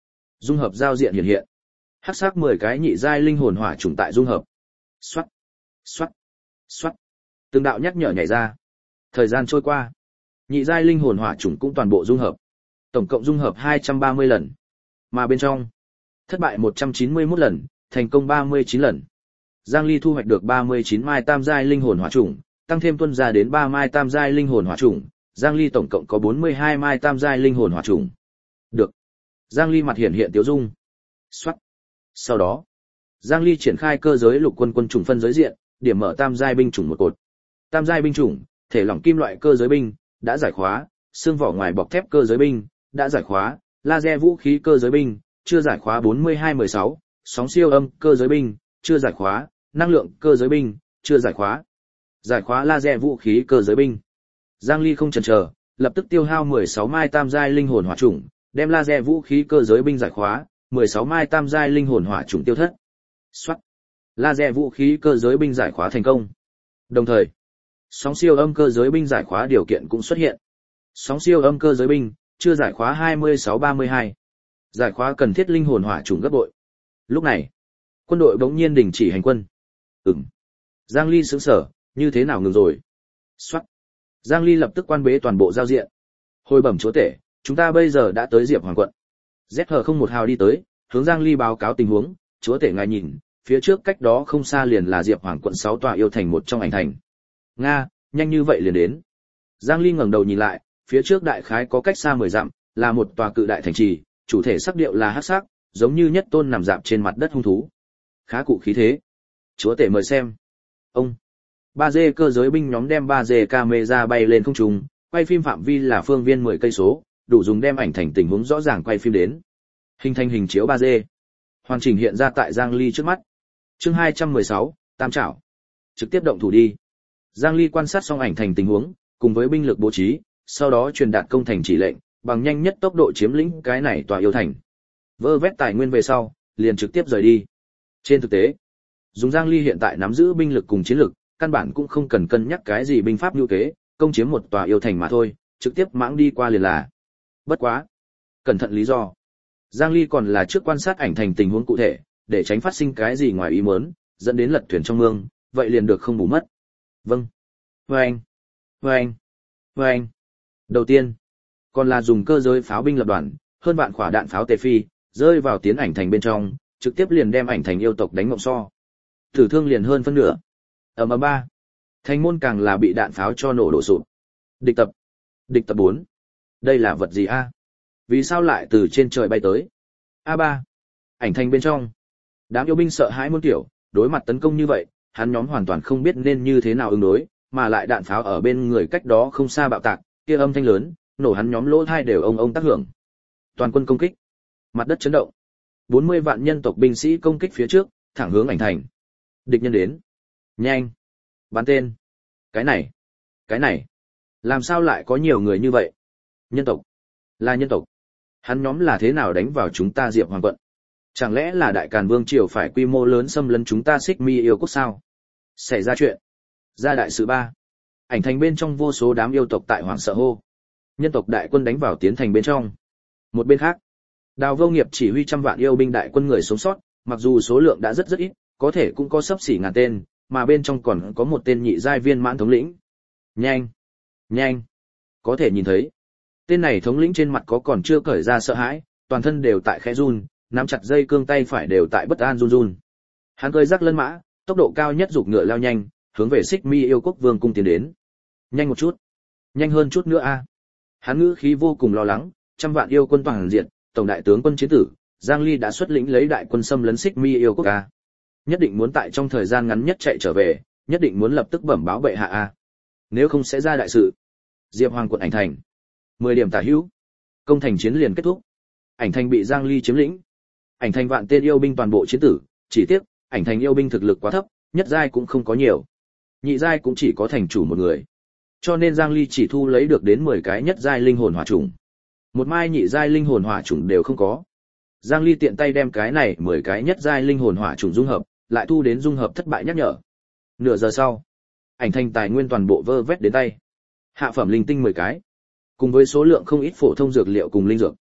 A: dung hợp giao diện hiện hiện. Hắc sắc mười cái nhị giai linh hồn hỏa chủng tại dung hợp. Xoát, xoát, xoát. Từng đạo nhắc nhở nhảy ra. Thời gian trôi qua, nhị giai linh hồn hỏa chủng cũng toàn bộ dung hợp. Tổng cộng dung hợp hai trăm ba mươi lần. Mà bên trong, thất bại một trăm chín mươi mốt lần, thành công ba mươi chín lần. Giang Ly thu hoạch được ba mươi chín mai tam giai linh hồn hỏa chủng, tăng thêm tuân ra đến ba mai tam giai linh hồn hỏa chủng, Giang Ly tổng cộng có bốn mươi hai mai tam giai linh hồn hỏa chủng. Được. Giang Ly mặt hiện hiện tiêu dung. Soát. Sau đó, Giang Ly triển khai cơ giới lục quân quân chủng phân giới diện, điểm mở tam giai binh chủng một cột. Tam giai binh chủng, thể lỏng kim loại cơ giới binh, đã giải khóa, xương vỏ ngoài bọc thép cơ giới binh, đã giải khóa, laser vũ khí cơ giới binh, chưa giải khóa bốn mươi hai mười sáu, sóng siêu âm cơ giới binh, chưa giải khóa, năng lượng cơ giới binh, chưa giải khóa. Giải khóa laser vũ khí cơ giới binh. Giang Ly không chần chờ, lập tức tiêu hao mười sáu mai tam giai linh hồn hỏa chủng, đem laser vũ khí cơ giới binh giải khóa, mười sáu mai tam giai linh hồn hỏa chủng tiêu thất. Soát. Laser vũ khí cơ giới binh giải khóa thành công. Đồng thời, sóng siêu âm cơ giới binh giải khóa điều kiện cũng xuất hiện. Sóng siêu âm cơ giới binh, chưa giải khóa hai mươi sáu ba mươi hai. Giải khóa cần thiết linh hồn hỏa chủng gấp bội. Lúc này, quân đội bỗng nhiên đình chỉ hành quân. Ừm. Giang Ly sững sờ, như thế nào ngừng rồi? Soát. Giang Ly lập tức quan bế toàn bộ giao diện. Hồi bẩm chúa tể, chúng ta bây giờ đã tới Diệp Hoàng quận. Z H không một hào đi tới, hướng Giang Ly báo cáo tình huống, chúa tể ngài nhìn, phía trước cách đó không xa liền là Diệp Hoàng quận sáu tòa yêu thành một trong ảnh thành. Nga, nhanh như vậy liền đến. Giang Ly ngẩng đầu nhìn lại, phía trước đại khái có cách xa mười dặm, là một tòa cự đại thành trì, chủ thể sắc điệu là hắc sắc, giống như nhất tôn nằm dạp trên mặt đất hung thú. Khá cụ khí thế. Chúa tể mời xem. Ông. ba D cơ giới binh nhóm đem ba D camera bay lên không trung, quay phim phạm vi là phương viên mười cây số, đủ dùng đem ảnh thành tình huống rõ ràng quay phim đến. Hình thành hình chiếu ba D. Hoàn chỉnh hiện ra tại Giang Ly trước mắt. Chương hai trăm mười sáu, Tam Trảo. Trực tiếp động thủ đi. Giang Ly quan sát xong ảnh thành tình huống, cùng với binh lực bố trí, sau đó truyền đạt công thành chỉ lệnh, bằng nhanh nhất tốc độ chiếm lĩnh cái này tòa yêu thành. Vơ vét tài nguyên về sau, liền trực tiếp rời đi. Trên thực tế, dùng Giang Ly hiện tại nắm giữ binh lực cùng chiến lực, căn bản cũng không cần cân nhắc cái gì binh pháp nhu kế, công chiếm một tòa yêu thành mà thôi, trực tiếp mãng đi qua liền là. Bất quá, cẩn thận lý do. Giang Ly còn là trước quan sát ảnh thành tình huống cụ thể, để tránh phát sinh cái gì ngoài ý muốn, dẫn đến lật thuyền trong mương, vậy liền được không bù mất. Vâng. Vâng. Vâng. Vâng. Đầu tiên, còn là dùng cơ giới pháo binh lập đoàn, hơn vạn quả đạn pháo tề phi, rơi vào tiến ảnh thành bên trong, trực tiếp liền đem ảnh thành yêu tộc đánh ngộng so. Tử thương liền hơn phân nửa. Ở ầm ba, thành môn càng là bị đạn pháo cho nổ đổ sụp. Địch tập. Địch tập bốn. Đây là vật gì a? Vì sao lại từ trên trời bay tới? a ba. Ảnh thành bên trong. Đám yêu binh sợ hãi muôn kiểu, đối mặt tấn công như vậy, hắn nhóm hoàn toàn không biết nên như thế nào ứng đối, mà lại đạn pháo ở bên người cách đó không xa bạo tạc, kia âm thanh lớn, nổ hắn nhóm lỗ tai đều ông ông tác hưởng. Toàn quân công kích. Mặt đất chấn động. bốn mươi vạn nhân tộc binh sĩ công kích phía trước, thẳng hướng ảnh thành. Địch nhân đến. Nhanh. Bắn tên. Cái này. Cái này. Làm sao lại có nhiều người như vậy? Nhân tộc. Là nhân tộc. Hắn nhóm là thế nào đánh vào chúng ta Diệp Hoàng quận? Chẳng lẽ là Đại Càn Vương triều phải quy mô lớn xâm lấn chúng ta Xích Mi yêu quốc sao? Xảy ra chuyện. Ra đại sự ba. Ảnh thành bên trong vô số đám yêu tộc tại hoảng sợ hô. Nhân tộc đại quân đánh vào tiến thành bên trong. Một bên khác, Đào Vô Nghiệp chỉ huy trăm vạn yêu binh đại quân người sống sót, mặc dù số lượng đã rất rất ít, có thể cũng có sấp xỉ ngàn tên, mà bên trong còn có một tên nhị giai viên mãn thống lĩnh. Nhanh, nhanh, có thể nhìn thấy. Tên này thống lĩnh trên mặt có còn chưa cởi ra sợ hãi, toàn thân đều tại khẽ run, nắm chặt dây cương tay phải đều tại bất an run run. Hắn cơi rắc lân mã, tốc độ cao nhất giục ngựa lao nhanh, hướng về Xích Mi yêu quốc vương cung tiến đến. Nhanh một chút, nhanh hơn chút nữa a. Hắn ngữ khí vô cùng lo lắng, trăm vạn yêu quân toàn diện, tổng đại tướng quân chiến tử, Giang Ly đã xuất lĩnh lấy đại quân xâm lấn Xích Mi yêu quốc a. Nhất định muốn tại trong thời gian ngắn nhất chạy trở về, nhất định muốn lập tức bẩm báo bệ hạ a. Nếu không sẽ ra đại sự. Diệp Hoàng quận ảnh thành. mười điểm tả hữu. Công thành chiến liền kết thúc. Ảnh thành bị Giang Ly chiếm lĩnh. Ảnh thành vạn tên yêu binh toàn bộ chiến tử, chỉ tiếc, ảnh thành yêu binh thực lực quá thấp, nhất giai cũng không có nhiều. Nhị giai cũng chỉ có thành chủ một người. Cho nên Giang Ly chỉ thu lấy được đến mười cái nhất giai linh hồn hỏa chủng. Một mai nhị giai linh hồn hỏa chủng đều không có. Giang Ly tiện tay đem cái này mười cái nhất giai linh hồn hỏa chủng dung hợp, lại thu đến dung hợp thất bại nhắc nhở. Nửa giờ sau, ảnh thành tài nguyên toàn bộ vơ vét đến tay. Hạ phẩm linh tinh mười cái, cùng với số lượng không ít phổ thông dược liệu cùng linh dược.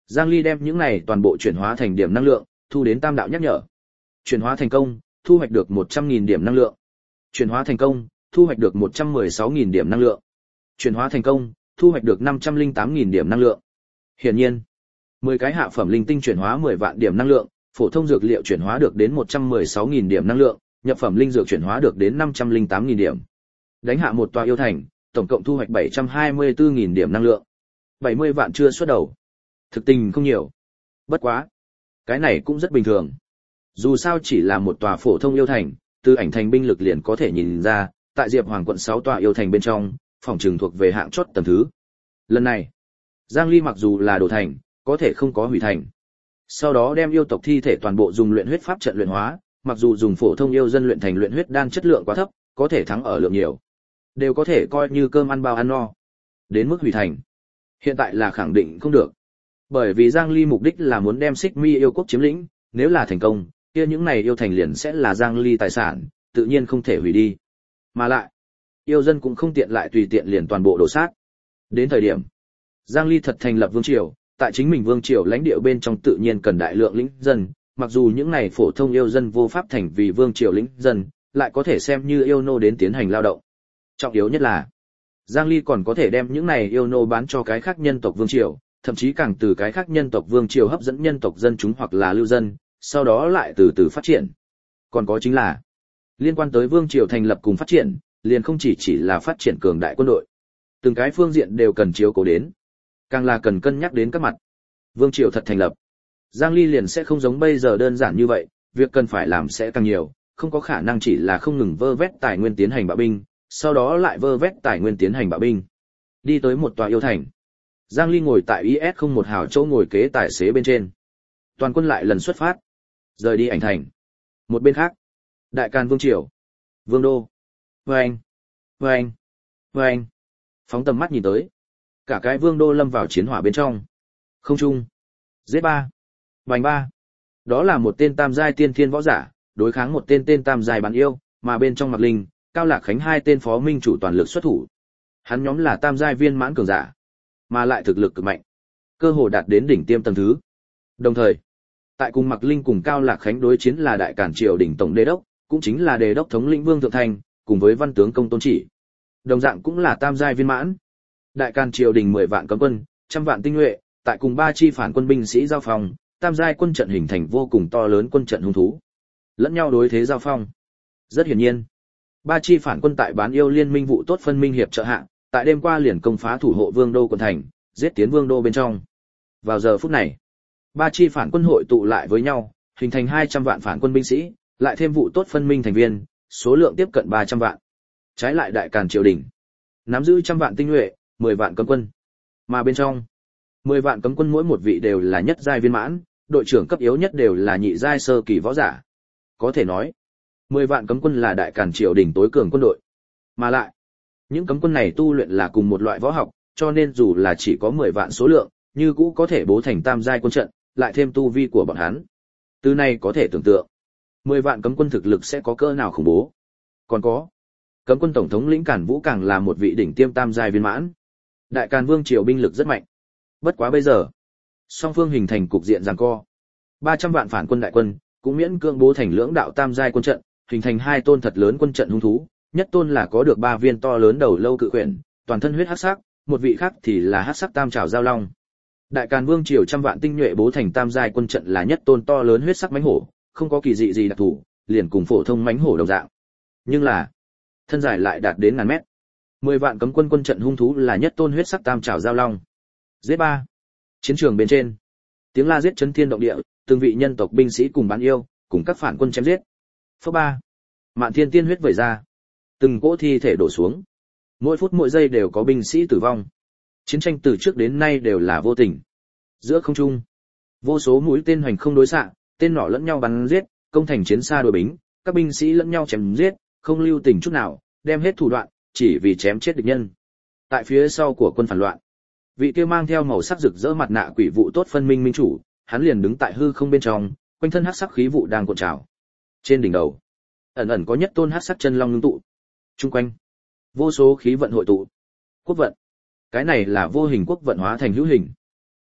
A: Giang Ly đem những này toàn bộ chuyển hóa thành điểm năng lượng, thu đến tam đạo nhắc nhở. Chuyển hóa thành công, thu hoạch được một trăm nghìn điểm năng lượng. Chuyển hóa thành công, thu hoạch được một trăm mười sáu nghìn điểm năng lượng. Chuyển hóa thành công, thu hoạch được năm trăm lẻ tám nghìn điểm năng lượng. Hiển nhiên, mười cái hạ phẩm linh tinh chuyển hóa mười vạn điểm năng lượng, phổ thông dược liệu chuyển hóa được đến một trăm mười sáu nghìn điểm năng lượng, nhập phẩm linh dược chuyển hóa được đến năm trăm lẻ tám nghìn điểm. Đánh hạ một tòa yêu thành, tổng cộng thu hoạch bảy trăm hai mươi tư nghìn điểm năng lượng. bảy mươi vạn chưa xuất đầu. Thực tình không nhiều. Bất quá, cái này cũng rất bình thường. Dù sao chỉ là một tòa phổ thông yêu thành, từ ảnh thành binh lực liền có thể nhìn ra, tại Diệp Hoàng quận sáu tòa yêu thành bên trong, phòng trừng thuộc về hạng chót tầng thứ. Lần này, Giang Ly mặc dù là đổ thành, có thể không có hủy thành. Sau đó đem yêu tộc thi thể toàn bộ dùng luyện huyết pháp trận luyện hóa, mặc dù dùng phổ thông yêu dân luyện thành luyện huyết đan chất lượng quá thấp, có thể thắng ở lượng nhiều, đều có thể coi như cơm ăn bao ăn no. Đến mức hủy thành, hiện tại là khẳng định không được. Bởi vì Giang Ly mục đích là muốn đem Xích Mi yêu quốc chiếm lĩnh, nếu là thành công, kia những này yêu thành liền sẽ là Giang Ly tài sản, tự nhiên không thể hủy đi. Mà lại, yêu dân cũng không tiện lại tùy tiện liền toàn bộ đổ sát. Đến thời điểm, Giang Ly thật thành lập vương triều, tại chính mình vương triều lãnh địa bên trong tự nhiên cần đại lượng lĩnh dân, mặc dù những này phổ thông yêu dân vô pháp thành vì vương triều lĩnh dân, lại có thể xem như yêu nô đến tiến hành lao động. Trọng yếu nhất là, Giang Ly còn có thể đem những này yêu nô bán cho cái khác nhân tộc vương triều, thậm chí càng từ cái khác nhân tộc vương triều hấp dẫn nhân tộc dân chúng hoặc là lưu dân, sau đó lại từ từ phát triển. Còn có chính là, liên quan tới vương triều thành lập cùng phát triển, liền không chỉ chỉ là phát triển cường đại quân đội. Từng cái phương diện đều cần chiếu cố đến, càng là cần cân nhắc đến các mặt. Vương triều thật thành lập, Giang Ly liền sẽ không giống bây giờ đơn giản như vậy, việc cần phải làm sẽ càng nhiều, không có khả năng chỉ là không ngừng vơ vét tài nguyên tiến hành bạo binh, sau đó lại vơ vét tài nguyên tiến hành bạo binh. Đi tới một tòa yêu thành, Giang Ly ngồi tại i ét không một hào chỗ ngồi kế tài xế bên trên. Toàn quân lại lần xuất phát, rời đi ảnh thành. Một bên khác, Đại Càn Vương triều, Vương đô. Vâng, vâng, vâng. Phóng tầm mắt nhìn tới, cả cái Vương đô lâm vào chiến hỏa bên trong. Không trung, giết ba, bành ba. Đó là một tên tam giai tiên thiên võ giả, đối kháng một tên tên tam giai bán yêu, mà bên trong Mạc Linh, Cao Lạc Khánh hai tên phó minh chủ toàn lực xuất thủ. Hắn nhóm là tam giai viên mãn cường giả, mà lại thực lực cực mạnh, cơ hồ đạt đến đỉnh tiêm tầng thứ. Đồng thời, tại cùng Mạc Linh cùng Cao Lạc Khánh đối chiến là Đại Càn triều đỉnh tổng đế đốc, cũng chính là đề đốc thống lĩnh Vương Thượng Thành, cùng với văn tướng Công Tôn Chỉ. Đồng dạng cũng là tam giai viên mãn. Đại Càn triều đình mười vạn cấm quân, trăm vạn tinh nhuệ, tại cùng ba chi phản quân binh sĩ giao phong, tam giai quân trận hình thành vô cùng to lớn quân trận hung thú. Lẫn nhau đối thế giao phong. Rất hiển nhiên, ba chi phản quân tại bán yêu liên minh vụ tốt phân minh hiệp trợ hạ, tại đêm qua liền công phá thủ hộ Vương đô quận thành, giết tiến Vương đô bên trong. Vào giờ phút này, ba chi phản quân hội tụ lại với nhau, hình thành hai trăm vạn phản quân binh sĩ, lại thêm vụ tốt phân minh thành viên, số lượng tiếp cận ba trăm vạn. Trái lại Đại Càn triều đình, nắm giữ trăm vạn tinh nhuệ, mười vạn cấm quân. Mà bên trong, mười vạn cấm quân mỗi một vị đều là nhất giai viên mãn, đội trưởng cấp yếu nhất đều là nhị giai sơ kỳ võ giả. Có thể nói, mười vạn cấm quân là Đại Càn triều đình tối cường quân đội. Mà lại, những cấm quân này tu luyện là cùng một loại võ học, cho nên dù là chỉ có mười vạn số lượng, như cũ có thể bố thành tam giai quân trận, lại thêm tu vi của bọn hắn. Từ này có thể tưởng tượng, mười vạn cấm quân thực lực sẽ có cỡ nào khủng bố. Còn có, cấm quân tổng thống lĩnh Càn Vũ càng là một vị đỉnh tiêm tam giai viên mãn. Đại Càn Vương triều binh lực rất mạnh. Bất quá bây giờ, song phương hình thành cục diện giằng co. ba trăm vạn phản quân đại quân, cũng miễn cưỡng bố thành lưỡng đạo tam giai quân trận, hình thành hai tôn thật lớn quân trận hung thú, nhất tôn là có được ba viên to lớn đầu lâu cự quyển, toàn thân huyết hắc sắc, một vị khác thì là hắc sắc tam trảo giao long. Đại Càn Vương triều trăm vạn tinh nhuệ bố thành tam giai quân trận là nhất tôn to lớn huyết sắc mãnh hổ, không có kỳ dị gì đặc thù, liền cùng phổ thông mãnh hổ đồng dạng. Nhưng là, thân dài lại đạt đến ngàn mét. mười vạn cấm quân quân trận hung thú là nhất tôn huyết sắc tam trảo giao long. Giết ba. Chiến trường bên trên, tiếng la giết chấn thiên động địa, từng vị nhân tộc binh sĩ cùng bán yêu, cùng các phản quân chém giết. Phớp ba. Mạn thiên tiên huyết vẩy ra, từng cỗ thi thể đổ xuống. Mỗi phút mỗi giây đều có binh sĩ tử vong. Chiến tranh từ trước đến nay đều là vô tình. Giữa không trung, vô số mũi tên hoành không đối xạ, tên nỏ lẫn nhau bắn giết, công thành chiến xa đuổi bính, các binh sĩ lẫn nhau chém giết, không lưu tình chút nào, đem hết thủ đoạn, chỉ vì chém chết địch nhân. Tại phía sau của quân phản loạn, vị kia mang theo màu sắc rực rỡ mặt nạ quỷ vụ tốt phân minh minh chủ, hắn liền đứng tại hư không bên trong, quanh thân hắc sắc khí vụ đang cuộn trào. Trên đỉnh đầu, ẩn ẩn có nhất tôn hắc sắc chân long ngưng tụ. Trung quanh, vô số khí vận hội tụ. Quốc vận, cái này là vô hình quốc vận hóa thành hữu hình.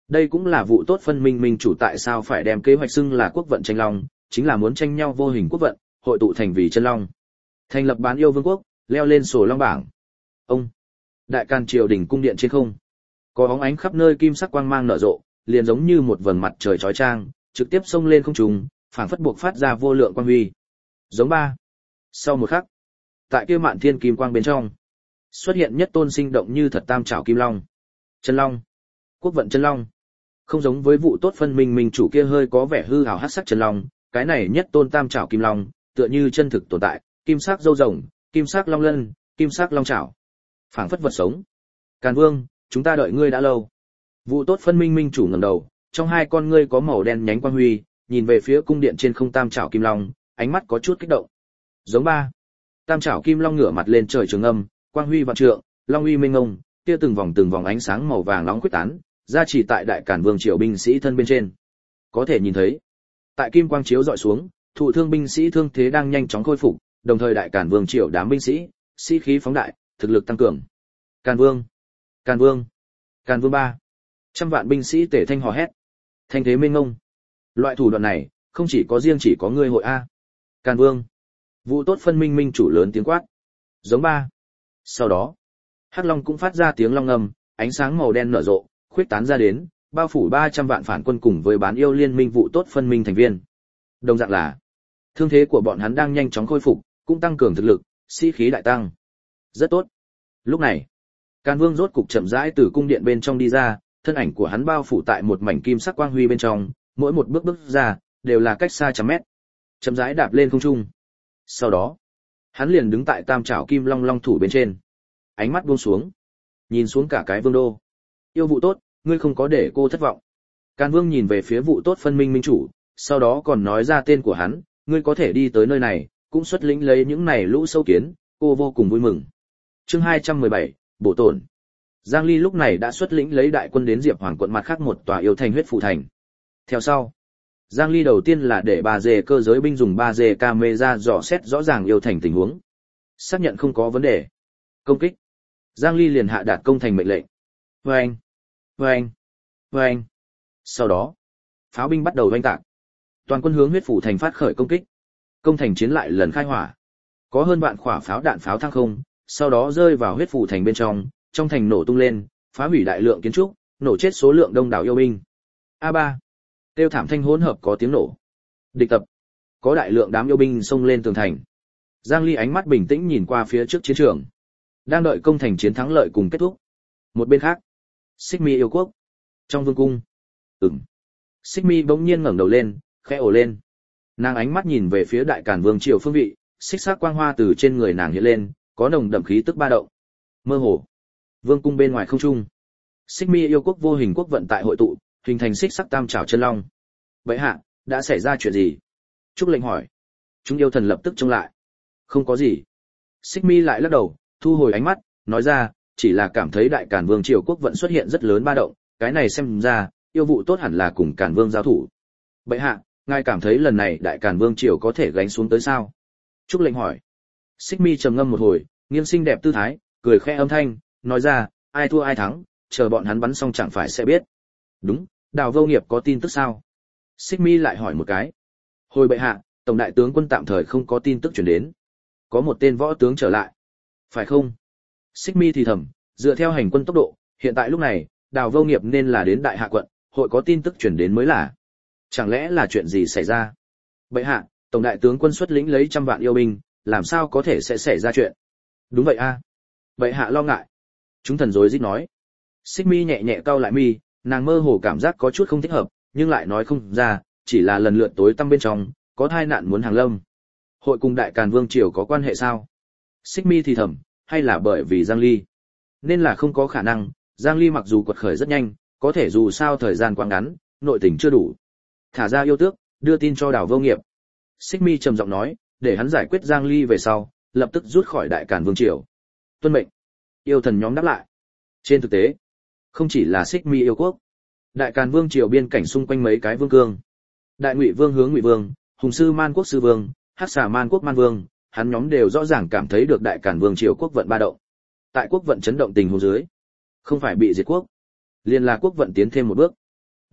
A: Đây cũng là vụ tốt phân minh minh chủ tại sao phải đem kế hoạch xưng là quốc vận tranh long, chính là muốn tranh nhau vô hình quốc vận, hội tụ thành vì chân long. Thành lập bán yêu vương quốc, leo lên sổ long bảng. Ông, đại càn triều đình cung điện trên không, có bóng ánh khắp nơi kim sắc quang mang nở rộ, liền giống như một vầng mặt trời chói chang, trực tiếp xông lên không trung, phảng phất buộc phát ra vô lượng quang huy. Giống ba. Sau một khắc, tại kia mạn thiên kim quang bên trong, xuất hiện nhất tôn sinh động như thật tam trảo kim long. Chân long, quốc vận chân long. Không giống với vụ tốt phân minh minh chủ kia hơi có vẻ hư ảo hắc sắc chân long, cái này nhất tôn tam trảo kim long, tựa như chân thực tồn tại, kim sắc râu rồng, kim sắc long lân, kim sắc long trảo, phảng phất vật sống. Càn Vương, chúng ta đợi ngươi đã lâu. Vụ tốt phân minh minh chủ ngẩng đầu, trong hai con ngươi có màu đen nhánh quang huy, nhìn về phía cung điện trên không tam trảo kim long, ánh mắt có chút kích động. Giống ba. Tam trảo kim long ngửa mặt lên trời trường âm, quang huy vạn trượng, long uy mênh mông, kia từng vòng từng vòng ánh sáng màu vàng nóng quyết tán, ra chỉ tại đại càn vương triều binh sĩ thân bên trên. Có thể nhìn thấy, tại kim quang chiếu dọi xuống, thụ thương binh sĩ thương thế đang nhanh chóng khôi phục, đồng thời đại càn vương triều đám binh sĩ, sĩ khí phóng đại, thực lực tăng cường. Càn Vương, Càn Vương, Càn Vương ba. Trăm vạn binh sĩ tề thanh hò hét, thanh thế mênh mông. Loại thủ đoạn này, không chỉ có riêng chỉ có ngươi hội a. Càn Vương. Vụ tốt phân minh minh chủ lớn tiếng quát. Giống ba. Sau đó, Hắc Long cũng phát ra tiếng long ngâm, ánh sáng màu đen nở rộ, khuyết tán ra đến, bao phủ ba trăm vạn phản quân cùng với bán yêu liên minh vụ tốt phân minh thành viên. Đồng dạng là, thương thế của bọn hắn đang nhanh chóng khôi phục, cũng tăng cường thực lực, sĩ khí đại tăng. Rất tốt. Lúc này, Càn Vương rốt cục chậm rãi từ cung điện bên trong đi ra, thân ảnh của hắn bao phủ tại một mảnh kim sắc quang huy bên trong, mỗi một bước bước ra đều là cách xa trăm mét. Chậm rãi đạp lên không trung. Sau đó, hắn liền đứng tại tam trảo kim long long thủ bên trên, ánh mắt buông xuống, nhìn xuống cả cái vương đô. Yêu vụ tốt, ngươi không có để cô thất vọng. Càn Vương nhìn về phía vụ tốt phân minh minh chủ, sau đó còn nói ra tên của hắn, ngươi có thể đi tới nơi này, cũng xuất lĩnh lấy những này lũ sâu kiến, cô vô cùng vui mừng. Chương hai trăm mười bảy, bổ tổn. Giang Ly lúc này đã xuất lĩnh lấy đại quân đến Diệp Hoàng quận mặt khác một tòa yêu thành huyết phụ thành. Theo sau, Giang Ly đầu tiên là để ba dê cơ giới binh dùng ba dê camera dò xét rõ ràng yêu thành tình huống. Xác nhận không có vấn đề. Công kích. Giang Ly liền hạ đạt công thành mệnh lệnh. Vâng! Vâng! Vâng! Sau đó, pháo binh bắt đầu oanh tạc. Toàn quân hướng huyết phủ thành phát khởi công kích. Công thành chiến lại lần khai hỏa. Có hơn vạn quả pháo đạn pháo thăng không, sau đó rơi vào huyết phủ thành bên trong, trong thành nổ tung lên, phá hủy đại lượng kiến trúc, nổ chết số lượng đông đảo yêu binh. A ba. Tiêu thảm thanh hỗn hợp có tiếng nổ. Địch tập. Có đại lượng đám yêu binh xông lên tường thành. Giang Ly ánh mắt bình tĩnh nhìn qua phía trước chiến trường, đang đợi công thành chiến thắng lợi cùng kết thúc. Một bên khác, Xích Mi yêu quốc, trong vương cung. Ừm. Xích Mi bỗng nhiên ngẩng đầu lên, khẽ ồ lên. Nàng ánh mắt nhìn về phía đại càn vương triều phương vị, xích sắc quang hoa từ trên người nàng hiện lên, có nồng đậm khí tức ba động. Mơ hồ, vương cung bên ngoài không trung, Xích Mi yêu quốc vô hình quốc vận tại hội tụ, hình thành xích sắc tam trảo chân long. Vậy hạ, đã xảy ra chuyện gì? Trúc lệnh hỏi. Chúng yêu thần lập tức trông lại. Không có gì. Xích Mi lại lắc đầu, thu hồi ánh mắt, nói ra, chỉ là cảm thấy đại càn vương triều quốc vận xuất hiện rất lớn ba động, cái này xem ra, yêu vụ tốt hẳn là cùng càn vương giao thủ. Bệ hạ, ngài cảm thấy lần này đại càn vương triều có thể gánh xuống tới sao? Trúc lệnh hỏi. Xích Mi trầm ngâm một hồi, nghiêng xinh đẹp tư thái, cười khẽ âm thanh, nói ra, ai thua ai thắng, chờ bọn hắn bắn xong chẳng phải sẽ biết. Đúng, Đào Vô Nghiệp có tin tức sao? Xích Mi lại hỏi một cái. Hồi bệ hạ, tổng đại tướng quân tạm thời không có tin tức truyền đến. Có một tên võ tướng trở lại. Phải không? Xích Mi thì thầm, dựa theo hành quân tốc độ, hiện tại lúc này, Đào Vô Nghiệp nên là đến đại hạ quận, hội có tin tức truyền đến mới là. Chẳng lẽ là chuyện gì xảy ra? Bệ hạ, tổng đại tướng quân xuất lĩnh lấy trăm vạn yêu binh, làm sao có thể sẽ xảy ra chuyện? Đúng vậy a. À. Bệ hạ lo ngại. Chúng thần rối rít nói. Xích Mi nhẹ nhẹ cau lại mi, nàng mơ hồ cảm giác có chút không thích hợp, nhưng lại nói không ra, chỉ là lần lượt tối tăm bên trong, có tai nạn muốn hàng lâm. Hội cùng đại càn vương triều có quan hệ sao? Xích Mi thì thầm, hay là bởi vì Giang Ly? Nên là không có khả năng, Giang Ly mặc dù quật khởi rất nhanh, có thể dù sao thời gian quá ngắn, nội tình chưa đủ. Thả ra yêu tước, đưa tin cho Đào Vô Nghiệp. Xích Mi trầm giọng nói, để hắn giải quyết Giang Ly về sau, lập tức rút khỏi đại càn vương triều. Tuân mệnh. Yêu thần nhóm đáp lại. Trên thực tế, không chỉ là Xích Mi yêu quốc, đại càn vương triều biên cảnh xung quanh mấy cái vương cương, đại ngụy vương hướng ngụy vương, hùng sư man quốc sư vương, hắc xà man quốc man vương, hắn nhóm đều rõ ràng cảm thấy được đại càn vương triều quốc vận ba động. Tại quốc vận chấn động tình huống dưới, không phải bị diệt quốc, liền là quốc vận tiến thêm một bước.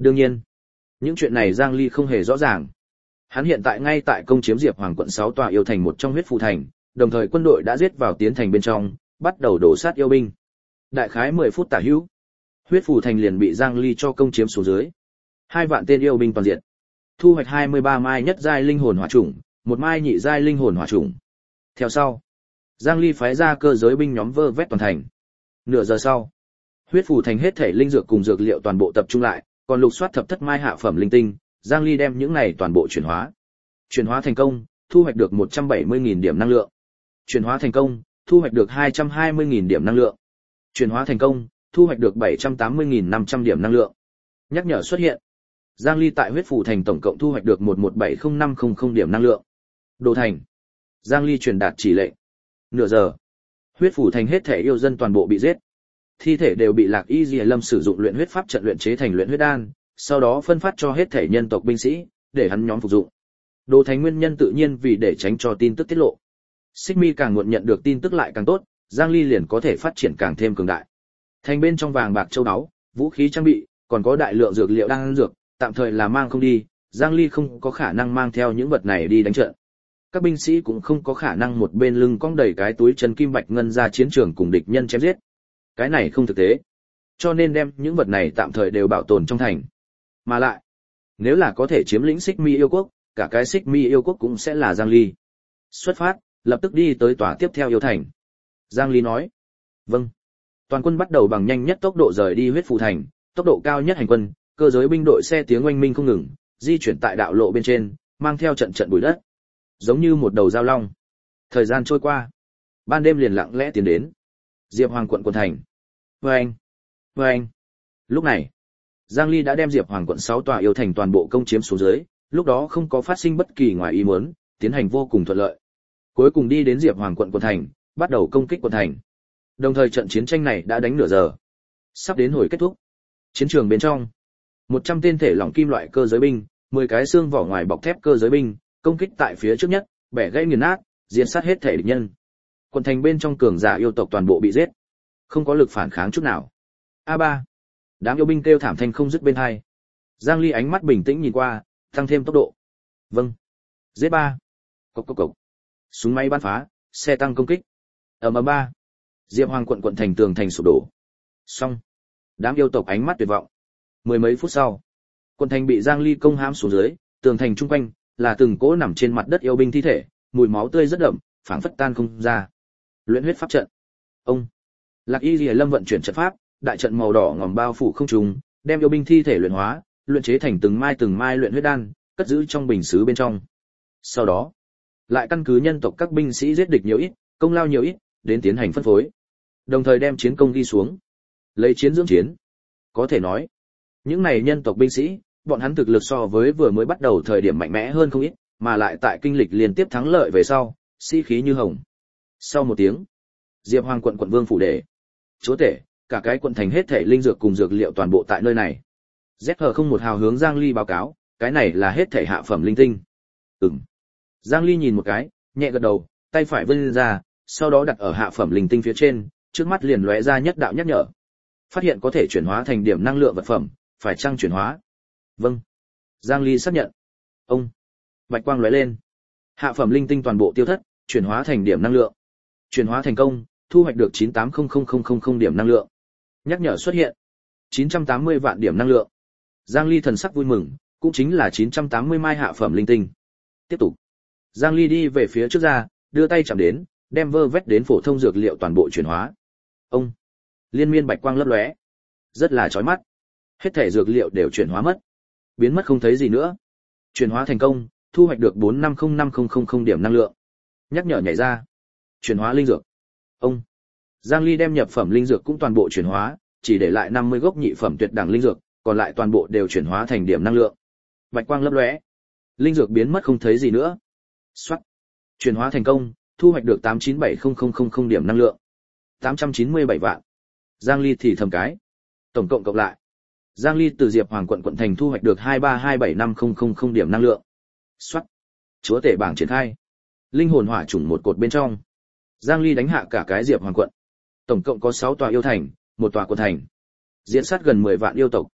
A: Đương nhiên, những chuyện này Giang Ly không hề rõ ràng. Hắn hiện tại ngay tại công chiếm Diệp Hoàng quận sáu tòa yêu thành một trong huyết phù thành, đồng thời quân đội đã giết vào tiến thành bên trong, bắt đầu đổ sát yêu binh. Đại khái mười phút tả hữu, huyết phù thành liền bị Giang Ly cho công chiếm xuống dưới. Hai vạn tên yêu binh toàn diện. Thu hoạch hai mươi ba mai nhất giai linh hồn hỏa chủng, một mai nhị giai linh hồn hỏa chủng. Theo sau, Giang Ly phái ra cơ giới binh nhóm vơ vét toàn thành. Nửa giờ sau, huyết phù thành hết thể linh dược cùng dược liệu toàn bộ tập trung lại, còn lục soát thập thất mai hạ phẩm linh tinh, Giang Ly đem những này toàn bộ chuyển hóa. Chuyển hóa thành công, thu hoạch được một trăm bảy mươi nghìn điểm năng lượng. Chuyển hóa thành công, thu hoạch được hai trăm hai mươi nghìn điểm năng lượng. Chuyển hóa thành công, thu hoạch được bảy trăm tám mươi nghìn năm trăm điểm năng lượng. Nhắc nhở xuất hiện. Giang Ly tại huyết phù thành tổng cộng thu hoạch được một một bảy không năm không không điểm năng lượng. Đồ thành. Giang Ly truyền đạt chỉ lệnh. Nửa giờ. Huyết phù thành hết thể yêu dân toàn bộ bị giết. Thi thể đều bị Lạc Y Diệp Lâm sử dụng luyện huyết pháp trận luyện chế thành luyện huyết đan, sau đó phân phát cho hết thể nhân tộc binh sĩ, để hắn nhóm phục dụng. Đồ thành nguyên nhân tự nhiên vì để tránh cho tin tức tiết lộ. Xích Mi càng muộn nhận được tin tức lại càng tốt, Giang Ly liền có thể phát triển càng thêm cường đại. Thành bên trong vàng bạc châu báu, vũ khí trang bị, còn có đại lượng dược liệu đang ăn dược, tạm thời là mang không đi, Giang Ly không có khả năng mang theo những vật này đi đánh trận. Các binh sĩ cũng không có khả năng một bên lưng cong đầy cái túi chân kim bạch ngân ra chiến trường cùng địch nhân chém giết. Cái này không thực tế. Cho nên đem những vật này tạm thời đều bảo tồn trong thành. Mà lại, nếu là có thể chiếm lĩnh Xích Mi yêu quốc, cả cái Xích Mi yêu quốc cũng sẽ là Giang Ly. Xuất phát, lập tức đi tới tòa tiếp theo yêu thành. Giang Ly nói. Vâng. Toàn quân bắt đầu bằng nhanh nhất tốc độ rời đi huyết phù thành, tốc độ cao nhất hành quân, cơ giới binh đội xe tiếng oanh minh không ngừng, di chuyển tại đạo lộ bên trên, mang theo trận trận bụi đất, giống như một đầu dao long. Thời gian trôi qua, ban đêm liền lặng lẽ tiến đến. Diệp Hoàng quận quận thành. Vâng, vâng. Lúc này, Giang Ly đã đem Diệp Hoàng quận sáu tòa yêu thành toàn bộ công chiếm xuống dưới, lúc đó không có phát sinh bất kỳ ngoài ý muốn, tiến hành vô cùng thuận lợi. Cuối cùng đi đến Diệp Hoàng quận quận thành, bắt đầu công kích quận thành. Đồng thời trận chiến tranh này đã đánh nửa giờ, sắp đến hồi kết thúc. Chiến trường bên trong, một trăm tên thể lỏng kim loại cơ giới binh, mười cái xương vỏ ngoài bọc thép cơ giới binh, công kích tại phía trước nhất, bẻ gãy nghiền nát, diệt sát hết thể địch nhân. Quận thành bên trong cường giả yêu tộc toàn bộ bị giết, không có lực phản kháng chút nào. A ba, đám yêu binh kêu thảm thanh không dứt bên hai. Giang Ly ánh mắt bình tĩnh nhìn qua, tăng thêm tốc độ. Vâng. Giết ba. Cộc cộc cộc. Súng máy bắn phá, xe tăng công kích. Ầm ầm ba. Diệp Hoàng quận quận thành tường thành sụp đổ. Xong. Đám yêu tộc ánh mắt tuyệt vọng. Mười mấy phút sau, quận thành bị Giang Ly công hãm xuống dưới, tường thành trung quanh là từng cỗ nằm trên mặt đất yêu binh thi thể, mùi máu tươi rất đậm, phảng phất tan không ra. Luyện huyết pháp trận. Ông Lạc Y Liễu Lâm vận chuyển trận pháp, đại trận màu đỏ ngòm bao phủ không trung, đem yêu binh thi thể luyện hóa, luyện chế thành từng mai từng mai luyện huyết đan, cất giữ trong bình sứ bên trong. Sau đó, lại căn cứ nhân tộc các binh sĩ giết địch nhiều ít, công lao nhiều ít, đến tiến hành phân phối. Đồng thời đem chiến công ghi xuống, lấy chiến dưỡng chiến. Có thể nói, những này nhân tộc binh sĩ, bọn hắn thực lực so với vừa mới bắt đầu thời điểm mạnh mẽ hơn không ít, mà lại tại kinh lịch liên tiếp thắng lợi về sau, sĩ khí như hồng. Sau một tiếng, Diệp Hoàng quận quận vương phủ đề, chúa tể, cả cái quận thành hết thể linh dược cùng dược liệu toàn bộ tại nơi này. Z H không một hào hướng Giang Ly báo cáo, cái này là hết thể hạ phẩm linh tinh. Ừm. Giang Ly nhìn một cái, nhẹ gật đầu, tay phải vươn ra, sau đó đặt ở hạ phẩm linh tinh phía trên, trước mắt liền lóe ra nhất đạo nhắc nhở. Phát hiện có thể chuyển hóa thành điểm năng lượng vật phẩm, phải chăng chuyển hóa? Vâng. Giang Ly xác nhận. Ông. Bạch quang lóe lên. Hạ phẩm linh tinh toàn bộ tiêu thất, chuyển hóa thành điểm năng lượng. Chuyển hóa thành công, thu hoạch được chín tám không không không không không điểm năng lượng. Nhắc nhở xuất hiện. chín trăm tám mươi vạn điểm năng lượng. Giang Ly thần sắc vui mừng, cũng chính là chín trăm tám mươi mai hạ phẩm linh tinh. Tiếp tục. Giang Ly đi về phía trước ra, đưa tay chạm đến, đem vơ vét đến phổ thông dược liệu toàn bộ chuyển hóa. Ông. Liên miên bạch quang lấp lóe, rất là chói mắt. Hết thể dược liệu đều chuyển hóa mất, biến mất không thấy gì nữa. Chuyển hóa thành công, thu hoạch được bốn năm không năm không không không điểm năng lượng. Nhắc nhở nhảy ra. Chuyển hóa linh dược. Ông. Giang Ly đem nhập phẩm linh dược cũng toàn bộ chuyển hóa, chỉ để lại năm mươi gốc nhị phẩm tuyệt đẳng linh dược, còn lại toàn bộ đều chuyển hóa thành điểm năng lượng. Bạch quang lấp lóe, linh dược biến mất không thấy gì nữa. Soát. Chuyển hóa thành công, thu hoạch được tám chín bảy không không không không điểm năng lượng. tám trăm chín mươi bảy vạn. Giang Ly thì thầm cái. Tổng cộng cộng lại, Giang Ly từ Diệp Hoàng quận quận thành thu hoạch được hai ba hai bảy năm không không không điểm năng lượng. Soát. Chúa tể bảng triển khai. Linh hồn hỏa chủng một cột bên trong. Giang Ly đánh hạ cả cái Diệp Hoàng quận. Tổng cộng có sáu tòa yêu thành, một tòa quận thành. Diễn sát gần mười vạn yêu tộc.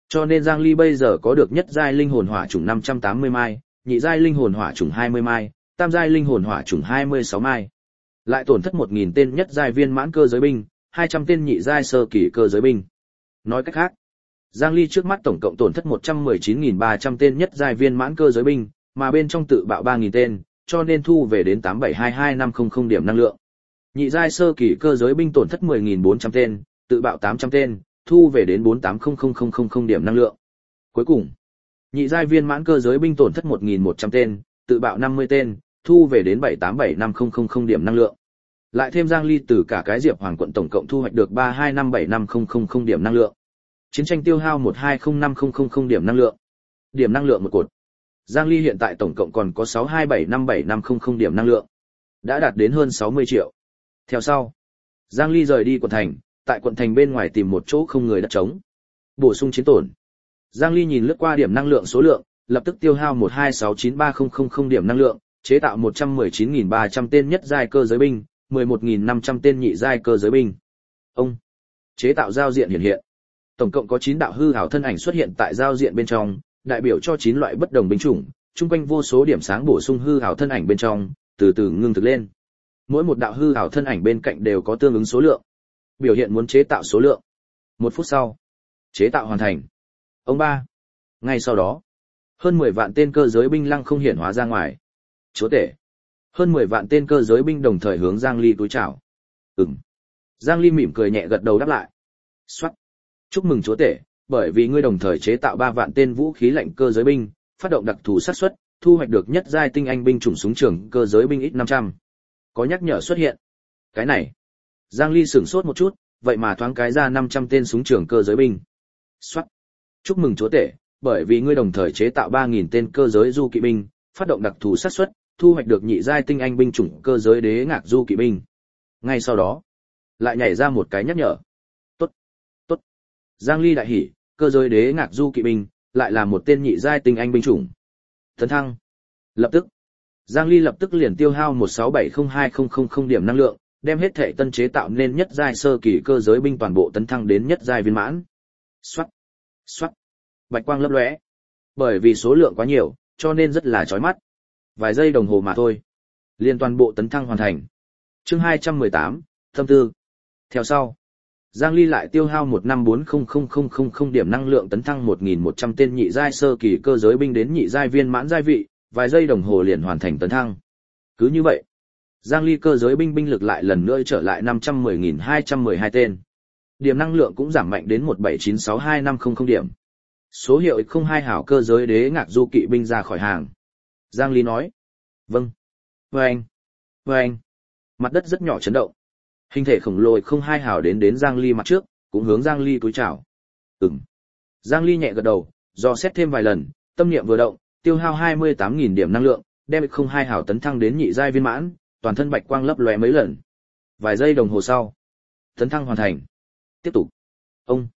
A: Cho nên Giang Ly bây giờ có được nhất giai linh hồn hỏa chủng năm trăm tám mươi mai, nhị giai linh hồn hỏa chủng hai mươi mai, tam giai linh hồn hỏa chủng hai mươi sáu mai. Lại tổn thất một nghìn tên nhất giai viên mãn cơ giới binh, hai trăm tên nhị giai sơ kỳ cơ giới binh. Nói cách khác, Giang Ly trước mắt tổng cộng tổn thất một trăm mười chín nghìn ba trăm tên nhất giai viên mãn cơ giới binh, mà bên trong tự bạo ba nghìn tên, cho nên thu về đến tám bảy hai hai năm trăm điểm năng lượng. Nhị giai sơ kỳ cơ giới binh tổn thất mười nghìn bốn trăm tên, tự bạo tám trăm tên, thu về đến bốn tám không không không không không điểm năng lượng. Cuối cùng, nhị giai viên mãn cơ giới binh tổn thất một nghìn một trăm tên, tự bạo năm mươi tên, thu về đến bảy tám bảy năm không không không điểm năng lượng. Lại thêm Giang Ly từ cả cái Diệp Hoàng quận tổng cộng thu hoạch được ba hai năm bảy năm không không không điểm năng lượng. Chiến tranh tiêu hao một hai không năm không không không điểm năng lượng. Điểm năng lượng một cột. Giang Ly hiện tại tổng cộng còn có sáu hai bảy năm bảy năm không không điểm năng lượng. Đã đạt đến hơn sáu mươi triệu. Theo sau, Giang Ly rời đi quận thành, tại quận thành bên ngoài tìm một chỗ không người đất trống. Bổ sung chiến tổn. Giang Ly nhìn lướt qua điểm năng lượng số lượng, lập tức tiêu hao một hai sáu chín ba không không không điểm năng lượng, chế tạo một trăm mười chín nghìn ba trăm tên nhất giai cơ giới binh, mười một nghìn năm trăm tên nhị giai cơ giới binh. Ông chế tạo giao diện hiện hiện. Tổng cộng có chín đạo hư ảo thân ảnh xuất hiện tại giao diện bên trong, đại biểu cho chín loại bất đồng binh chủng, chung quanh vô số điểm sáng bổ sung hư ảo thân ảnh bên trong, từ từ ngưng thực lên. Mỗi một đạo hư ảo thân ảnh bên cạnh đều có tương ứng số lượng. Biểu hiện muốn chế tạo số lượng. Một phút sau, chế tạo hoàn thành. Ông ba. Ngay sau đó, hơn mười vạn tên cơ giới binh lăng không hiển hóa ra ngoài. Chúa tể. Hơn mười vạn tên cơ giới binh đồng thời hướng Giang Ly túi chào. Ừm. Giang Ly mỉm cười nhẹ gật đầu đáp lại. Soát. Chúc mừng chúa tể, bởi vì ngươi đồng thời chế tạo ba vạn tên vũ khí lạnh cơ giới binh, phát động đặc thù xác suất, thu hoạch được nhất giai tinh anh binh chủng súng trường cơ giới binh ít năm trăm. Có nhắc nhở xuất hiện. Cái này. Giang Ly sửng sốt một chút, vậy mà thoáng cái ra năm trăm tên súng trường cơ giới binh. Soát. Chúc mừng chúa tể, bởi vì ngươi đồng thời chế tạo ba nghìn tên cơ giới du kỵ binh, phát động đặc thù xác suất, thu hoạch được nhị giai tinh anh binh chủng cơ giới đế ngạc du kỵ binh. Ngay sau đó, lại nhảy ra một cái nhắc nhở. Tốt, tốt. Giang Ly đại hỉ, cơ giới đế ngạc du kỵ binh, lại là một tên nhị giai tinh anh binh chủng. Tấn thăng. Lập tức, Giang Ly lập tức liền tiêu hao một sáu bảy không hai không không không điểm năng lượng, đem hết thể tân chế tạo nên nhất giai sơ kỳ cơ giới binh toàn bộ tấn thăng đến nhất giai viên mãn. Soát, soát. Bạch quang lấp lóe. Bởi vì số lượng quá nhiều, cho nên rất là chói mắt. Vài giây đồng hồ mà thôi, liền toàn bộ tấn thăng hoàn thành. Chương hai trăm mười tám, tâm tư. Theo sau, Giang Ly lại tiêu hao một năm bốn không không không không không điểm năng lượng tấn thăng một nghìn một trăm tên nhị giai sơ kỳ cơ giới binh đến nhị giai viên mãn giai vị, vài giây đồng hồ liền hoàn thành tấn thăng. Cứ như vậy, Giang Ly cơ giới binh binh lực lại lần nữa trở lại năm trăm mười nghìn hai trăm mười hai tên. Điểm năng lượng cũng giảm mạnh đến một bảy chín sáu hai năm không không điểm. Số hiệu không hai hảo cơ giới đế ngạc du kỵ binh ra khỏi hàng. Giang Ly nói. Vâng. Vâng. Vâng. Mặt đất rất nhỏ chấn động. Hình thể khổng lồ không hai hảo đến đến Giang Ly mặt trước, cũng hướng Giang Ly cúi chào. Ừm. Giang Ly nhẹ gật đầu, dò xét thêm vài lần, tâm niệm vừa động, tiêu hao hai mươi tám nghìn điểm năng lượng, đem không hai hảo tấn thăng đến nhị giai viên mãn, toàn thân bạch quang lấp lóe mấy lần. Vài giây đồng hồ sau, tấn thăng hoàn thành. Tiếp tục. Ông.